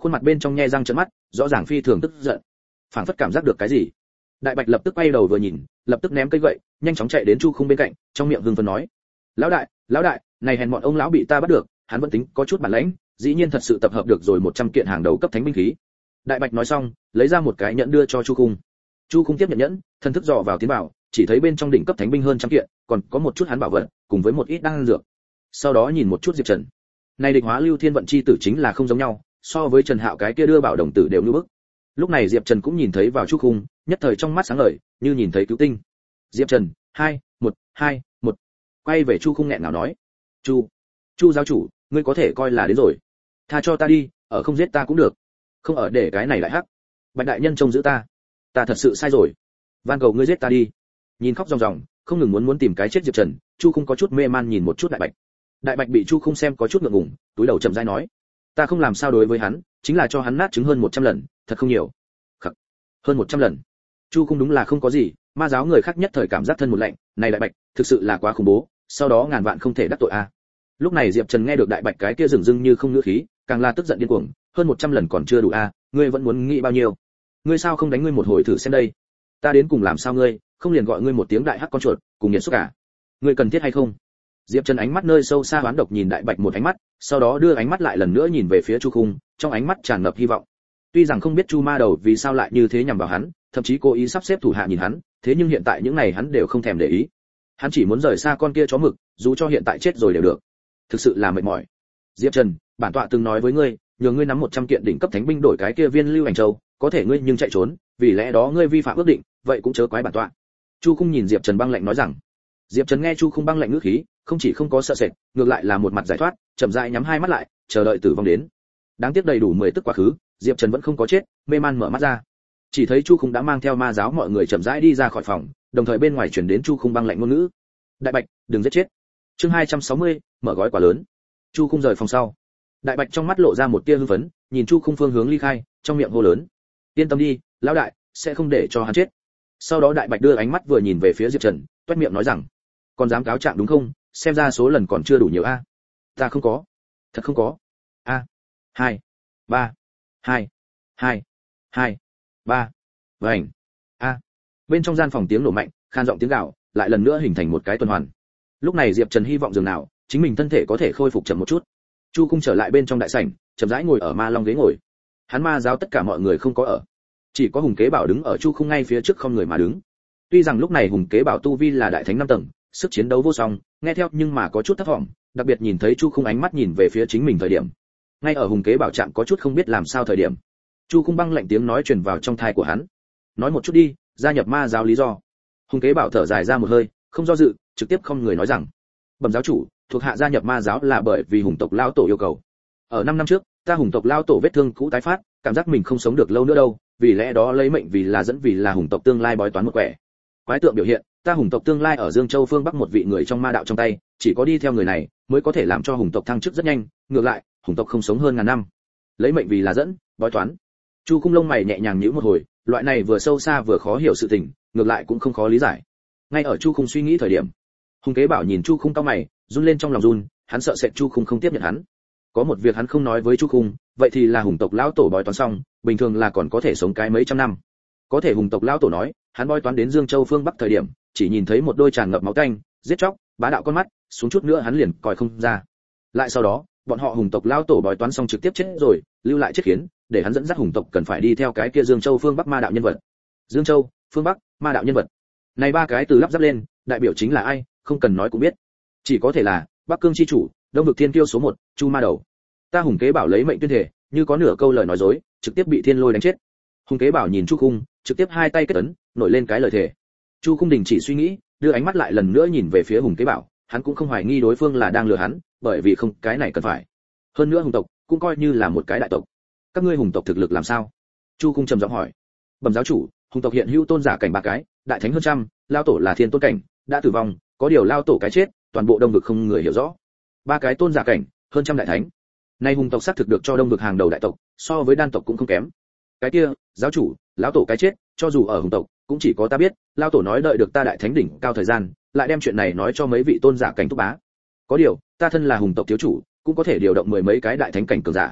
khuôn mặt bên trong nhe răng trợn mắt, rõ ràng phi thường tức giận. Phảng phất cảm giác được cái gì. Đại Bạch lập tức quay đầu vừa nhìn, lập tức ném cây gậy, nhanh chóng chạy đến Chu Khung bên cạnh, trong miệng hưng phấn nói: "Lão đại, lão đại, này hèn mọn ông lão bị ta bắt được, hắn vẫn tính có chút bản lĩnh, dĩ nhiên thật sự tập hợp được rồi một trăm kiện hàng đầu cấp thánh binh khí." Đại Bạch nói xong, lấy ra một cái nhẫn đưa cho Chu Khung. Chu Khung tiếp nhận nhẫn, thân thức dò vào tiến vào, chỉ thấy bên trong đỉnh cấp thánh binh hơn trăm kiện, còn có một chút hắn bảo vật, cùng với một ít đan dược. Sau đó nhìn một chút Diệp Trần. Này địch hóa lưu thiên vận chi tử chính là không giống nhau, so với Trần Hạo cái kia đưa bảo đồng tử đều như bức. Lúc này Diệp Trần cũng nhìn thấy vào Chu Khung, nhất thời trong mắt sáng ngời, như nhìn thấy cứu tinh. Diệp Trần, hai, một, hai, một. Quay về Chu Khung nghẹn ngào nói: "Chu, Chu giáo chủ, ngươi có thể coi là đến rồi. Tha cho ta đi, ở không giết ta cũng được. Không ở để cái này lại hắc. Bạch đại nhân trông giữ ta. Ta thật sự sai rồi. Van cầu ngươi giết ta đi." Nhìn khóc ròng ròng, không ngừng muốn muốn tìm cái chết Diệp Trần, Chu Khung có chút mê man nhìn một chút Đại Bạch. Đại Bạch bị Chu Khung xem có chút ngượng ngùng, túi đầu chậm rãi nói: "Ta không làm sao đối với hắn, chính là cho hắn nát trứng hơn một trăm lần, thật không nhiều." Khắc. Hơn một trăm lần. Chu Khung đúng là không có gì, ma giáo người khác nhất thời cảm giác thân một lạnh, này Đại Bạch, thực sự là quá khủng bố, sau đó ngàn vạn không thể đắc tội a. Lúc này Diệp Trần nghe được Đại Bạch cái kia dừng dưng như không ngữ khí, càng là tức giận điên cuồng, hơn một trăm lần còn chưa đủ a, ngươi vẫn muốn nghĩ bao nhiêu? Ngươi sao không đánh ngươi một hồi thử xem đây? Ta đến cùng làm sao ngươi, không liền gọi ngươi một tiếng đại hắc con chuột, cùng nghiệt xúc cả. Ngươi cần thiết hay không? Diệp Trần ánh mắt nơi sâu xa hoán độc nhìn Đại Bạch một ánh mắt, sau đó đưa ánh mắt lại lần nữa nhìn về phía Chu Khung, trong ánh mắt tràn ngập hy vọng. Tuy rằng không biết Chu Ma Đầu vì sao lại như thế nhằm vào hắn, thậm chí cố ý sắp xếp thủ hạ nhìn hắn, thế nhưng hiện tại những này hắn đều không thèm để ý. Hắn chỉ muốn rời xa con kia chó mực, dù cho hiện tại chết rồi đều được. Thực sự là mệt mỏi. Diệp Trần, bản tọa từng nói với ngươi, nhờ ngươi nắm một trăm kiện đỉnh cấp thánh binh đổi cái kia viên lưu ảnh châu, có thể ngươi nhưng chạy trốn, vì lẽ đó ngươi vi phạm ước định, vậy cũng chớ quái bản tọa. Chu Khung nhìn Diệp Trần băng lạnh nói rằng. Diệp Trần nghe Chu Khung băng lạnh ngữ khí, không chỉ không có sợ sệt, ngược lại là một mặt giải thoát, chậm rãi nhắm hai mắt lại, chờ đợi tử vong đến. Đáng tiếc đầy đủ mười tức quá khứ, Diệp Trần vẫn không có chết, mê man mở mắt ra. Chỉ thấy Chu Khung đã mang theo ma giáo mọi người chậm rãi đi ra khỏi phòng, đồng thời bên ngoài truyền đến Chu Khung băng lạnh ngôn ngữ. Đại Bạch, đừng giết chết. Chương hai trăm sáu mươi, mở gói quà lớn. Chu Khung rời phòng sau. Đại Bạch trong mắt lộ ra một tia hưng phấn, nhìn Chu Khung phương hướng ly khai, trong miệng hô lớn: "Yên tâm đi, lão đại, sẽ không để cho hắn chết." Sau đó Đại Bạch đưa ánh mắt vừa nhìn về phía Diệp Trần, toét miệng nói rằng: "Còn dám cáo trạng đúng không? Xem ra số lần còn chưa đủ nhiều a." "Ta không có, thật không có." "A, hai, ba, hai, hai, hai, ba." Vành. A. Bên trong gian phòng tiếng nổ mạnh, khan giọng tiếng gào, lại lần nữa hình thành một cái tuần hoàn. Lúc này Diệp Trần hy vọng dường nào, chính mình thân thể có thể khôi phục chậm một chút. Chu Khung trở lại bên trong đại sảnh, chậm rãi ngồi ở ma long ghế ngồi. Hắn ma giáo tất cả mọi người không có ở, chỉ có Hùng Kế Bảo đứng ở Chu Khung ngay phía trước không người mà đứng. Tuy rằng lúc này Hùng Kế Bảo tu vi là đại thánh năm tầng, sức chiến đấu vô song, nghe theo nhưng mà có chút thất vọng, đặc biệt nhìn thấy Chu Khung ánh mắt nhìn về phía chính mình thời điểm. Ngay ở Hùng Kế Bảo chạm có chút không biết làm sao thời điểm, Chu Khung băng lạnh tiếng nói truyền vào trong tai của hắn. "Nói một chút đi, gia nhập ma giáo lý do." Hùng Kế Bảo thở dài ra một hơi, không do dự, trực tiếp không người nói rằng: "Bẩm giáo chủ, thuộc hạ gia nhập ma giáo là bởi vì Hùng tộc lão tổ yêu cầu. Ở năm năm trước, ta Hùng tộc lão tổ vết thương cũ tái phát, cảm giác mình không sống được lâu nữa đâu, vì lẽ đó lấy mệnh vì là dẫn vì là Hùng tộc tương lai bói toán một quẻ. Quái tượng biểu hiện, ta Hùng tộc tương lai ở Dương Châu phương Bắc một vị người trong ma đạo trong tay, chỉ có đi theo người này mới có thể làm cho Hùng tộc thăng chức rất nhanh, ngược lại, Hùng tộc không sống hơn ngàn năm. Lấy mệnh vì là dẫn, bói toán." Chu Khung lông mày nhẹ nhàng nhíu một hồi, loại này vừa sâu xa vừa khó hiểu sự tình, ngược lại cũng không khó lý giải. Ngay ở Chu Khung suy nghĩ thời điểm, Hùng Kế Bảo nhìn Chu Khung cau mày, run lên trong lòng run, hắn sợ sệt Chu Khung không tiếp nhận hắn. Có một việc hắn không nói với Chu Khung, vậy thì là Hùng tộc lão tổ bói toán xong, bình thường là còn có thể sống cái mấy trăm năm. Có thể Hùng tộc lão tổ nói, hắn bói toán đến Dương Châu phương Bắc thời điểm, chỉ nhìn thấy một đôi tràn ngập máu tanh, giết chóc, bá đạo con mắt, xuống chút nữa hắn liền coi không ra. Lại sau đó, bọn họ Hùng tộc lão tổ bói toán xong trực tiếp chết rồi, lưu lại chết khiến, để hắn dẫn dắt Hùng tộc cần phải đi theo cái kia Dương Châu phương Bắc ma đạo nhân vật. Dương Châu, phương Bắc, ma đạo nhân vật. Này ba cái từ lắp ráp lên, đại biểu chính là ai, không cần nói cũng biết. Chỉ có thể là Bắc Cương chi chủ, Đông vực thiên kiêu số một, Chu Ma Đầu. Ta Hùng Kế Bảo lấy mệnh tuyên thể, như có nửa câu lời nói dối, trực tiếp bị thiên lôi đánh chết. Hùng Kế Bảo nhìn Chu Khung, trực tiếp hai tay kết ấn, nổi lên cái lời thề. Chu Khung đình chỉ suy nghĩ, đưa ánh mắt lại lần nữa nhìn về phía Hùng Kế Bảo, hắn cũng không hoài nghi đối phương là đang lừa hắn, bởi vì không, cái này cần phải. Hơn nữa Hùng tộc cũng coi như là một cái đại tộc. Các ngươi Hùng tộc thực lực làm sao? Chu Khung trầm giọng hỏi. Bẩm giáo chủ, Hùng tộc hiện hữu tôn giả cảnh ba cái, đại thánh hơn trăm, lao tổ là thiên tôn cảnh, đã tử vong, có điều lao tổ cái chết, toàn bộ Đông vực không người hiểu rõ. Ba cái tôn giả cảnh, hơn trăm đại thánh. Nay Hùng tộc xác thực được cho Đông vực hàng đầu đại tộc, so với đan tộc cũng không kém. Cái kia, giáo chủ, lão tổ cái chết, cho dù ở Hùng tộc, cũng chỉ có ta biết, lao tổ nói đợi được ta đại thánh đỉnh cao thời gian, lại đem chuyện này nói cho mấy vị tôn giả cảnh thúc bá. Có điều, ta thân là Hùng tộc thiếu chủ, cũng có thể điều động mười mấy cái đại thánh cảnh cường giả.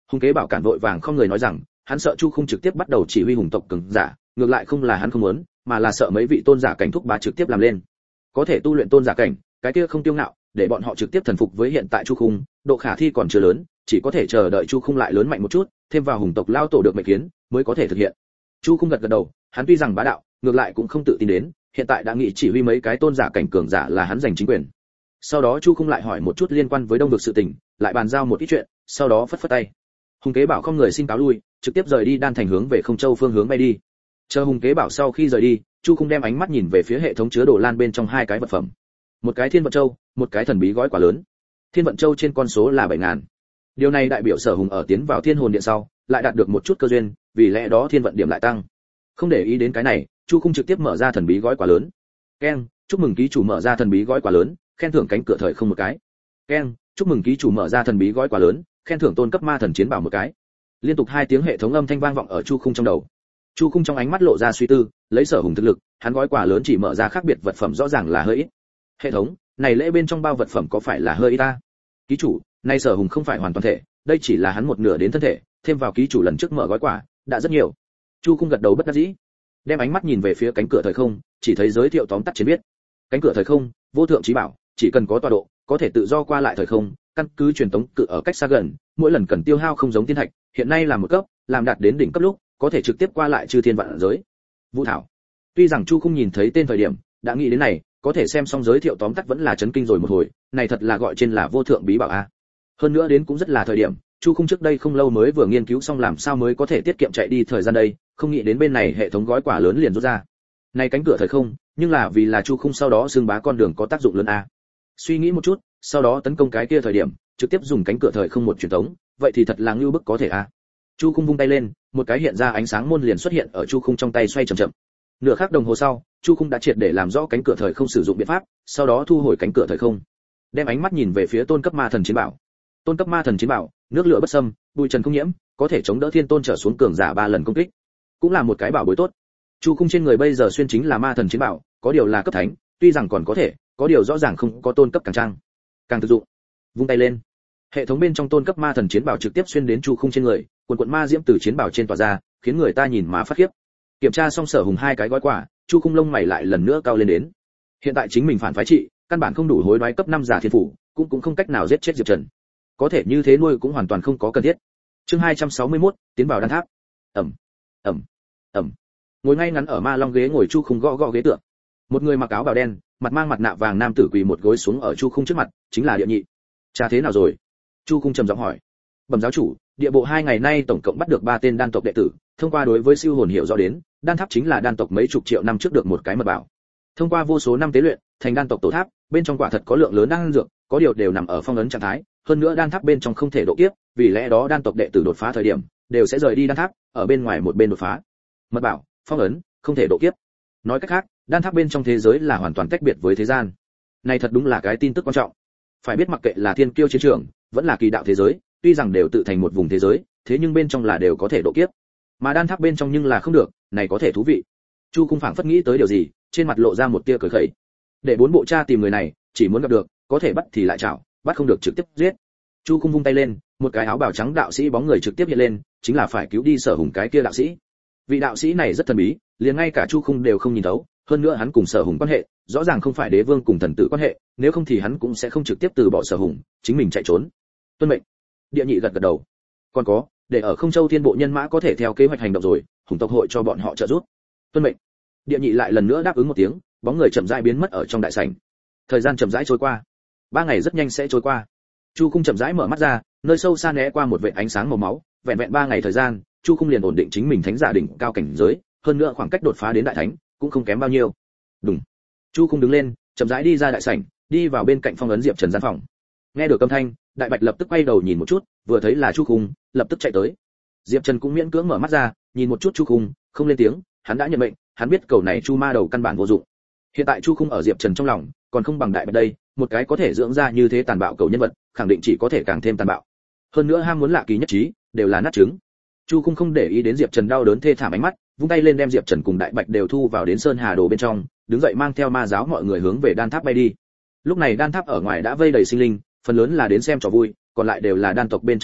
Hùng Kế Bảo cản vội vàng không người nói rằng, hắn sợ Chu Khung trực tiếp bắt đầu chỉ huy hùng tộc cường giả, ngược lại không là hắn không muốn, mà là sợ mấy vị tôn giả cảnh thúc bá trực tiếp làm lên. Có thể tu luyện tôn giả cảnh, cái kia không tiêu ngạo, để bọn họ trực tiếp thần phục với hiện tại Chu Khung, độ khả thi còn chưa lớn, chỉ có thể chờ đợi Chu Khung lại lớn mạnh một chút, thêm vào hùng tộc lao tổ được mệnh kiến, mới có thể thực hiện. Chu Khung gật gật đầu, hắn tuy rằng bá đạo, ngược lại cũng không tự tin đến, hiện tại đã nghĩ chỉ huy mấy cái tôn giả cảnh cường giả là hắn giành chính quyền. Sau đó Chu Khung lại hỏi một chút liên quan với Đông vực sự tình, lại bàn giao một ít chuyện, sau đó phất phất tay. Hùng Kế Bảo không người xin cáo lui, trực tiếp rời đi Đan Thành hướng về Không Châu phương hướng bay đi. Chờ Hùng Kế Bảo sau khi rời đi, Chu Khung đem ánh mắt nhìn về phía hệ thống chứa đồ lan bên trong hai cái vật phẩm. Một cái Thiên Vận Châu, một cái thần bí gói quả lớn. Thiên Vận Châu trên con số là bảy ngàn. Điều này đại biểu Sở Hùng ở tiến vào Thiên Hồn Điện sau, lại đạt được một chút cơ duyên, vì lẽ đó thiên vận điểm lại tăng. Không để ý đến cái này, Chu Khung trực tiếp mở ra thần bí gói quả lớn. Keng, chúc mừng ký chủ mở ra thần bí gói quả lớn, khen thưởng cánh cửa thời không một cái. Keng, chúc mừng ký chủ mở ra thần bí gói quả lớn, khen thưởng tôn cấp ma thần chiến bảo một cái. Liên tục hai tiếng hệ thống âm thanh vang vọng ở Chu Khung trong đầu. Chu Khung trong ánh mắt lộ ra suy tư, lấy Sở Hùng thực lực, hắn gói quà lớn chỉ mở ra khác biệt vật phẩm rõ ràng là hơi ít. Hệ thống, này lễ bên trong bao vật phẩm có phải là hơi ít ta? Ký chủ, này Sở Hùng không phải hoàn toàn thể, đây chỉ là hắn một nửa đến thân thể, thêm vào ký chủ lần trước mở gói quà, đã rất nhiều. Chu Khung gật đầu bất đắc dĩ, đem ánh mắt nhìn về phía cánh cửa thời không, chỉ thấy giới thiệu tóm tắt trên biết. Cánh cửa thời không, vô thượng chí bảo, chỉ cần có tọa độ, có thể tự do qua lại thời không, căn cứ truyền tống cự ở cách xa gần, mỗi lần cần tiêu hao không giống tiên thạch, hiện nay là một cấp, làm đạt đến đỉnh cấp lúc, có thể trực tiếp qua lại chư thiên vạn giới. Vũ thảo. Tuy rằng Chu Khung nhìn thấy tên thời điểm, đã nghĩ đến này, có thể xem xong giới thiệu tóm tắt vẫn là chấn kinh rồi một hồi, này thật là gọi trên là vô thượng bí bảo a. Hơn nữa đến cũng rất là thời điểm, Chu Khung trước đây không lâu mới vừa nghiên cứu xong làm sao mới có thể tiết kiệm chạy đi thời gian đây, không nghĩ đến bên này hệ thống gói quà lớn liền rút ra. Này cánh cửa thời không, nhưng là vì là Chu Khung sau đó xương bá con đường có tác dụng lớn a. Suy nghĩ một chút, sau đó tấn công cái kia thời điểm, trực tiếp dùng cánh cửa thời không một truyền thống, vậy thì thật là ngưu bức có thể a. Chu Khung vung tay lên, một cái hiện ra ánh sáng môn liền xuất hiện ở Chu Khung trong tay xoay chậm chậm. Nửa khắc đồng hồ sau, Chu Khung đã triệt để làm rõ cánh cửa thời không sử dụng biện pháp, sau đó thu hồi cánh cửa thời không, đem ánh mắt nhìn về phía tôn cấp ma thần chiến bảo. Tôn cấp ma thần chiến bảo, nước lửa bất xâm, bụi trần không nhiễm, có thể chống đỡ thiên tôn trở xuống cường giả ba lần công kích, cũng là một cái bảo bối tốt. Chu Khung trên người bây giờ xuyên chính là ma thần chiến bảo, có điều là cấp thánh, tuy rằng còn có thể, có điều rõ ràng không có tôn cấp càng trang, càng thực dụng. Vung tay lên, hệ thống bên trong tôn cấp ma thần chiến bảo trực tiếp xuyên đến Chu Khung trên người, quần quần ma diễm từ chiến bảo trên tỏa ra, khiến người ta nhìn má phát khiếp. Kiểm tra xong Sở Hùng hai cái gói quà, Chu Khung lông mày lại lần nữa cao lên đến. Hiện tại chính mình phản phái trị, căn bản không đủ hối đoái cấp năm giả thiên phủ, cũng cũng không cách nào giết chết Diệp Trần. Có thể như thế nuôi cũng hoàn toàn không có cần thiết. Chương hai trăm sáu mươi mốt, tiến vào đan tháp. Ầm, ầm, ầm. Ngồi ngay ngắn ở ma long ghế ngồi Chu Khung gõ gõ ghế tựa. Một người mặc áo bào đen, mặt mang mặt nạ vàng nam tử quỳ một gối xuống ở Chu Khung trước mặt, chính là Địa Nhị. Cha thế nào rồi? Chu Khung trầm giọng hỏi. Bẩm giáo chủ, địa bộ hai ngày nay tổng cộng bắt được ba tên đan tộc đệ tử, thông qua đối với siêu hồn hiểu rõ đến, đan tháp chính là đan tộc mấy chục triệu năm trước được một cái mật bảo. Thông qua vô số năm tế luyện, thành đan tộc tổ tháp, bên trong quả thật có lượng lớn đan dược, có điều đều nằm ở phong ấn trạng thái, hơn nữa đan tháp bên trong không thể độ kiếp, vì lẽ đó đan tộc đệ tử đột phá thời điểm, đều sẽ rời đi đan tháp, ở bên ngoài một bên đột phá. Mật bảo, phong ấn, không thể độ kiếp. Nói cách khác, đan tháp bên trong thế giới là hoàn toàn tách biệt với thế gian. Này thật đúng là cái tin tức quan trọng. Phải biết mặc kệ là thiên kiêu chiến trường, vẫn là kỳ đạo thế giới, tuy rằng đều tự thành một vùng thế giới, thế nhưng bên trong là đều có thể độ kiếp. Mà đan tháp bên trong nhưng là không được, này có thể thú vị. Chu Khung phảng phất nghĩ tới điều gì, trên mặt lộ ra một tia cười khẩy. Để bốn bộ cha tìm người này, chỉ muốn gặp được, có thể bắt thì lại chảo, bắt không được trực tiếp giết. Chu Khung vung tay lên, một cái áo bào trắng đạo sĩ bóng người trực tiếp hiện lên, chính là phải cứu đi Sở Hùng cái kia đạo sĩ. Vị đạo sĩ này rất thần bí, liền ngay cả Chu Khung đều không nhìn thấu, hơn nữa hắn cùng Sở Hùng quan hệ, rõ ràng không phải đế vương cùng thần tử quan hệ, nếu không thì hắn cũng sẽ không trực tiếp từ bỏ Sở Hùng, chính mình chạy trốn. Tuân mệnh. Địa Nhị gật gật đầu. Còn có, để ở Không Châu Thiên Bộ nhân mã có thể theo kế hoạch hành động rồi, Hùng tộc hội cho bọn họ trợ giúp. Tuân mệnh. Địa Nhị lại lần nữa đáp ứng một tiếng, bóng người chậm rãi biến mất ở trong đại sảnh. Thời gian chậm rãi trôi qua, ba ngày rất nhanh sẽ trôi qua. Chu Khung chậm rãi mở mắt ra, nơi sâu xa né qua một vệt ánh sáng màu máu, vẹn vẹn ba ngày thời gian, Chu Khung liền ổn định chính mình thánh giả đỉnh cao cảnh giới, hơn nữa khoảng cách đột phá đến đại thánh cũng không kém bao nhiêu. Đúng. Chu Khung đứng lên, chậm rãi đi ra đại sảnh, đi vào bên cạnh phong ấn Diệp Trần gian phòng. Nghe được âm thanh, Đại Bạch lập tức quay đầu nhìn một chút, vừa thấy là Chu Khung, lập tức chạy tới. Diệp Trần cũng miễn cưỡng mở mắt ra, nhìn một chút Chu Khung, không lên tiếng, hắn đã nhận mệnh, hắn biết cầu này Chu Ma đầu căn bản vô dụng. Hiện tại Chu Khung ở Diệp Trần trong lòng, còn không bằng Đại Bạch đây, một cái có thể dưỡng ra như thế tàn bạo cầu nhân vật, khẳng định chỉ có thể càng thêm tàn bạo. Hơn nữa ham muốn lạ kỳ nhất trí, đều là nát trứng. Chu Khung không để ý đến Diệp Trần đau đớn thê thảm ánh mắt, vung tay lên đem Diệp Trần cùng Đại Bạch đều thu vào đến Sơn Hà Đồ bên trong, đứng dậy mang theo ma giáo mọi người hướng về đan tháp bay đi. Lúc này đan tháp ở ngoài đã vây đầy sinh linh, phần lớn là đến xem trò vui, còn lại đều là đan tộc bên trong người,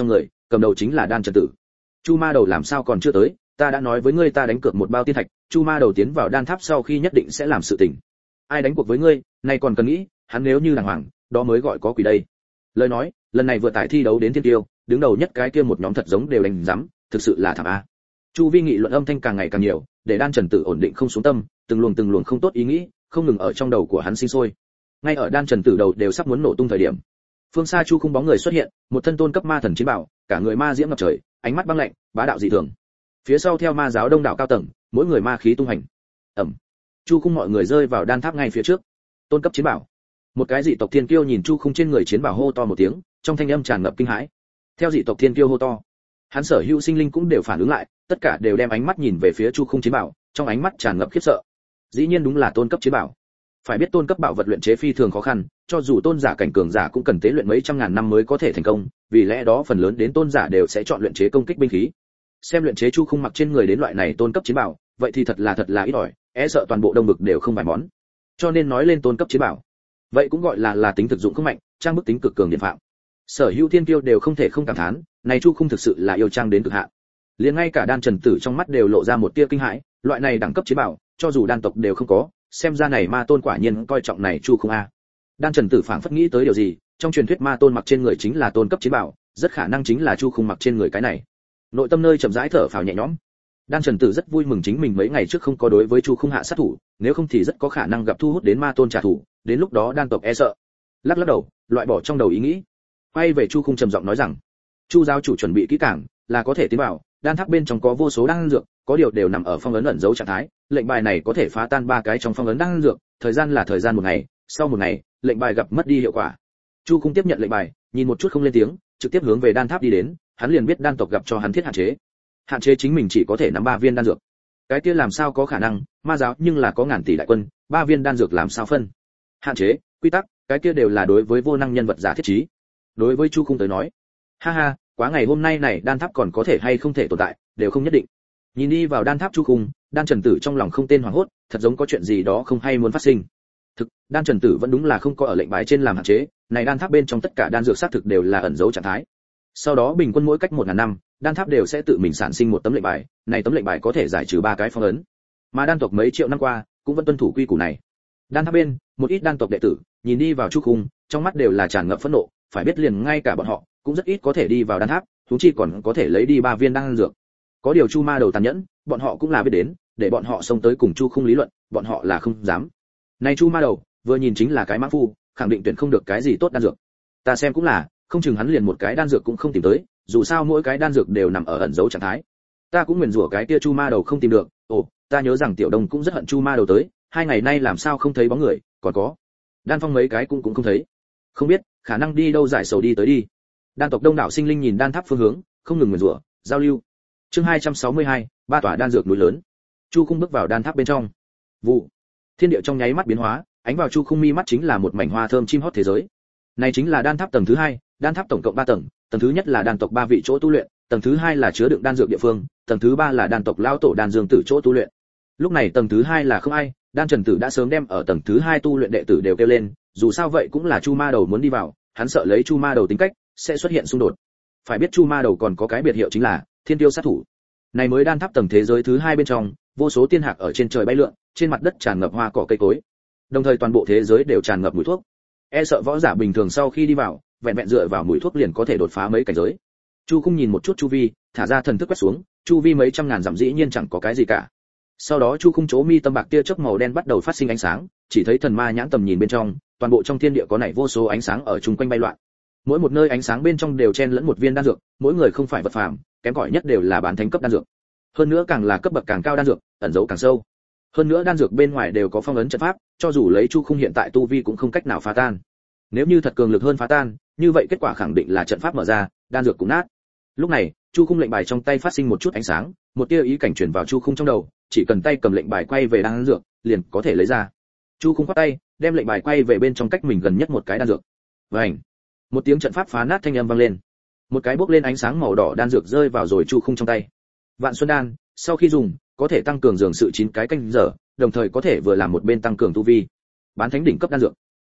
cầm đầu chính là Đan Trần Tử. Chu ma đầu làm sao còn chưa tới, ta đã nói với ngươi ta đánh cược một bao tiên thạch, Chu ma đầu tiến vào đan tháp sau khi nhất định sẽ làm sự tình. Ai đánh cuộc với ngươi, nay còn cần nghĩ, hắn nếu như đàng hoàng, đó mới gọi có quỷ đây. Lời nói, lần này vừa tải thi đấu đến thiên tiêu, đứng đầu nhất cái kia một nhóm thật giống đều đánh rắm, thực sự là thảm a. Chu vi nghị luận âm thanh càng ngày càng nhiều, để Đan Trần Tử ổn định không xuống tâm, từng luồng từng luồng không tốt ý nghĩ, không ngừng ở trong đầu của hắn sinh sôi. Ngay ở Đan Trần Tử đầu đều sắp muốn nổ tung thời điểm, phương xa Chu Khung bóng người xuất hiện, một thân tôn cấp ma thần chiến bảo, cả người ma diễm ngập trời, ánh mắt băng lạnh, bá đạo dị thường. Phía sau theo ma giáo đông đảo cao tầng, mỗi người ma khí tung hành. Ầm. Chu Khung mọi người rơi vào đan tháp ngay phía trước. Tôn cấp chiến bảo. Một cái dị tộc thiên kiêu nhìn Chu Khung trên người chiến bảo hô to một tiếng, trong thanh âm tràn ngập kinh hãi. Theo dị tộc thiên kiêu hô to, hắn sở hữu sinh linh cũng đều phản ứng lại, tất cả đều đem ánh mắt nhìn về phía Chu Khung chiến bảo, trong ánh mắt tràn ngập khiếp sợ. Dĩ nhiên đúng là tôn cấp chiến bảo. Phải biết tôn cấp bảo vật luyện chế phi thường khó khăn, cho dù tôn giả cảnh cường giả cũng cần tế luyện mấy trăm ngàn năm mới có thể thành công, vì lẽ đó phần lớn đến tôn giả đều sẽ chọn luyện chế công kích binh khí. Xem luyện chế Chu Khung mặc trên người đến loại này tôn cấp chiến bảo, vậy thì thật là thật là ít ỏi, e sợ toàn bộ đông vực đều không vài món. Cho nên nói lên tôn cấp chiến bảo, vậy cũng gọi là là tính thực dụng không mạnh, trang bức tính cực cường điện phạm. Sở hữu thiên kiêu đều không thể không cảm thán, này Chu Khung thực sự là yêu trang đến cực hạn. Liền ngay cả Đan Trần Tử trong mắt đều lộ ra một tia kinh hãi, loại này đẳng cấp chiến bảo, cho dù đan tộc đều không có, xem ra này ma tôn quả nhiên coi trọng này Chu Khung a. Đan Trần Tử phảng phất nghĩ tới điều gì, trong truyền thuyết ma tôn mặc trên người chính là tôn cấp chiến bảo, rất khả năng chính là Chu Khung mặc trên người cái này. Nội tâm nơi chậm rãi thở phào nhẹ nhõm. Đan Trần Tử rất vui mừng chính mình mấy ngày trước không có đối với Chu Khung hạ sát thủ, nếu không thì rất có khả năng gặp thu hút đến ma tôn trả thù, đến lúc đó đan tộc e sợ. Lắc lắc đầu, loại bỏ trong đầu ý nghĩ. Quay về Chu Khung trầm giọng nói rằng, Chu giáo chủ chuẩn bị kỹ càng, là có thể tiến vào, đan tháp bên trong có vô số đan dược, có điều đều nằm ở phong ấn ẩn dấu trạng thái, lệnh bài này có thể phá tan ba cái trong phong ấn đan dược, thời gian là thời gian một ngày, sau một ngày, lệnh bài gặp mất đi hiệu quả. Chu Khung tiếp nhận lệnh bài, nhìn một chút không lên tiếng, trực tiếp hướng về đan tháp đi đến, hắn liền biết đan tộc gặp cho hắn thiết hạn chế. Hạn chế chính mình chỉ có thể nắm ba viên đan dược. Cái kia làm sao có khả năng, ma giáo nhưng là có ngàn tỷ đại quân, ba viên đan dược làm sao phân? Hạn chế, quy tắc, cái kia đều là đối với vô năng nhân vật giả thiết trí. Đối với Chu Khung tới nói, ha ha, quá ngày hôm nay này đan tháp còn có thể hay không thể tồn tại, đều không nhất định. Nhìn đi vào đan tháp Chu Khung, Đan Trần Tử trong lòng không tên hoảng hốt, thật giống có chuyện gì đó không hay muốn phát sinh. Thực, Đan Trần Tử vẫn đúng là không có ở lệnh bài trên làm hạn chế, này đan tháp bên trong tất cả đan dược xác thực đều là ẩn dấu trạng thái. Sau đó bình quân mỗi cách một ngàn năm, đan tháp đều sẽ tự mình sản sinh một tấm lệnh bài, này tấm lệnh bài có thể giải trừ ba cái phong ấn. Mà đan tộc mấy triệu năm qua cũng vẫn tuân thủ quy củ này. Đan tháp bên, một ít đan tộc đệ tử nhìn đi vào Chu Khung, trong mắt đều là tràn ngập phẫn nộ, phải biết liền ngay cả bọn họ cũng rất ít có thể đi vào đan tháp, huống chi còn có thể lấy đi ba viên đan dược. Có điều Chu ma đầu tàn nhẫn, bọn họ cũng là biết đến, để bọn họ xông tới cùng Chu Khung lý luận, bọn họ là không dám. Này Chu ma đầu, vừa nhìn chính là cái mã phu, khẳng định tuyển không được cái gì tốt đan dược. Ta xem cũng là, không chừng hắn liền một cái đan dược cũng không tìm tới, dù sao mỗi cái đan dược đều nằm ở ẩn dấu trạng thái. Ta cũng nguyền rủa cái kia Chu ma đầu không tìm được, ồ, ta nhớ rằng Tiểu Đông cũng rất hận Chu ma đầu tới, hai ngày nay làm sao không thấy bóng người, còn có Đan Phong mấy cái cũng cũng không thấy. Không biết, khả năng đi đâu giải sầu đi tới đi. Đan tộc đông đảo sinh linh nhìn đan tháp phương hướng, không ngừng nguyền rủa, giao lưu. Chương hai trăm sáu mươi hai, ba tòa đan dược núi lớn. Chu Khung bước vào đan tháp bên trong. Vụ. Thiên địa trong nháy mắt biến hóa, ánh vào Chu Khung mi mắt chính là một mảnh hoa thơm chim hót thế giới. Này chính là đan tháp tầng thứ hai, đan tháp tổng cộng ba tầng, tầng thứ nhất là đan tộc ba vị chỗ tu luyện, tầng thứ hai là chứa đựng đan dược địa phương, tầng thứ ba là đan tộc lão tổ đan dương tử chỗ tu luyện. Lúc này tầng thứ hai là không ai, Đan Trần Tử đã sớm đem ở tầng thứ hai tu luyện đệ tử đều kêu lên, dù sao vậy cũng là Chu ma đầu muốn đi vào, hắn sợ lấy Chu ma đầu tính cách sẽ xuất hiện xung đột. Phải biết Chu ma đầu còn có cái biệt hiệu chính là Thiên Tiêu sát thủ. Này mới đan tháp tầng thế giới thứ hai bên trong, vô số tiên hạc ở trên trời bay lượn, trên mặt đất tràn ngập hoa cỏ cây cối. Đồng thời toàn bộ thế giới đều tràn ngập mùi thuốc. E sợ võ giả bình thường sau khi đi vào, vẹn vẹn dựa vào mùi thuốc liền có thể đột phá mấy cảnh giới. Chu Khung nhìn một chút chu vi, thả ra thần thức quét xuống, chu vi mấy trăm ngàn dặm dĩ nhiên chẳng có cái gì cả. Sau đó Chu Khung chỗ mi tâm bạc tia chớp màu đen bắt đầu phát sinh ánh sáng, chỉ thấy thần ma nhãn tầm nhìn bên trong, toàn bộ trong thiên địa có nảy vô số ánh sáng ở chung quanh bay loạn. Mỗi một nơi ánh sáng bên trong đều chen lẫn một viên đan dược, mỗi người không phải vật phàm, kém cỏi nhất đều là bán thánh cấp đan dược. Hơn nữa càng là cấp bậc càng cao đan dược, ẩn dấu càng sâu. Hơn nữa đan dược bên ngoài đều có phong ấn trận pháp, cho dù lấy Chu Khung hiện tại tu vi cũng không cách nào phá tan. Nếu như thật cường lực hơn phá tan, như vậy kết quả khẳng định là trận pháp mở ra, đan dược cũng nát. Lúc này, Chu Khung lệnh bài trong tay phát sinh một chút ánh sáng, một tia ý cảnh truyền vào Chu Khung trong đầu, chỉ cần tay cầm lệnh bài quay về đan dược, liền có thể lấy ra. Chu Khung khoát tay, đem lệnh bài quay về bên trong cách mình gần nhất một cái đan dược. Vành, một tiếng trận pháp phá nát thanh âm vang lên. Một cái bốc lên ánh sáng màu đỏ đan dược rơi vào rồi Chu Khung trong tay. Vạn Xuân đan, sau khi dùng, có thể tăng cường dường sự chín cái canh giờ, đồng thời có thể vừa làm một bên tăng cường tu vi. Bán thánh đỉnh cấp đan dược.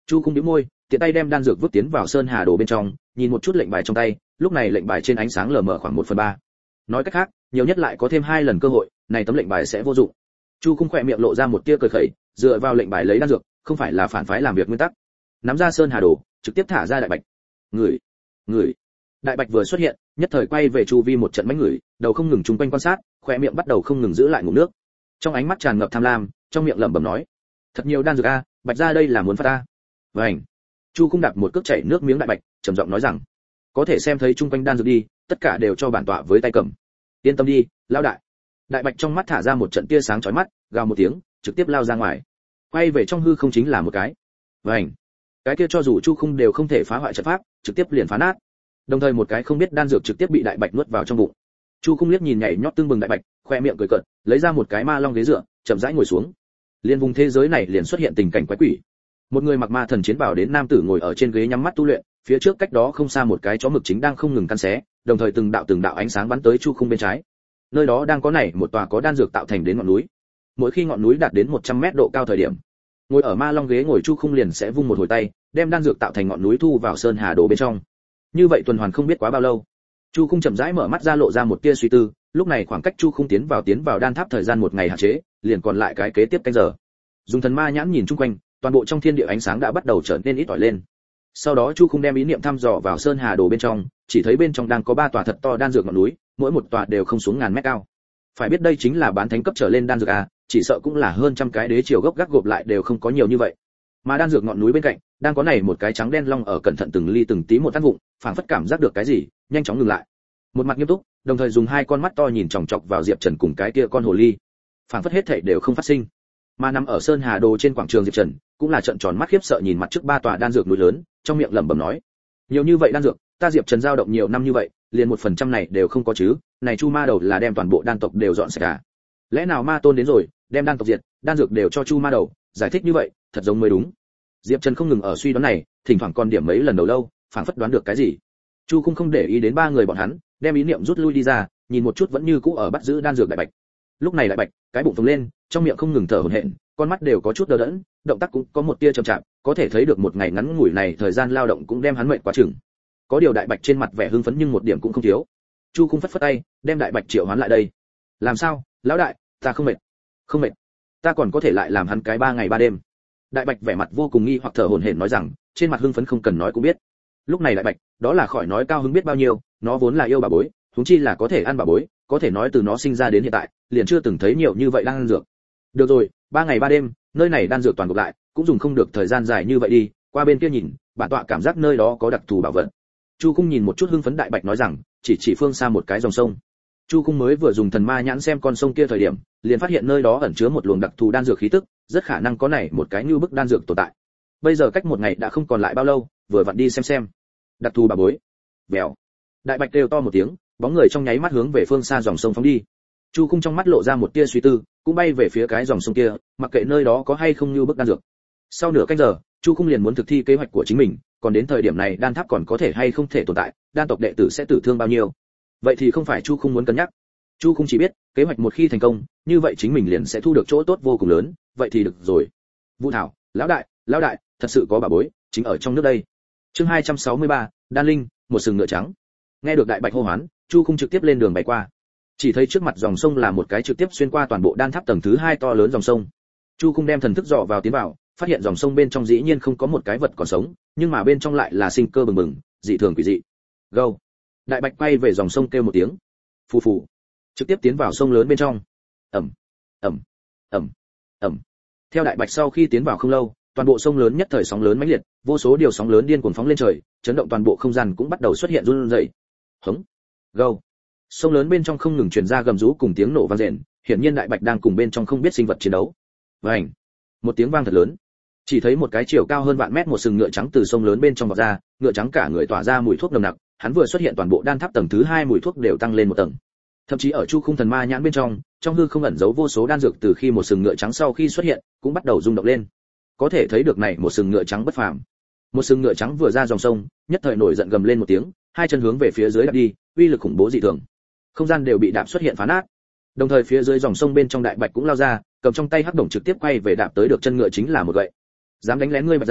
Chu Khung nhíu môi, tiện tay đem đan dược vứt tiến vào sơn hà đồ bên trong, nhìn một chút lệnh bài trong tay, lúc này lệnh bài trên ánh sáng lờ mờ khoảng một phần ba. Nói cách khác, nhiều nhất lại có thêm hai lần cơ hội, này tấm lệnh bài sẽ vô dụng. Chu Khung khẽ miệng lộ ra một tia cười khẩy, dựa vào lệnh bài lấy đan dược, không phải là phản phái làm việc nguyên tắc. Nắm ra sơn hà đồ, trực tiếp thả ra đại bạch. Người, người. Đại bạch vừa xuất hiện, nhất thời quay về chu vi một trận mánh người, đầu không ngừng chung quanh quan sát, khóe miệng bắt đầu không ngừng giữ lại ngụm nước. Trong ánh mắt tràn ngập tham lam, trong miệng lẩm bẩm nói: "Thật nhiều đan dược a, bạch gia đây là muốn phát ta." Vành. Chu Khung đạp một cước chảy nước miếng đại bạch, trầm giọng nói rằng: "Có thể xem thấy chung quanh đan dược đi, tất cả đều cho bản tọa với tay cầm. Yên tâm đi, lão đại." Đại bạch trong mắt thả ra một trận tia sáng chói mắt, gào một tiếng, trực tiếp lao ra ngoài. Quay về trong hư không chính là một cái. Vành. Cái kia cho dù Chu Khung đều không thể phá hoại trận pháp, trực tiếp liền phá nát. Đồng thời một cái không biết đan dược trực tiếp bị đại bạch nuốt vào trong bụng. Chu Khung liếc nhìn nhảy nhót tương bừng đại bạch, khoe miệng cười cợt, lấy ra một cái ma long ghế dựa, chậm rãi ngồi xuống. Liên vùng thế giới này liền xuất hiện tình cảnh quái quỷ. Một người mặc ma thần chiến bào đến nam tử ngồi ở trên ghế nhắm mắt tu luyện, phía trước cách đó không xa một cái chó mực chính đang không ngừng căn xé, đồng thời từng đạo từng đạo ánh sáng bắn tới Chu Khung bên trái. Nơi đó đang có này một tòa có đan dược tạo thành đến ngọn núi. Mỗi khi ngọn núi đạt đến một trăm mét độ cao thời điểm, ngồi ở ma long ghế ngồi Chu Khung liền sẽ vung một hồi tay, đem đan dược tạo thành ngọn núi thu vào sơn hà đồ bên trong. Như vậy tuần hoàn không biết quá bao lâu. Chu Khung chậm rãi mở mắt ra lộ ra một tia suy tư, lúc này khoảng cách Chu Khung tiến vào tiến vào đan tháp thời gian một ngày hạn chế, liền còn lại cái kế tiếp canh giờ. Dùng thần ma nhãn nhìn chung quanh, toàn bộ trong thiên địa ánh sáng đã bắt đầu trở nên ít ỏi lên. Sau đó Chu Khung đem ý niệm thăm dò vào sơn hà đồ bên trong, chỉ thấy bên trong đang có ba tòa thật to đan dược ngọn núi, mỗi một tòa đều không xuống ngàn mét cao. Phải biết đây chính là bán thánh cấp trở lên đan dược a, chỉ sợ cũng là hơn trăm cái đế triều gốc gác gộp lại đều không có nhiều như vậy. Mà đan dược ngọn núi bên cạnh, đang có này một cái trắng đen long ở cẩn thận từng ly từng tí một tan vụng, phảng phất cảm giác được cái gì, nhanh chóng ngừng lại. Một mặt nghiêm túc, đồng thời dùng hai con mắt to nhìn chòng chọc vào Diệp Trần cùng cái kia con hồ ly. Phảng phất hết thảy đều không phát sinh. Mà nằm ở sơn hà đồ trên quảng trường Diệp Trần, cũng là trợn tròn mắt khiếp sợ nhìn mặt trước ba tòa đan dược núi lớn, trong miệng lẩm bẩm nói: nhiều như vậy đan dược, ta Diệp Trần dao động nhiều năm như vậy, liền một phần trăm này đều không có chứ, này Chu Ma Đầu là đem toàn bộ đan tộc đều dọn sạch à? Lẽ nào ma tôn đến rồi, đem đan tộc diệt, đan dược đều cho Chu Ma Đầu, giải thích như vậy, thật giống mới đúng. Diệp Trần không ngừng ở suy đoán này, thỉnh thoảng còn điểm mấy lần đầu lâu, phảng phất đoán được cái gì. Chu Khung không để ý đến ba người bọn hắn, đem ý niệm rút lui đi ra, nhìn một chút vẫn như cũ ở bắt giữ đan dược đại bạch. Lúc này đại bạch, cái bụng phồng lên, trong miệng không ngừng thở hổn hển, con mắt đều có chút đờ đẫn, động tác cũng có một tia chậm chạp, có thể thấy được một ngày ngắn ngủi này thời gian lao động cũng đem hắn mệt quá chừng. Có điều đại bạch trên mặt vẻ hưng phấn nhưng một điểm cũng không thiếu. Chu Khung phất phất tay, đem đại bạch triệu hoán lại đây. Làm sao, lão đại, ta không mệt. Không mệt. Ta còn có thể lại làm hắn cái ba ngày ba đêm. Đại bạch vẻ mặt vô cùng nghi hoặc thở hổn hển nói rằng, trên mặt hưng phấn không cần nói cũng biết. Lúc này đại bạch, đó là khỏi nói cao hứng biết bao nhiêu, nó vốn là yêu bà bối, huống chi là có thể ăn bà bối, có thể nói từ nó sinh ra đến hiện tại, liền chưa từng thấy nhiều như vậy đang ăn dược. Được rồi, ba ngày ba đêm, nơi này đan dược toàn gộp lại, cũng dùng không được thời gian dài như vậy đi, qua bên kia nhìn, bản tọa cảm giác nơi đó có đặc thù bảo vật. Chu Khung nhìn một chút hưng phấn đại bạch nói rằng, chỉ chỉ phương xa một cái dòng sông. Chu Khung mới vừa dùng thần ma nhãn xem con sông kia thời điểm, liền phát hiện nơi đó ẩn chứa một luồng đặc thù đan dược khí tức, rất khả năng có này một cái như bức đan dược tồn tại. Bây giờ cách một ngày đã không còn lại bao lâu, vừa vặn đi xem xem. Đặc thù bà bối. Bèo. Đại bạch kêu to một tiếng, bóng người trong nháy mắt hướng về phương xa dòng sông phóng đi. Chu Khung trong mắt lộ ra một tia suy tư, cũng bay về phía cái dòng sông kia, mặc kệ nơi đó có hay không như bức đan dược. Sau nửa canh giờ, Chu Khung liền muốn thực thi kế hoạch của chính mình, còn đến thời điểm này đan tháp còn có thể hay không thể tồn tại, đan tộc đệ tử sẽ tử thương bao nhiêu. Vậy thì không phải Chu Khung muốn cân nhắc. Chu Khung chỉ biết, kế hoạch một khi thành công, như vậy chính mình liền sẽ thu được chỗ tốt vô cùng lớn, vậy thì được rồi. Vũ Thảo, lão đại, lão đại, thật sự có bảo bối, chính ở trong nước đây. Chương hai trăm sáu mươi ba, Đan Linh, một sừng ngựa trắng. Nghe được đại bạch hô hoán, Chu Khung trực tiếp lên đường bay qua. Chỉ thấy trước mặt dòng sông là một cái trực tiếp xuyên qua toàn bộ đan tháp tầng thứ hai to lớn dòng sông. Chu Khung đem thần thức dò vào tiến vào, phát hiện dòng sông bên trong dĩ nhiên không có một cái vật còn sống, nhưng mà bên trong lại là sinh cơ bừng bừng, dị thường quỷ dị. Gâu. Đại bạch quay về dòng sông kêu một tiếng. Phù phù. Trực tiếp tiến vào sông lớn bên trong. Ầm, ầm, ầm, ầm. Theo đại bạch sau khi tiến vào không lâu, toàn bộ sông lớn nhất thời sóng lớn mãnh liệt, vô số điều sóng lớn điên cuồng phóng lên trời, chấn động toàn bộ không gian cũng bắt đầu xuất hiện run rẩy. Hững. Gâu. Sông lớn bên trong không ngừng truyền ra gầm rú cùng tiếng nổ vang rền, hiển nhiên đại bạch đang cùng bên trong không biết sinh vật chiến đấu. Vành. Một tiếng vang thật lớn. Chỉ thấy một cái chiều cao hơn vạn mét một sừng ngựa trắng từ sông lớn bên trong vọt ra, ngựa trắng cả người tỏa ra mùi thuốc nồng nặc, hắn vừa xuất hiện toàn bộ đan tháp tầng thứ hai mùi thuốc đều tăng lên một tầng. Thậm chí ở Chu Khung thần ma nhãn bên trong, trong hư không ẩn giấu vô số đan dược từ khi một sừng ngựa trắng sau khi xuất hiện, cũng bắt đầu rung động lên. Có thể thấy được này một sừng ngựa trắng bất phàm. Một sừng ngựa trắng vừa ra dòng sông, nhất thời nổi giận gầm lên một tiếng, hai chân hướng về phía dưới đạp đi, uy lực khủng bố dị thường. Không gian đều bị đạp xuất hiện phá nát. Đồng thời phía dưới dòng sông bên trong đại bạch cũng lao ra, cầm trong tay hắc đồng trực tiếp quay về đạp tới được chân ngựa chính là một gậy. Dám đánh lén ngươi bạch ra,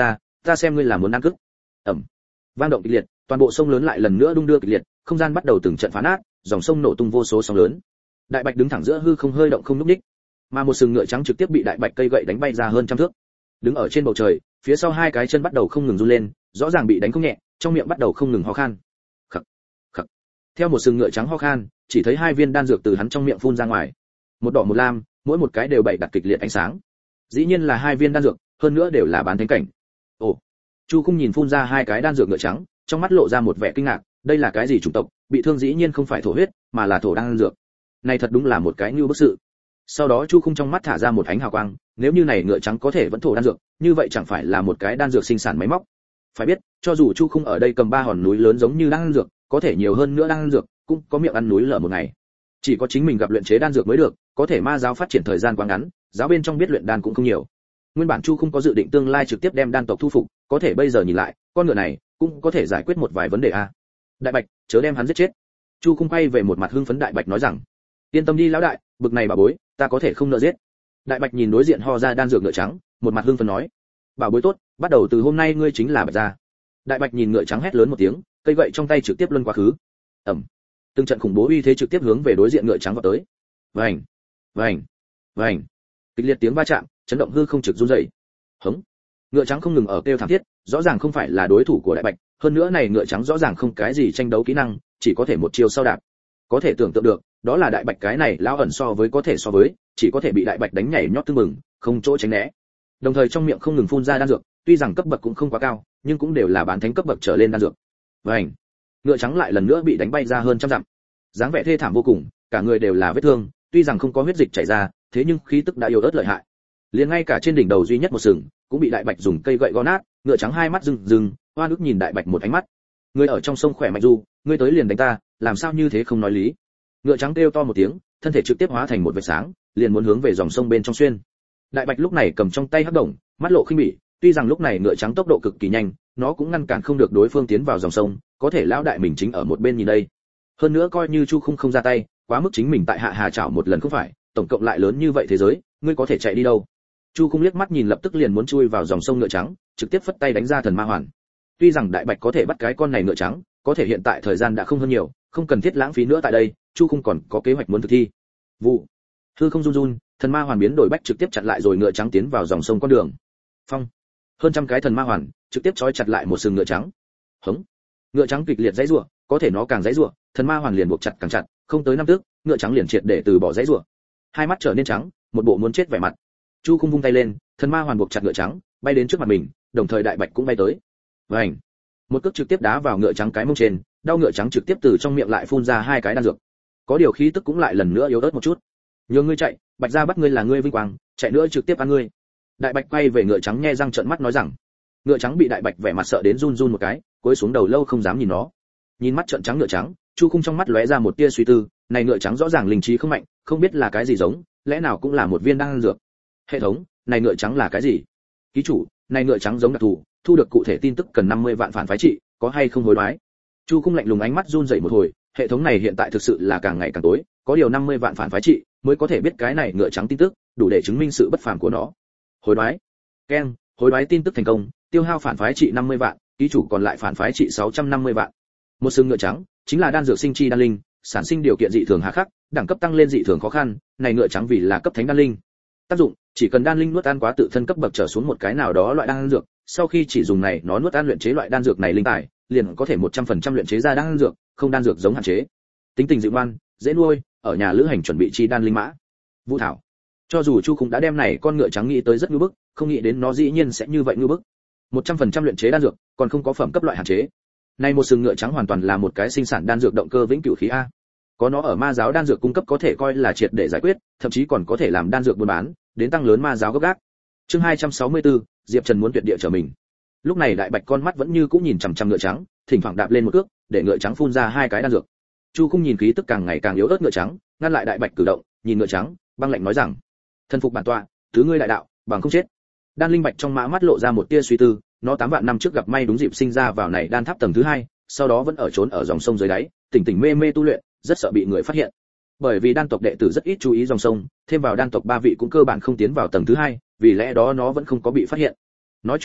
ta xem ngươi là muốn ăn cướp. Ầm. Vang động kịch liệt, toàn bộ sông lớn lại lần nữa đung đưa kịch liệt, không gian bắt đầu từng trận phá nát, dòng sông nổ tung vô số sóng lớn. Đại bạch đứng thẳng giữa hư không hơi động không nhúc nhích, mà một sừng ngựa trắng trực tiếp bị đại bạch cây gậy đánh bay ra hơn trăm thước. Đứng ở trên bầu trời, phía sau hai cái chân bắt đầu không ngừng run lên, rõ ràng bị đánh không nhẹ, trong miệng bắt đầu không ngừng ho khan. Khặc, khặc. Theo một sừng ngựa trắng ho khan, chỉ thấy hai viên đan dược từ hắn trong miệng phun ra ngoài. Một đỏ một lam, mỗi một cái đều bày đặt kịch liệt ánh sáng. Dĩ nhiên là hai viên đan dược, hơn nữa đều là bán thánh cảnh. Ồ. Chu Khung nhìn phun ra hai cái đan dược ngựa trắng, trong mắt lộ ra một vẻ kinh ngạc, đây là cái gì chủng tộc, bị thương dĩ nhiên không phải thổ huyết, mà là thổ đan dược. Này thật đúng là một cái như bức sự. Sau đó Chu Khung trong mắt thả ra một ánh hào quang, nếu như này ngựa trắng có thể vẫn thổ đan dược, như vậy chẳng phải là một cái đan dược sinh sản máy móc. Phải biết, cho dù Chu Khung ở đây cầm ba hòn núi lớn giống như đan dược, có thể nhiều hơn nữa đan dược, cũng có miệng ăn núi lở một ngày. Chỉ có chính mình gặp luyện chế đan dược mới được, có thể ma giáo phát triển thời gian quá ngắn, giáo bên trong biết luyện đan cũng không nhiều. Nguyên bản Chu Khung có dự định tương lai trực tiếp đem đan tộc thu phục, có thể bây giờ nhìn lại, con ngựa này cũng có thể giải quyết một vài vấn đề a. Đại Bạch, chớ đem hắn giết chết. Chu Khung quay về một mặt hưng phấn Đại Bạch nói rằng, yên tâm đi lão đại, bực này bà bối, ta có thể không nợ giết. Đại Bạch nhìn đối diện ho ra đan dược ngựa trắng, một mặt hưng phấn nói, bảo bối tốt, bắt đầu từ hôm nay ngươi chính là Bạch gia. Đại Bạch nhìn ngựa trắng hét lớn một tiếng, cây gậy trong tay trực tiếp luân quá khứ. Ầm. Từng trận khủng bố uy thế trực tiếp hướng về đối diện ngựa trắng vọt tới. Vành, vành, vành. Kịch liệt tiếng va chạm, chấn động hư không trực run rẩy. Hống. Ngựa trắng không ngừng ở kêu thảm thiết, rõ ràng không phải là đối thủ của Đại Bạch, hơn nữa này ngựa trắng rõ ràng không cái gì tranh đấu kỹ năng, chỉ có thể một chiều sau đạp. Có thể tưởng tượng được, đó là Đại Bạch cái này lão ẩn so với có thể so với, chỉ có thể bị Đại Bạch đánh nhảy nhót tương mừng, không chỗ tránh né. Đồng thời trong miệng không ngừng phun ra đan dược, tuy rằng cấp bậc cũng không quá cao, nhưng cũng đều là bán thánh cấp bậc trở lên đan dược. Vành. Ngựa trắng lại lần nữa bị đánh bay ra hơn trăm dặm. Dáng vẻ thê thảm vô cùng, cả người đều là vết thương, tuy rằng không có huyết dịch chảy ra, thế nhưng khí tức đã yếu ớt lợi hại. Liền ngay cả trên đỉnh đầu duy nhất một sừng, cũng bị Đại Bạch dùng cây gậy gõ nát, ngựa trắng hai mắt rừng rừng, oan ức nhìn Đại Bạch một ánh mắt. Ngươi ở trong sông khỏe mạnh du, ngươi tới liền đánh ta, làm sao như thế không nói lý. Ngựa trắng kêu to một tiếng, thân thể trực tiếp hóa thành một vệt sáng, liền muốn hướng về dòng sông bên trong xuyên. Đại Bạch lúc này cầm trong tay hắc đồng, mắt lộ khinh bỉ, tuy rằng lúc này ngựa trắng tốc độ cực kỳ nhanh, nó cũng ngăn cản không được đối phương tiến vào dòng sông, có thể lão đại mình chính ở một bên nhìn đây. Hơn nữa coi như Chu Khung không ra tay, quá mức chính mình tại hạ hà chảo một lần không phải, tổng cộng lại lớn như vậy thế giới, ngươi có thể chạy đi đâu? Chu Khung liếc mắt nhìn lập tức liền muốn chui vào dòng sông ngựa trắng, trực tiếp phất tay đánh ra thần ma hoàn. Tuy rằng Đại Bạch có thể bắt cái con này ngựa trắng, có thể hiện tại thời gian đã không hơn nhiều, không cần thiết lãng phí nữa tại đây, Chu Khung còn có kế hoạch muốn thực thi. Vụ. Hư không run run, thần ma hoàn biến đổi bách trực tiếp chặn lại rồi ngựa trắng tiến vào dòng sông con đường. Phong. Hơn trăm cái thần ma hoàn, trực tiếp trói chặt lại một sừng ngựa trắng. Hống. Ngựa trắng kịch liệt giãy giụa, có thể nó càng giãy giụa, thần ma hoàn liền buộc chặt càng chặt, không tới năm tức, ngựa trắng liền triệt để từ bỏ giãy giụa. Hai mắt trở nên trắng, một bộ muốn chết vẻ mặt. Chu Khung vung tay lên, thần ma hoàn buộc chặt ngựa trắng, bay đến trước mặt mình, đồng thời Đại Bạch cũng bay tới. Vành. Một cước trực tiếp đá vào ngựa trắng cái mông trên, đau ngựa trắng trực tiếp từ trong miệng lại phun ra hai cái đan dược. Có điều khí tức cũng lại lần nữa yếu ớt một chút. Nhường ngươi chạy, Bạch gia bắt ngươi là ngươi vinh quang, chạy nữa trực tiếp ăn ngươi. Đại Bạch quay về ngựa trắng nhe răng trợn mắt nói rằng. Ngựa trắng bị Đại Bạch vẻ mặt sợ đến run run một cái, cúi xuống đầu lâu không dám nhìn nó. Nhìn mắt trợn trắng ngựa trắng, Chu Khung trong mắt lóe ra một tia suy tư, này ngựa trắng rõ ràng linh trí không mạnh, không biết là cái gì giống, lẽ nào cũng là một viên đan dược. Hệ thống, này ngựa trắng là cái gì? Ký chủ, này ngựa trắng giống đặc thù, thu được cụ thể tin tức cần năm mươi vạn phản phái trị, có hay không hối đoái? Chu Khung lạnh lùng ánh mắt run rẩy một hồi, hệ thống này hiện tại thực sự là càng ngày càng tối, có điều năm mươi vạn phản phái trị mới có thể biết cái này ngựa trắng tin tức, đủ để chứng minh sự bất phàm của nó. Hối đoái. Keng, hối đoái tin tức thành công, tiêu hao phản phái trị năm mươi vạn, ký chủ còn lại phản phái trị sáu trăm năm mươi vạn. Một sừng ngựa trắng, chính là đan dược sinh chi đan linh, sản sinh điều kiện dị thường hà khắc, đẳng cấp tăng lên dị thường khó khăn, này ngựa trắng vì là cấp thánh đan linh. Tác dụng, chỉ cần đan linh nuốt ăn quá tự thân cấp bậc trở xuống một cái nào đó loại đan dược, sau khi chỉ dùng này nó nuốt ăn luyện chế loại đan dược này linh tài, liền có thể một trăm phần trăm luyện chế ra đan dược, không đan dược giống hạn chế. Tính tình dịu ngoan, dễ nuôi, ở nhà lữ hành chuẩn bị chi đan linh mã. Vũ thảo. Cho dù Chu Khung đã đem này con ngựa trắng nghĩ tới rất ngưu bức, không nghĩ đến nó dĩ nhiên sẽ như vậy ngưu bức. một trăm phần trăm luyện chế đan dược, còn không có phẩm cấp loại hạn chế. Này một sừng ngựa trắng hoàn toàn là một cái sinh sản đan dược động cơ vĩnh cửu khí a. Có nó ở ma giáo đan dược cung cấp có thể coi là triệt để giải quyết, thậm chí còn có thể làm đan dược buôn bán, đến tăng lớn ma giáo gốc gác. Chương hai trăm sáu mươi tư, Diệp Trần muốn tuyệt địa trở mình. Lúc này Đại Bạch con mắt vẫn như cũng nhìn chằm chằm ngựa trắng, thỉnh thoảng đạp lên một cước, để ngựa trắng phun ra hai cái đan dược. Chu Khung nhìn khí tức càng ngày càng yếu ớt ngựa trắng, ngăn lại Đại Bạch cử động, nhìn ngựa trắng, băng lạnh nói rằng: "Thân phục bản tọa, tứ ngươi đại đạo, bằng không chết." Đan linh Bạch trong mã mắt lộ ra một tia suy tư, nó tám vạn năm trước gặp may đúng dịp sinh ra vào này đan tháp tầng thứ hai, sau đó vẫn ở trốn ở dòng sông dưới đáy, tỉnh tỉnh mê mê tu luyện, rất sợ bị người phát hiện. Bởi vì đan tộc đệ tử rất ít chú ý dòng sông, thêm vào đan tộc ba vị cũng cơ bản không tiến vào tầng thứ hai, vì lẽ đó nó vẫn không có bị phát hiện. Nói chuẩn xác,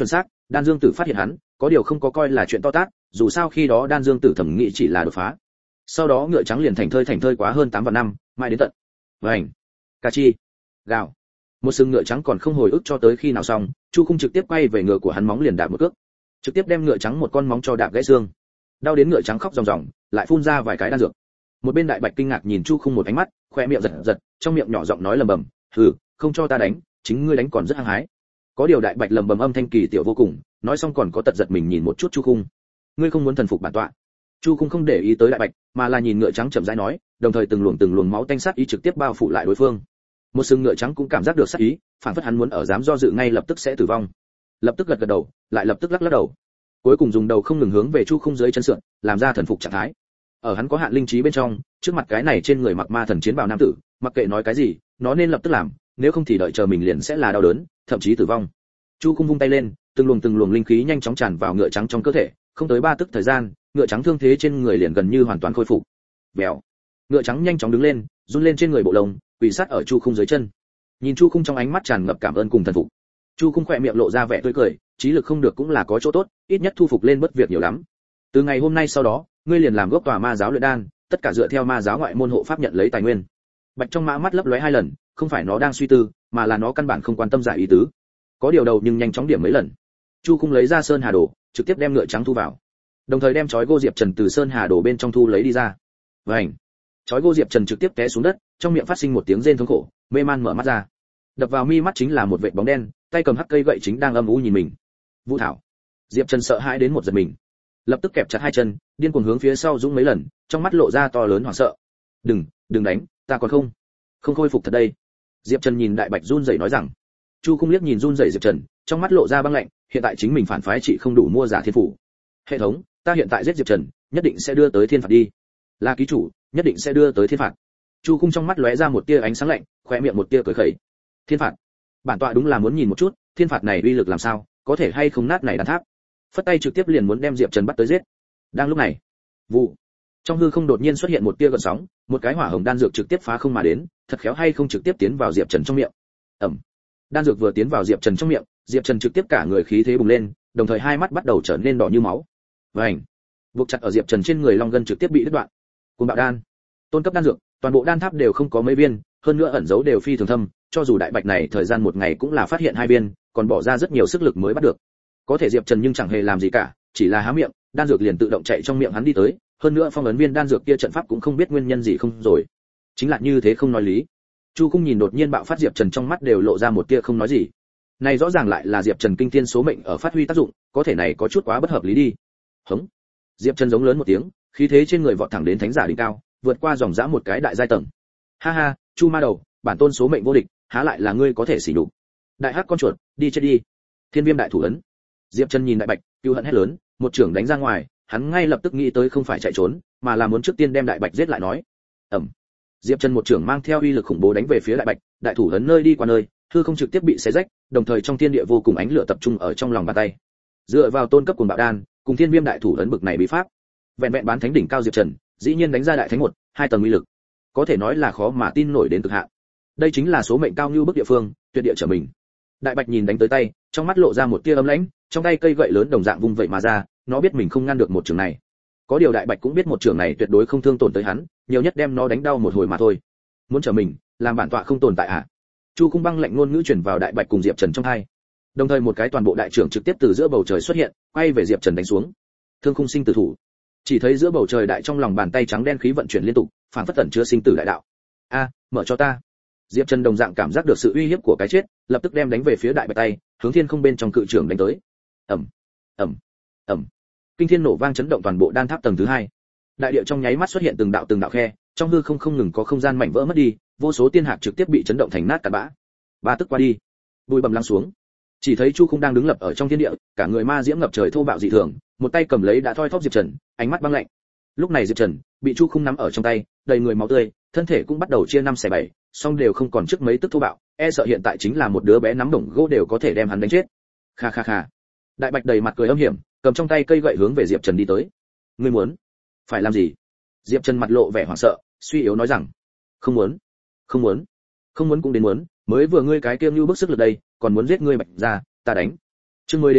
Đan Dương Tử phát hiện hắn, có điều không có coi là chuyện to tát, dù sao khi đó Đan Dương Tử thẩm nghĩ chỉ là đột phá. Sau đó ngựa trắng liền thành thơi thành thơi quá hơn tám vạn năm, mãi đến tận. Vành, cà chi, gào. Một sừng ngựa trắng còn không hồi ức cho tới khi nào xong, Chu Khung trực tiếp quay về ngựa của hắn móng liền đạp một cước, trực tiếp đem ngựa trắng một con móng cho đạp gãy xương. Đau đến ngựa trắng khóc ròng ròng, lại phun ra vài cái đan dược. Một bên Đại Bạch kinh ngạc nhìn Chu Khung một ánh mắt, khoe miệng giật giật, trong miệng nhỏ giọng nói lầm bầm, "Hừ, không cho ta đánh, chính ngươi đánh còn rất hăng hái." Có điều Đại Bạch lầm bầm âm thanh kỳ tiểu vô cùng, nói xong còn có tật giật mình nhìn một chút Chu Khung. "Ngươi không muốn thần phục bản tọa?" Chu Khung không để ý tới Đại Bạch, mà là nhìn ngựa trắng chậm rãi nói, đồng thời từng luồng từng luồng máu tanh sát ý trực tiếp bao phủ lại đối phương. Một sừng ngựa trắng cũng cảm giác được sát ý, phản phất hắn muốn ở dám do dự ngay lập tức sẽ tử vong. Lập tức gật gật đầu, lại lập tức lắc lắc đầu. Cuối cùng dùng đầu không ngừng hướng về Chu Khung dưới chân sượn, làm ra thần phục trạng thái. Ở hắn có hạn linh trí bên trong, trước mặt cái này trên người mặc ma thần chiến bào nam tử, mặc kệ nói cái gì, nó nên lập tức làm, nếu không thì đợi chờ mình liền sẽ là đau đớn, thậm chí tử vong. Chu Khung vung tay lên, từng luồng từng luồng linh khí nhanh chóng tràn vào ngựa trắng trong cơ thể, không tới ba tức thời gian, ngựa trắng thương thế trên người liền gần như hoàn toàn khôi phục. Vèo. Ngựa trắng nhanh chóng đứng lên, run lên trên người bộ lông, quỳ sát ở Chu Khung dưới chân. Nhìn Chu Khung trong ánh mắt tràn ngập cảm ơn cùng thần phục. Chu Khung khỏe miệng lộ ra vẻ tươi cười, trí lực không được cũng là có chỗ tốt, ít nhất thu phục lên bất việc nhiều lắm. Từ ngày hôm nay sau đó, ngươi liền làm gốc tòa ma giáo luyện đan, tất cả dựa theo ma giáo ngoại môn hộ pháp nhận lấy tài nguyên. Bạch trong mã mắt lấp lóe hai lần, không phải nó đang suy tư, mà là nó căn bản không quan tâm giải ý tứ. Có điều đầu nhưng nhanh chóng điểm mấy lần. Chu Khung lấy ra sơn hà đồ, trực tiếp đem ngựa trắng thu vào, đồng thời đem chói Gô Diệp Trần từ sơn hà đồ bên trong thu lấy đi ra. Vành, chói Gô Diệp Trần trực tiếp té xuống đất, trong miệng phát sinh một tiếng rên thống khổ, mê man mở mắt ra. Đập vào mi mắt chính là một vệt bóng đen, tay cầm hắc cây gậy chính đang âm u nhìn mình. Vũ Thảo. Diệp Trần sợ hãi đến một giật mình, lập tức kẹp chặt hai chân, điên cuồng hướng phía sau dũng mấy lần, trong mắt lộ ra to lớn hoảng sợ. "Đừng, đừng đánh, ta còn không, không khôi phục thật đây." Diệp Trần nhìn Đại Bạch run rẩy nói rằng. Chu Khung liếc nhìn run rẩy Diệp Trần, trong mắt lộ ra băng lạnh, hiện tại chính mình phản phái chị không đủ mua giả thiên phủ. "Hệ thống, ta hiện tại giết Diệp Trần, nhất định sẽ đưa tới thiên phạt đi." "Là ký chủ, nhất định sẽ đưa tới thiên phạt." Chu Khung trong mắt lóe ra một tia ánh sáng lạnh, khóe miệng một tia cười khẩy. "Thiên phạt? Bản tọa đúng là muốn nhìn một chút, thiên phạt này uy lực làm sao, có thể hay không nát này đan tháp." Phất tay trực tiếp liền muốn đem Diệp Trần bắt tới giết. Đang lúc này, vụ, trong hư không đột nhiên xuất hiện một tia gợn sóng, một cái hỏa hồng đan dược trực tiếp phá không mà đến, thật khéo hay không trực tiếp tiến vào Diệp Trần trong miệng. Ầm. Đan dược vừa tiến vào Diệp Trần trong miệng, Diệp Trần trực tiếp cả người khí thế bùng lên, đồng thời hai mắt bắt đầu trở nên đỏ như máu. Vành. Buộc chặt ở Diệp Trần trên người long gân trực tiếp bị đứt đoạn. Cuồng bạo đan, tôn cấp đan dược, toàn bộ đan tháp đều không có mấy viên, hơn nữa ẩn dấu đều phi thường thâm, cho dù Đại Bạch này thời gian một ngày cũng là phát hiện hai viên, còn bỏ ra rất nhiều sức lực mới bắt được. Có thể Diệp Trần nhưng chẳng hề làm gì cả, chỉ là há miệng, đan dược liền tự động chạy trong miệng hắn đi tới, hơn nữa phong ấn viên đan dược kia trận pháp cũng không biết nguyên nhân gì không rồi. Chính là như thế không nói lý. Chu Khung nhìn đột nhiên bạo phát Diệp Trần trong mắt đều lộ ra một tia không nói gì. Này rõ ràng lại là Diệp Trần kinh thiên số mệnh ở phát huy tác dụng, có thể này có chút quá bất hợp lý đi. Hững. Diệp Trần giống lớn một tiếng, khí thế trên người vọt thẳng đến thánh giả đỉnh cao, vượt qua dòng dã một cái đại giai tầng. Ha ha, Chu ma đầu, bản tôn số mệnh vô địch, há lại là ngươi có thể xỉ nhục. Đại hắc con chuột, đi chết đi. Thiên Viêm đại thủ ấn. Diệp Trần nhìn Đại Bạch, cừu hận hét lớn, một trưởng đánh ra ngoài, hắn ngay lập tức nghĩ tới không phải chạy trốn, mà là muốn trước tiên đem Đại Bạch giết lại nói. Ầm. Diệp Trần một trưởng mang theo uy lực khủng bố đánh về phía Đại Bạch, đại thủ ấn nơi đi qua nơi, hư không trực tiếp bị xé rách, đồng thời trong thiên địa vô cùng ánh lửa tập trung ở trong lòng bàn tay. Dựa vào tôn cấp cuồng bạo đan, cùng Thiên Viêm đại thủ ấn bực này bí pháp, vẹn vẹn bán thánh đỉnh cao Diệp Trần, dĩ nhiên đánh ra đại thánh một, hai tầng uy lực, có thể nói là khó mà tin nổi đến cực hạn. Đây chính là số mệnh cao như bức địa phương, tuyệt địa trở mình. Đại Bạch nhìn đánh tới tay, trong mắt lộ ra một tia ấm lãnh, trong tay cây gậy lớn đồng dạng vung vậy mà ra, nó biết mình không ngăn được một trường này. Có điều Đại Bạch cũng biết một trường này tuyệt đối không thương tổn tới hắn, nhiều nhất đem nó đánh đau một hồi mà thôi. Muốn trở mình, làm bản tọa không tồn tại à? Chu Khung băng lạnh ngôn ngữ truyền vào Đại Bạch cùng Diệp Trần trong tai. Đồng thời một cái toàn bộ đại trưởng trực tiếp từ giữa bầu trời xuất hiện, quay về Diệp Trần đánh xuống. Thương khung sinh tử thủ. Chỉ thấy giữa bầu trời đại trong lòng bàn tay trắng đen khí vận chuyển liên tục, phản phất tẩn chứa sinh tử đại đạo. A, mở cho ta. Diệp Trần đồng dạng cảm giác được sự uy hiếp của cái chết, lập tức đem đánh về phía Đại Bạch tay, hướng thiên không bên trong cự trưởng đánh tới. Ầm, ầm, ầm. Kinh thiên nổ vang chấn động toàn bộ đan tháp tầng thứ hai. Đại địa trong nháy mắt xuất hiện từng đạo từng đạo khe, trong hư không không ngừng có không gian mảnh vỡ mất đi, vô số tiên hạc trực tiếp bị chấn động thành nát cát bã. Ba tức qua đi, bụi bầm lắng xuống. Chỉ thấy Chu Khung đang đứng lập ở trong thiên địa, cả người ma diễm ngập trời thô bạo dị thường, một tay cầm lấy đã thoi thóp Diệp Trần, ánh mắt băng lạnh. Lúc này Diệp Trần bị Chu Khung nắm ở trong tay, đầy người máu tươi, thân thể cũng bắt đầu chia năm xẻ bảy, song đều không còn trước mấy tức thô bạo, e sợ hiện tại chính là một đứa bé nắm đồng gỗ đều có thể đem hắn đánh chết. Kha kha kha. Đại Bạch đầy mặt cười âm hiểm, cầm trong tay cây gậy hướng về Diệp Trần đi tới. Ngươi muốn phải làm gì? Diệp Trần mặt lộ vẻ hoảng sợ, suy yếu nói rằng, không muốn, không muốn, không muốn cũng đến muốn, mới vừa ngươi cái kiêm như bức sức lực đây, còn muốn giết ngươi Bạch gia, ta đánh. Chương mới đến rồi,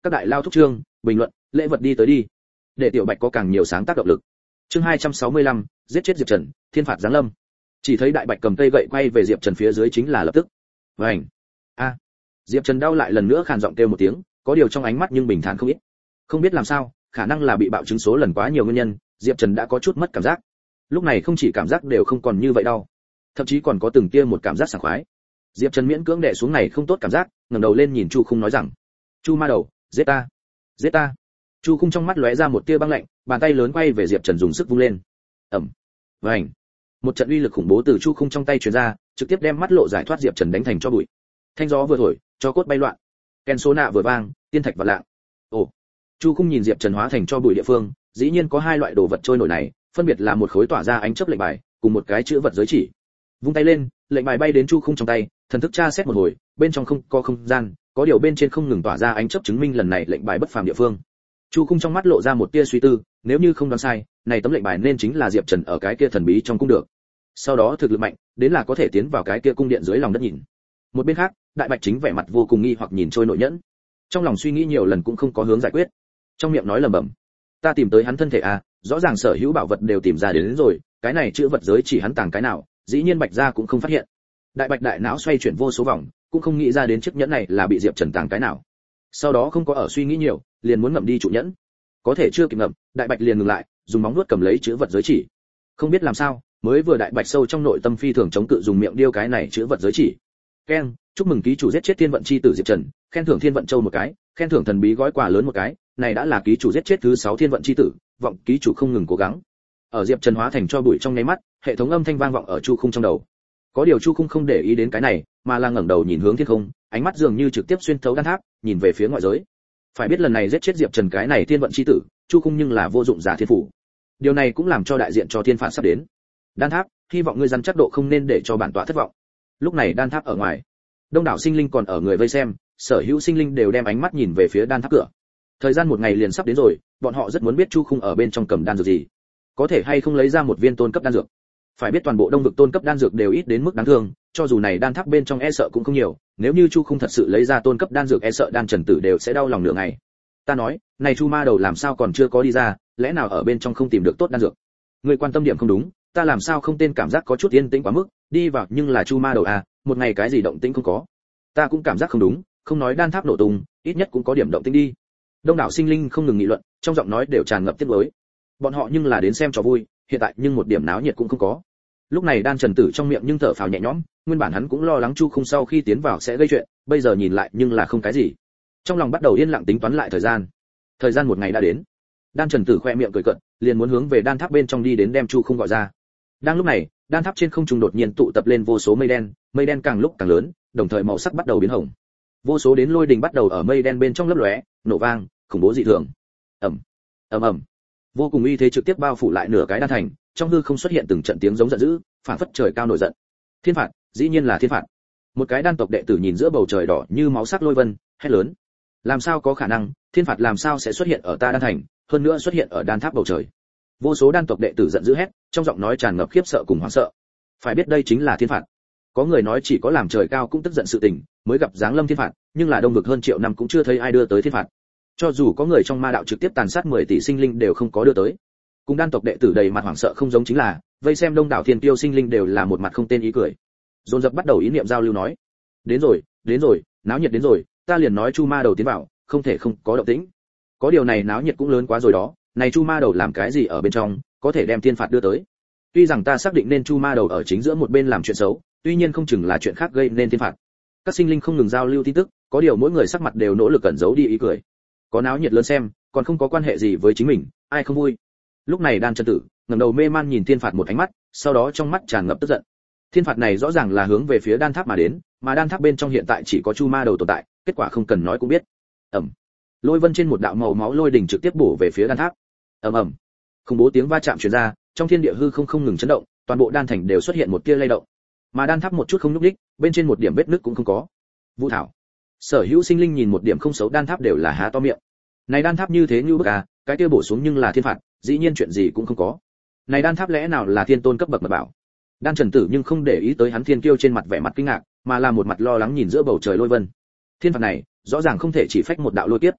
các đại lao thúc trương, bình luận, lễ vật đi tới đi, để tiểu Bạch có càng nhiều sáng tác động lực. Chương hai trăm sáu mươi lăm, giết chết Diệp Trần, thiên phạt giáng lâm. Chỉ thấy đại Bạch cầm cây gậy quay về Diệp Trần phía dưới chính là lập tức. Vành. A. Diệp Trần đau lại lần nữa khàn giọng kêu một tiếng, có điều trong ánh mắt nhưng bình thản không ít. Không biết làm sao, khả năng là bị bạo chứng số lần quá nhiều nguyên nhân, Diệp Trần đã có chút mất cảm giác. Lúc này không chỉ cảm giác đều không còn như vậy đau, thậm chí còn có từng tia một cảm giác sảng khoái. Diệp Trần miễn cưỡng đè xuống này không tốt cảm giác, ngẩng đầu lên nhìn Chu Khung nói rằng: "Chu ma đầu, giết ta, giết ta." Chu Khung trong mắt lóe ra một tia băng lạnh, bàn tay lớn quay về Diệp Trần dùng sức vung lên. Ầm. Vành. Một trận uy lực khủng bố từ Chu Khung trong tay truyền ra, trực tiếp đem mắt lộ giải thoát Diệp Trần đánh thành cho bụi. Thanh gió vừa thổi, cho cốt bay loạn. Ken số nạ vừa vang, tiên thạch và lạng. Ồ. Chu Khung nhìn Diệp Trần hóa thành cho bụi địa phương, dĩ nhiên có hai loại đồ vật trôi nổi này, phân biệt là một khối tỏa ra ánh chớp lệnh bài, cùng một cái chữ vật giới chỉ. Vung tay lên, lệnh bài bay đến Chu Khung trong tay, thần thức tra xét một hồi, bên trong không có không gian, có điều bên trên không ngừng tỏa ra ánh chớp chứng minh lần này lệnh bài bất phàm địa phương. Chu Khung trong mắt lộ ra một tia suy tư, nếu như không đoán sai, này tấm lệnh bài nên chính là Diệp Trần ở cái kia thần bí trong cung được. Sau đó thực lực mạnh, đến là có thể tiến vào cái kia cung điện dưới lòng đất nhìn. Một bên khác, Đại Bạch chính vẻ mặt vô cùng nghi hoặc nhìn trôi nội nhẫn. Trong lòng suy nghĩ nhiều lần cũng không có hướng giải quyết. Trong miệng nói lẩm bẩm, ta tìm tới hắn thân thể à, rõ ràng sở hữu bảo vật đều tìm ra đến, đến rồi, cái này chữ vật giới chỉ hắn tàng cái nào, dĩ nhiên Bạch gia cũng không phát hiện. Đại Bạch đại não xoay chuyển vô số vòng, cũng không nghĩ ra đến chiếc nhẫn này là bị Diệp Trần tàng cái nào. Sau đó không có ở suy nghĩ nhiều, liền muốn ngậm đi trụ nhẫn. Có thể chưa kịp ngậm, Đại Bạch liền ngừng lại, dùng móng vuốt cầm lấy chữ vật giới chỉ. Không biết làm sao, mới vừa Đại Bạch sâu trong nội tâm phi thường chống cự dùng miệng điêu cái này chữ vật giới chỉ. Keng, chúc mừng ký chủ giết chết thiên vận chi tử Diệp Trần, khen thưởng thiên vận châu một cái, khen thưởng thần bí gói quà lớn một cái, này đã là ký chủ giết chết thứ sáu thiên vận chi tử, vọng ký chủ không ngừng cố gắng. Ở Diệp Trần hóa thành cho bụi trong nháy mắt, hệ thống âm thanh vang vọng ở Chu Khung trong đầu. Có điều Chu Khung không để ý đến cái này, mà là ngẩng đầu nhìn hướng thiên không, ánh mắt dường như trực tiếp xuyên thấu đan tháp, nhìn về phía ngoại giới. Phải biết lần này giết chết Diệp Trần cái này thiên vận chi tử, Chu Khung nhưng là vô dụng giả thiên phủ. Điều này cũng làm cho đại diện cho thiên phạt sắp đến. Đan tháp, hy vọng ngươi dằn chắc độ không nên để cho bản tọa thất vọng. Lúc này đan tháp ở ngoài, đông đảo sinh linh còn ở người vây xem, sở hữu sinh linh đều đem ánh mắt nhìn về phía đan tháp cửa. Thời gian một ngày liền sắp đến rồi, bọn họ rất muốn biết Chu Khung ở bên trong cầm đan dược gì, có thể hay không lấy ra một viên tôn cấp đan dược. Phải biết toàn bộ đông vực tôn cấp đan dược đều ít đến mức đáng thương, cho dù này đan tháp bên trong e sợ cũng không nhiều, nếu như Chu Khung thật sự lấy ra tôn cấp đan dược e sợ đan trần tử đều sẽ đau lòng nửa ngày. Ta nói, này Chu ma đầu làm sao còn chưa có đi ra, lẽ nào ở bên trong không tìm được tốt đan dược? Người quan tâm điểm không đúng, ta làm sao không tên cảm giác có chút yên tĩnh quá mức, đi vào nhưng là Chu ma đầu à, một ngày cái gì động tĩnh không có. Ta cũng cảm giác không đúng, không nói đan tháp nổ tung, ít nhất cũng có điểm động tĩnh đi. Đông đảo sinh linh không ngừng nghị luận, trong giọng nói đều tràn ngập tiếc nuối. Bọn họ nhưng là đến xem trò vui, hiện tại nhưng một điểm náo nhiệt cũng không có. Lúc này đan trần tử trong miệng nhưng thở phào nhẹ nhõm, nguyên bản hắn cũng lo lắng Chu Khung sau khi tiến vào sẽ gây chuyện, bây giờ nhìn lại nhưng là không cái gì. Trong lòng bắt đầu yên lặng tính toán lại thời gian. Thời gian một ngày đã đến. Đan trần tử khoe miệng cười cợt, liền muốn hướng về đan tháp bên trong đi đến đem Chu Khung gọi ra. Đang lúc này, đan tháp trên không trung đột nhiên tụ tập lên vô số mây đen, mây đen càng lúc càng lớn, đồng thời màu sắc bắt đầu biến hồng. Vô số đến lôi đình bắt đầu ở mây đen bên trong lấp lóe, nổ vang, khủng bố dị thường. Ầm, ầm ầm. Vô cùng uy thế trực tiếp bao phủ lại nửa cái đan thành, trong hư không xuất hiện từng trận tiếng giống giận dữ, phản phất trời cao nổi giận. Thiên phạt, dĩ nhiên là thiên phạt. Một cái đan tộc đệ tử nhìn giữa bầu trời đỏ như máu sắc lôi vân, hét lớn. Làm sao có khả năng, thiên phạt làm sao sẽ xuất hiện ở ta đan thành, hơn nữa xuất hiện ở đan tháp bầu trời. Vô số đan tộc đệ tử giận dữ hét, trong giọng nói tràn ngập khiếp sợ cùng hoảng sợ. Phải biết đây chính là thiên phạt. Có người nói chỉ có làm trời cao cũng tức giận sự tình, mới gặp giáng lâm thiên phạt, nhưng là đông vực hơn triệu năm cũng chưa thấy ai đưa tới thiên phạt. Cho dù có người trong ma đạo trực tiếp tàn sát mười tỷ sinh linh đều không có đưa tới. Cùng đan tộc đệ tử đầy mặt hoảng sợ không giống chính là, vây xem đông đảo thiên tiêu sinh linh đều là một mặt không tên ý cười. Dồn dập bắt đầu ý niệm giao lưu nói: "Đến rồi, đến rồi, náo nhiệt đến rồi, ta liền nói Chu ma đầu tiến vào, không thể không có động tĩnh." Có điều này náo nhiệt cũng lớn quá rồi đó, này Chu ma đầu làm cái gì ở bên trong, có thể đem thiên phạt đưa tới. Tuy rằng ta xác định nên Chu ma đầu ở chính giữa một bên làm chuyện xấu, tuy nhiên không chừng là chuyện khác gây nên thiên phạt. Các sinh linh không ngừng giao lưu tin tức, có điều mỗi người sắc mặt đều nỗ lực cẩn giấu đi ý cười. Có náo nhiệt lớn xem, còn không có quan hệ gì với chính mình, ai không vui. Lúc này đan chân tử ngẩng đầu mê man nhìn thiên phạt một ánh mắt, sau đó trong mắt tràn ngập tức giận. Thiên phạt này rõ ràng là hướng về phía đan tháp mà đến, mà đan tháp bên trong hiện tại chỉ có Chu ma đầu tồn tại, kết quả không cần nói cũng biết. Ầm. Lôi vân trên một đạo màu máu lôi đỉnh trực tiếp bổ về phía đan tháp. Ầm ầm. Khủng bố tiếng va chạm truyền ra, trong thiên địa hư không không ngừng chấn động, toàn bộ đan thành đều xuất hiện một tia lay động. Mà đan tháp một chút không nhúc nhích, bên trên một điểm vết nứt cũng không có. Vũ thảo. Sở hữu sinh linh nhìn một điểm không xấu đan tháp đều là há to miệng. Này đan tháp như thế như bức à, cái kia bổ xuống nhưng là thiên phạt, dĩ nhiên chuyện gì cũng không có. Này đan tháp lẽ nào là thiên tôn cấp bậc mật bảo? Đan Trần Tử nhưng không để ý tới hắn thiên kiêu trên mặt vẻ mặt kinh ngạc, mà là một mặt lo lắng nhìn giữa bầu trời lôi vân. Thiên phạt này, rõ ràng không thể chỉ phách một đạo lôi kiếp.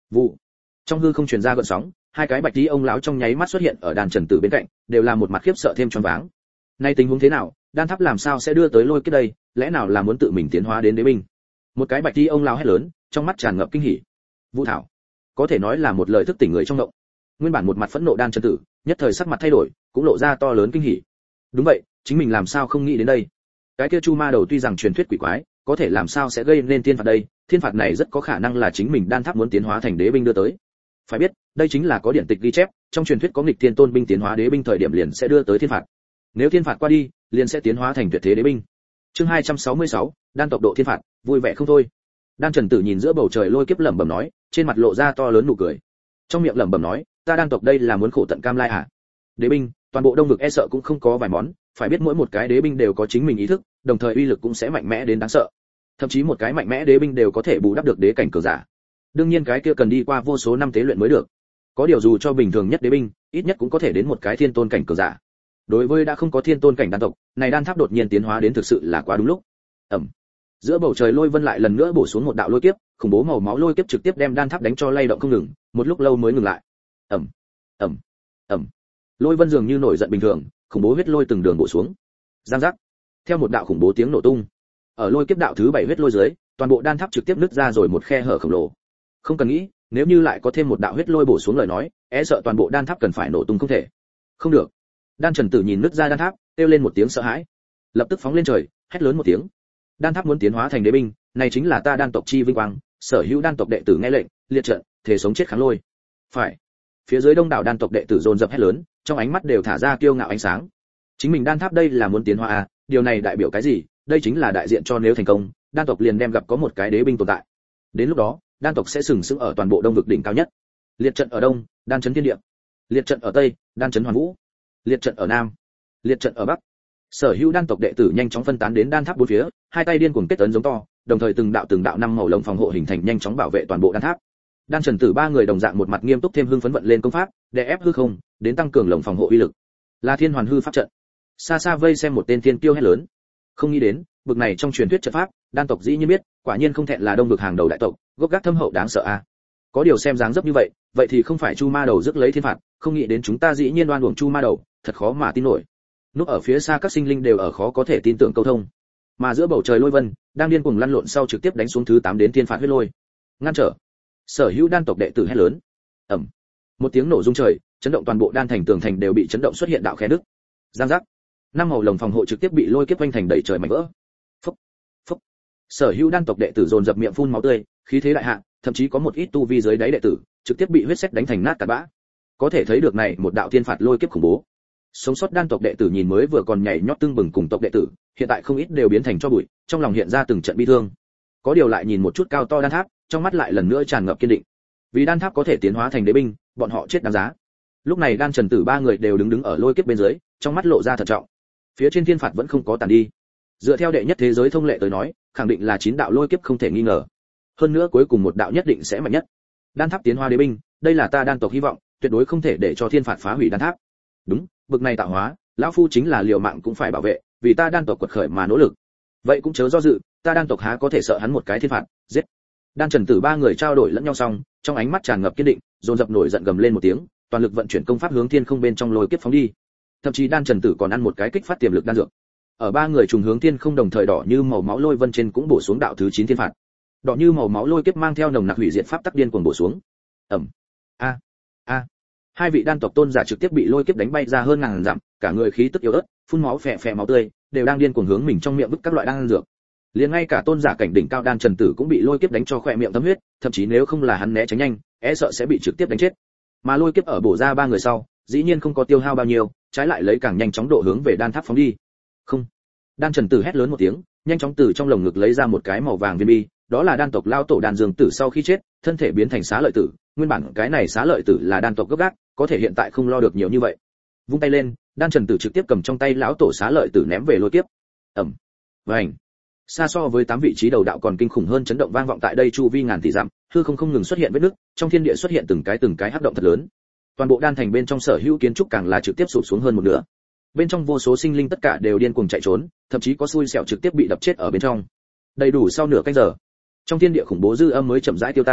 Vụ. Trong hư không truyền ra gợn sóng, hai cái bạch tí ông lão trong nháy mắt xuất hiện ở đan trần tử bên cạnh, đều là một mặt khiếp sợ thêm choáng váng. Nay tình huống thế nào, đan tháp làm sao sẽ đưa tới lôi kiếp đây, lẽ nào là muốn tự mình tiến hóa đến đế binh? Một cái bạch tí ông lão hét lớn, trong mắt tràn ngập kinh hỉ. Vũ thảo, có thể nói là một lời thức tỉnh người trong động. Nguyên bản một mặt phẫn nộ đan trần tử, nhất thời sắc mặt thay đổi, cũng lộ ra to lớn kinh hỉ. Đúng vậy, chính mình làm sao không nghĩ đến đây? Cái kia chu ma đầu tuy rằng truyền thuyết quỷ quái, có thể làm sao sẽ gây nên thiên phạt đây? Thiên phạt này rất có khả năng là chính mình đan tháp muốn tiến hóa thành đế binh đưa tới. Phải biết, đây chính là có điển tịch ghi chép, trong truyền thuyết có nghịch thiên tôn binh tiến hóa đế binh thời điểm liền sẽ đưa tới thiên phạt. Nếu thiên phạt qua đi, liền sẽ tiến hóa thành tuyệt thế đế binh. Chương hai trăm sáu mươi sáu, đan tộc độ thiên phạt, vui vẻ không thôi. Đan Trần Tử nhìn giữa bầu trời lôi kiếp lẩm bẩm nói, trên mặt lộ ra to lớn nụ cười. Trong miệng lẩm bẩm nói, ta đan tộc đây là muốn khổ tận cam lai à? Đế binh, toàn bộ đông vực e sợ cũng không có vài món, phải biết mỗi một cái đế binh đều có chính mình ý thức, đồng thời uy lực cũng sẽ mạnh mẽ đến đáng sợ. Thậm chí một cái mạnh mẽ đế binh đều có thể bù đắp được đế cảnh cường giả. Đương nhiên cái kia cần đi qua vô số năm tế luyện mới được. Có điều dù cho bình thường nhất đế binh, ít nhất cũng có thể đến một cái thiên tôn cảnh cường giả. Đối với đã không có thiên tôn cảnh đan tộc, này đan tháp đột nhiên tiến hóa đến thực sự là quá đúng lúc. Ầm. Giữa bầu trời lôi vân lại lần nữa bổ xuống một đạo lôi kiếp, khủng bố màu máu lôi kiếp trực tiếp đem đan tháp đánh cho lay động không ngừng, một lúc lâu mới ngừng lại. Ầm. Ầm. Ầm. Lôi vân dường như nổi giận bình thường, khủng bố huyết lôi từng đường bổ xuống. Giang giác. Theo một đạo khủng bố tiếng nổ tung, ở lôi kiếp đạo thứ bảy huyết lôi dưới, toàn bộ đan tháp trực tiếp nứt ra rồi một khe hở khổng lồ. Không cần nghĩ, nếu như lại có thêm một đạo huyết lôi bổ xuống lời nói, e sợ toàn bộ đan tháp cần phải nổ tung không thể. Không được. Đan Trần Tử nhìn nứt ra đan tháp, kêu lên một tiếng sợ hãi, lập tức phóng lên trời, hét lớn một tiếng. Đan tháp muốn tiến hóa thành đế binh, này chính là ta đan tộc chi vinh quang, sở hữu đan tộc đệ tử nghe lệnh, liệt trận, thể sống chết kháng lôi. Phải. Phía dưới đông đảo đan tộc đệ tử dồn dập hét lớn, trong ánh mắt đều thả ra kiêu ngạo ánh sáng. Chính mình đan tháp đây là muốn tiến hóa à, điều này đại biểu cái gì? Đây chính là đại diện cho nếu thành công, đan tộc liền đem gặp có một cái đế binh tồn tại. Đến lúc đó, đan tộc sẽ sừng sững ở toàn bộ đông vực đỉnh cao nhất. Liệt trận ở đông, đan chấn thiên địa. Liệt trận ở tây, đan chấn hoàn vũ. Liệt trận ở nam, liệt trận ở bắc. Sở hữu đan tộc đệ tử nhanh chóng phân tán đến đan tháp bốn phía, hai tay điên cuồng kết ấn giống to, đồng thời từng đạo từng đạo năm màu lồng phòng hộ hình thành nhanh chóng bảo vệ toàn bộ đan tháp. Đan Trần Tử ba người đồng dạng một mặt nghiêm túc thêm hưng phấn vận lên công pháp, để ép hư không, đến tăng cường lồng phòng hộ uy lực. Là Thiên Hoàn hư pháp trận. Xa xa vây xem một tên thiên kiêu hét lớn. Không nghĩ đến, bực này trong truyền thuyết trận pháp, đan tộc dĩ nhiên biết, quả nhiên không thẹn là đông vực hàng đầu đại tộc, gốc gác thâm hậu đáng sợ a. À. Có điều xem dáng dấp như vậy, vậy thì không phải Chu Ma Đầu rước lấy thiên phạt, không nghĩ đến chúng ta dĩ nhiên oan uổng Chu Ma Đầu, thật khó mà tin nổi. Núp ở phía xa các sinh linh đều ở khó có thể tin tưởng câu thông. Mà giữa bầu trời lôi vân, đang điên cuồng lăn lộn sau trực tiếp đánh xuống thứ tám đến thiên phạt huyết lôi. Ngăn trở. Sở hữu đan tộc đệ tử hét lớn. Ầm. Một tiếng nổ rung trời, chấn động toàn bộ đan thành tường thành đều bị chấn động xuất hiện đạo khe nứt. Giang giác. Năm màu lồng phòng hộ trực tiếp bị lôi kiếp quanh thành đầy trời mảnh vỡ. Phốc. Phốc. Sở hữu đan tộc đệ tử dồn dập miệng phun máu tươi, khí thế đại hạ, thậm chí có một ít tu vi dưới đáy đệ tử, trực tiếp bị huyết sét đánh thành nát cát bã. Có thể thấy được này một đạo thiên phạt lôi kiếp khủng bố. Sống sót đan tộc đệ tử nhìn mới vừa còn nhảy nhót tương bừng cùng tộc đệ tử, hiện tại không ít đều biến thành cho bụi, trong lòng hiện ra từng trận bi thương. Có điều lại nhìn một chút cao to đan tháp, trong mắt lại lần nữa tràn ngập kiên định. Vì đan tháp có thể tiến hóa thành đế binh, bọn họ chết đáng giá. Lúc này Đan Trần Tử ba người đều đứng đứng ở lôi kiếp bên dưới, trong mắt lộ ra thận trọng. Phía trên thiên phạt vẫn không có tàn đi. Dựa theo đệ nhất thế giới thông lệ tới nói, khẳng định là chín đạo lôi kiếp không thể nghi ngờ. Hơn nữa cuối cùng một đạo nhất định sẽ mạnh nhất. Đan tháp tiến hóa đế binh, đây là ta đan tộc hy vọng, tuyệt đối không thể để cho thiên phạt phá hủy đan tháp. Đúng, bực này tạo hóa, lão phu chính là liều mạng cũng phải bảo vệ, vì ta đan tộc quật khởi mà nỗ lực. Vậy cũng chớ do dự, ta đan tộc há có thể sợ hắn một cái thiên phạt, giết. Đan Trần Tử ba người trao đổi lẫn nhau xong, trong ánh mắt tràn ngập kiên định, dồn dập nổi giận gầm lên một tiếng, toàn lực vận chuyển công pháp hướng thiên không bên trong lôi kiếp phóng đi. Thậm chí Đan Trần Tử còn ăn một cái kích phát tiềm lực đan dược. Ở ba người trùng hướng thiên không đồng thời đỏ như màu máu lôi vân trên cũng bổ xuống đạo thứ chín thiên phạt. Đỏ như màu máu lôi kiếp mang theo nồng nặc hủy diệt pháp tắc điên cuồng bổ xuống. Ầm. A. A. Hai vị đan tộc tôn giả trực tiếp bị lôi kiếp đánh bay ra hơn ngàn dặm, cả người khí tức yếu ớt, phun máu phè phè máu tươi, đều đang điên cuồng hướng mình trong miệng vứt các loại đan dược. Liền ngay cả tôn giả cảnh đỉnh cao Đan Trần Tử cũng bị lôi kiếp đánh cho khỏe miệng thấm huyết, thậm chí nếu không là hắn né tránh nhanh, e sợ sẽ bị trực tiếp đánh chết. Mà lôi kiếp ở bổ ra ba người sau, dĩ nhiên không có tiêu hao bao nhiêu, trái lại lấy càng nhanh chóng độ hướng về đan tháp phóng đi. Không. Đan Trần Tử hét lớn một tiếng, nhanh chóng từ trong lồng ngực lấy ra một cái màu vàng viên bi, đó là đan tộc lao tổ Đan Dương Tử sau khi chết, thân thể biến thành xá lợi tử, nguyên bản cái này xá lợi tử là đan tộc gốc gác, có thể hiện tại không lo được nhiều như vậy. Vung tay lên, Đan Trần Tử trực tiếp cầm trong tay lão tổ xá lợi tử ném về lôi kiếp. Ầm. Vành. Xa so với tám vị trí đầu đạo còn kinh khủng hơn chấn động vang vọng tại đây chu vi ngàn tỷ dặm, hư không không ngừng xuất hiện vết nứt, trong thiên địa xuất hiện từng cái từng cái hắc động thật lớn. Toàn bộ đan thành bên trong sở hữu kiến trúc càng là trực tiếp sụp xuống hơn một nửa. Bên trong vô số sinh linh tất cả đều điên cuồng chạy trốn, thậm chí có xui xẻo trực tiếp bị đập chết ở bên trong. Đầy đủ sau nửa canh giờ, trong thiên địa khủng bố dư âm mới chậm rãi tiêu tan,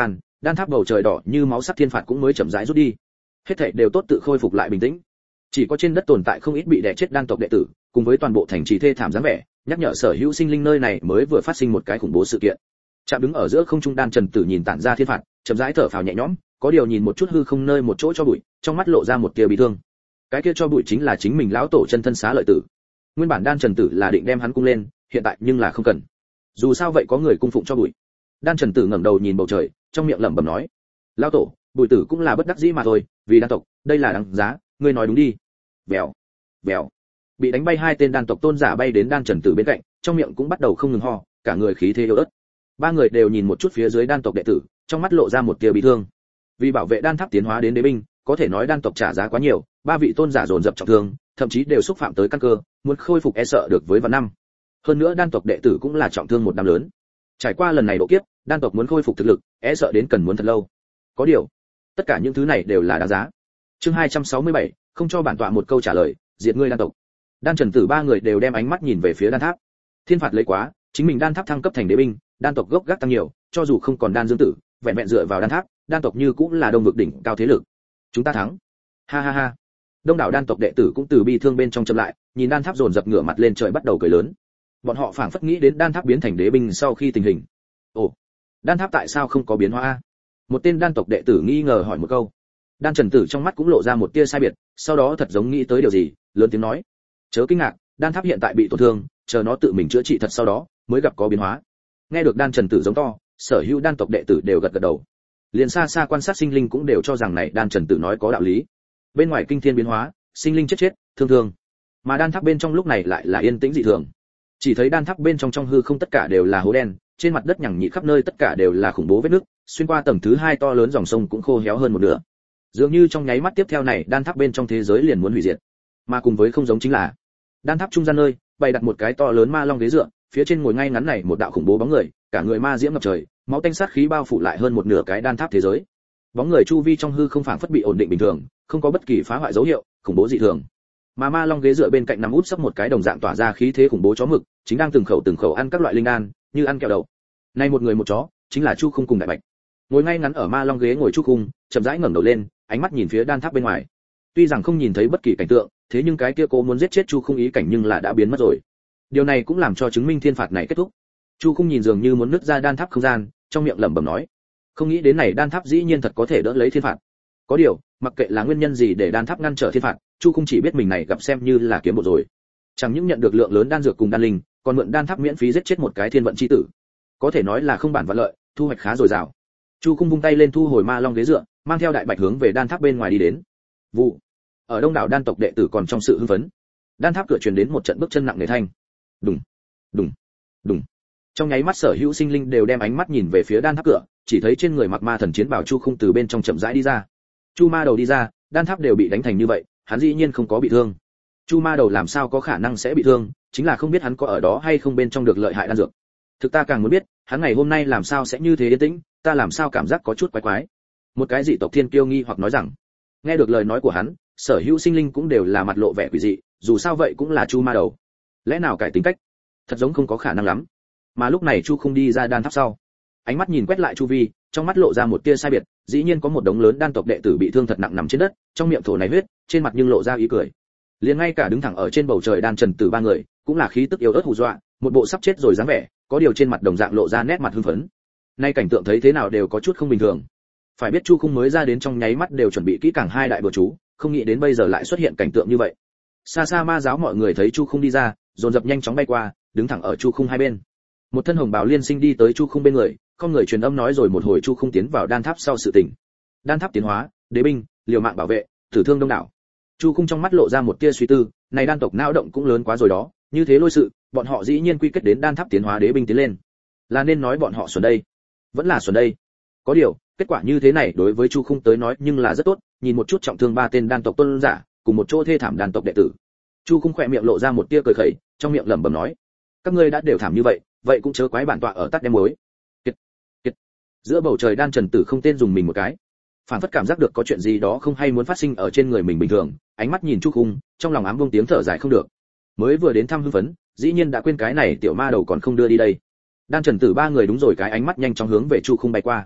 đan tháp bầu trời đỏ như máu sắc thiên phạt cũng mới chậm rãi rút đi. Hết thảy đều tốt tự khôi phục lại bình tĩnh. Chỉ có trên đất tồn tại không ít bị đè chết đan tộc đệ tử, cùng với toàn bộ thành trì thê thảm dáng vẻ, nhắc nhở sở hữu sinh linh nơi này mới vừa phát sinh một cái khủng bố sự kiện. Chạm đứng ở giữa không trung đan Trần Tử nhìn tản ra thiên phạt, chậm rãi thở phào nhẹ nhõm, có điều nhìn một chút hư không nơi một chỗ cho bụi, trong mắt lộ ra một tia bị thương. Cái kia cho bụi chính là chính mình lão tổ chân thân Xá Lợi Tử. Nguyên bản đan Trần Tử là định đem hắn cung lên, hiện tại nhưng là không cần. Dù sao vậy có người cung phụng cho bụi. Đan Trần Tử ngẩng đầu nhìn bầu trời, trong miệng lẩm bẩm nói: "Lão tổ, bụi tử cũng là bất đắc dĩ mà thôi, vì đan tộc, đây là đáng giá, ngươi nói đúng đi." Vèo, vèo. Bị đánh bay hai tên đan tộc tôn giả bay đến đan Trần Tử bên cạnh, trong miệng cũng bắt đầu không ngừng ho, cả người khí thế yếu ớt. Ba người đều nhìn một chút phía dưới đan tộc đệ tử, trong mắt lộ ra một tia bị thương. Vì bảo vệ đan tháp tiến hóa đến đế binh, có thể nói đan tộc trả giá quá nhiều, ba vị tôn giả dồn dập trọng thương, thậm chí đều xúc phạm tới căn cơ, muốn khôi phục e sợ được với vạn năm. Hơn nữa đan tộc đệ tử cũng là trọng thương một năm lớn. Trải qua lần này độ kiếp, đan tộc muốn khôi phục thực lực, e sợ đến cần muốn thật lâu. Có điều, tất cả những thứ này đều là đáng giá. Chương hai trăm sáu mươi bảy, không cho bản tọa một câu trả lời, diệt ngươi đan tộc. Đan Trần Tử ba người đều đem ánh mắt nhìn về phía đan tháp. Thiên phạt lấy quá, chính mình đan tháp thăng cấp thành đế binh, đan tộc gốc gác tăng nhiều, cho dù không còn đan dương tử, vẹn vẹn dựa vào đan tháp, đan tộc như cũng là đông vực đỉnh cao thế lực. Chúng ta thắng. Ha ha ha. Đông đảo đan tộc đệ tử cũng từ bi thương bên trong chậm lại, nhìn đan tháp dồn dập ngửa mặt lên trời bắt đầu cười lớn. Bọn họ phảng phất nghĩ đến đan tháp biến thành đế binh sau khi tình hình. Ồ, đan tháp tại sao không có biến hóa a? Một tên đan tộc đệ tử nghi ngờ hỏi một câu. Đan Trần Tử trong mắt cũng lộ ra một tia sai biệt, sau đó thật giống nghĩ tới điều gì, lớn tiếng nói: "Chớ kinh ngạc, đan tháp hiện tại bị tổn thương, chờ nó tự mình chữa trị thật sau đó, mới gặp có biến hóa." Nghe được Đan Trần Tử giống to, sở hữu đan tộc đệ tử đều gật gật đầu. Liền xa xa quan sát sinh linh cũng đều cho rằng này Đan Trần Tử nói có đạo lý. Bên ngoài kinh thiên biến hóa, sinh linh chết chết, thương thương, mà đan tháp bên trong lúc này lại là yên tĩnh dị thường. Chỉ thấy đan tháp bên trong trong hư không tất cả đều là hố đen, trên mặt đất nhằng nhị khắp nơi tất cả đều là khủng bố vết nứt, xuyên qua tầng thứ hai to lớn dòng sông cũng khô héo hơn một nửa. Dường như trong nháy mắt tiếp theo này, đan tháp bên trong thế giới liền muốn hủy diệt. Mà cùng với không giống chính là, đan tháp trung gian nơi, bày đặt một cái to lớn ma long ghế dựa, phía trên ngồi ngay ngắn này một đạo khủng bố bóng người, cả người ma diễm ngập trời, máu tanh sát khí bao phủ lại hơn một nửa cái đan tháp thế giới. Bóng người chu vi trong hư không phảng phất bị ổn định bình thường, không có bất kỳ phá hoại dấu hiệu, khủng bố dị thường. Mà ma long ghế dựa bên cạnh nằm út sấp một cái đồng dạng tỏa ra khí thế khủng bố chó mực, chính đang từng khẩu từng khẩu ăn các loại linh đan, như ăn kẹo đậu. Nay một người một chó, chính là Chu Khung cùng Đại Bạch. Ngồi ngay ngắn ở ma long ghế ngồi Chu Khung, chậm rãi ngẩng đầu lên, ánh mắt nhìn phía đan tháp bên ngoài. Tuy rằng không nhìn thấy bất kỳ cảnh tượng, thế nhưng cái kia cố muốn giết chết Chu Khung ý cảnh nhưng là đã biến mất rồi. Điều này cũng làm cho chứng minh thiên phạt này kết thúc. Chu Khung nhìn dường như muốn nứt ra đan tháp không gian, trong miệng lẩm bẩm nói: không nghĩ đến này đan tháp dĩ nhiên thật có thể đỡ lấy thiên phạt. Có điều, mặc kệ là nguyên nhân gì để đan tháp ngăn trở thiên phạt, Chu Khung chỉ biết mình này gặp xem như là kiếm bộ rồi. Chẳng những nhận được lượng lớn đan dược cùng đan linh, còn mượn đan tháp miễn phí giết chết một cái thiên vận chi tử. Có thể nói là không bản vạn lợi, thu hoạch khá dồi dào. Chu Khung vung tay lên thu hồi ma long ghế dựa, mang theo Đại Bạch hướng về đan tháp bên ngoài đi đến. Vụ. Ở đông đảo đan tộc đệ tử còn trong sự hưng phấn, đan tháp cửa truyền đến một trận bước chân nặng nề thanh. Đùng, đùng, đùng. Trong nháy mắt sở hữu sinh linh đều đem ánh mắt nhìn về phía đan tháp cửa, chỉ thấy trên người mặc ma thần chiến bào Chu Khung từ bên trong chậm rãi đi ra. Chu Ma Đầu đi ra, đan tháp đều bị đánh thành như vậy, hắn dĩ nhiên không có bị thương. Chu Ma Đầu làm sao có khả năng sẽ bị thương, chính là không biết hắn có ở đó hay không bên trong được lợi hại đan dược. Thực ta càng muốn biết, hắn ngày hôm nay làm sao sẽ như thế yên tĩnh, ta làm sao cảm giác có chút quái quái. Một cái dị tộc thiên kiêu nghi hoặc nói rằng, nghe được lời nói của hắn, sở hữu sinh linh cũng đều là mặt lộ vẻ quỷ dị, dù sao vậy cũng là Chu Ma Đầu. Lẽ nào cải tính cách? Thật giống không có khả năng lắm. Mà lúc này Chu Khung đi ra đan tháp sau, ánh mắt nhìn quét lại chu vi, trong mắt lộ ra một tia sai biệt, dĩ nhiên có một đống lớn đan tộc đệ tử bị thương thật nặng nằm trên đất, trong miệng thổ này huyết, trên mặt nhưng lộ ra ý cười. Liền ngay cả đứng thẳng ở trên bầu trời đan Trần Tử ba người, cũng là khí tức yếu ớt hù dọa, một bộ sắp chết rồi dáng vẻ, có điều trên mặt đồng dạng lộ ra nét mặt hưng phấn. Nay cảnh tượng thấy thế nào đều có chút không bình thường. Phải biết Chu Khung mới ra đến trong nháy mắt đều chuẩn bị kỹ càng hai đại bừa chú, không nghĩ đến bây giờ lại xuất hiện cảnh tượng như vậy. Xa xa ma giáo mọi người thấy Chu Khung đi ra, dồn dập nhanh chóng bay qua, đứng thẳng ở Chu Khung hai bên. Một thân hồng bào liên sinh đi tới Chu Khung bên người, không người truyền âm nói rồi một hồi Chu Khung tiến vào đan tháp sau sự tình. Đan tháp tiến hóa, đế binh, liều mạng bảo vệ, tử thương đông đảo. Chu Khung trong mắt lộ ra một tia suy tư, này đan tộc não động cũng lớn quá rồi đó, như thế lôi sự, bọn họ dĩ nhiên quy kết đến đan tháp tiến hóa đế binh tiến lên. Là nên nói bọn họ xuẩn đây, vẫn là xuẩn đây. Có điều, kết quả như thế này đối với Chu Khung tới nói nhưng là rất tốt, nhìn một chút trọng thương ba tên đan tộc tôn giả, cùng một chỗ thê thảm đan tộc đệ tử. Chu Khung khỏe miệng lộ ra một tia cười khẩy, trong miệng lẩm bẩm nói: các ngươi đã đều thảm như vậy, vậy cũng chớ quái bản tọa ở tắt đem mối. Kiệt, kiệt. Giữa bầu trời đan Trần Tử không tên dùng mình một cái, phản phất cảm giác được có chuyện gì đó không hay muốn phát sinh ở trên người mình bình thường, ánh mắt nhìn Chu Khung, trong lòng ám buông tiếng thở dài không được. Mới vừa đến thăm hưng phấn, dĩ nhiên đã quên cái này tiểu ma đầu còn không đưa đi đây. Đan Trần Tử ba người đúng rồi cái ánh mắt nhanh chóng hướng về Chu Khung bay qua.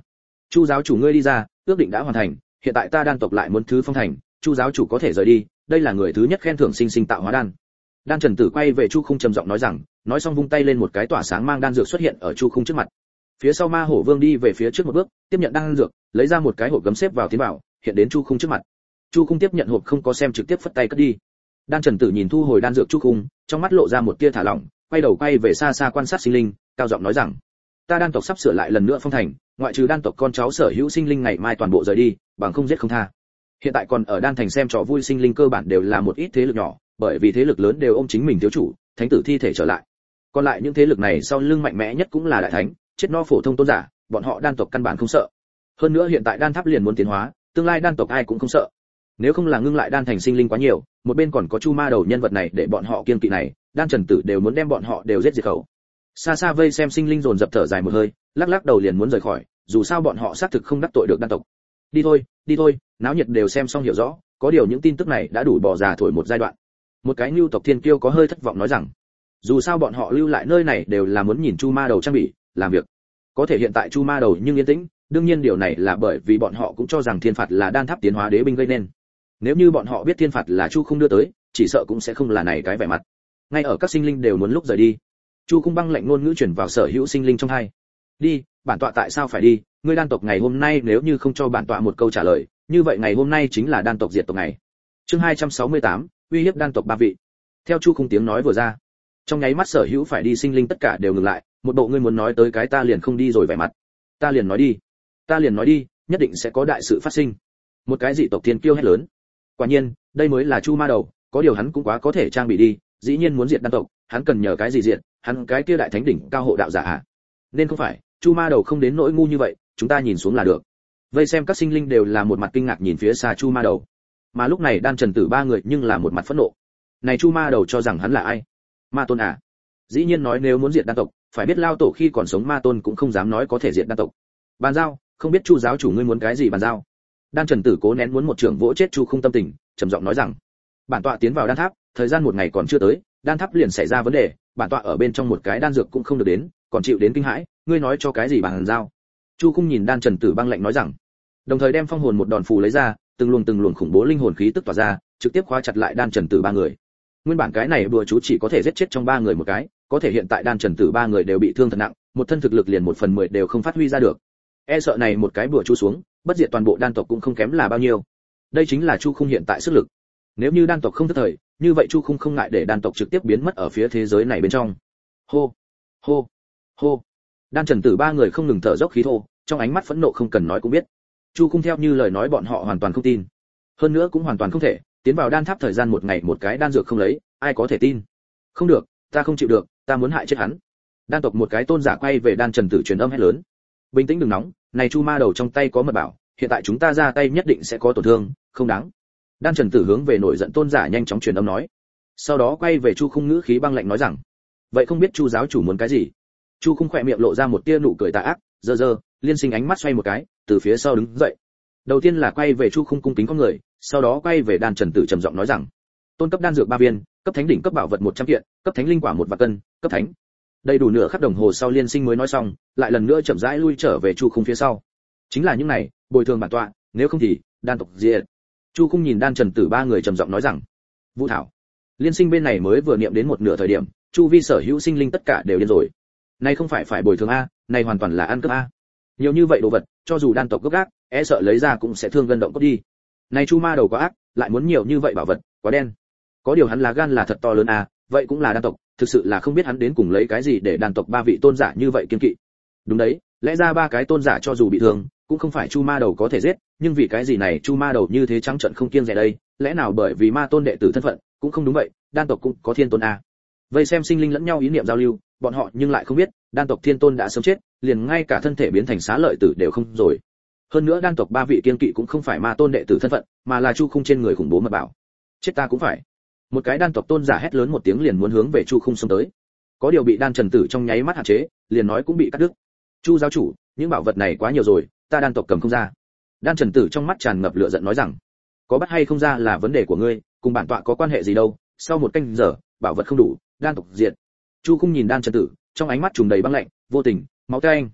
Chu giáo chủ ngươi đi ra, ước định đã hoàn thành, hiện tại ta đan tộc lại muốn thứ phong thành, Chu giáo chủ có thể rời đi, đây là người thứ nhất khen thưởng sinh sinh tạo hóa đan. Đan Trần Tử quay về Chu Khung trầm giọng nói rằng, nói xong vung tay lên một cái tỏa sáng mang đan dược xuất hiện ở Chu Khung trước mặt. Phía sau Ma Hổ Vương đi về phía trước một bước, tiếp nhận đan dược, lấy ra một cái hộp gấm xếp vào tiến vào, hiện đến Chu Khung trước mặt. Chu Khung tiếp nhận hộp không có xem trực tiếp phất tay cất đi. Đan Trần Tử nhìn thu hồi đan dược Chu Khung, trong mắt lộ ra một tia thả lỏng, quay đầu quay về xa xa quan sát sinh linh, cao giọng nói rằng, ta đan tộc sắp sửa lại lần nữa phong thành, ngoại trừ đan tộc con cháu sở hữu sinh linh ngày mai toàn bộ rời đi, bằng không giết không tha. Hiện tại còn ở đan thành xem trò vui sinh linh cơ bản đều là một ít thế lực nhỏ, bởi vì thế lực lớn đều ôm chính mình thiếu chủ, thánh tử thi thể trở lại. Còn lại những thế lực này sau lưng mạnh mẽ nhất cũng là đại thánh, chết no phổ thông tôn giả, bọn họ đan tộc căn bản không sợ. Hơn nữa hiện tại đan tháp liền muốn tiến hóa, tương lai đan tộc ai cũng không sợ. Nếu không là ngưng lại đan thành sinh linh quá nhiều, một bên còn có Chu Ma đầu nhân vật này để bọn họ kiên kỵ này, đan Trần Tử đều muốn đem bọn họ đều giết diệt khẩu. Xa xa vây xem sinh linh dồn dập thở dài một hơi, lắc lắc đầu liền muốn rời khỏi, dù sao bọn họ xác thực không đắc tội được đan tộc. Đi thôi, đi thôi, náo nhiệt đều xem xong hiểu rõ, có điều những tin tức này đã đủ bỏ già thổi một giai đoạn. Một cái nhu tộc thiên kiêu có hơi thất vọng nói rằng, dù sao bọn họ lưu lại nơi này đều là muốn nhìn Chu Ma đầu trang bị, làm việc. Có thể hiện tại Chu Ma đầu nhưng yên tĩnh, đương nhiên điều này là bởi vì bọn họ cũng cho rằng thiên phạt là đan tháp tiến hóa đế binh gây nên. Nếu như bọn họ biết thiên phạt là Chu không đưa tới, chỉ sợ cũng sẽ không là này cái vẻ mặt. Ngay ở các sinh linh đều muốn lúc rời đi, Chu Khung băng lệnh ngôn ngữ truyền vào sở hữu sinh linh trong hai. Đi, bản tọa tại sao phải đi? Ngươi đan tộc ngày hôm nay nếu như không cho bản tọa một câu trả lời, như vậy ngày hôm nay chính là đan tộc diệt tộc ngày. Chương hai trăm sáu mươi tám, uy hiếp đan tộc ba vị. Theo Chu Khung tiếng nói vừa ra, trong nháy mắt sở hữu phải đi sinh linh tất cả đều ngừng lại, một bộ ngươi muốn nói tới cái ta liền không đi rồi vẻ mặt. Ta liền nói đi, ta liền nói đi, nhất định sẽ có đại sự phát sinh. Một cái dị tộc thiên kiêu hét lớn. Quả nhiên, đây mới là Chu Ma đầu, có điều hắn cũng quá có thể trang bị đi, dĩ nhiên muốn diệt đan tộc, hắn cần nhờ cái gì diệt, hắn cái kia đại thánh đỉnh cao hộ đạo giả à? Nên không phải, Chu Ma đầu không đến nỗi ngu như vậy, chúng ta nhìn xuống là được. Vây xem các sinh linh đều là một mặt kinh ngạc nhìn phía xa Chu Ma đầu. Mà lúc này Đan Trần Tử ba người nhưng là một mặt phẫn nộ. Này Chu Ma đầu cho rằng hắn là ai? Ma tôn à? Dĩ nhiên nói nếu muốn diệt đan tộc, phải biết lao tổ khi còn sống Ma tôn cũng không dám nói có thể diệt đan tộc. Bàn giao, không biết Chu giáo chủ ngươi muốn cái gì bàn giao? Đan Trần Tử cố nén muốn một trường vỗ chết Chu Khung tâm tình, trầm giọng nói rằng, bản tọa tiến vào đan tháp, thời gian một ngày còn chưa tới, đan tháp liền xảy ra vấn đề, bản tọa ở bên trong một cái đan dược cũng không được đến, còn chịu đến kinh hãi, ngươi nói cho cái gì bàn giao? Chu Khung nhìn Đan Trần Tử băng lạnh nói rằng, đồng thời đem phong hồn một đòn phù lấy ra, từng luồng từng luồng khủng bố linh hồn khí tức tỏa ra, trực tiếp khóa chặt lại Đan Trần Tử ba người. Nguyên bản cái này đùa chú chỉ có thể giết chết trong ba người một cái, có thể hiện tại Đan Trần Tử ba người đều bị thương thật nặng, một thân thực lực liền một phần mười đều không phát huy ra được. E sợ này một cái đùa chú xuống, bất diệt toàn bộ đan tộc cũng không kém là bao nhiêu. Đây chính là Chu Khung hiện tại sức lực. Nếu như đan tộc không thất thời, như vậy Chu Khung không ngại để đan tộc trực tiếp biến mất ở phía thế giới này bên trong. Hô, hô, hô. Đan Trần Tử ba người không ngừng thở dốc khí thô, trong ánh mắt phẫn nộ không cần nói cũng biết. Chu Khung theo như lời nói bọn họ hoàn toàn không tin. Hơn nữa cũng hoàn toàn không thể, tiến vào đan tháp thời gian một ngày một cái đan dược không lấy, ai có thể tin? Không được, ta không chịu được, ta muốn hại chết hắn. Đan tộc một cái tôn giả quay về Đan Trần Tử truyền âm hét lớn. Bình tĩnh đừng nóng, này Chu Ma đầu trong tay có mật bảo, hiện tại chúng ta ra tay nhất định sẽ có tổn thương, không đáng. Đan Trần Tử hướng về nổi giận tôn giả nhanh chóng truyền âm nói. Sau đó quay về Chu Khung ngữ khí băng lạnh nói rằng, vậy không biết Chu giáo chủ muốn cái gì? Chu Khung khỏe miệng lộ ra một tia nụ cười tà ác, dơ dơ, liên sinh ánh mắt xoay một cái, từ phía sau đứng dậy. Đầu tiên là quay về Chu Khung cung kính con người, sau đó quay về Đan Trần Tử trầm giọng nói rằng, tôn cấp đan dược ba viên, cấp thánh đỉnh cấp bảo vật một trăm kiện, cấp thánh linh quả một vạn cân, cấp thánh. Đầy đủ nửa khắc đồng hồ sau liên sinh mới nói xong, lại lần nữa chậm rãi lui trở về Chu Khung phía sau. Chính là những này, bồi thường bản tọa, nếu không thì đan tộc diệt. Chu Khung nhìn Đan Trần Tử ba người trầm giọng nói rằng, Vũ Thảo. Liên sinh bên này mới vừa niệm đến một nửa thời điểm, chu vi sở hữu sinh linh tất cả đều điên rồi. Này không phải phải bồi thường a, này hoàn toàn là ăn cướp a. Nhiều như vậy đồ vật, cho dù đan tộc gấp gáp, e sợ lấy ra cũng sẽ thương gân động cốt đi. Này Chu Ma đầu quá ác, lại muốn nhiều như vậy bảo vật, quá đen. Có điều hắn là gan là thật to lớn a, vậy cũng là đan tộc, thực sự là không biết hắn đến cùng lấy cái gì để đan tộc ba vị tôn giả như vậy kiên kỵ. Đúng đấy, lẽ ra ba cái tôn giả cho dù bị thương, cũng không phải Chu Ma đầu có thể giết, nhưng vì cái gì này Chu Ma đầu như thế trắng trợn không kiêng dè đây, lẽ nào bởi vì ma tôn đệ tử thân phận, cũng không đúng vậy, đan tộc cũng có thiên tôn a. Vây xem sinh linh lẫn nhau ý niệm giao lưu, bọn họ nhưng lại không biết, đan tộc thiên tôn đã sớm chết, liền ngay cả thân thể biến thành xá lợi tử đều không rồi. Hơn nữa đan tộc ba vị kiên kỵ cũng không phải ma tôn đệ tử thân phận, mà là Chu Khung trên người khủng bố mật bảo. Chết ta cũng phải. Một cái đan tộc tôn giả hét lớn một tiếng liền muốn hướng về Chu Khung xông tới. Có điều bị Đan Trần Tử trong nháy mắt hạn chế, liền nói cũng bị cắt đứt. Chu giáo chủ, những bảo vật này quá nhiều rồi, ta đan tộc cầm không ra. Đan Trần Tử trong mắt tràn ngập lửa giận nói rằng, có bắt hay không ra là vấn đề của ngươi, cùng bản tọa có quan hệ gì đâu. Sau một canh giờ, bảo vật không đủ, đan tộc diệt. Chu Khung nhìn Đan Trần Tử, trong ánh mắt trùng đầy băng lạnh, vô tình, máu tanh.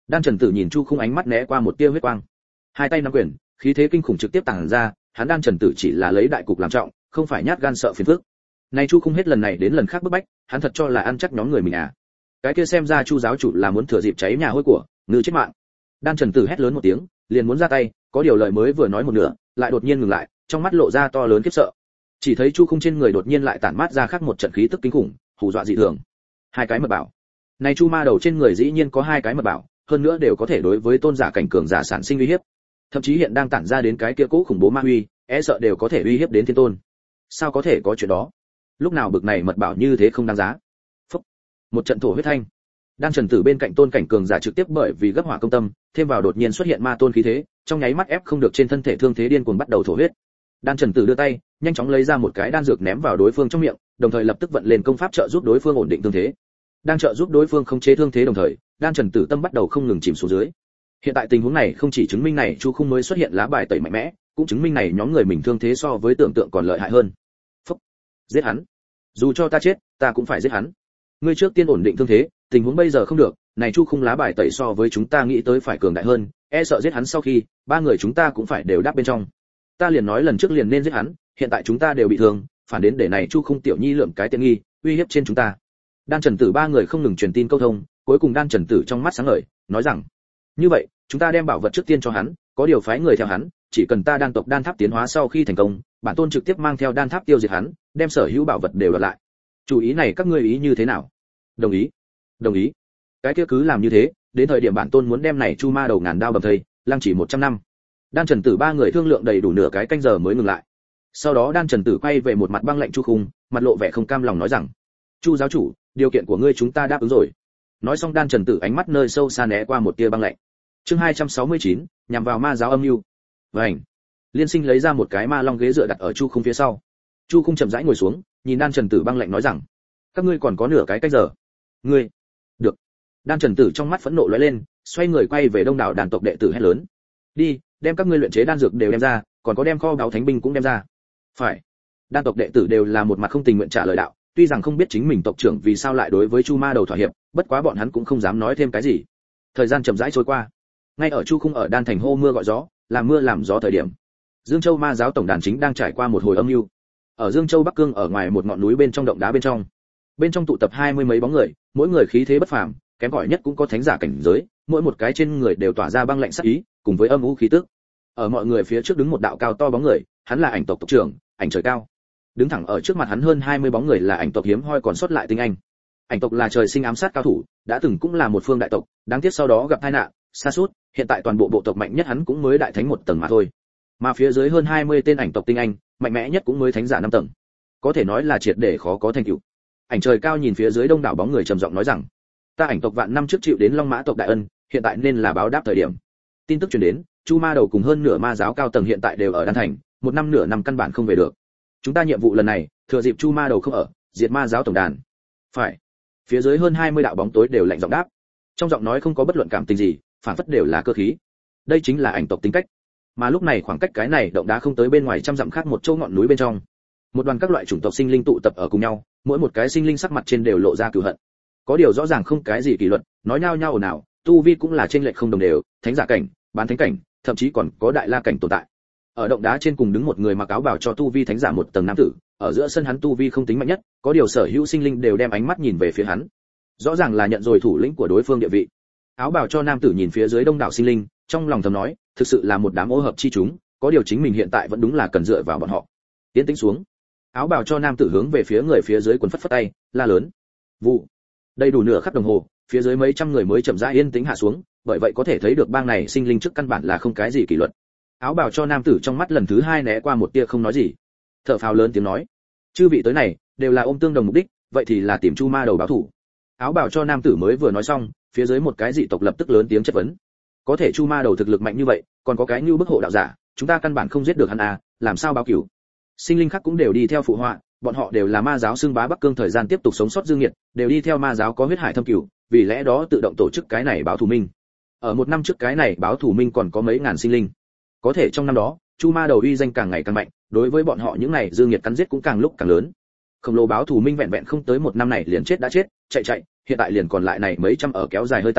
Đan Trần Tử nhìn Chu Khung ánh mắt né qua một tia huyết quang, hai tay nắm quyền, khí thế kinh khủng trực tiếp tàng ra, hắn Đan Trần Tử chỉ là lấy đại cục làm trọng, không phải nhát gan sợ phiền phức. Nay Chu Khung hết lần này đến lần khác bức bách, hắn thật cho là ăn chắc nhóm người mình à? Cái kia xem ra Chu giáo chủ là muốn thừa dịp cháy nhà hôi của, ngư chết mạng. Đan Trần Tử hét lớn một tiếng, liền muốn ra tay, có điều lời mới vừa nói một nửa, lại đột nhiên ngừng lại, trong mắt lộ ra to lớn khiếp sợ. Chỉ thấy Chu Khung trên người đột nhiên lại tản mát ra khác một trận khí tức kinh khủng, hù dọa dị thường. Hai cái mật bảo. Này Chu ma đầu trên người dĩ nhiên có hai cái mật bảo, hơn nữa đều có thể đối với tôn giả cảnh cường giả sản sinh uy hiếp. Thậm chí hiện đang tản ra đến cái kia cỗ khủng bố ma uy, e sợ đều có thể uy hiếp đến thiên tôn. Sao có thể có chuyện đó? Lúc nào bực này mật bảo như thế không đáng giá. Phúc. Một trận thổ huyết thanh. Đan Trần Tử bên cạnh tôn cảnh cường giả trực tiếp bởi vì gấp hỏa công tâm, thêm vào đột nhiên xuất hiện ma tôn khí thế, trong nháy mắt ép không được trên thân thể thương thế điên cuồng bắt đầu thổ huyết. Đan Trần Tử đưa tay, nhanh chóng lấy ra một cái đan dược ném vào đối phương trong miệng, đồng thời lập tức vận lên công pháp trợ giúp đối phương ổn định thương thế. Đang trợ giúp đối phương khống chế thương thế đồng thời, Đan Trần Tử tâm bắt đầu không ngừng chìm xuống dưới. Hiện tại tình huống này không chỉ chứng minh này Chu Khung mới xuất hiện lá bài tẩy mạnh mẽ, cũng chứng minh này nhóm người mình thương thế so với tưởng tượng còn lợi hại hơn. Phúc. Giết hắn. Dù cho ta chết, ta cũng phải giết hắn. Ngươi trước tiên ổn định thương thế, tình huống bây giờ không được, này Chu Khung lá bài tẩy so với chúng ta nghĩ tới phải cường đại hơn, e sợ giết hắn sau khi, ba người chúng ta cũng phải đều đáp bên trong. Ta liền nói lần trước liền nên giết hắn, hiện tại chúng ta đều bị thương, phản đến để này Chu Khung tiểu nhi lượm cái tiện nghi, uy hiếp trên chúng ta. Đan Trần Tử ba người không ngừng truyền tin câu thông, cuối cùng Đan Trần Tử trong mắt sáng ngời, nói rằng: "Như vậy, chúng ta đem bảo vật trước tiên cho hắn, có điều phái người theo hắn, chỉ cần ta đan tộc đan tháp tiến hóa sau khi thành công, bản tôn trực tiếp mang theo đan tháp tiêu diệt hắn, đem sở hữu bảo vật đều đoạt lại. Chủ ý này các ngươi ý như thế nào?" "Đồng ý." "Đồng ý." "Cái kia cứ làm như thế, đến thời điểm bản tôn muốn đem này Chu ma đầu ngàn đao bầm thây, lăng chỉ một trăm năm." Đan Trần Tử ba người thương lượng đầy đủ nửa cái canh giờ mới ngừng lại. Sau đó Đan Trần Tử quay về một mặt băng lạnh Chu Khung, mặt lộ vẻ không cam lòng nói rằng: "Chu giáo chủ, điều kiện của ngươi chúng ta đáp ứng rồi." Nói xong Đan Trần Tử ánh mắt nơi sâu xa né qua một tia băng lạnh. Chương hai trăm sáu mươi chín, nhằm vào ma giáo âm mưu. Vành. Liên Sinh lấy ra một cái ma long ghế dựa đặt ở Chu Khung phía sau. Chu Khung chậm rãi ngồi xuống, nhìn Đan Trần Tử băng lạnh nói rằng: "Các ngươi còn có nửa cái cách giờ." "Ngươi?" "Được." Đan Trần Tử trong mắt phẫn nộ lóe lên, xoay người quay về đông đảo đàn tộc đệ tử hét lớn: "Đi, đem các ngươi luyện chế đan dược đều đem ra, còn có đem kho báu thánh binh cũng đem ra." "Phải." Đan tộc đệ tử đều là một mặt không tình nguyện trả lời đạo, tuy rằng không biết chính mình tộc trưởng vì sao lại đối với Chu ma đầu thỏa hiệp, bất quá bọn hắn cũng không dám nói thêm cái gì. Thời gian chậm rãi trôi qua, ngay ở Chu Khung ở Đan thành hô mưa gọi gió, làm mưa làm gió thời điểm, Dương Châu ma giáo tổng đàn chính đang trải qua một hồi âm mưu. Ở Dương Châu Bắc Cương ở ngoài một ngọn núi bên trong động đá bên trong, bên trong tụ tập hai mươi mấy bóng người, mỗi người khí thế bất phàm, kém cỏi nhất cũng có thánh giả cảnh giới, mỗi một cái trên người đều tỏa ra băng lạnh sát ý, cùng với âm u khí tức. Ở mọi người phía trước đứng một đạo cao to bóng người, hắn là ảnh tộc tộc trưởng, Ảnh Trời Cao. Đứng thẳng ở trước mặt hắn hơn hai mươi bóng người là ảnh tộc hiếm hoi còn sót lại tinh anh. Ảnh tộc là trời sinh ám sát cao thủ, đã từng cũng là một phương đại tộc, đáng tiếc sau đó gặp tai nạn, sa sút, hiện tại toàn bộ bộ tộc mạnh nhất hắn cũng mới đại thánh một tầng mà thôi. Mà phía dưới hơn hai mươi tên ảnh tộc tinh anh, mạnh mẽ nhất cũng mới thánh giả năm tầng. Có thể nói là triệt để khó có thành tựu. Ảnh Trời Cao nhìn phía dưới đông đảo bóng người trầm giọng nói rằng: "Ta ảnh tộc vạn năm trước chịu đến Long Mã tộc đại ân, hiện tại nên là báo đáp thời điểm." Tin tức truyền đến, Chu ma đầu cùng hơn nửa ma giáo cao tầng hiện tại đều ở Đan thành, một năm nửa năm căn bản không về được. Chúng ta nhiệm vụ lần này, thừa dịp Chu ma đầu không ở, diệt ma giáo tổng đàn. Phải. Phía dưới hơn hai mươi đạo bóng tối đều lạnh giọng đáp. Trong giọng nói không có bất luận cảm tình gì, phản phất đều là cơ khí. Đây chính là ảnh tộc tính cách. Mà lúc này khoảng cách cái này động đá không tới bên ngoài trăm dặm khác một châu ngọn núi bên trong. Một đoàn các loại chủng tộc sinh linh tụ tập ở cùng nhau, mỗi một cái sinh linh sắc mặt trên đều lộ ra cừu hận. Có điều rõ ràng không cái gì kỷ luật, nói nhau nhau ồn ào, tu vi cũng là trên lệch không đồng đều, thánh giả cảnh, bán thánh cảnh, thậm chí còn có đại la cảnh tồn tại. Ở động đá trên cùng đứng một người mặc áo bào cho tu vi thánh giả một tầng nam tử, ở giữa sân hắn tu vi không tính mạnh nhất, có điều sở hữu sinh linh đều đem ánh mắt nhìn về phía hắn. Rõ ràng là nhận rồi thủ lĩnh của đối phương địa vị. Áo bào cho nam tử nhìn phía dưới đông đảo sinh linh, trong lòng thầm nói, thực sự là một đám ô hợp chi chúng, có điều chính mình hiện tại vẫn đúng là cần dựa vào bọn họ. Tiến tĩnh xuống. Áo bào cho nam tử hướng về phía người phía dưới quần phất phất tay, la lớn. Vụ. Đầy đủ nửa khắc đồng hồ, phía dưới mấy trăm người mới chậm rãi yên tĩnh hạ xuống, bởi vậy có thể thấy được bang này sinh linh trước căn bản là không cái gì kỷ luật. Áo bào cho nam tử trong mắt lần thứ hai né qua một tia không nói gì, thở phào lớn tiếng nói: chư vị tới này đều là ôm tương đồng mục đích, vậy thì là tìm Chu ma đầu báo thù. Áo bào cho nam tử mới vừa nói xong, phía dưới một cái dị tộc lập tức lớn tiếng chất vấn: có thể Chu ma đầu thực lực mạnh như vậy, còn có cái như bức hộ đạo giả, chúng ta căn bản không giết được hắn à, làm sao báo cửu? Sinh linh khác cũng đều đi theo phụ họa, bọn họ đều là ma giáo xưng bá Bắc Cương thời gian tiếp tục sống sót dương nghiệt, đều đi theo ma giáo có huyết hải thâm cửu, vì lẽ đó tự động tổ chức cái này báo thù minh. Ở một năm trước cái này báo thù minh còn có mấy ngàn sinh linh. Có thể trong năm đó, Chu ma đầu uy danh càng ngày càng mạnh, đối với bọn họ những này dương nghiệt cắn giết cũng càng lúc càng lớn. Khổng lồ báo thù minh vẹn vẹn không tới một năm này liền chết đã chết, chạy chạy, hiện tại liền còn lại này mấy trăm ở kéo dài hơi tàn,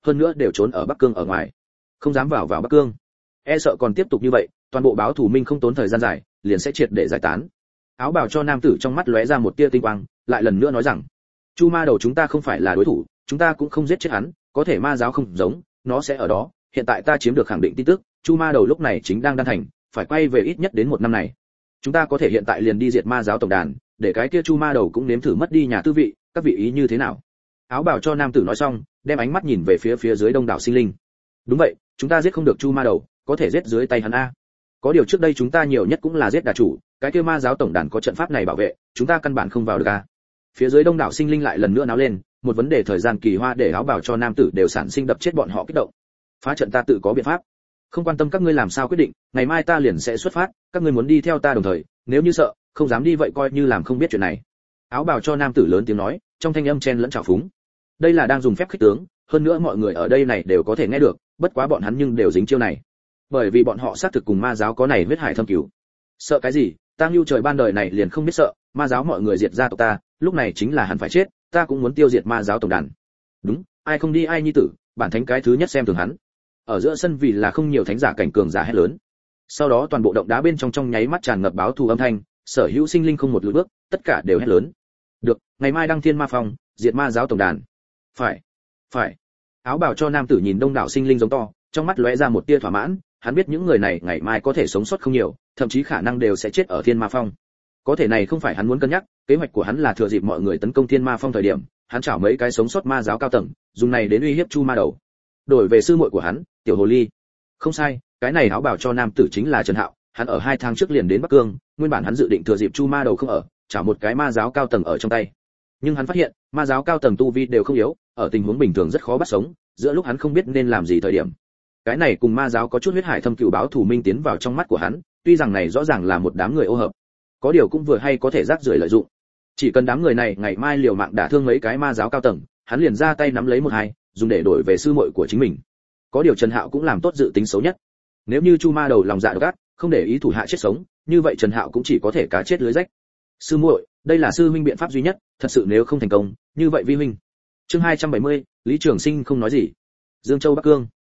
hơn nữa đều trốn ở Bắc Cương ở ngoài, không dám vào vào Bắc Cương. E sợ còn tiếp tục như vậy, toàn bộ báo thủ minh không tốn thời gian dài, liền sẽ triệt để giải tán. Áo bào cho nam tử trong mắt lóe ra một tia tinh quang, lại lần nữa nói rằng, Chu Ma Đầu chúng ta không phải là đối thủ, chúng ta cũng không giết chết hắn, có thể ma giáo không giống, nó sẽ ở đó. Hiện tại ta chiếm được khẳng định tin tức, Chu Ma Đầu lúc này chính đang đan thành, phải quay về ít nhất đến một năm này. Chúng ta có thể hiện tại liền đi diệt ma giáo tổng đàn, để cái kia Chu Ma Đầu cũng nếm thử mất đi nhà tư vị, các vị ý như thế nào? Áo bào cho nam tử nói xong, đem ánh mắt nhìn về phía phía dưới đông đảo sinh linh. Đúng vậy, chúng ta giết không được Chu Ma Đầu, có thể giết dưới tay hắn a. Có điều trước đây chúng ta nhiều nhất cũng là giết đà chủ, cái kia ma giáo tổng đàn có trận pháp này bảo vệ, chúng ta căn bản không vào được a. Phía dưới đông đảo sinh linh lại lần nữa náo lên, một vấn đề thời gian kỳ hoa để áo bào cho nam tử đều sản sinh đập chết bọn họ kích động. Phá trận ta tự có biện pháp, không quan tâm các ngươi làm sao quyết định, ngày mai ta liền sẽ xuất phát, các ngươi muốn đi theo ta đồng thời, nếu như sợ, không dám đi vậy coi như làm không biết chuyện này. Áo bào cho nam tử lớn tiếng nói, trong thanh âm chen lẫn trào phúng. Đây là đang dùng phép khích tướng, hơn nữa mọi người ở đây này đều có thể nghe được, bất quá bọn hắn nhưng đều dính chiêu này, bởi vì bọn họ xác thực cùng ma giáo có này huyết hải thâm cứu. Sợ cái gì, ta Ngưu trời ban đời này liền không biết sợ, ma giáo mọi người diệt gia tộc ta, lúc này chính là hẳn phải chết, ta cũng muốn tiêu diệt ma giáo tổng đàn. Đúng, ai không đi ai nhi tử, bản thánh cái thứ nhất xem thường hắn. Ở giữa sân vì là không nhiều thánh giả cảnh cường giả hét lớn. Sau đó toàn bộ động đá bên trong trong nháy mắt tràn ngập báo thù âm thanh, sở hữu sinh linh không một lùi bước, tất cả đều hét lớn. Được, ngày mai đăng thiên ma phong, diệt ma giáo tổng đàn. Phải, phải. Áo bào cho nam tử nhìn đông đảo sinh linh giống to, trong mắt lóe ra một tia thỏa mãn, hắn biết những người này ngày mai có thể sống sót không nhiều, thậm chí khả năng đều sẽ chết ở thiên ma phong. Có thể này không phải hắn muốn cân nhắc, kế hoạch của hắn là thừa dịp mọi người tấn công thiên ma phong thời điểm, hắn chảo mấy cái sống sót ma giáo cao tầng, dùng này đến uy hiếp Chu Ma Đầu. Đổi về sư muội của hắn, tiểu hồ ly. Không sai, cái này áo bào cho nam tử chính là Trần Hạo, hắn ở hai tháng trước liền đến Bắc Cương, nguyên bản hắn dự định thừa dịp Chu Ma Đầu không ở, chảo một cái ma giáo cao tầng ở trong tay. Nhưng hắn phát hiện, ma giáo cao tầng tu vi đều không yếu, ở tình huống bình thường rất khó bắt sống, giữa lúc hắn không biết nên làm gì thời điểm. Cái này cùng ma giáo có chút huyết hải thâm cừu báo thù minh tiến vào trong mắt của hắn, tuy rằng này rõ ràng là một đám người ô hợp, có điều cũng vừa hay có thể rác rưởi lợi dụng. Chỉ cần đám người này ngày mai liều mạng đả thương mấy cái ma giáo cao tầng, hắn liền ra tay nắm lấy một hai, dùng để đổi về sư muội của chính mình. Có điều Trần Hạo cũng làm tốt dự tính xấu nhất. Nếu như Chu Ma Đầu lòng dạ độc ác, không để ý thủ hạ chết sống, như vậy Trần Hạo cũng chỉ có thể cá chết lưới rách. Sư muội, đây là sư huynh biện pháp duy nhất, thật sự nếu không thành công, như vậy vi huynh. Chương hai trăm bảy mươi, Lý Trường Sinh không nói gì. Dương Châu Bắc Cương.